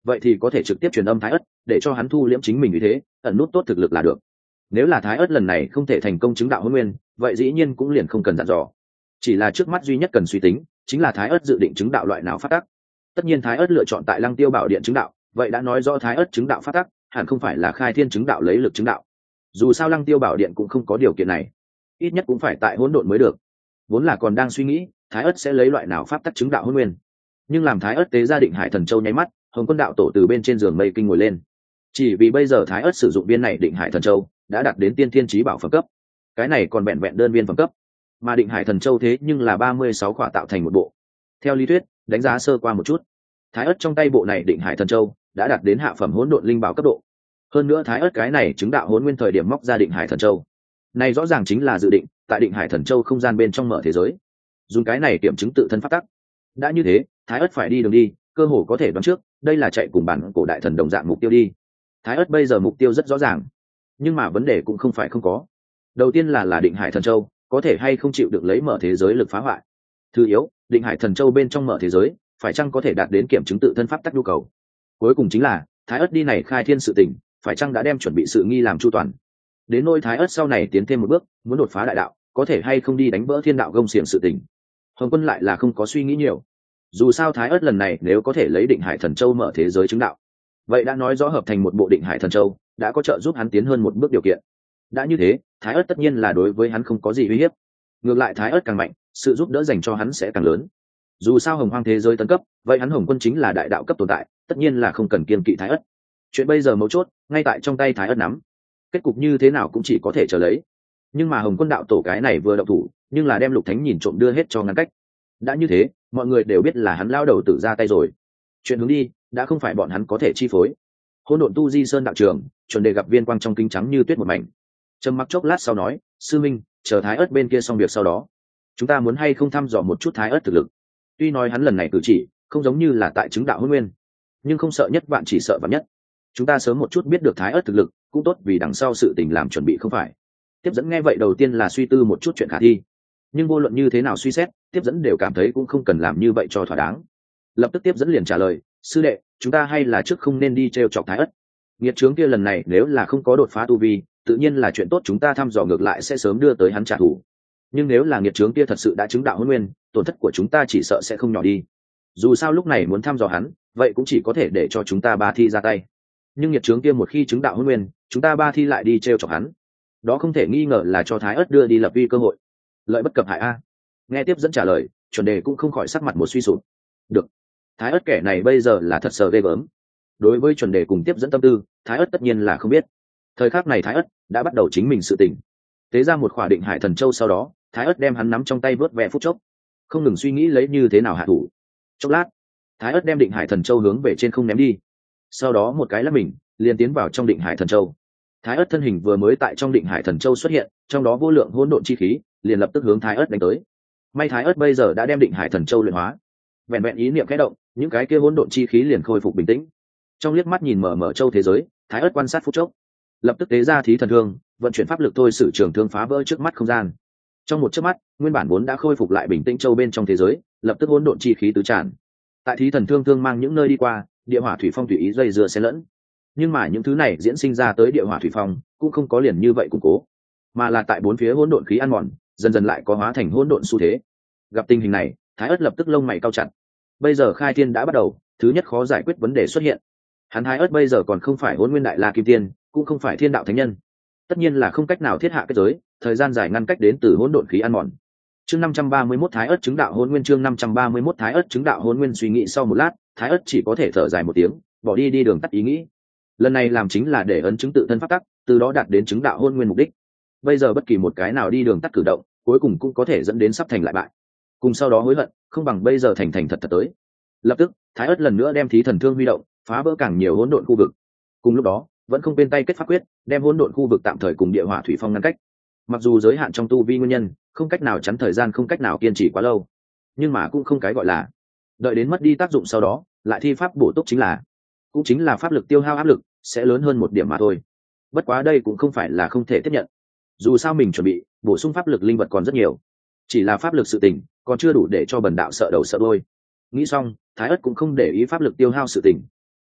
vậy thì có thể trực tiếp truyền âm thái ất để cho hắn thu liễm chính mình như thế ẩn nút tốt thực lực là được. Nếu là thái ất lần này không thể thành công chứng đạo hôn nguyên, vậy dĩ nhiên cũng liền không cần dặn dò, chỉ là trước mắt duy nhất cần suy tính chính là thái ất dự định chứng đạo loại nào phát tắc. Tất nhiên thái ất lựa chọn tại Lăng Tiêu Bảo Điện chứng đạo, vậy đã nói rõ thái ất chứng đạo phát tắc hẳn không phải là khai thiên chứng đạo lấy lực chứng đạo. Dù sao Lăng Tiêu Bảo Điện cũng không có điều kiện này, ít nhất cũng phải tại hỗn độn mới được. Vốn là còn đang suy nghĩ thái ất sẽ lấy loại nào pháp tắc chứng đạo hôn nguyên, nhưng làm thái ất tế ra Định Hải Thần Châu nháy mắt, Hồng Quân đạo tổ từ bên trên giường mây kinh ngồi lên. Chỉ vì bây giờ thái ất sử dụng viên này Định Hải Thần Châu đã đạt đến tiên thiên chí bảo phẩm cấp, cái này còn vẹn vẹn đơn viên phẩm cấp, mà Định Hải Thần Châu thế nhưng là ba mươi sáu khỏa tạo thành một bộ. Theo lý thuyết, đánh giá sơ qua một chút, thái ất trong tay bộ này Định Hải Thần Châu đã đạt đến hạ phẩm hỗn độn linh bảo cấp độ. Hơn nữa thái ất cái này chứng đạo hỗn nguyên thời điểm móc ra Định Hải Thần Châu này rõ ràng chính là dự định tại Định Hải Thần Châu không gian bên trong mở thế giới, dùng cái này kiểm chứng tự thân pháp tắc. Đã như thế, thái ất phải đi đường đi cơ hồ có thể đoán trước, đây là chạy cùng bản cổ đại thần đồng dạng mục tiêu đi. Thái ất bây giờ mục tiêu rất rõ ràng, nhưng mà vấn đề cũng không phải không có. Đầu tiên là là Định Hải Thần Châu có thể hay không chịu được lấy mở thế giới lực phá hoại. Thứ yếu, Định Hải Thần Châu bên trong mở thế giới phải chăng có thể đạt đến kiểm chứng tự thân pháp tắc nhu cầu. Cuối cùng chính là thái ất đi này khai thiên sự tình phải chăng đã đem chuẩn bị sự nghi làm chu toàn. Đến nỗi thái ất sau này tiến thêm một bước muốn đột phá đại đạo, có thể hay không đi đánh vỡ thiên đạo gông xiềng sự tình, Hồng Quân lại là không có suy nghĩ nhiều. Dù sao thái ất lần này nếu có thể lấy Định Hải Thần Châu mở thế giới chứng đạo, vậy đã nói rõ hợp thành một bộ Định Hải Thần Châu đã có trợ giúp hắn tiến hơn một bước điều kiện. Đã như thế, thái ất tất nhiên là đối với hắn không có gì uy hiếp. Ngược lại thái ất càng mạnh, sự giúp đỡ dành cho hắn sẽ càng lớn. Dù sao hồng hoang thế giới tấn cấp, vậy hắn Hồng Quân chính là đại đạo cấp tồn tại, tất nhiên là không cần kiên kỵ thái ất. Chuyện bây giờ mấu chốt ngay tại trong tay thái ất nắm, kết cục như thế nào cũng chỉ có thể chờ lấy. Nhưng mà Hồng Quân đạo tổ cái này vừa động thủ, nhưng là đem Lục Thánh nhìn trộm đưa hết cho ngăn cách. Đã như thế, mọi người đều biết là hắn lao đầu tử ra tay rồi. Chuyện hướng đi đã không phải bọn hắn có thể chi phối. Hỗn độn tu di sơn đạo trường, chuẩn đề gặp Viên Quang trong kính trắng như tuyết một mảnh. Trầm mặc chốc lát sau nói, sư minh, chờ thái ất bên kia xong việc sau đó, chúng ta muốn hay không thăm dò một chút thái ất thực lực. Tuy nói hắn lần này cử chỉ không giống như là tại chứng đạo hôn nguyên, nhưng không sợ nhất vạn chỉ sợ vạn nhất. Chúng ta sớm một chút biết được thái ất thực lực cũng tốt, vì đằng sau sự tình làm chuẩn bị không phải. Tiếp dẫn nghe vậy đầu tiên là suy tư một chút chuyện khả thi, nhưng vô luận như thế nào suy xét, tiếp dẫn đều cảm thấy cũng không cần làm như vậy cho thỏa đáng. Lập tức tiếp dẫn liền trả lời, sư đệ, chúng ta hay là trước không nên đi t r e o chọc thái ất. Nghiệt trướng kia lần này nếu là không có đột phá tu vi, tự nhiên là chuyện tốt, chúng ta thăm dò ngược lại sẽ sớm đưa tới hắn trả thù. Nhưng nếu là nghiệt trướng kia thật sự đã chứng đạo hôn nguyên, tổn thất của chúng ta chỉ sợ sẽ không nhỏ đi. Dù sao lúc này muốn thăm dò hắn, vậy cũng chỉ có thể để cho chúng ta ba thi ra tay. Nhưng nghiệt trướng kia một khi chứng đạo hôn nguyên, chúng ta ba thi lại đi t r e o chọc hắn, đó không thể nghi ngờ là cho thái ất đưa đi lập uy cơ hội, lợi bất cập hại a. Nghe tiếp dẫn trả lời, chuẩn đề cũng không khỏi sắc mặt một suy sụp. Được, thái ất kẻ này bây giờ là thật sờ ghê gớm. Đối với chuẩn đề cùng tiếp dẫn tâm tư, thái ất tất nhiên là không biết. Thời khắc này thái ất đã bắt đầu chính mình sự tình, tế ra một khỏa Định Hải Thần Châu, sau đó thái ất đem hắn nắm trong tay vớt vẹ phút chốc, không ngừng suy nghĩ lấy như thế nào hạ thủ. Chốc lát, thái ất đem Định Hải Thần Châu hướng về trên không ném đi, sau đó một cái lắc mình liền tiến vào trong Định Hải Thần Châu. Thái ất thân hình vừa mới tại trong Định Hải Thần Châu xuất hiện, trong đó vô lượng hỗn độn chi khí liền lập tức hướng thái ất đánh tới. May thái ất bây giờ đã đem Định Hải Thần Châu luyện hóa, vẹn vẹn ý niệm khẽ động, những cái kia hỗn độn chi khí liền khôi phục bình tĩnh. Trong liếc mắt nhìn mở mở châu thế giới, thái ất quan sát phút chốc, lập tức tế ra thí thần thương, vận chuyển pháp lực thôi sử trường thương phá vỡ trước mắt không gian. Trong một chớp mắt, nguyên bản vốn đã khôi phục lại bình tĩnh châu bên trong thế giới, lập tức hỗn độn chi khí tứ tràn. Tại thí thần thương thương mang những nơi đi qua, địa hỏa thủy phong tùy ý dây dưa xen lẫn. Nhưng mà những thứ này diễn sinh ra tới địa hỏa thủy phong cũng không có liền như vậy củng cố, mà là tại bốn phía hỗn độn khí ăn mòn, dần dần lại có hóa thành hỗn độn xu thế. Gặp tình hình này, thái ất lập tức lông mày cau chặt. Bây giờ khai thiên đã bắt đầu, thứ nhất khó giải quyết vấn đề xuất hiện. Hắn thái ất bây giờ còn không phải hỗn nguyên đại la kim tiên, cũng không phải thiên đạo thánh nhân, tất nhiên là không cách nào thiết hạ kết giới, thời gian dài ngăn cách đến từ hỗn độn khí ăn mòn. Chương năm trăm ba mươi mốt thái ất chứng đạo hỗn nguyên, chương năm trăm ba mươi mốt thái ất chứng đạo hỗn nguyên. Suy nghĩ sau một lát, thái ất chỉ có thể thở dài một tiếng, bỏ đi đi đường tắt ý nghĩ. Lần này làm chính là để ấn chứng tự thân pháp tắc, từ đó đạt đến chứng đạo hôn nguyên mục đích. Bây giờ bất kỳ một cái nào đi đường tắt cử động, cuối cùng cũng có thể dẫn đến sắp thành lại bại, cùng sau đó hối hận, không bằng bây giờ thành thành thật thật tới. Lập tức thái ất lần nữa đem thí thần thương huy động, phá vỡ càng nhiều hỗn độn khu vực. Cùng lúc đó vẫn không bên tay kết pháp quyết, đem hỗn độn khu vực tạm thời cùng địa hỏa thủy phong ngăn cách. Mặc dù giới hạn trong tu vi nguyên nhân, không cách nào chắn thời gian, không cách nào kiên trì quá lâu, nhưng mà cũng không cái gọi là đợi đến mất đi tác dụng sau đó lại thi pháp bổ túc, chính là cũng chính là pháp lực tiêu hao áp lực sẽ lớn hơn một điểm mà thôi. Bất quá đây cũng không phải là không thể tiếp nhận, dù sao mình chuẩn bị bổ sung pháp lực linh vật còn rất nhiều, chỉ là pháp lực sự tình còn chưa đủ để cho bần đạo sợ đầu sợ đôi. Nghĩ xong, thái ất cũng không để ý pháp lực tiêu hao sự tình,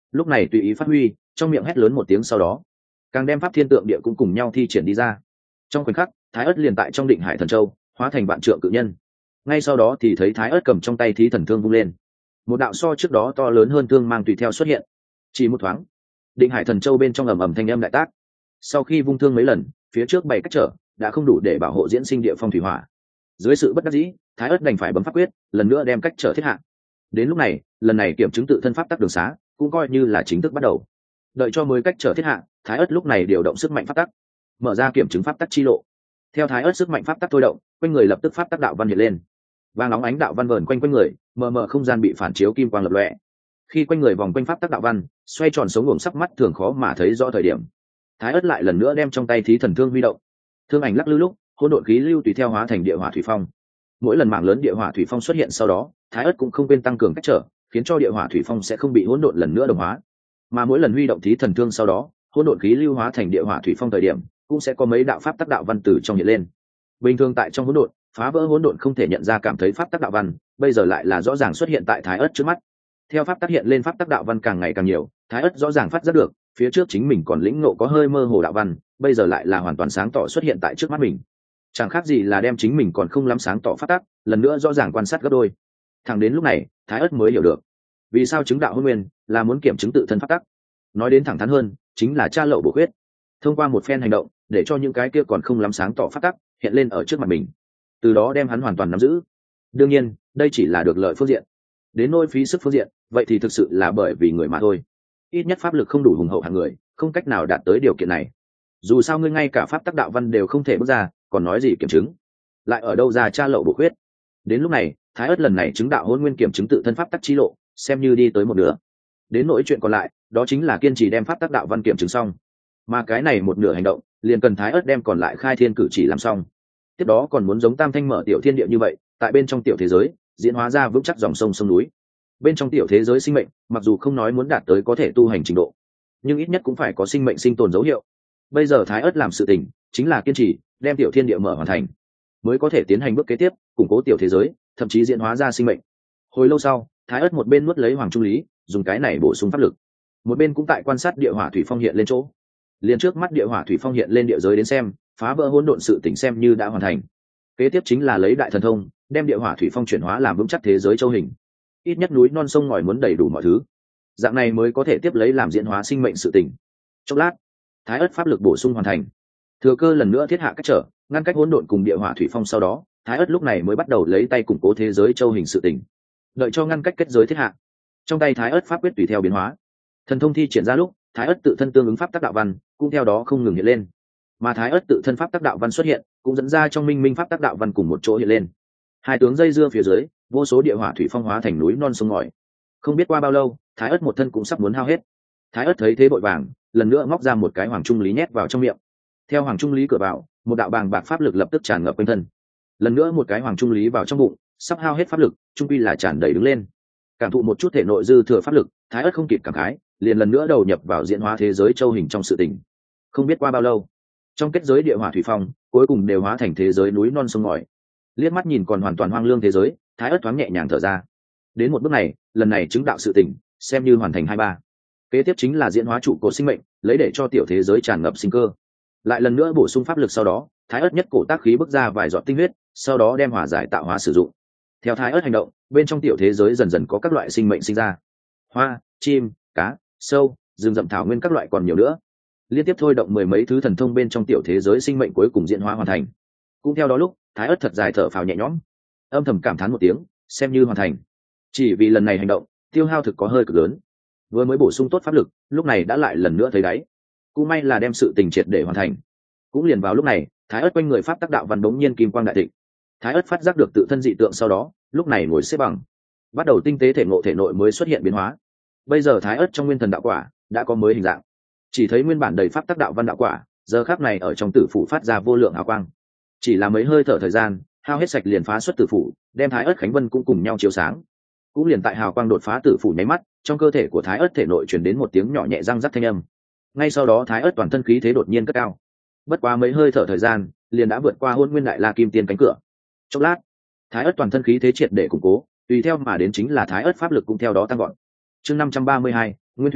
lúc này tùy ý phát huy, trong miệng hét lớn một tiếng, sau đó càng đem pháp thiên tượng địa cũng cùng nhau thi triển đi ra. Trong khoảnh khắc, thái ớt liền tại trong định hải thần châu hóa thành vạn trượng cự nhân. Ngay sau đó thì thấy thái ớt cầm trong tay thí thần thương vung lên, một đạo so trước đó to lớn hơn thương mang tùy theo xuất hiện. Chỉ một thoáng, định hải thần châu bên trong ầm ầm thanh âm đại tác. Sau khi vung thương mấy lần, phía trước bảy cách trở đã không đủ để bảo hộ diễn sinh địa phong thủy hỏa. Dưới sự bất đắc dĩ, thái ớt đành phải bấm pháp quyết, lần nữa đem cách trở thiết hạ. Đến lúc này, lần này kiểm chứng tự thân pháp tắc đường xá cũng coi như là chính thức bắt đầu. Đợi cho mới cách trở thiết hạ, thái ớt lúc này điều động sức mạnh pháp tắc, mở ra kiểm chứng pháp tắc chi lộ. Theo thái ớt sức mạnh pháp tắc thôi động, quanh người lập tức pháp tắc đạo văn hiện lên. Vàng óng ánh đạo văn vờn quanh quanh người, mờ mờ không gian bị phản chiếu kim quang lập lòe. Khi quanh người vòng quanh pháp tắc đạo văn xoay tròn sống ngủng sắc mắt thường khó mà thấy rõ thời điểm, thái ớt lại lần nữa đem trong tay thí thần thương huy động. Thương ảnh lắc lư lúc, hỗn độn khí lưu tùy theo hóa thành địa hỏa thủy phong. Mỗi lần mảng lớn địa hỏa thủy phong xuất hiện sau đó, thái ớt cũng không quên tăng cường cách trở, khiến cho địa hỏa thủy phong sẽ không bị hỗn độn lần nữa đồng hóa. Mà mỗi lần huy động thí thần thương sau đó, hỗn độn khí lưu hóa thành địa hỏa thủy phong thời điểm, cũng sẽ có mấy đạo pháp tắc đạo văn từ trong hiện lên. Bình thường tại trong hỗn độn, phá vỡ hỗn độn không thể nhận ra cảm thấy pháp tắc đạo văn, bây giờ lại là rõ ràng xuất hiện tại thái ớt trước mắt. Theo pháp tắc hiện lên, pháp tắc đạo văn càng ngày càng nhiều, thái ớt rõ ràng phát giác được, phía trước chính mình còn lĩnh ngộ có hơi mơ hồ đạo văn, bây giờ lại là hoàn toàn sáng tỏ xuất hiện tại trước mắt mình. Chẳng khác gì là đem chính mình còn không lắm sáng tỏ pháp tắc, lần nữa rõ ràng quan sát gấp đôi. Thẳng đến lúc này, thái ớt mới hiểu được, vì sao chứng đạo hôn nguyên là muốn kiểm chứng tự thân pháp tắc. Nói đến thẳng thắn hơn, chính là tra lậu bổ khuyết. Thông qua một phen hành động, để cho những cái kia còn không lắm sáng tỏ pháp tắc hiện lên ở trước mặt mình, từ đó đem hắn hoàn toàn nắm giữ. Đương nhiên, đây chỉ là được lợi phương diện. Đến nỗi phí sức phương diện, vậy thì thực sự là bởi vì người mà thôi. Ít nhất pháp lực không đủ hùng hậu hạng người, không cách nào đạt tới điều kiện này. Dù sao ngươi ngay cả pháp tắc đạo văn đều không thể bước ra, còn nói gì kiểm chứng? Lại ở đâu ra tra lậu bổ khuyết? Đến lúc này, thái ớt lần này chứng đạo hôn nguyên kiểm chứng tự thân pháp tắc chi lộ, xem như đi tới một nửa. Đến nỗi chuyện còn lại, đó chính là kiên trì đem pháp tắc đạo văn kiểm chứng xong. Mà cái này một nửa hành động, liền cần thái ớt đem còn lại khai thiên cử chỉ làm xong. Tiếp đó còn muốn giống tam thanh mở tiểu thiên địa như vậy, tại bên trong tiểu thế giới diễn hóa ra vững chắc dòng sông sông núi. Bên trong tiểu thế giới sinh mệnh, mặc dù không nói muốn đạt tới có thể tu hành trình độ, nhưng ít nhất cũng phải có sinh mệnh sinh tồn dấu hiệu. Bây giờ thái ớt làm sự tình chính là kiên trì đem tiểu thiên địa mở hoàn thành, mới có thể tiến hành bước kế tiếp, củng cố tiểu thế giới, thậm chí diễn hóa ra sinh mệnh. Hồi lâu sau, thái ớt một bên nuốt lấy hoàng trung lý, dùng cái này bổ sung pháp lực, một bên cũng tại quan sát địa hỏa thủy phong hiện lên chỗ. Liền trước mắt địa hỏa thủy phong hiện lên địa giới đến xem, phá vỡ hỗn độn sự tỉnh xem như đã hoàn thành. Kế tiếp chính là lấy đại thần thông đem địa hỏa thủy phong chuyển hóa làm vững chắc thế giới châu hình. Ít nhất núi non sông ngòi muốn đầy đủ mọi thứ, dạng này mới có thể tiếp lấy làm diễn hóa sinh mệnh sự tỉnh. Chốc lát, thái ớt pháp lực bổ sung hoàn thành, thừa cơ lần nữa thiết hạ cách trở, ngăn cách hỗn độn cùng địa hỏa thủy phong. Sau đó thái ớt lúc này mới bắt đầu lấy tay củng cố thế giới châu hình sự tỉnh. Đợi cho ngăn cách kết giới thiết hạ, trong tay thái ớt pháp quyết tùy theo biến hóa, thần thông thi triển ra lúc, thái ớt tự thân tương ứng pháp tắc đạo văn cũng theo đó không ngừng hiện lên. Mà thái ớt tự thân pháp tắc đạo văn xuất hiện, cũng dẫn ra trong minh minh pháp tắc đạo văn cùng một chỗ hiện lên. Hai tướng dây dưa phía dưới, vô số địa hỏa thủy phong hóa thành núi non sông ngòi. Không biết qua bao lâu, thái ớt một thân cũng sắp muốn hao hết. Thái ớt thấy thế vội vàng, lần nữa móc ra một cái hoàng trung lý nhét vào trong miệng. Theo hoàng trung lý cửa vào, một đạo bàng bạc pháp lực lập tức tràn ngập quanh thân. Lần nữa một cái hoàng trung lý vào trong bụng, sắp hao hết pháp lực, trung quy là tràn đầy đứng lên. Cảm thụ một chút thể nội dư thừa pháp lực, thái ớt không kịp cảm khái, liền lần nữa đầu nhập vào diễn hóa thế giới châu hình trong sự tỉnh. Không biết qua bao lâu, trong kết giới địa hỏa thủy phong cuối cùng đều hóa thành thế giới núi non sông ngòi. Liếc mắt nhìn còn hoàn toàn hoang lương thế giới, thái ớt thoáng nhẹ nhàng thở ra. Đến một bước này, lần này chứng đạo sự tỉnh xem như hoàn thành hai ba. Kế tiếp chính là diễn hóa trụ cột sinh mệnh, lấy để cho tiểu thế giới tràn ngập sinh cơ. Lại lần nữa bổ sung pháp lực, sau đó thái ớt nhất cổ tác khí bước ra vài giọt tinh huyết, sau đó đem hỏa giải tạo hóa sử dụng. Theo thái ớt hành động, bên trong tiểu thế giới dần dần có các loại sinh mệnh sinh ra, hoa, chim, cá, sâu, rừng rậm thảo nguyên các loại còn nhiều nữa. Liên tiếp thôi động mười mấy thứ thần thông bên trong tiểu thế giới sinh mệnh cuối cùng diễn hóa hoàn thành. Cũng theo đó lúc, thái ớt thật dài thở phào nhẹ nhõm, âm thầm cảm thán một tiếng, xem như hoàn thành. Chỉ vì lần này hành động tiêu hao thực có hơi cực lớn, vừa mới bổ sung tốt pháp lực, lúc này đã lại lần nữa thấy đáy. Cũng may là đem sự tình triệt để hoàn thành. Cũng liền vào lúc này, thái ớt quanh người pháp tác đạo văn bỗng nhiên kim quang đại thịnh. Thái ớt phát giác được tự thân dị tượng, sau đó lúc này ngồi xếp bằng, bắt đầu tinh tế thể ngộ thể nội mới xuất hiện biến hóa. Bây giờ thái ớt trong nguyên thần đạo quả đã có mới hình dạng. Chỉ thấy nguyên bản đầy pháp tác đạo văn đạo quả, giờ khắc này ở trong tử phủ phát ra vô lượng hào quang. Chỉ là mấy hơi thở thời gian, hao hết sạch liền phá xuất tử phủ, đem thái ớt khánh vân cũng cùng nhau chiếu sáng. Cũng liền tại hào quang đột phá tử phủ nháy mắt, trong cơ thể của thái ớt thể nội truyền đến một tiếng nhỏ nhẹ răng rắc thanh âm. Ngay sau đó thái ớt toàn thân khí thế đột nhiên cất cao. Bất quá mấy hơi thở thời gian, liền đã vượt qua hôn nguyên đại la kim tiên cánh cửa. Chốc lát, thái ớt toàn thân khí thế triệt để củng cố, tùy theo mà đến chính là thái ớt pháp lực cũng theo đó tăng gọn. Chương năm trăm ba mươi hai, nguyên thủy,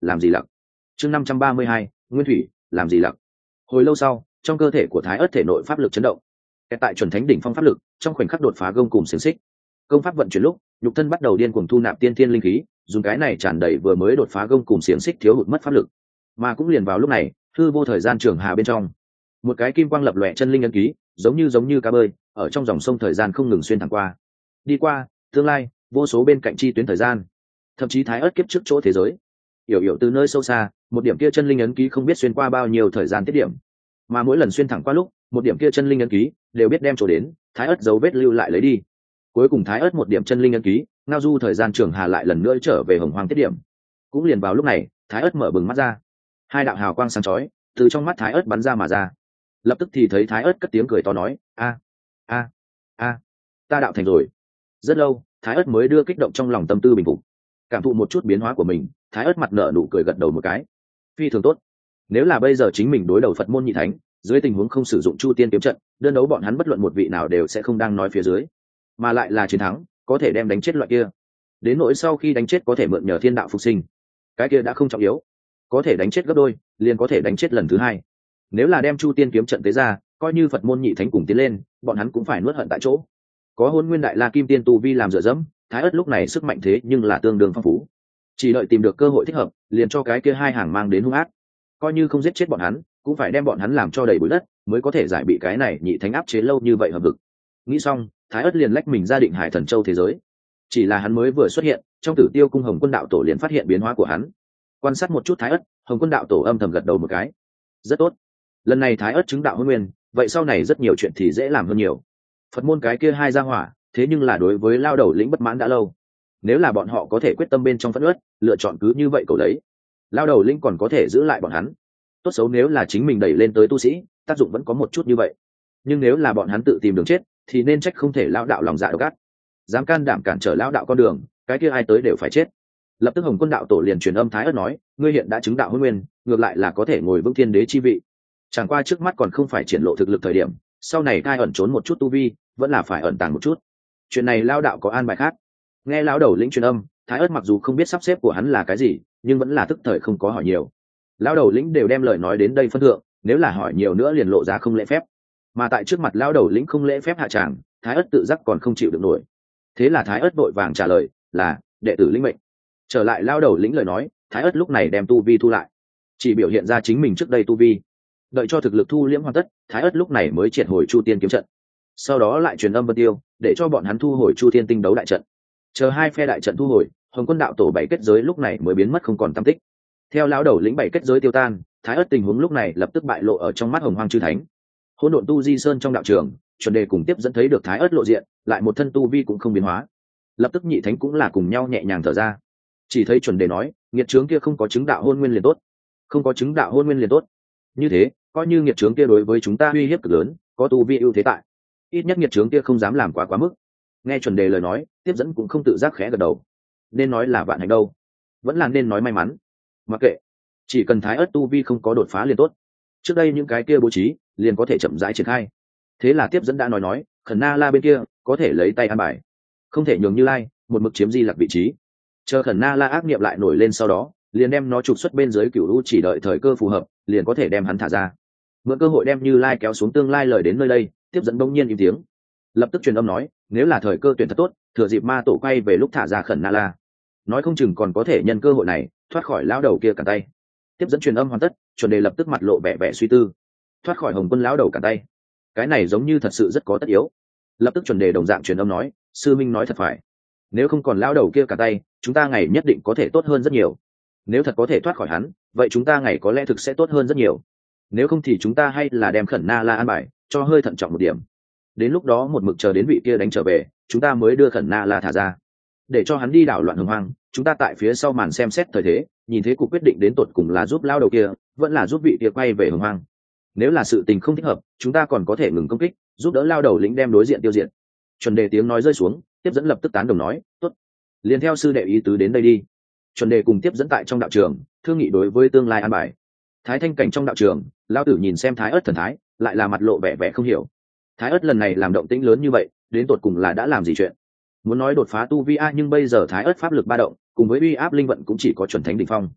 làm gì lặc. Chương năm trăm ba mươi hai, nguyên thủy, làm gì lặc. Hồi lâu sau, trong cơ thể của Thái Ức thể nội pháp lực chấn động. Tại chuẩn thánh đỉnh phong pháp lực, trong khoảnh khắc đột phá gông cùng xiềng xích. Công pháp vận chuyển lúc, nhục thân bắt đầu điên cuồng thu nạp tiên thiên linh khí, dùng cái này tràn đầy vừa mới đột phá gông cùng xiềng xích thiếu hụt mất pháp lực. Mà cũng liền vào lúc này, hư vô thời gian trường hà bên trong, một cái kim quang lập lòe chân linh ấn ký, giống như giống như cá bơi, ở trong dòng sông thời gian không ngừng xuyên thẳng qua. Đi qua, tương lai, vô số bên cạnh chi tuyến thời gian, thậm chí Thái Ức kiếp trước chỗ thế giới. Yểu yểu từ nơi sâu xa, một điểm kia chân linh ấn ký không biết xuyên qua bao nhiêu thời gian tiết điểm, mà mỗi lần xuyên thẳng qua lúc, một điểm kia chân linh ấn ký đều biết đem chỗ đến, Thái Ức dấu vết lưu lại lấy đi. Cuối cùng Thái Ức một điểm chân linh ấn ký, ngao du thời gian trường hà lại lần nữa trở về hồng hoang tiết điểm. Cũng liền vào lúc này, Thái Ức mở bừng mắt ra, hai đạo hào quang sáng chói từ trong mắt Thái Ức bắn ra mà ra. Lập tức thì thấy Thái Ức cất tiếng cười to nói: a a a ta đạo thành rồi. Rất lâu, Thái Ức mới đưa kích động trong lòng tâm tư bình phục, cảm thụ một chút biến hóa của mình. Thái Ức mặt nở nụ cười gật đầu một cái, phi thường tốt. Nếu là bây giờ chính mình đối đầu Phật môn nhị thánh, dưới tình huống không sử dụng Chu Tiên kiếm trận, đơn đấu bọn hắn bất luận một vị nào đều sẽ không đang nói phía dưới, mà lại là chiến thắng, có thể đem đánh chết loại kia. Đến nỗi sau khi đánh chết có thể mượn nhờ thiên đạo phục sinh, cái kia đã không trọng yếu, có thể đánh chết gấp đôi, liền có thể đánh chết lần thứ hai. Nếu là đem Chu Tiên kiếm trận tế ra, coi như Phật môn nhị thánh cùng tiến lên, bọn hắn cũng phải nuốt hận tại chỗ. Có Hôn Nguyên Đại La Kim Tiên tu vi làm dựa dẫm, Thái Ức lúc này sức mạnh thế nhưng là tương đương phong phú. Chỉ đợi tìm được cơ hội thích hợp, liền cho cái kia hai hàng mang đến hung ác. Coi như không giết chết bọn hắn, cũng phải đem bọn hắn làm cho đầy bụi đất, mới có thể giải bị cái này nhị thánh áp chế lâu như vậy hợp vực. Nghĩ xong, Thái Ức liền lách mình ra Định Hải Thần Châu thế giới. Chỉ là hắn mới vừa xuất hiện, trong Tử Tiêu cung Hồng Quân đạo tổ liền phát hiện biến hóa của hắn. Quan sát một chút Thái Ức, Hồng Quân đạo tổ âm thầm gật đầu một cái. Rất tốt. Lần này Thái Ức chứng đạo Hôn Nguyên, vậy sau này rất nhiều chuyện thì dễ làm hơn nhiều. Phật môn cái kia hai gia hỏa, thế nhưng là đối với lao đầu lĩnh bất mãn đã lâu. Nếu là bọn họ có thể quyết tâm bên trong phẫn uất, lựa chọn cứ như vậy cầu đấy, lao đầu lĩnh còn có thể giữ lại bọn hắn. Tốt xấu nếu là chính mình đẩy lên tới tu sĩ, tác dụng vẫn có một chút như vậy. Nhưng nếu là bọn hắn tự tìm đường chết, thì nên trách không thể lao đạo lòng dạ độc ác, dám can đảm cản trở lao đạo con đường, cái kia ai tới đều phải chết. Lập tức Hồng Quân đạo tổ liền truyền âm Thái Ức nói: ngươi hiện đã chứng đạo Hôn Nguyên, ngược lại là có thể ngồi vững thiên đế chi vị. Chẳng qua trước mắt còn không phải triển lộ thực lực thời điểm, sau này cai ẩn trốn một chút tu vi, vẫn là phải ẩn tàng một chút. Chuyện này lao đạo có an bài khác. Nghe lão đầu lĩnh truyền âm, Thái Ức mặc dù không biết sắp xếp của hắn là cái gì, nhưng vẫn là tức thời không có hỏi nhiều. Lão đầu lĩnh đều đem lời nói đến đây phân thượng, nếu là hỏi nhiều nữa liền lộ ra không lễ phép. Mà tại trước mặt lão đầu lĩnh không lễ phép hạ tràng, Thái Ức tự giác còn không chịu được nổi. Thế là Thái Ức vội vàng trả lời là đệ tử lĩnh mệnh. Trở lại lão đầu lĩnh lời nói, Thái Ức lúc này đem tu vi thu lại, chỉ biểu hiện ra chính mình trước đây tu vi. Đợi cho thực lực thu liễm hoàn tất, Thái Ức lúc này mới triệt hồi Chu Tiên kiếm trận. Sau đó lại truyền âm Vân Tiêu, để cho bọn hắn thu hồi Chu Thiên tinh đấu đại trận. Chờ hai phe đại trận thu hồi, Hồng Quân đạo tổ bảy kết giới lúc này mới biến mất không còn tăm tích. Theo lão đầu lĩnh bảy kết giới tiêu tan, Thái Ức tình huống lúc này lập tức bại lộ ở trong mắt Hồng Hoang chư thánh. Hỗn độn tu di sơn trong đạo trường, chuẩn đề cùng tiếp dẫn thấy được Thái Ức lộ diện, lại một thân tu vi cũng không biến hóa. Lập tức nhị thánh cũng là cùng nhau nhẹ nhàng thở ra. Chỉ thấy chuẩn đề nói: nghiệt trướng kia không có chứng đạo Hôn Nguyên liền tốt, không có chứng đạo Hôn Nguyên liền tốt. Như thế, coi như nghiệt trướng kia đối với chúng ta uy hiếp cực lớn, có tu vi ưu thế tại, ít nhất nghiệt trướng kia không dám làm quá quá mức. Nghe chuẩn đề lời nói, tiếp dẫn cũng không tự giác khẽ gật đầu. Nên nói là vạn hạnh đâu, vẫn là nên nói may mắn. Mặc kệ, chỉ cần Thái Ức tu vi không có đột phá liền tốt. Trước đây những cái kia bố trí liền có thể chậm rãi triển khai. Thế là tiếp dẫn đã nói nói, Khẩn Na La bên kia có thể lấy tay an bài, không thể nhường Như Lai một mực chiếm Di Lặc vị trí. Chờ Khẩn Na La ác niệm lại nổi lên sau đó, liền đem nó trục xuất bên dưới Cửu U, chỉ đợi thời cơ phù hợp, liền có thể đem hắn thả ra. Mượn cơ hội đem Như Lai kéo xuống tương lai lời đến nơi đây, tiếp dẫn bỗng nhiên im tiếng, lập tức truyền âm nói: nếu là thời cơ tuyển thật tốt, thừa dịp ma tổ quay về lúc thả ra Khẩn Na La, nói không chừng còn có thể nhân cơ hội này thoát khỏi lão đầu kia cả tay. Tiếp dẫn truyền âm hoàn tất, chuẩn đề lập tức mặt lộ vẻ vẻ suy tư. Thoát khỏi Hồng Quân lão đầu cả tay, cái này giống như thật sự rất có tất yếu. Lập tức chuẩn đề đồng dạng truyền âm nói: sư minh nói thật phải, nếu không còn lão đầu kia cả tay, chúng ta ngày nhất định có thể tốt hơn rất nhiều. Nếu thật có thể thoát khỏi hắn, vậy chúng ta ngày có lẽ thực sẽ tốt hơn rất nhiều. Nếu không thì chúng ta hay là đem Khẩn Na La an bài cho hơi thận trọng một điểm, đến lúc đó một mực chờ đến vị kia đánh trở về, chúng ta mới đưa Khẩn Na La thả ra, để cho hắn đi đảo loạn hồng hoang. Chúng ta tại phía sau màn xem xét thời thế, nhìn thế cục quyết định đến tột cùng là giúp lao đầu kia, vẫn là giúp vị kia quay về hồng hoang. Nếu là sự tình không thích hợp, chúng ta còn có thể ngừng công kích, giúp đỡ lao đầu lĩnh đem đối diện tiêu diệt. Chuẩn đề tiếng nói rơi xuống, tiếp dẫn lập tức tán đồng nói: tốt, liền theo sư đệ ý tứ đến đây đi. Chuẩn đề cùng tiếp dẫn tại trong đạo trường thương nghị đối với tương lai an bài. Thái thanh cảnh trong đạo trường, lao tử nhìn xem Thái Ức thần thái, lại là mặt lộ vẻ vẻ không hiểu. Thái Ức lần này làm động tĩnh lớn như vậy, đến tột cùng là đã làm gì chuyện? Muốn nói đột phá tu vi a, nhưng bây giờ Thái Ức pháp lực ba động, cùng với uy áp linh vận cũng chỉ có chuẩn thánh đỉnh phong.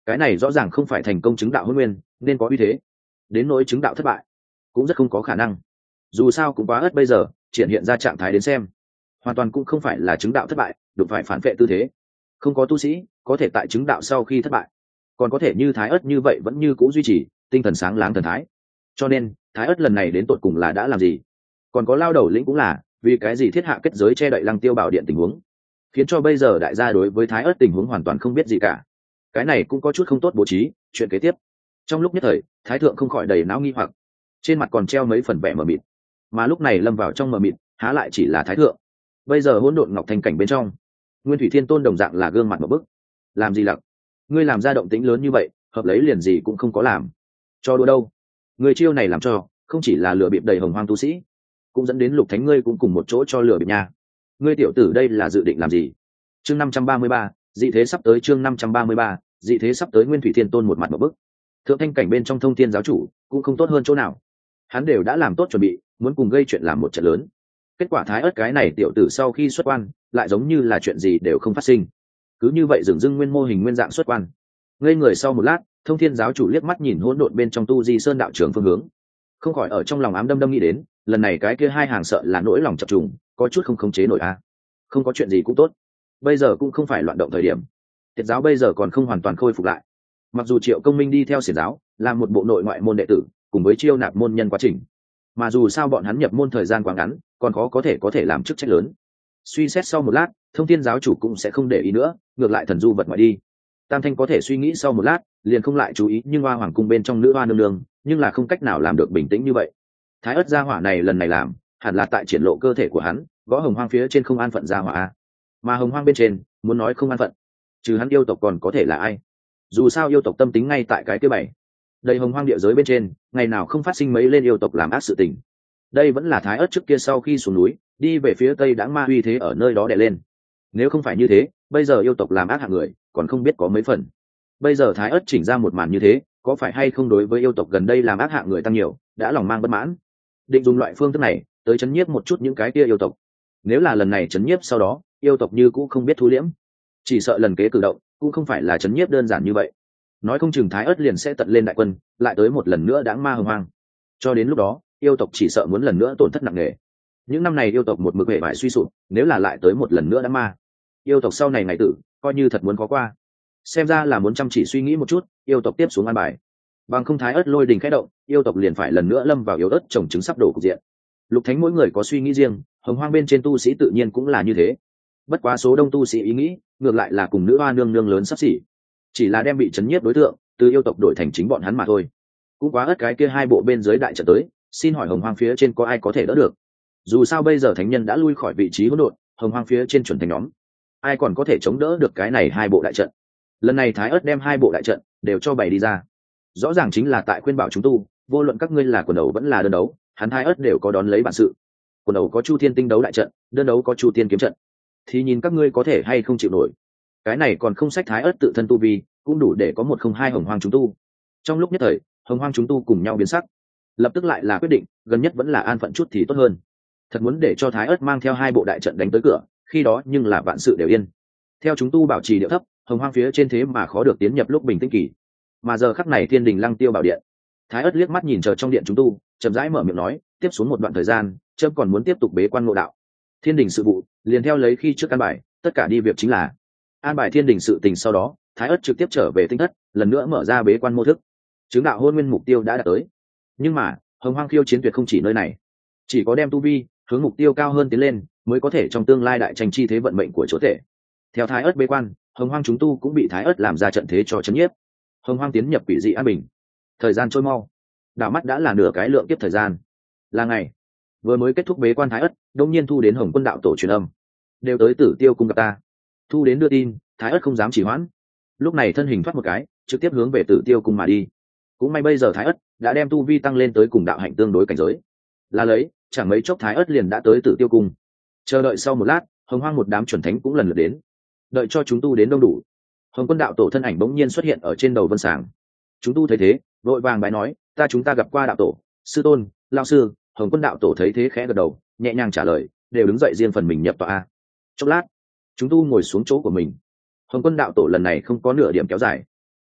cái này rõ ràng không phải thành công chứng đạo hôn nguyên nên có uy thế. Đến nỗi chứng đạo thất bại cũng rất không có khả năng, dù sao cũng quá ớt bây giờ triển hiện ra trạng thái đến xem hoàn toàn cũng không phải là chứng đạo thất bại đụng phải phản vệ tư thế. Không có tu sĩ có thể tại chứng đạo sau khi thất bại còn có thể như thái ớt như vậy vẫn như c ũ duy trì tinh thần sáng láng thần thái. Cho nên thái ớt lần này đến tột cùng là đã làm gì? Còn có lao đầu lĩnh cũng là vì cái gì thiết hạ kết giới che đậy lăng tiêu bảo điện tình huống, khiến cho bây giờ đại gia đối với thái ớt tình huống hoàn toàn không biết gì cả. Cái này cũng có chút không tốt bố trí chuyện kế tiếp. Trong lúc nhất thời thái thượng không khỏi đầy não nghi hoặc, trên mặt còn treo mấy phần vẻ mờ mịt, mà lúc này lâm vào trong mờ mịt há lại chỉ là thái thượng. Bây giờ hỗn độn ngọc thanh cảnh bên trong nguyên thủy thiên tôn đồng dạng là gương mặt một bức. Làm gì lặc? Ngươi làm ra động tĩnh lớn như vậy hợp lấy liền gì cũng không có làm cho đùa đâu. Người chiêu này làm cho không chỉ là lừa bịp đầy hồng hoang tu sĩ, cũng dẫn đến lục thánh ngươi cũng cùng một chỗ cho lừa bịp nha. Ngươi tiểu tử đây là dự định làm gì? Chương năm trăm ba mươi ba, dị thế sắp tới. Chương năm trăm ba mươi ba, dị thế sắp tới. Nguyên thủy thiên tôn một mặt một bức. Thượng thanh cảnh bên trong thông thiên giáo chủ cũng không tốt hơn chỗ nào, hắn đều đã làm tốt chuẩn bị muốn cùng gây chuyện làm một trận lớn. Kết quả thái ớt cái này tiểu tử sau khi xuất quan lại giống như là chuyện gì đều không phát sinh, cứ như vậy dường dưng nguyên mô hình nguyên dạng xuất quan. Ngây người sau một lát, thông thiên giáo chủ liếc mắt nhìn hỗn độn bên trong tu di sơn đạo trường phương hướng, không khỏi ở trong lòng ám đâm đâm nghĩ đến lần này cái kia hai hàng sợ là nỗi lòng chập trùng có chút không khống chế nổi a. À. Không có chuyện gì cũng tốt, bây giờ cũng không phải loạn động thời điểm. Tiệt giáo bây giờ còn không hoàn toàn khôi phục lại, mặc dù Triệu Công Minh đi theo xiển giáo làm một bộ nội ngoại môn đệ tử cùng với chiêu nạp môn nhân quá trình, mà dù sao bọn hắn nhập môn thời gian quá ngắn còn khó có thể có thể làm chức trách lớn. Suy xét sau một lát, thông thiên giáo chủ cũng sẽ không để ý nữa, ngược lại thần du vật ngoại đi. Tam thanh có thể suy nghĩ sau một lát liền không lại chú ý, nhưng hoa hoàng cung bên trong nữ hoa nương nương nhưng là không cách nào làm được bình tĩnh như vậy. Thái ớt gia hỏa này lần này làm hẳn là tại triển lộ cơ thể của hắn, gõ hồng hoang phía trên không an phận gia hỏa, mà hồng hoang bên trên muốn nói không an phận trừ hắn yêu tộc còn có thể là ai? Dù sao yêu tộc tâm tính ngay tại cái thứ bảy đầy hồng hoang địa giới bên trên ngày nào không phát sinh mấy lên yêu tộc làm ác sự tình. Đây vẫn là thái ớt trước kia sau khi xuống núi đi về phía tây đã ma uy thế ở nơi đó đè lên. Nếu không phải như thế bây giờ yêu tộc làm ác hạng người còn không biết có mấy phần. Bây giờ thái ớt chỉnh ra một màn như thế có phải hay không đối với yêu tộc gần đây làm ác hạng người tăng nhiều đã lòng mang bất mãn, định dùng loại phương thức này tới chấn nhiếp một chút những cái kia yêu tộc. Nếu là lần này chấn nhiếp sau đó yêu tộc như cũ không biết thu liễm, chỉ sợ lần kế cử động cũng không phải là chấn nhiếp đơn giản như vậy, nói không chừng thái ớt liền sẽ tận lên đại quân lại tới một lần nữa đãng ma hồng hoang. Cho đến lúc đó yêu tộc chỉ sợ muốn lần nữa tổn thất nặng nề. Những năm này yêu tộc một mực hệ vải suy sụp, nếu là lại tới một lần nữa đãng ma, yêu tộc sau này ngày tử coi như thật muốn có qua. Xem ra là muốn chăm chỉ suy nghĩ một chút yêu tộc tiếp xuống an bài, bằng không thái ớt lôi đình khẽ động yêu tộc liền phải lần nữa lâm vào yếu ớt trồng trứng sắp đổ cục diện. Lục thánh mỗi người có suy nghĩ riêng, hồng hoang bên trên tu sĩ tự nhiên cũng là như thế, bất quá số đông tu sĩ ý nghĩ ngược lại là cùng nữ hoa nương nương lớn sắp xỉ, chỉ là đem bị chấn nhiếp đối tượng từ yêu tộc đổi thành chính bọn hắn mà thôi. Cũng quá ớt cái kia hai bộ bên dưới đại trận tới, xin hỏi hồng hoang phía trên có ai có thể đỡ được? Dù sao bây giờ thánh nhân đã lui khỏi vị trí hỗn độn, hồng hoang phía trên chuẩn thành nhóm ai còn có thể chống đỡ được cái này hai bộ đại trận? Lần này thái ớt đem hai bộ đại trận đều cho bày đi ra, rõ ràng chính là tại khuyên bảo chúng tu, vô luận các ngươi là quần đấu vẫn là đơn đấu, hắn thái ớt đều có đón lấy bản sự. Quần đấu có chu thiên tinh đấu đại trận, đơn đấu có chu thiên kiếm trận, thì nhìn các ngươi có thể hay không chịu nổi. Cái này còn không sách thái ớt tự thân tu vi cũng đủ để có một không hai hồng hoang chúng tu. Trong lúc nhất thời hồng hoang chúng tu cùng nhau biến sắc, lập tức lại là quyết định gần nhất vẫn là an phận chút thì tốt hơn. Thật muốn để cho thái ớt mang theo hai bộ đại trận đánh tới cửa, khi đó nhưng là vạn sự đều yên. Theo chúng tu bảo trì điệu thấp, hồng hoang phía trên thế mà khó được tiến nhập lúc bình tĩnh kỳ. Mà giờ khắc này thiên đình lăng tiêu bảo điện, thái ớt liếc mắt nhìn chờ trong điện chúng tu, chậm rãi mở miệng nói, tiếp xuống một đoạn thời gian trâm còn muốn tiếp tục bế quan ngộ đạo. Thiên đình sự vụ liền theo lấy khi trước căn bài, tất cả đi việc chính là an bài thiên đình sự tình. Sau đó thái ớt trực tiếp trở về tinh thất, lần nữa mở ra bế quan mô thức. Chứng đạo hôn nguyên mục tiêu đã đạt tới, nhưng mà hồng hoang khiêu chiến tuyệt không chỉ nơi này, chỉ có đem tu vi hướng mục tiêu cao hơn tiến lên mới có thể trong tương lai đại tranh chi thế vận mệnh của chỗ thể. Theo thái ớt bế quan, hồng hoang chúng tu cũng bị thái ớt làm ra trận thế cho chấn nhiếp. Hồng hoang tiến nhập quỷ dị an bình. Thời gian trôi mau, đảo mắt đã là nửa cái lượng tiếp thời gian. Là ngày vừa mới kết thúc bế quan thái ớt đông nhiên thu đến hồng quân đạo tổ truyền âm, đều tới Tử Tiêu cung gặp ta. Thu đến đưa tin, thái ớt không dám trì hoãn, lúc này thân hình thoát một cái trực tiếp hướng về Tử Tiêu cung mà đi. Cũng may bây giờ thái ớt đã đem tu vi tăng lên tới cùng đạo hạnh tương đối cảnh giới, là lấy chẳng mấy chốc thái ớt liền đã tới Tử Tiêu cung. Chờ đợi sau một lát, hồng hoang một đám chuẩn thánh cũng lần lượt đến. Đợi cho chúng tu đến đông đủ, hồng quân đạo tổ thân ảnh bỗng nhiên xuất hiện ở trên đầu vân sàng. Chúng tu thấy thế vội vàng bái nói, ta chúng ta gặp qua đạo tổ sư tôn lao sư. Hồng quân đạo tổ thấy thế khẽ gật đầu, nhẹ nhàng trả lời, đều đứng dậy riêng phần mình nhập tọa. Chốc lát chúng tu ngồi xuống chỗ của mình. Hồng quân đạo tổ lần này không có nửa điểm kéo dài,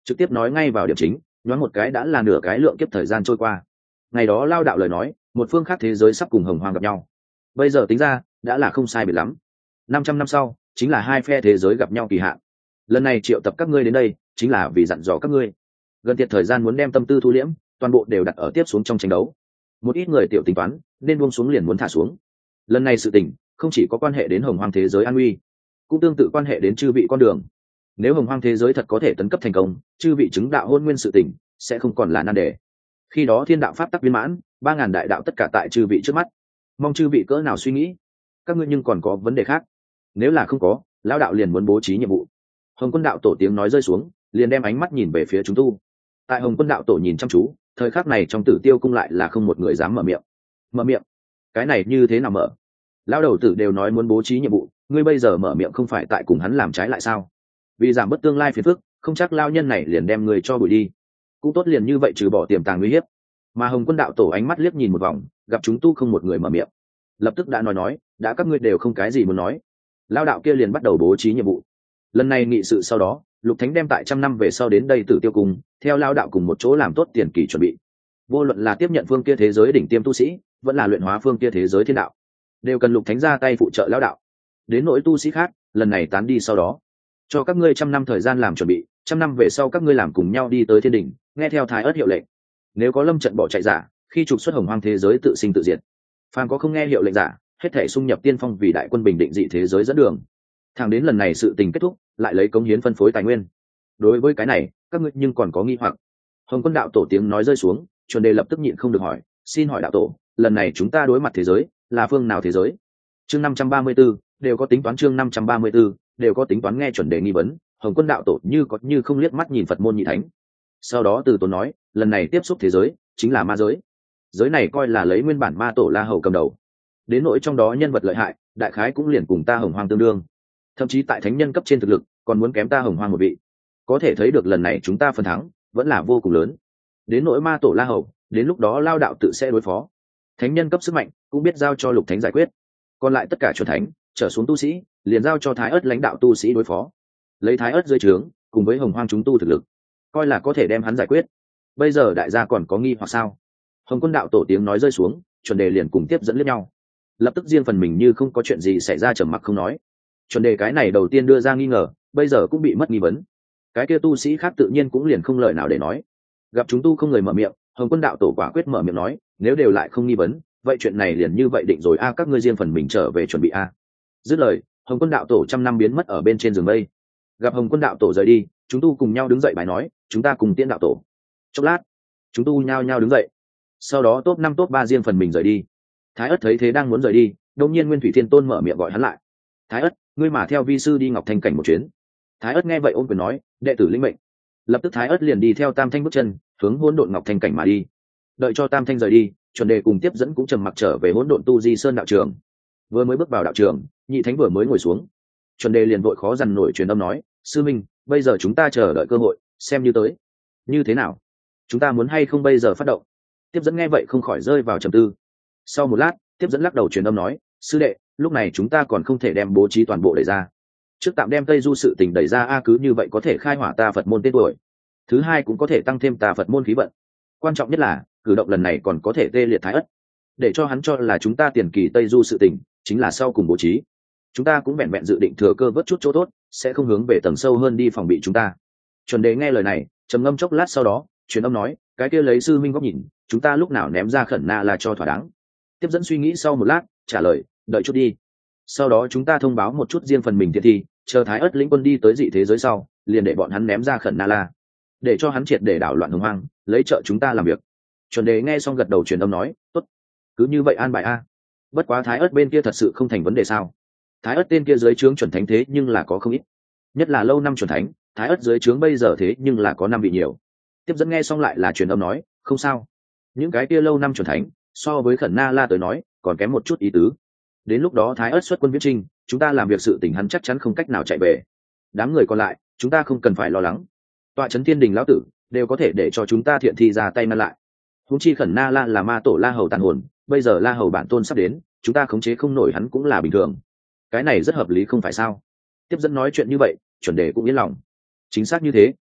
trực tiếp nói ngay vào điểm chính, nhoáng một cái đã là nửa cái lượng kiếp thời gian trôi qua. Ngày đó lao đạo lời nói, một phương khác thế giới sắp cùng hồng hoang gặp nhau. Bây giờ tính ra đã là không sai biệt lắm. Năm trăm năm sau chính là hai phe thế giới gặp nhau kỳ hạn. Lần này triệu tập các ngươi đến đây chính là vì dặn dò các ngươi gần tiệt thời gian muốn đem tâm tư thu liễm, toàn bộ đều đặt ở tiếp xuống trong tranh đấu. Một ít người tiểu tính toán nên buông xuống liền muốn thả xuống. Lần này sự tình không chỉ có quan hệ đến hồng hoang thế giới an nguy, cũng tương tự quan hệ đến chư vị con đường. Nếu hồng hoang thế giới thật có thể tấn cấp thành công, chư vị chứng đạo hôn nguyên sự tình sẽ không còn là nan đề. Khi đó thiên đạo pháp tắc viên mãn, ba ngàn đại đạo tất cả tại chư vị trước mắt. Mong chư vị cỡ nào suy nghĩ. Các ngươi nhưng còn có vấn đề khác? Nếu là không có, lão đạo liền muốn bố trí nhiệm vụ. Hồng Quân đạo tổ tiếng nói rơi xuống, liền đem ánh mắt nhìn về phía chúng tu. Tại Hồng Quân đạo tổ nhìn chăm chú, thời khắc này trong Tử Tiêu cung lại là không một người dám mở miệng. Mở miệng? Cái này như thế nào mở? Lão đầu tử đều nói muốn bố trí nhiệm vụ, ngươi bây giờ mở miệng không phải tại cùng hắn làm trái lại sao? Vì giảm bớt tương lai phiền phức, không chắc lao nhân này liền đem người cho bụi đi. Cũng tốt liền như vậy trừ bỏ tiềm tàng nguy hiếp. Mà Hồng Quân đạo tổ ánh mắt liếc nhìn một vòng, gặp chúng tu không một người mở miệng, lập tức đã nói nói, đã các ngươi đều không cái gì muốn nói. Lao đạo kia liền bắt đầu bố trí nhiệm vụ. Lần này nghị sự sau đó, Lục Thánh đem tại trăm năm về sau đến đây Tử Tiêu cung, theo lao đạo cùng một chỗ làm tốt tiền kỳ chuẩn bị. Vô luận là tiếp nhận phương kia thế giới đỉnh tiêm tu sĩ, vẫn là luyện hóa phương kia thế giới thiên đạo, đều cần Lục Thánh ra tay phụ trợ lao đạo. Đến nỗi tu sĩ khác, lần này tán đi sau đó, cho các ngươi trăm năm thời gian làm chuẩn bị, trăm năm về sau các ngươi làm cùng nhau đi tới thiên đỉnh, nghe theo Thái Ức hiệu lệnh. Nếu có lâm trận bỏ chạy giả, khi trục xuất hồng hoang thế giới tự sinh tự diệt. Phàm có không nghe hiệu lệnh giả, hết thể xung nhập tiên phong vì đại quân bình định dị thế giới dẫn đường. Thẳng đến lần này sự tình kết thúc, lại lấy cống hiến phân phối tài nguyên. Đối với cái này, các ngươi nhưng còn có nghi hoặc. Hồng Quân đạo tổ tiếng nói rơi xuống, chuẩn đề lập tức nhịn không được hỏi, xin hỏi đạo tổ, lần này chúng ta đối mặt thế giới là phương nào thế giới? Chương năm trăm ba mươi 534, đều có tính toán chương năm trăm ba mươi 534, đều có tính toán nghe chuẩn đề nghi vấn. Hồng Quân đạo tổ như có như không liếc mắt nhìn Phật môn nhị thánh. Sau đó từ tốn nói, lần này tiếp xúc thế giới chính là ma giới. Giới này coi là lấy nguyên bản ma tổ La Hầu cầm đầu. Đến nỗi trong đó nhân vật lợi hại, đại khái cũng liền cùng ta Hồng Hoang tương đương. Thậm chí tại thánh nhân cấp trên thực lực, còn muốn kém ta Hồng Hoang một vị. Có thể thấy được lần này chúng ta phần thắng vẫn là vô cùng lớn. Đến nỗi ma tổ La Hầu, đến lúc đó lao đạo tự sẽ đối phó. Thánh nhân cấp sức mạnh cũng biết giao cho Lục Thánh giải quyết. Còn lại tất cả chuẩn thánh trở xuống tu sĩ, liền giao cho Thái Ức lãnh đạo tu sĩ đối phó. Lấy Thái Ức dưới trướng, cùng với Hồng Hoang chúng tu thực lực, coi là có thể đem hắn giải quyết. Bây giờ đại gia còn có nghi hoặc sao? Hồng Quân đạo tổ tiếng nói rơi xuống, chuẩn đề liền cùng tiếp dẫn liếc nhau, lập tức riêng phần mình như không có chuyện gì xảy ra trầm mặc không nói. Chuẩn đề cái này đầu tiên đưa ra nghi ngờ, bây giờ cũng bị mất nghi vấn. Cái kia tu sĩ khác tự nhiên cũng liền không lời nào để nói. Gặp chúng tu không người mở miệng, Hồng Quân đạo tổ quả quyết mở miệng nói, nếu đều lại không nghi vấn, vậy chuyện này liền như vậy định rồi a, các ngươi riêng phần mình trở về chuẩn bị a. Dứt lời, Hồng Quân đạo tổ trăm năm biến mất ở bên trên giường mây. Gặp Hồng Quân đạo tổ rời đi, chúng tu cùng nhau đứng dậy bài nói, chúng ta cùng tiễn đạo tổ. Chốc lát, chúng tu nhao nhao đứng dậy. Sau đó top năm top ba riêng phần mình rời đi. Thái Ức thấy thế đang muốn rời đi, đột nhiên Nguyên Thủy Thiên Tôn mở miệng gọi hắn lại. Thái Ức, ngươi mà theo vi sư đi Ngọc Thanh cảnh một chuyến. Thái Ức nghe vậy ôm quyền nói, đệ tử lĩnh mệnh. Lập tức Thái Ức liền đi theo Tam Thanh bước chân, hướng Hỗn Độn Ngọc Thanh cảnh mà đi. Đợi cho Tam Thanh rời đi, chuẩn đề cùng tiếp dẫn cũng trầm mặc trở về Hỗn Độn Tu Di Sơn đạo trường. Vừa mới bước vào đạo trường, nhị thánh vừa mới ngồi xuống, chuẩn đề liền vội khó dằn nổi truyền âm nói, sư minh, bây giờ chúng ta chờ đợi cơ hội, xem như tới. Như thế nào? Chúng ta muốn hay không bây giờ phát động? Tiếp dẫn nghe vậy không khỏi rơi vào trầm tư. Sau một lát, tiếp dẫn lắc đầu truyền âm nói, sư đệ, lúc này chúng ta còn không thể đem bố trí toàn bộ đẩy ra. Trước tạm đem Tây Du sự tình đẩy ra a, cứ như vậy có thể khai hỏa ta Phật môn tên tuổi. Thứ hai cũng có thể tăng thêm ta Phật môn khí vận. Quan trọng nhất là, cử động lần này còn có thể tê liệt Thái Ức, để cho hắn cho là chúng ta tiền kỳ Tây Du sự tình chính là sau cùng bố trí. Chúng ta cũng vẹn vẹn dự định thừa cơ vớt chút chỗ tốt, sẽ không hướng về tầng sâu hơn đi phòng bị chúng ta. Chuẩn đề nghe lời này, trầm ngâm chốc lát sau đó, truyền âm nói, cái kia lấy sư minh góc nhìn, chúng ta lúc nào ném ra Khẩn Na là cho thỏa đáng. Tiếp dẫn suy nghĩ sau một lát, trả lời, đợi chút đi. Sau đó chúng ta thông báo một chút riêng phần mình thiện thi, chờ Thái Ức lĩnh quân đi tới dị thế giới sau, liền để bọn hắn ném ra Khẩn Na La, để cho hắn triệt để đảo loạn hồng hoang, lấy trợ chúng ta làm việc. Chuẩn đề nghe xong gật đầu truyền âm nói, tốt, cứ như vậy an bài a. Bất quá Thái Ức bên kia thật sự không thành vấn đề sao? Thái Ức tên kia dưới trướng chuẩn thánh thế nhưng là có không ít, nhất là lâu năm chuẩn thánh, Thái Ức dưới trướng bây giờ thế nhưng là có năm vị nhiều. Tiếp dẫn nghe xong lại là truyền âm nói, không sao, những cái kia lâu năm chuẩn thánh so với Khẩn Na La tới nói còn kém một chút ý tứ. Đến lúc đó Thái Ức xuất quân viễn trinh, chúng ta làm việc sự tình hắn chắc chắn không cách nào chạy về. Đám người còn lại chúng ta không cần phải lo lắng, tọa trấn thiên đình lão tử đều có thể để cho chúng ta thiện thi ra tay ngăn lại. Huống chi Khẩn Na La là ma tổ La Hầu tàn hồn, bây giờ La Hầu bản tôn sắp đến, chúng ta khống chế không nổi hắn cũng là bình thường. Cái này rất hợp lý không phải sao? Tiếp dẫn nói chuyện như vậy, chuẩn đề cũng yên lòng. Chính xác như thế.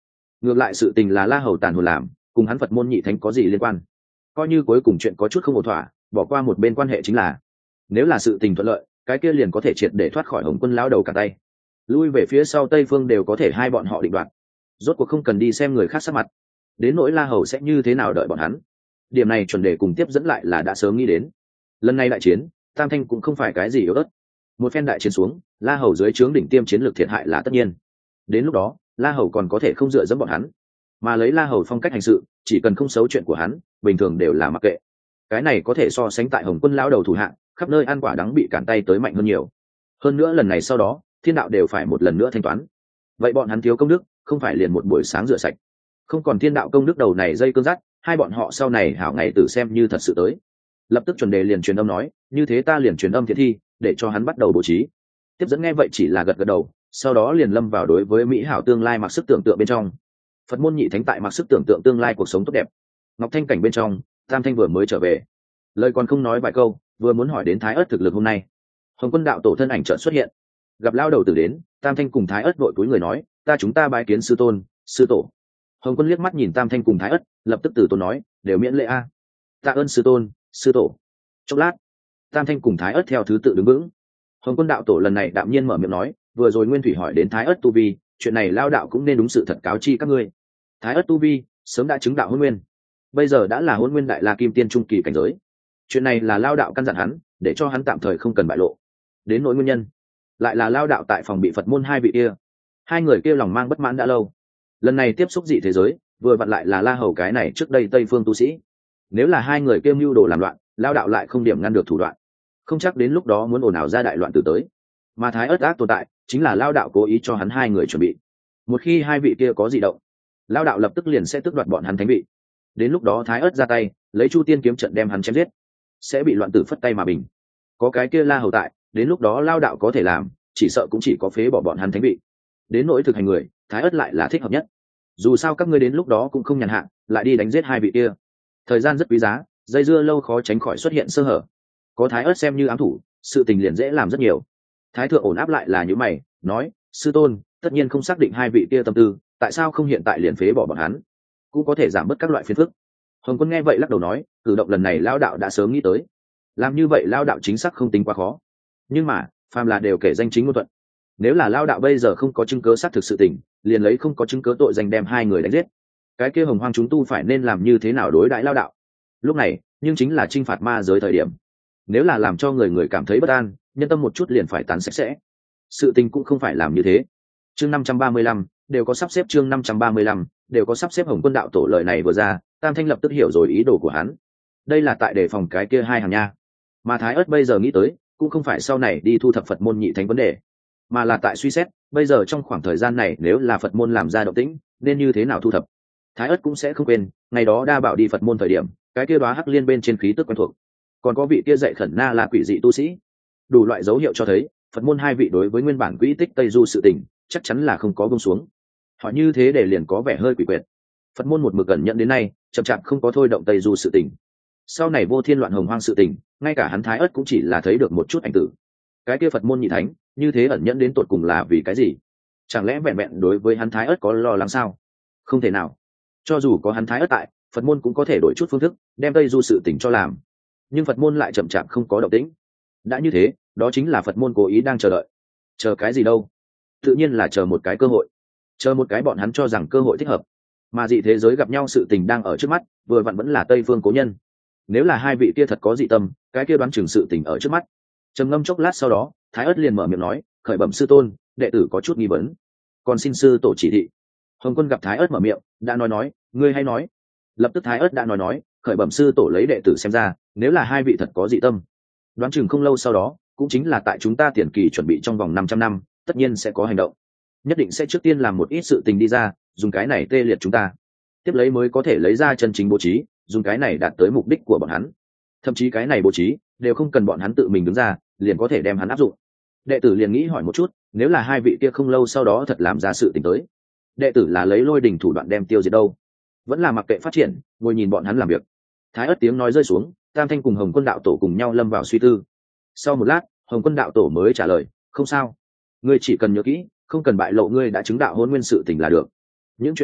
ngược lại sự tình là La Hầu tàn hồn làm, cùng hắn Phật môn nhị thánh có gì liên quan? Coi như cuối cùng chuyện có chút không ổn thỏa, bỏ qua một bên quan hệ chính là, nếu là sự tình thuận lợi, cái kia liền có thể triệt để thoát khỏi Hồng Quân lão đầu cả tay. Lui về phía sau Tây Phương đều có thể hai bọn họ định đoạt, rốt cuộc không cần đi xem người khác sắc mặt. Đến nỗi La Hầu sẽ như thế nào đợi bọn hắn, điểm này chuẩn đề cùng tiếp dẫn lại là đã sớm nghĩ đến. Lần này đại chiến, Tam Thanh cũng không phải cái gì yếu ớt. Một phen đại chiến xuống, La Hầu dưới trướng đỉnh tiêm chiến lược thiệt hại là tất nhiên. Đến lúc đó, La Hầu còn có thể không dựa dẫm bọn hắn, mà lấy La Hầu phong cách hành sự, chỉ cần không xấu chuyện của hắn, bình thường đều là mặc kệ. Cái này có thể so sánh tại Hồng Quân lão đầu thủ hạng, khắp nơi ăn quả đắng bị cản tay tới mạnh hơn nhiều. Hơn nữa lần này sau đó, thiên đạo đều phải một lần nữa thanh toán. Vậy bọn hắn thiếu công đức, không phải liền một buổi sáng rửa sạch. Không còn thiên đạo công đức đầu này dây cương dắt, hai bọn họ sau này hảo ngày tử xem như thật sự tới. Lập tức chuẩn đề liền truyền âm nói, như thế ta liền truyền âm thiện thi, để cho hắn bắt đầu bố trí. Tiếp dẫn nghe vậy chỉ là gật gật đầu, sau đó liền lâm vào đối với mỹ hảo tương lai mặc sức tưởng tượng bên trong. Phật môn nhị thánh tại mặc sức tưởng tượng tương lai cuộc sống tốt đẹp. Ngọc Thanh cảnh bên trong, Tam Thanh vừa mới trở về, lời còn không nói vài câu, vừa muốn hỏi đến Thái Ất thực lực hôm nay. Hồng Quân đạo tổ thân ảnh chợt xuất hiện, gặp lao đầu tử đến, Tam Thanh cùng Thái Ất vội cúi người nói, ta chúng ta bái kiến sư tôn, sư tổ. Hồng Quân liếc mắt nhìn Tam Thanh cùng Thái Ất, lập tức từ tôn nói, đều miễn lễ a. Tạ ơn sư tôn, sư tổ. Chốc lát, Tam Thanh cùng Thái Ất theo thứ tự đứng vững. Hồng Quân đạo tổ lần này đạm nhiên mở miệng nói, vừa rồi Nguyên Thủy hỏi đến Thái Ất tu vi, chuyện này lao đạo cũng nên đúng sự thật cáo chi các ngươi. Thái Ất tu vi sớm đã chứng đạo hôn nguyên, bây giờ đã là hôn nguyên đại la kim tiên trung kỳ cảnh giới. Chuyện này là lao đạo căn dặn hắn, để cho hắn tạm thời không cần bại lộ. Đến nỗi nguyên nhân, lại là lao đạo tại phòng bị Phật môn hai vị kia, hai người kia lòng mang bất mãn đã lâu. Lần này tiếp xúc dị thế giới, vừa vặn lại là La Hầu cái này trước đây Tây Phương tu sĩ. Nếu là hai người kia mưu đồ làm loạn, lao đạo lại không điểm ngăn được thủ đoạn, không chắc đến lúc đó muốn ồn ào ra đại loạn từ tới. Mà Thái Ất ác tồn tại, chính là lao đạo cố ý cho hắn hai người chuẩn bị. Một khi hai vị kia có dị động, lao đạo lập tức liền sẽ tước đoạt bọn hắn thánh vị. Đến lúc đó Thái Ất ra tay, lấy Chu Tiên kiếm trận đem hắn chém giết, sẽ bị loạn tử phất tay mà bình. Có cái kia La Hầu tại, đến lúc đó lao đạo có thể làm, chỉ sợ cũng chỉ có phế bỏ bọn hắn thánh vị. Đến nỗi thực hành người, Thái Ất lại là thích hợp nhất. Dù sao các ngươi đến lúc đó cũng không nhàn hạ, lại đi đánh giết hai vị kia, thời gian rất quý giá, dây dưa lâu khó tránh khỏi xuất hiện sơ hở. Có Thái Ất xem như ám thủ, sự tình liền dễ làm rất nhiều. Thái thượng ổn áp lại là những mày, nói, sư tôn, tất nhiên không xác định hai vị kia tâm tư, tại sao không hiện tại liền phế bỏ bọn hắn, cũng có thể giảm bớt các loại phiền phức. Hồng Quân nghe vậy lắc đầu nói, cử động lần này lao đạo đã sớm nghĩ tới, làm như vậy lao đạo chính xác không tính quá khó, nhưng mà phàm là đều kể danh chính ngôn thuận. Nếu là lao đạo bây giờ không có chứng cớ xác thực sự tình, liền lấy không có chứng cớ tội danh đem hai người đánh giết, cái kia hồng hoang chúng tu phải nên làm như thế nào đối đãi lao đạo? Lúc này nhưng chính là chinh phạt ma giới thời điểm, nếu là làm cho người người cảm thấy bất an, nhân tâm một chút liền phải tán sạch sẽ. Sự tình cũng không phải làm như thế. Chương năm trăm ba mươi lăm đều có sắp xếp, chương năm trăm ba mươi lăm đều có sắp xếp. Hồng Quân đạo tổ lời này vừa ra, Tam Thanh lập tức hiểu rồi ý đồ của hắn. Đây là tại đề phòng cái kia hai hàng nha. Mà Thái Ất bây giờ nghĩ tới, cũng không phải sau này đi thu thập Phật môn nhị thánh vấn đề, mà là tại suy xét, bây giờ trong khoảng thời gian này nếu là Phật môn làm ra động tĩnh, nên như thế nào thu thập. Thái Ất cũng sẽ không quên, ngày đó đa bảo đi Phật môn thời điểm, cái kia đóa hắc liên bên trên khí tức quen thuộc, còn có vị kia dạy khẩn na là quỷ dị tu sĩ, đủ loại dấu hiệu cho thấy Phật môn hai vị đối với nguyên bản quỹ tích Tây Du sự tình chắc chắn là không có buông xuống. Họ như thế để liền có vẻ hơi quỷ quyệt. Phật môn một mực ẩn nhận đến nay, chậm chạp không có thôi động Tây Du sự tình. Sau này vô thiên loạn hồng hoang sự tình, ngay cả hắn Thái Ất cũng chỉ là thấy được một chút ảnh tử. Cái kia Phật môn nhị thánh như thế ẩn nhẫn đến tột cùng là vì cái gì? Chẳng lẽ vẹn vẹn đối với hắn Thái Ất có lo lắng sao? Không thể nào. Cho dù có hắn Thái Ất tại, Phật môn cũng có thể đổi chút phương thức đem Tây Du sự tình cho làm, nhưng Phật môn lại chậm chạp không có động tĩnh. Đã như thế, đó chính là Phật môn cố ý đang chờ đợi. Chờ cái gì đâu? Tự nhiên là chờ một cái cơ hội, chờ một cái bọn hắn cho rằng cơ hội thích hợp. Mà dị thế giới gặp nhau sự tình đang ở trước mắt, vừa vặn vẫn là Tây Phương cố nhân. Nếu là hai vị kia thật có dị tâm, cái kia đoán chừng sự tình ở trước mắt. Trầm ngâm chốc lát sau đó, Thái Ất liền mở miệng nói, khởi bẩm sư tôn, đệ tử có chút nghi vấn, còn xin sư tổ chỉ thị. Hồng Quân gặp Thái Ất mở miệng, đã nói nói, ngươi hay nói. Lập tức Thái Ất đã nói nói, khởi bẩm sư tổ, lấy đệ tử xem ra, nếu là hai vị thật có dị tâm, đoán chừng không lâu sau đó, cũng chính là tại chúng ta tiền kỳ chuẩn bị trong vòng năm trăm năm, tất nhiên sẽ có hành động. Nhất định sẽ trước tiên làm một ít sự tình đi ra, dùng cái này tê liệt chúng ta, tiếp lấy mới có thể lấy ra chân chính bố trí, dùng cái này đạt tới mục đích của bọn hắn. Thậm chí cái này bố trí đều không cần bọn hắn tự mình đứng ra, liền có thể đem hắn áp dụng. Đệ tử liền nghĩ hỏi một chút, nếu là hai vị kia không lâu sau đó thật làm ra sự tình tới, đệ tử là lấy lôi đình thủ đoạn đem tiêu diệt đâu, vẫn là mặc kệ phát triển, ngồi nhìn bọn hắn làm việc? Thái Ất tiếng nói rơi xuống, Tam Thanh cùng Hồng Quân đạo tổ cùng nhau lâm vào suy tư. Sau một lát, Hồng Quân đạo tổ mới trả lời, không sao, ngươi chỉ cần nhớ kỹ, không cần bại lộ ngươi đã chứng đạo hôn nguyên sự tình là được. Những chuyện khác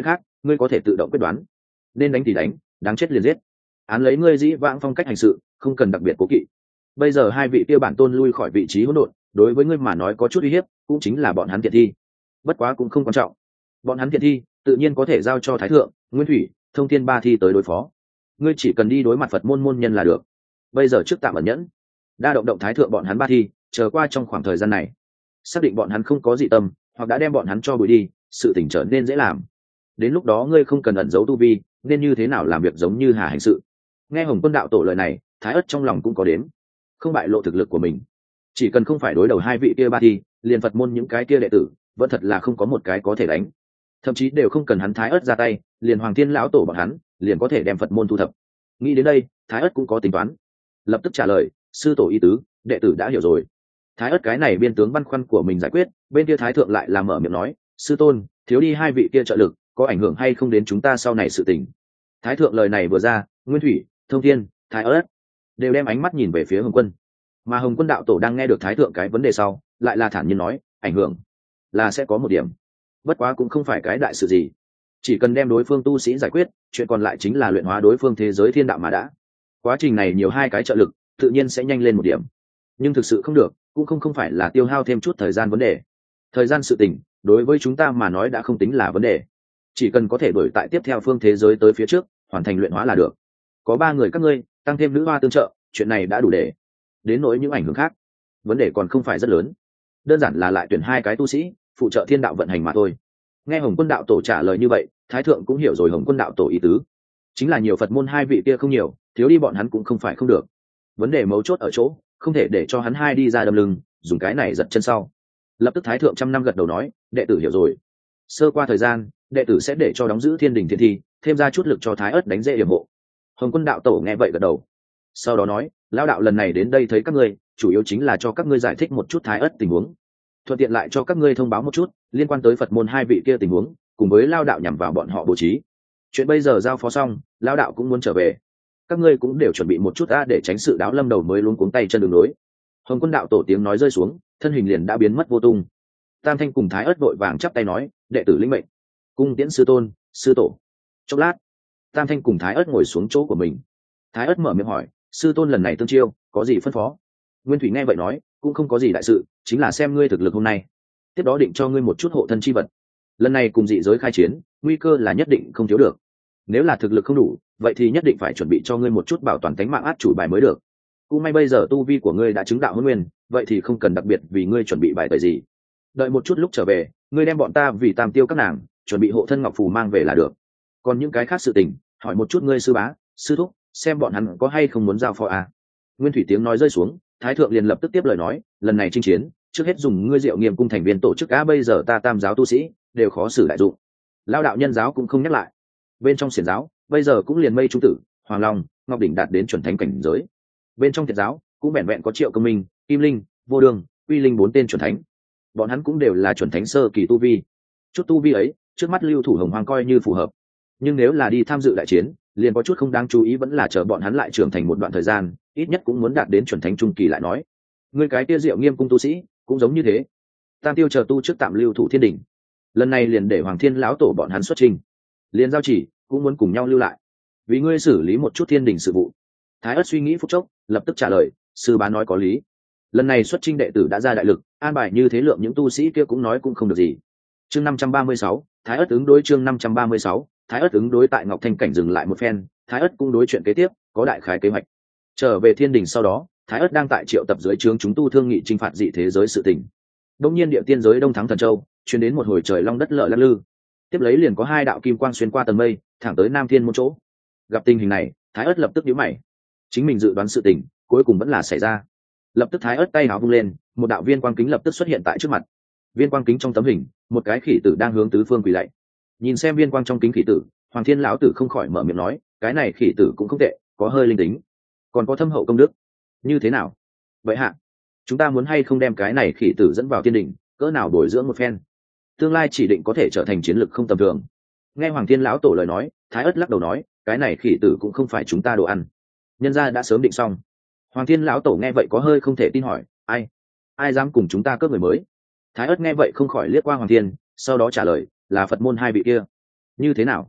ngươi có thể tự động quyết đoán, nên đánh thì đánh, đáng chết liền giết. Án lấy ngươi dĩ vãng phong cách hành sự, không cần đặc biệt cố kỵ. Bây giờ hai vị kia bản tôn lui khỏi vị trí hỗn độn, đối với ngươi mà nói có chút uy hiếp, cũng chính là bọn hắn thiện thi. Bất quá cũng không quan trọng, bọn hắn thiện thi tự nhiên có thể giao cho thái thượng, nguyên thủy, thông thiên ba thi tới đối phó. Ngươi chỉ cần đi đối mặt Phật môn môn nhân là được. Bây giờ trước tạm ẩn nhẫn, đa động động thái thượng bọn hắn ba thi, chờ qua trong khoảng thời gian này, xác định bọn hắn không có dị tâm, hoặc đã đem bọn hắn cho bụi đi, sự tỉnh trở nên dễ làm. Đến lúc đó ngươi không cần ẩn giấu tu vi, nên như thế nào làm việc giống như hà hành sự. Nghe Hồng Quân đạo tổ lời này, thái ất trong lòng cũng có đếm, không bại lộ thực lực của mình, chỉ cần không phải đối đầu hai vị kia ba thi, liền Phật môn những cái kia đệ tử vẫn thật là không có một cái có thể đánh, thậm chí đều không cần hắn thái ất ra tay, liền Hoàng Thiên lão tổ bọn hắn liền có thể đem Phật môn thu thập. Nghĩ đến đây, thái ất cũng có tính toán, lập tức trả lời, sư tổ ý tứ đệ tử đã hiểu rồi. Thái ất cái này biên tướng băn khoăn của mình giải quyết, bên kia thái thượng lại làm mở miệng nói, sư tôn, thiếu đi hai vị kia trợ lực có ảnh hưởng hay không đến chúng ta sau này sự tình. Thái thượng lời này vừa ra, nguyên thủy, thông thiên, thái ất đều đem ánh mắt nhìn về phía Hồng Quân, mà Hồng Quân đạo tổ đang nghe được thái thượng cái vấn đề sau, lại là thản nhiên nói, ảnh hưởng là sẽ có một điểm, bất quá cũng không phải cái đại sự gì, chỉ cần đem đối phương tu sĩ giải quyết, chuyện còn lại chính là luyện hóa đối phương thế giới thiên đạo mà đã. Quá trình này nhiều hai cái trợ lực tự nhiên sẽ nhanh lên một điểm, nhưng thực sự không được cũng không không phải là tiêu hao thêm chút thời gian vấn đề. Thời gian sự tình đối với chúng ta mà nói đã không tính là vấn đề, chỉ cần có thể đổi tại tiếp theo phương thế giới tới phía trước hoàn thành luyện hóa là được. Có ba người các ngươi tăng thêm nữ hoa tương trợ, chuyện này đã đủ để. Đến nỗi những ảnh hưởng khác, vấn đề còn không phải rất lớn, đơn giản là lại tuyển hai cái tu sĩ phụ trợ thiên đạo vận hành mà thôi. Nghe Hồng Quân đạo tổ trả lời như vậy, thái thượng cũng hiểu rồi Hồng Quân đạo tổ ý tứ, chính là nhiều Phật môn hai vị kia không nhiều, thiếu đi bọn hắn cũng không phải không được. Vấn đề mấu chốt ở chỗ không thể để cho hắn hai đi ra đâm lưng, dùng cái này giật chân sau. Lập tức thái thượng trăm năm gật đầu nói, đệ tử hiểu rồi. Sơ qua thời gian, đệ tử sẽ để cho đóng giữ thiên đình thiên thi thêm ra chút lực cho thái ất đánh dễ hiểm hộ. Hồng Quân đạo tổ nghe vậy gật đầu, sau đó nói, lão đạo lần này đến đây thấy các ngươi chủ yếu chính là cho các ngươi giải thích một chút thái ất tình huống, thuận tiện lại cho các ngươi thông báo một chút liên quan tới Phật môn hai vị kia tình huống, cùng với lao đạo nhằm vào bọn họ bố trí. Chuyện bây giờ giao phó xong, lao đạo cũng muốn trở về, các ngươi cũng đều chuẩn bị một chút đã để tránh sự đáo lâm đầu mới luống cuống tay chân đường đối. Hồng Quân đạo tổ tiếng nói rơi xuống, thân hình liền đã biến mất vô tung. Tam Thanh cùng thái ất vội vàng chắp tay nói, đệ tử lĩnh mệnh, cung tiễn sư tôn, sư tổ. Chốc lát, Tam Thanh cùng thái ất ngồi xuống chỗ của mình. Thái ất mở miệng hỏi, sư tôn lần này tương chiêu có gì phân phó? Nguyên thủy nghe vậy nói, cũng không có gì đại sự, chính là xem ngươi thực lực hôm nay, tiếp đó định cho ngươi một chút hộ thân chi vật. Lần này cùng dị giới khai chiến, nguy cơ là nhất định không thiếu được, nếu là thực lực không đủ, vậy thì nhất định phải chuẩn bị cho ngươi một chút bảo toàn tính mạng át chủ bài mới được. Cũng may bây giờ tu vi của ngươi đã chứng đạo hôn nguyên, vậy thì không cần đặc biệt vì ngươi chuẩn bị bài tẩy gì. Đợi một chút lúc trở về, ngươi đem bọn ta vì tam tiêu các nàng chuẩn bị hộ thân ngọc phù mang về là được. Còn những cái khác sự tình, hỏi một chút ngươi sư bá, sư thúc, xem bọn hắn có hay không muốn giao phó à. Nguyên thủy tiếng nói rơi xuống, thái thượng liền lập tức tiếp lời nói, lần này chinh chiến trước hết dùng ngươi Diệu Nghiêm cung thành viên tổ chức á, bây giờ ta tam giáo tu sĩ đều khó xử đại dụng, lao đạo nhân giáo cũng không nhắc lại, bên trong xiển giáo bây giờ cũng liền mây trung tử, hoàng long, ngọc đỉnh đạt đến chuẩn thánh cảnh giới, bên trong thiệt giáo cũng vẹn vẹn có Triệu Công Minh, Kim Linh, Vô Đường, Uy Linh bốn tên chuẩn thánh, bọn hắn cũng đều là chuẩn thánh sơ kỳ tu vi. Chút tu vi ấy trước mắt lưu thủ Hồng Hoang coi như phù hợp, nhưng nếu là đi tham dự đại chiến liền có chút không đáng chú ý, vẫn là chờ bọn hắn lại trưởng thành một đoạn thời gian, ít nhất cũng muốn đạt đến chuẩn thánh trung kỳ lại nói. Người cái kia Diệu Nghiêm cung tu sĩ cũng giống như thế, tam tiêu chờ tu trước tạm lưu thủ thiên đình, lần này liền để Hoàng Thiên lão tổ bọn hắn xuất trình, liền giao chỉ cũng muốn cùng nhau lưu lại, vì ngươi xử lý một chút thiên đình sự vụ. Thái ất suy nghĩ phút chốc, lập tức trả lời, sư bá nói có lý, lần này xuất chinh đệ tử đã ra đại lực, an bài như thế lượng những tu sĩ kia cũng nói cũng không được gì. Chương năm trăm ba mươi sáu, Thái ất ứng đối. Chương năm trăm ba mươi sáu, Thái ất ứng đối. Tại Ngọc Thanh cảnh dừng lại một phen, Thái ất cũng đối chuyện kế tiếp có đại khái kế hoạch. Trở về thiên đình sau đó, Thái ất đang tại triệu tập dưới trướng chúng tu thương nghị chinh phạt dị thế giới sự tình. Đông nhiên địa tiên giới Đông Thắng Thần Châu truyền đến một hồi trời long đất lở lắc lư, tiếp lấy liền có hai đạo kim quang xuyên qua tầng mây thẳng tới Nam Thiên môn chỗ. Gặp tình hình này, Thái ất lập tức nhíu mày, chính mình dự đoán sự tình cuối cùng vẫn là xảy ra. Lập tức Thái ất tay áo vung lên, một đạo viên quang kính lập tức xuất hiện tại trước mặt. Viên quang kính trong tấm hình, một cái khỉ tử đang hướng tứ phương quỳ lạy. Nhìn xem viên quang trong kính khỉ tử, Hoàng Thiên lão tử không khỏi mở miệng nói, cái này khỉ tử cũng không tệ, có hơi linh tính, còn có thâm hậu công đức. Như thế nào vậy hạ, chúng ta muốn hay không đem cái này khỉ tử dẫn vào thiên đình, cỡ nào bồi dưỡng một phen, tương lai chỉ định có thể trở thành chiến lực không tầm thường. Nghe Hoàng Thiên lão tổ lời nói, Thái ất lắc đầu nói, cái này khỉ tử cũng không phải chúng ta đồ ăn, nhân gia đã sớm định xong. Hoàng Thiên lão tổ nghe vậy có hơi không thể tin hỏi, ai ai dám cùng chúng ta cướp người mới? Thái ất nghe vậy không khỏi liếc qua Hoàng Thiên, sau đó trả lời, là Phật môn hai vị kia. Như thế nào,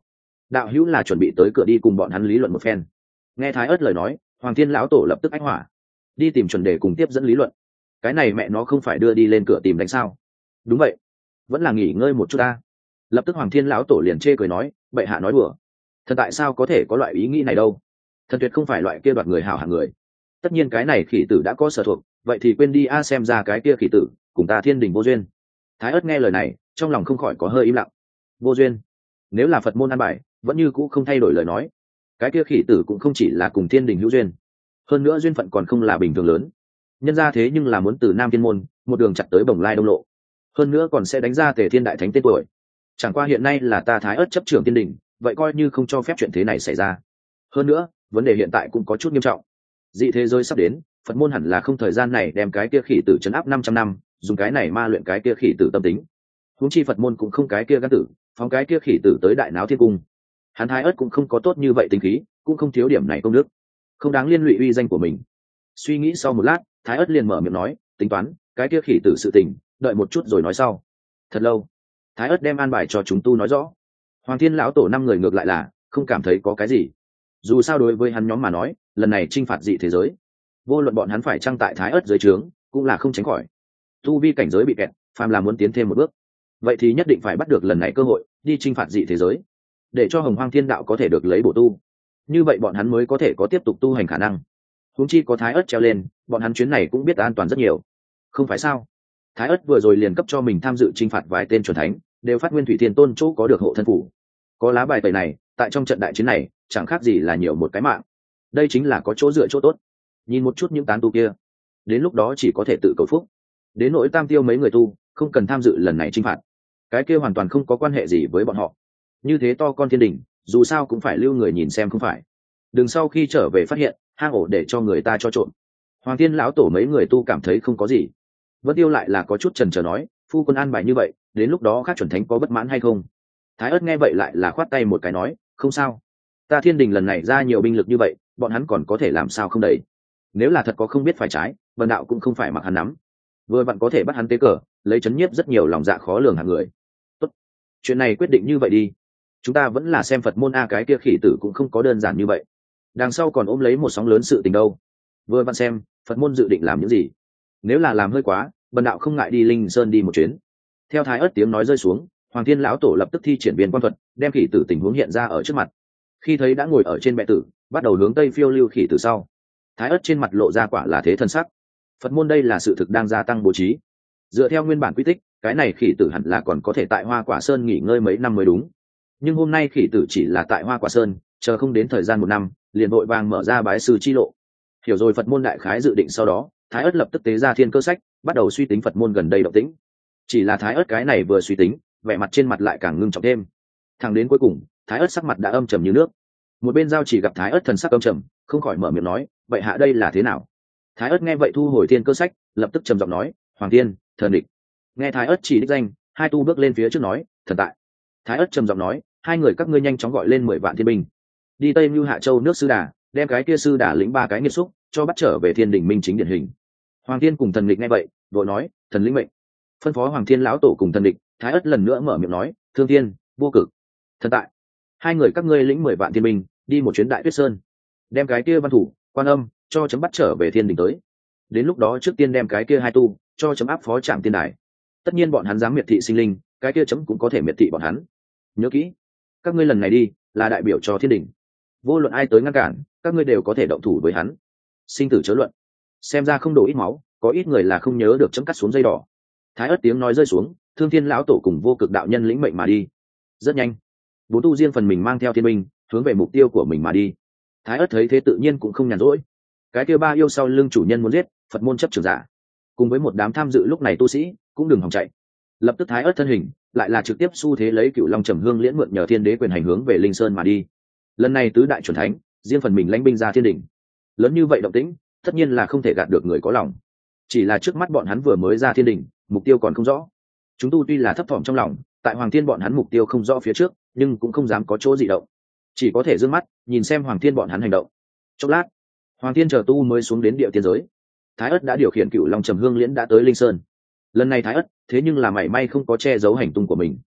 đạo hữu là chuẩn bị tới cửa đi cùng bọn hắn lý luận một phen. Nghe thái ớt lời nói, Hoàng Thiên lão tổ lập tức ách hỏa, đi tìm chuẩn đề cùng tiếp dẫn lý luận. Cái này mẹ nó không phải đưa đi lên cửa tìm đánh sao? Đúng vậy, vẫn là nghỉ ngơi một chút ta. Lập tức Hoàng Thiên lão tổ liền chê cười nói, bệ hạ nói đùa, thần tại sao có thể có loại ý nghĩ này đâu? Thần tuyệt không phải loại kia đoạt người hảo hạng người. Tất nhiên cái này khỉ tử đã có sở thuộc, vậy thì quên đi a, xem ra cái kia khỉ tử cùng ta thiên đình vô duyên. Thái ớt nghe lời này, trong lòng không khỏi có hơi im lặng. Vô duyên? Nếu là Phật môn an bài, vẫn như cũ không thay đổi lời nói. Cái kia khỉ tử cũng không chỉ là cùng thiên đình hữu duyên, hơn nữa duyên phận còn không là bình thường lớn. Nhân ra thế nhưng là muốn từ Nam Thiên môn một đường chặt tới Bồng Lai Đông Lộ, hơn nữa còn sẽ đánh ra Tề Thiên Đại Thánh tên tuổi. Chẳng qua hiện nay là ta Thái ớt chấp trưởng thiên đình, vậy coi như không cho phép chuyện thế này xảy ra. Hơn nữa vấn đề hiện tại cũng có chút nghiêm trọng, dị thế giới sắp đến, Phật môn hẳn là không thời gian này đem cái kia khỉ tử trấn áp năm trăm năm, dùng cái này ma luyện cái kia khỉ tử tâm tính. Huống chi Phật môn cũng không cái kia gan tử phóng cái kia khỉ tử tới đại náo thiên cung. Hắn Thái ớt cũng không có tốt như vậy tính khí, cũng không thiếu điểm này công đức, không đáng liên lụy uy danh của mình. Suy nghĩ sau một lát, Thái ớt liền mở miệng nói, tính toán cái kia khỉ tử sự tình, đợi một chút rồi nói sau. Thật lâu, Thái ớt đem an bài cho chúng tu nói rõ. Hoàng Thiên lão tổ năm người ngược lại là không cảm thấy có cái gì. Dù sao đối với hắn nhóm mà nói, lần này chinh phạt dị thế giới, vô luận bọn hắn phải trang tại Thái ớt dưới trướng, cũng là không tránh khỏi. Tu vi cảnh giới bị kẹt, phàm là muốn tiến thêm một bước, vậy thì nhất định phải bắt được lần này cơ hội đi chinh phạt dị thế giới, để cho Hồng Hoang Thiên đạo có thể được lấy bổ tu. Như vậy bọn hắn mới có thể có tiếp tục tu hành khả năng. Huống chi có Thái ớt treo lên, bọn hắn chuyến này cũng biết an toàn rất nhiều. Không phải sao? Thái ớt vừa rồi liền cấp cho mình tham dự chinh phạt vài tên chuẩn thánh, đều phát nguyên thủy thiên tôn chỗ có được hộ thân phủ. Có lá bài tẩy này, tại trong trận đại chiến này, chẳng khác gì là nhiều một cái mạng. Đây chính là có chỗ dựa chỗ tốt. Nhìn một chút những tán tu kia, đến lúc đó chỉ có thể tự cầu phúc. Đến nỗi tam tiêu mấy người tu, không cần tham dự lần này chinh phạt. Cái kia hoàn toàn không có quan hệ gì với bọn họ. Như thế to con thiên đình, dù sao cũng phải lưu người nhìn xem không phải. Đừng sau khi trở về phát hiện hang ổ để cho người ta cho trộm. Hoàng Thiên lão tổ mấy người tu cảm thấy không có gì. Vân Tiêu lại là có chút chần chờ nói, phu quân an bài như vậy, đến lúc đó các chuẩn thánh có bất mãn hay không? Thái ớt nghe vậy lại là khoát tay một cái nói, không sao. Ta thiên đình lần này ra nhiều binh lực như vậy, bọn hắn còn có thể làm sao không đầy. Nếu là thật có không biết phải trái, vần đạo cũng không phải mặc hắn nắm. Vừa vặn có thể bắt hắn tế cờ, lấy chấn nhiếp rất nhiều lòng dạ khó lường hàng người. Tốt, chuyện này quyết định như vậy đi. Chúng ta vẫn là xem Phật môn a, cái kia khỉ tử cũng không có đơn giản như vậy. Đằng sau còn ôm lấy một sóng lớn sự tình đâu. Vừa vặn xem Phật môn dự định làm những gì. Nếu là làm hơi quá, bần đạo không ngại đi Linh Sơn đi một chuyến. Theo Thái ớt tiếng nói rơi xuống, Hoàng Thiên lão tổ lập tức thi triển biến quan thuật, đem khỉ tử tình huống hiện ra ở trước mặt. Khi thấy đã ngồi ở trên bệ tử, bắt đầu hướng tây phiêu lưu khỉ tử sau, Thái ớt trên mặt lộ ra quả là thế thân sắc. Phật môn đây là sự thực đang gia tăng bố trí. Dựa theo nguyên bản quy tích, cái này khỉ tử hẳn là còn có thể tại Hoa Quả Sơn nghỉ ngơi mấy năm mới đúng. Nhưng hôm nay khỉ tử chỉ là tại Hoa Quả Sơn, chờ không đến thời gian một năm, liền vội vàng mở ra bái sư chi lộ. Hiểu rồi Phật môn đại khái dự định sau đó, Thái ớt lập tức tế ra thiên cơ sách, bắt đầu suy tính Phật môn gần đây động tĩnh. Chỉ là Thái ớt cái này vừa suy tính, vẻ mặt trên mặt lại càng ngưng trọng thêm. Thẳng đến cuối cùng, Thái ớt sắc mặt đã âm trầm như nước. Một bên giao chỉ gặp Thái ớt thần sắc âm trầm, không khỏi mở miệng nói, vậy hạ đây là thế nào? Thái ớt nghe vậy thu hồi thiên cơ sách, lập tức trầm giọng nói, Hoàng Thiên, thần địch. Nghe Thái ớt chỉ đích danh, hai tu bước lên phía trước nói, thần tại. Thái ớt trầm giọng nói, hai người các ngươi nhanh chóng gọi lên mười vạn thiên binh, đi Tây Mưu Hạ Châu nước Sư Đà, đem cái kia Sư Đà lĩnh ba cái nghiệt xúc, cho bắt trở về thiên đình minh chính điển hình. Hoàng Thiên cùng thần địch nghe vậy, vội nói, thần lĩnh mệnh. Phân phó Hoàng Thiên lão tổ cùng thần địch, Thái ớt lần nữa mở miệng nói, Thương Thiên, Vô Cực, thần tại. Hai người các ngươi lĩnh mười vạn thiên binh, đi một chuyến Đại Tuyết Sơn, đem cái kia Văn Thủ, Quan Âm cho chấm bắt trở về thiên đình tới. Đến lúc đó trước tiên đem cái kia hai tu cho chấm áp phó trạm tiên đài. Tất nhiên bọn hắn dám miệt thị sinh linh, cái kia chấm cũng có thể miệt thị bọn hắn. Nhớ kỹ, các ngươi lần này đi là đại biểu cho thiên đình, vô luận ai tới ngăn cản, các ngươi đều có thể động thủ với hắn. Sinh tử chớ luận. Xem ra không đổ ít máu, có ít người là không nhớ được chấm cắt xuống dây đỏ. Thái ớt tiếng nói rơi xuống, Thương Thiên lão tổ cùng Vô Cực đạo nhân lĩnh mệnh mà đi. Rất nhanh, bốn tu riêng phần mình mang theo thiên binh, hướng về mục tiêu của mình mà đi. Thái ớt thấy thế tự nhiên cũng không nhàn rỗi. Cái kia ba yêu sau lưng chủ nhân muốn giết, Phật môn chấp trường giả, cùng với một đám tham dự lúc này tu sĩ, cũng đừng hòng chạy. Lập tức Thái ớt thân hình, lại là trực tiếp xu thế lấy Cựu Long Trầm Hương liễn mượn nhờ thiên đế quyền hành hướng về Linh Sơn mà đi. Lần này tứ đại chuẩn thánh, riêng phần mình lãnh binh ra thiên đỉnh. Lớn như vậy động tĩnh, tất nhiên là không thể gạt được người có lòng. Chỉ là trước mắt bọn hắn vừa mới ra thiên đỉnh, mục tiêu còn không rõ. Chúng tu tuy là thấp thỏm trong lòng, tại Hoàng Thiên bọn hắn mục tiêu không rõ phía trước, nhưng cũng không dám có chỗ gì động, chỉ có thể dương mắt nhìn xem Hoàng Thiên bọn hắn hành động. Chốc lát, Hoàng Thiên chờ tu mới xuống đến địa tiên giới. Thái ớt đã điều khiển Cựu Long Trầm Hương liễn đã tới Linh Sơn. Lần này Thái ớt thế nhưng là mảy may không có che giấu hành tung của mình.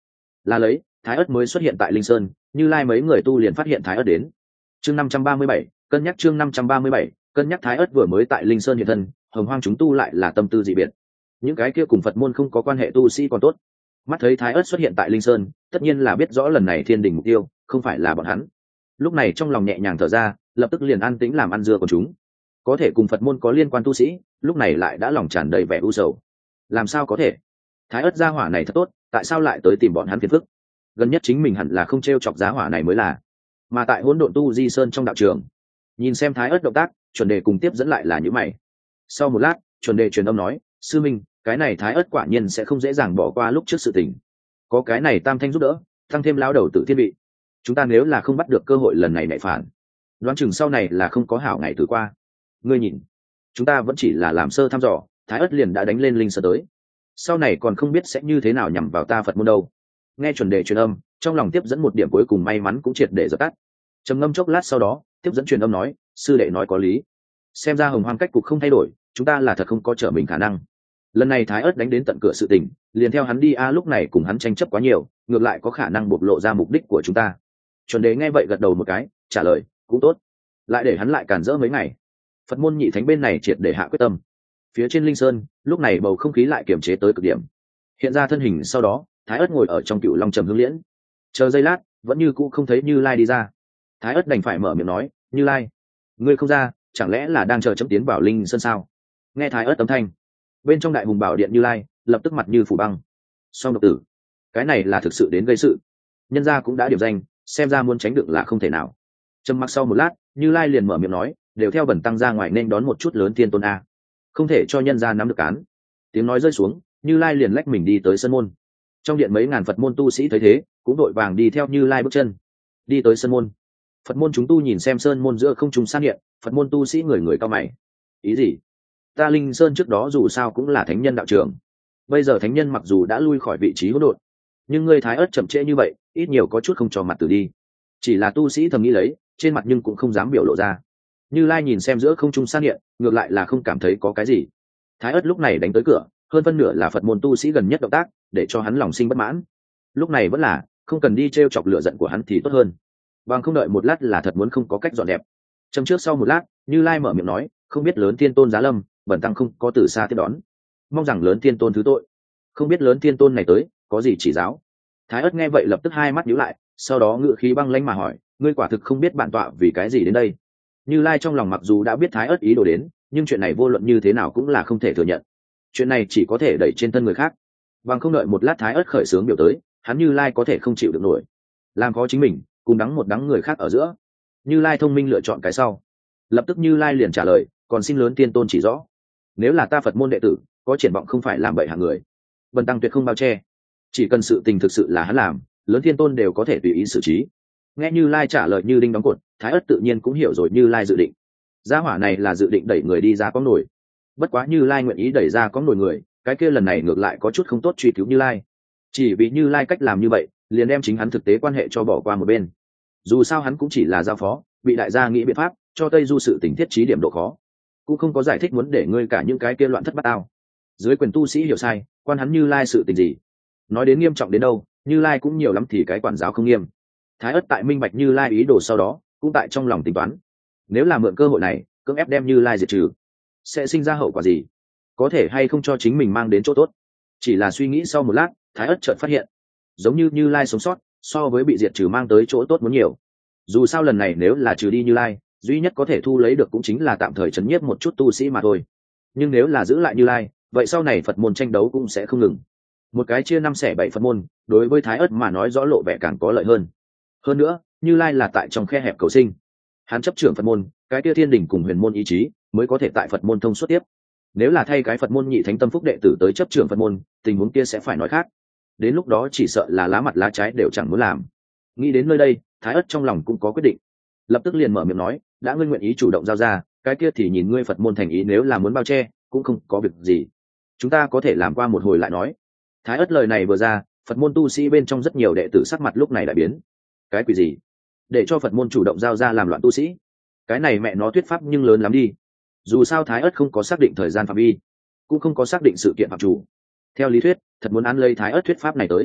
là lấy thái ất mới xuất hiện tại linh sơn, Như Lai mấy người tu liền phát hiện thái ất đến. Chương năm trăm ba mươi bảy, cân nhắc chương năm trăm ba mươi bảy, cân nhắc thái ất vừa mới tại linh sơn hiện thân, hồng hoang chúng tu lại là tâm tư dị biệt. Những cái kia cùng Phật môn không có quan hệ tu sĩ còn tốt, mắt thấy thái ất xuất hiện tại linh sơn, tất nhiên là biết rõ lần này thiên đình mục tiêu không phải là bọn hắn. Lúc này trong lòng nhẹ nhàng thở ra, lập tức liền an tĩnh làm ăn dưa của chúng. Có thể cùng Phật môn có liên quan tu sĩ, lúc này lại đã lòng tràn đầy vẻ u sầu. Làm sao có thể? Thái ất gia hỏa này thật tốt, tại sao lại tới tìm bọn hắn phiền phức? Gần nhất chính mình hẳn là không t r e o chọc giá hỏa này mới là. Mà tại hỗn độn tu di sơn trong đạo trường, nhìn xem thái ất động tác, chuẩn đề cùng tiếp dẫn lại là những mày. Sau một lát, chuẩn đề truyền âm nói, sư minh, cái này thái ất quả nhiên sẽ không dễ dàng bỏ qua lúc trước sự tình. Có cái này tam thanh giúp đỡ, tăng thêm lão đầu tử thiên vị, chúng ta nếu là không bắt được cơ hội lần này lại phản, đoán chừng sau này là không có hảo ngày từ qua. Ngươi nhìn, chúng ta vẫn chỉ là làm sơ thăm dò, thái ất liền đã đánh lên linh sở tới, sau này còn không biết sẽ như thế nào nhằm vào ta Phật môn đâu. Nghe chuẩn đề truyền âm, trong lòng tiếp dẫn một điểm cuối cùng may mắn cũng triệt để dập tắt. Trầm ngâm chốc lát sau đó, tiếp dẫn truyền âm nói, sư đệ nói có lý, xem ra hồng hoang cách cục không thay đổi, chúng ta là thật không có trở mình khả năng. Lần này thái ất đánh đến tận cửa sự tình, liền theo hắn đi a, lúc này cùng hắn tranh chấp quá nhiều, ngược lại có khả năng bộc lộ ra mục đích của chúng ta. Chuẩn đề nghe vậy gật đầu một cái, trả lời, cũng tốt, lại để hắn lại cản rỡ mấy ngày. Phật môn nhị thánh bên này triệt để hạ quyết tâm. Phía trên linh sơn, lúc này bầu không khí lại kiềm chế tới cực điểm. Hiện ra thân hình sau đó, thái ất ngồi ở trong cựu long trầm hương liễn, chờ giây lát, vẫn như cũ không thấy Như Lai đi ra. Thái ất đành phải mở miệng nói, Như Lai, ngươi không ra, chẳng lẽ là đang chờ chấm tiến vào linh sơn sao? Nghe thái ất âm thanh, bên trong đại hùng bảo điện Như Lai lập tức mặt như phủ băng. Song độc tử, cái này là thực sự đến gây sự, nhân gia cũng đã điểm danh, xem ra muốn tránh được là không thể nào. Trầm mặc sau một lát, Như Lai liền mở miệng nói, đều theo bẩn tăng ra ngoài nên đón một chút lớn thiên tôn a, không thể cho nhân gia nắm được cán. Tiếng nói rơi xuống, Như Lai liền lách mình đi tới sân môn. Trong điện mấy ngàn Phật môn tu sĩ thấy thế, cũng đội vàng đi theo Như Lai bước chân đi tới sân môn. Phật môn chúng tu nhìn xem sơn môn giữa không trung san hiện, Phật môn tu sĩ người người cao mày. Ý gì? Ta linh sơn trước đó dù sao cũng là thánh nhân đạo trưởng, bây giờ thánh nhân mặc dù đã lui khỏi vị trí hỗn độn, nhưng ngươi thái ất chậm trễ như vậy, ít nhiều có chút không cho mặt từ đi. Chỉ là tu sĩ thầm nghĩ lấy, trên mặt nhưng cũng không dám biểu lộ ra. Như Lai nhìn xem giữa không trung san hiện, ngược lại là không cảm thấy có cái gì. Thái ất lúc này đánh tới cửa, hơn phân nửa là Phật môn tu sĩ gần nhất động tác, để cho hắn lòng sinh bất mãn. Lúc này vẫn là không cần đi t r e o chọc lửa giận của hắn thì tốt hơn, bằng không đợi một lát là thật muốn không có cách dọn đẹp. Châm trước sau một lát, Như Lai mở miệng nói, không biết lớn thiên tôn giá lâm, bẩn tăng không có từ xa tiếp đón, mong rằng lớn thiên tôn thứ tội. Không biết lớn thiên tôn này tới có gì chỉ giáo? Thái ất nghe vậy lập tức hai mắt nhíu lại, sau đó ngự khí băng lãnh mà hỏi, ngươi quả thực không biết bản tọa vì cái gì đến đây? Như Lai trong lòng mặc dù đã biết thái ất ý đồ đến, nhưng chuyện này vô luận như thế nào cũng là không thể thừa nhận. Chuyện này chỉ có thể đẩy trên thân người khác, bằng không đợi một lát thái ất khởi sướng biểu tới, hắn Như Lai có thể không chịu được nổi, làm khó chính mình cùng đắng một đắng người khác ở giữa. Như Lai thông minh lựa chọn cái sau, lập tức Như Lai liền trả lời, còn xin lớn tiên tôn chỉ rõ, nếu là ta Phật môn đệ tử có triển vọng không phải làm bậy hạng người, bần tăng tuyệt không bao che, chỉ cần sự tình thực sự là hắn làm, lớn thiên tôn đều có thể tùy ý xử trí. Nghe Như Lai trả lời như đinh đóng cột, thái ất tự nhiên cũng hiểu rồi Như Lai dự định. Gia hỏa này là dự định đẩy người đi ra có nổi, bất quá Như Lai nguyện ý đẩy ra có nổi người, cái kia lần này ngược lại có chút không tốt truy cứu Như Lai. Chỉ vì Như Lai cách làm như vậy, liền đem chính hắn thực tế quan hệ cho bỏ qua một bên. Dù sao hắn cũng chỉ là giao phó, bị đại gia nghĩ biện pháp cho Tây Du sự tình thiết trí điểm độ khó, cũng không có giải thích muốn để ngươi cả những cái kia loạn thất bát ao. Dưới quyền tu sĩ hiểu sai, quan hắn Như Lai sự tình gì? Nói đến nghiêm trọng đến đâu, Như Lai cũng nhiều lắm thì cái quản giáo không nghiêm. Thái ất tại minh bạch Như Lai ý đồ sau đó, cũng tại trong lòng tính toán, nếu là mượn cơ hội này cưỡng ép đem Như Lai diệt trừ, sẽ sinh ra hậu quả gì, có thể hay không cho chính mình mang đến chỗ tốt. Chỉ là suy nghĩ sau một lát, thái ất chợt phát hiện, giống như Như Lai sống sót so với bị diệt trừ mang tới chỗ tốt muốn nhiều. Dù sao lần này nếu là trừ đi Như Lai, duy nhất có thể thu lấy được cũng chính là tạm thời chấn nhiếp một chút tu sĩ mà thôi. Nhưng nếu là giữ lại Như Lai, vậy sau này Phật môn tranh đấu cũng sẽ không ngừng. Một cái chia năm xẻ bảy Phật môn, đối với thái ất mà nói rõ lộ vẻ càng có lợi hơn. Hơn nữa, Như Lai là tại trong khe hẹp cầu sinh, hắn chấp trưởng Phật môn, cái kia thiên đình cùng huyền môn ý chí mới có thể tại Phật môn thông suốt tiếp. Nếu là thay cái Phật môn nhị thánh tâm phúc đệ tử tới chấp trưởng Phật môn, tình huống kia sẽ phải nói khác. Đến lúc đó chỉ sợ là lá mặt lá trái đều chẳng muốn làm. Nghĩ đến nơi đây, thái ất trong lòng cũng có quyết định, lập tức liền mở miệng nói, đã ngươi nguyện ý chủ động giao ra, cái kia thì nhìn ngươi Phật môn thành ý, nếu là muốn bao che cũng không có việc gì, chúng ta có thể làm qua một hồi lại nói. Thái ất lời này vừa ra, Phật môn tu sĩ bên trong rất nhiều đệ tử sắc mặt lúc này đại biến. Cái quỷ gì? Để cho Phật môn chủ động giao ra làm loạn tu sĩ? Cái này mẹ nó thuyết pháp nhưng lớn lắm đi. Dù sao thái ất không có xác định thời gian phạm vi, cũng không có xác định sự kiện phạm chủ. Theo lý thuyết, thật muốn ăn lây thái ất thuyết pháp này tới,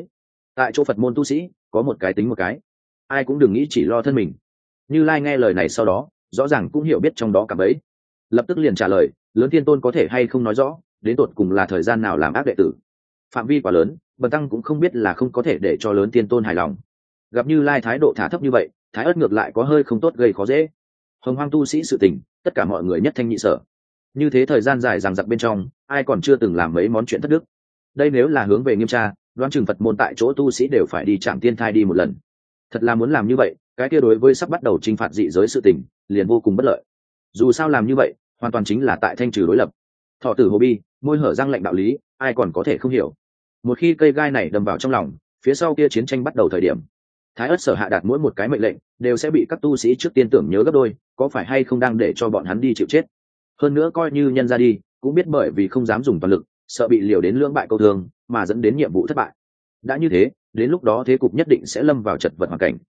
tại chỗ Phật môn tu sĩ có một cái tính một cái, ai cũng đừng nghĩ chỉ lo thân mình. Như Lai nghe lời này sau đó rõ ràng cũng hiểu biết trong đó cả bấy, lập tức liền trả lời, lớn thiên tôn có thể hay không nói rõ đến tột cùng là thời gian nào làm ác đệ tử? Phạm vi quá lớn, bần tăng cũng không biết, là không có thể để cho lớn thiên tôn hài lòng. Gặp Như Lai thái độ thả thấp như vậy, Thái Ất ngược lại có hơi không tốt, gây khó dễ. Hồng Hoang tu sĩ sự tình, tất cả mọi người nhất thanh nhị sở. Như thế thời gian dài dằng dặc bên trong, ai còn chưa từng làm mấy món chuyện thất đức. Đây nếu là hướng về nghiêm tra, đoán chừng Phật môn tại chỗ tu sĩ đều phải đi Trạm Tiên Thai đi một lần. Thật là muốn làm như vậy, cái kia đối với sắp bắt đầu chinh phạt dị giới sự tình, liền vô cùng bất lợi. Dù sao làm như vậy, hoàn toàn chính là tại thanh trừ đối lập. Thọ tử Hồ Bi, môi hở răng lệnh đạo lý, ai còn có thể không hiểu. Một khi cây gai này đâm vào trong lòng, phía sau kia chiến tranh bắt đầu thời điểm, Thái Ất sở hạ đạt mỗi một cái mệnh lệnh đều sẽ bị các tu sĩ trước tiên tưởng nhớ gấp đôi, có phải hay không đang để cho bọn hắn đi chịu chết. Hơn nữa coi như nhân ra đi, cũng biết bởi vì không dám dùng toàn lực, sợ bị liều đến lưỡng bại câu thương, mà dẫn đến nhiệm vụ thất bại. Đã như thế, đến lúc đó thế cục nhất định sẽ lâm vào chật vật hoàn cảnh,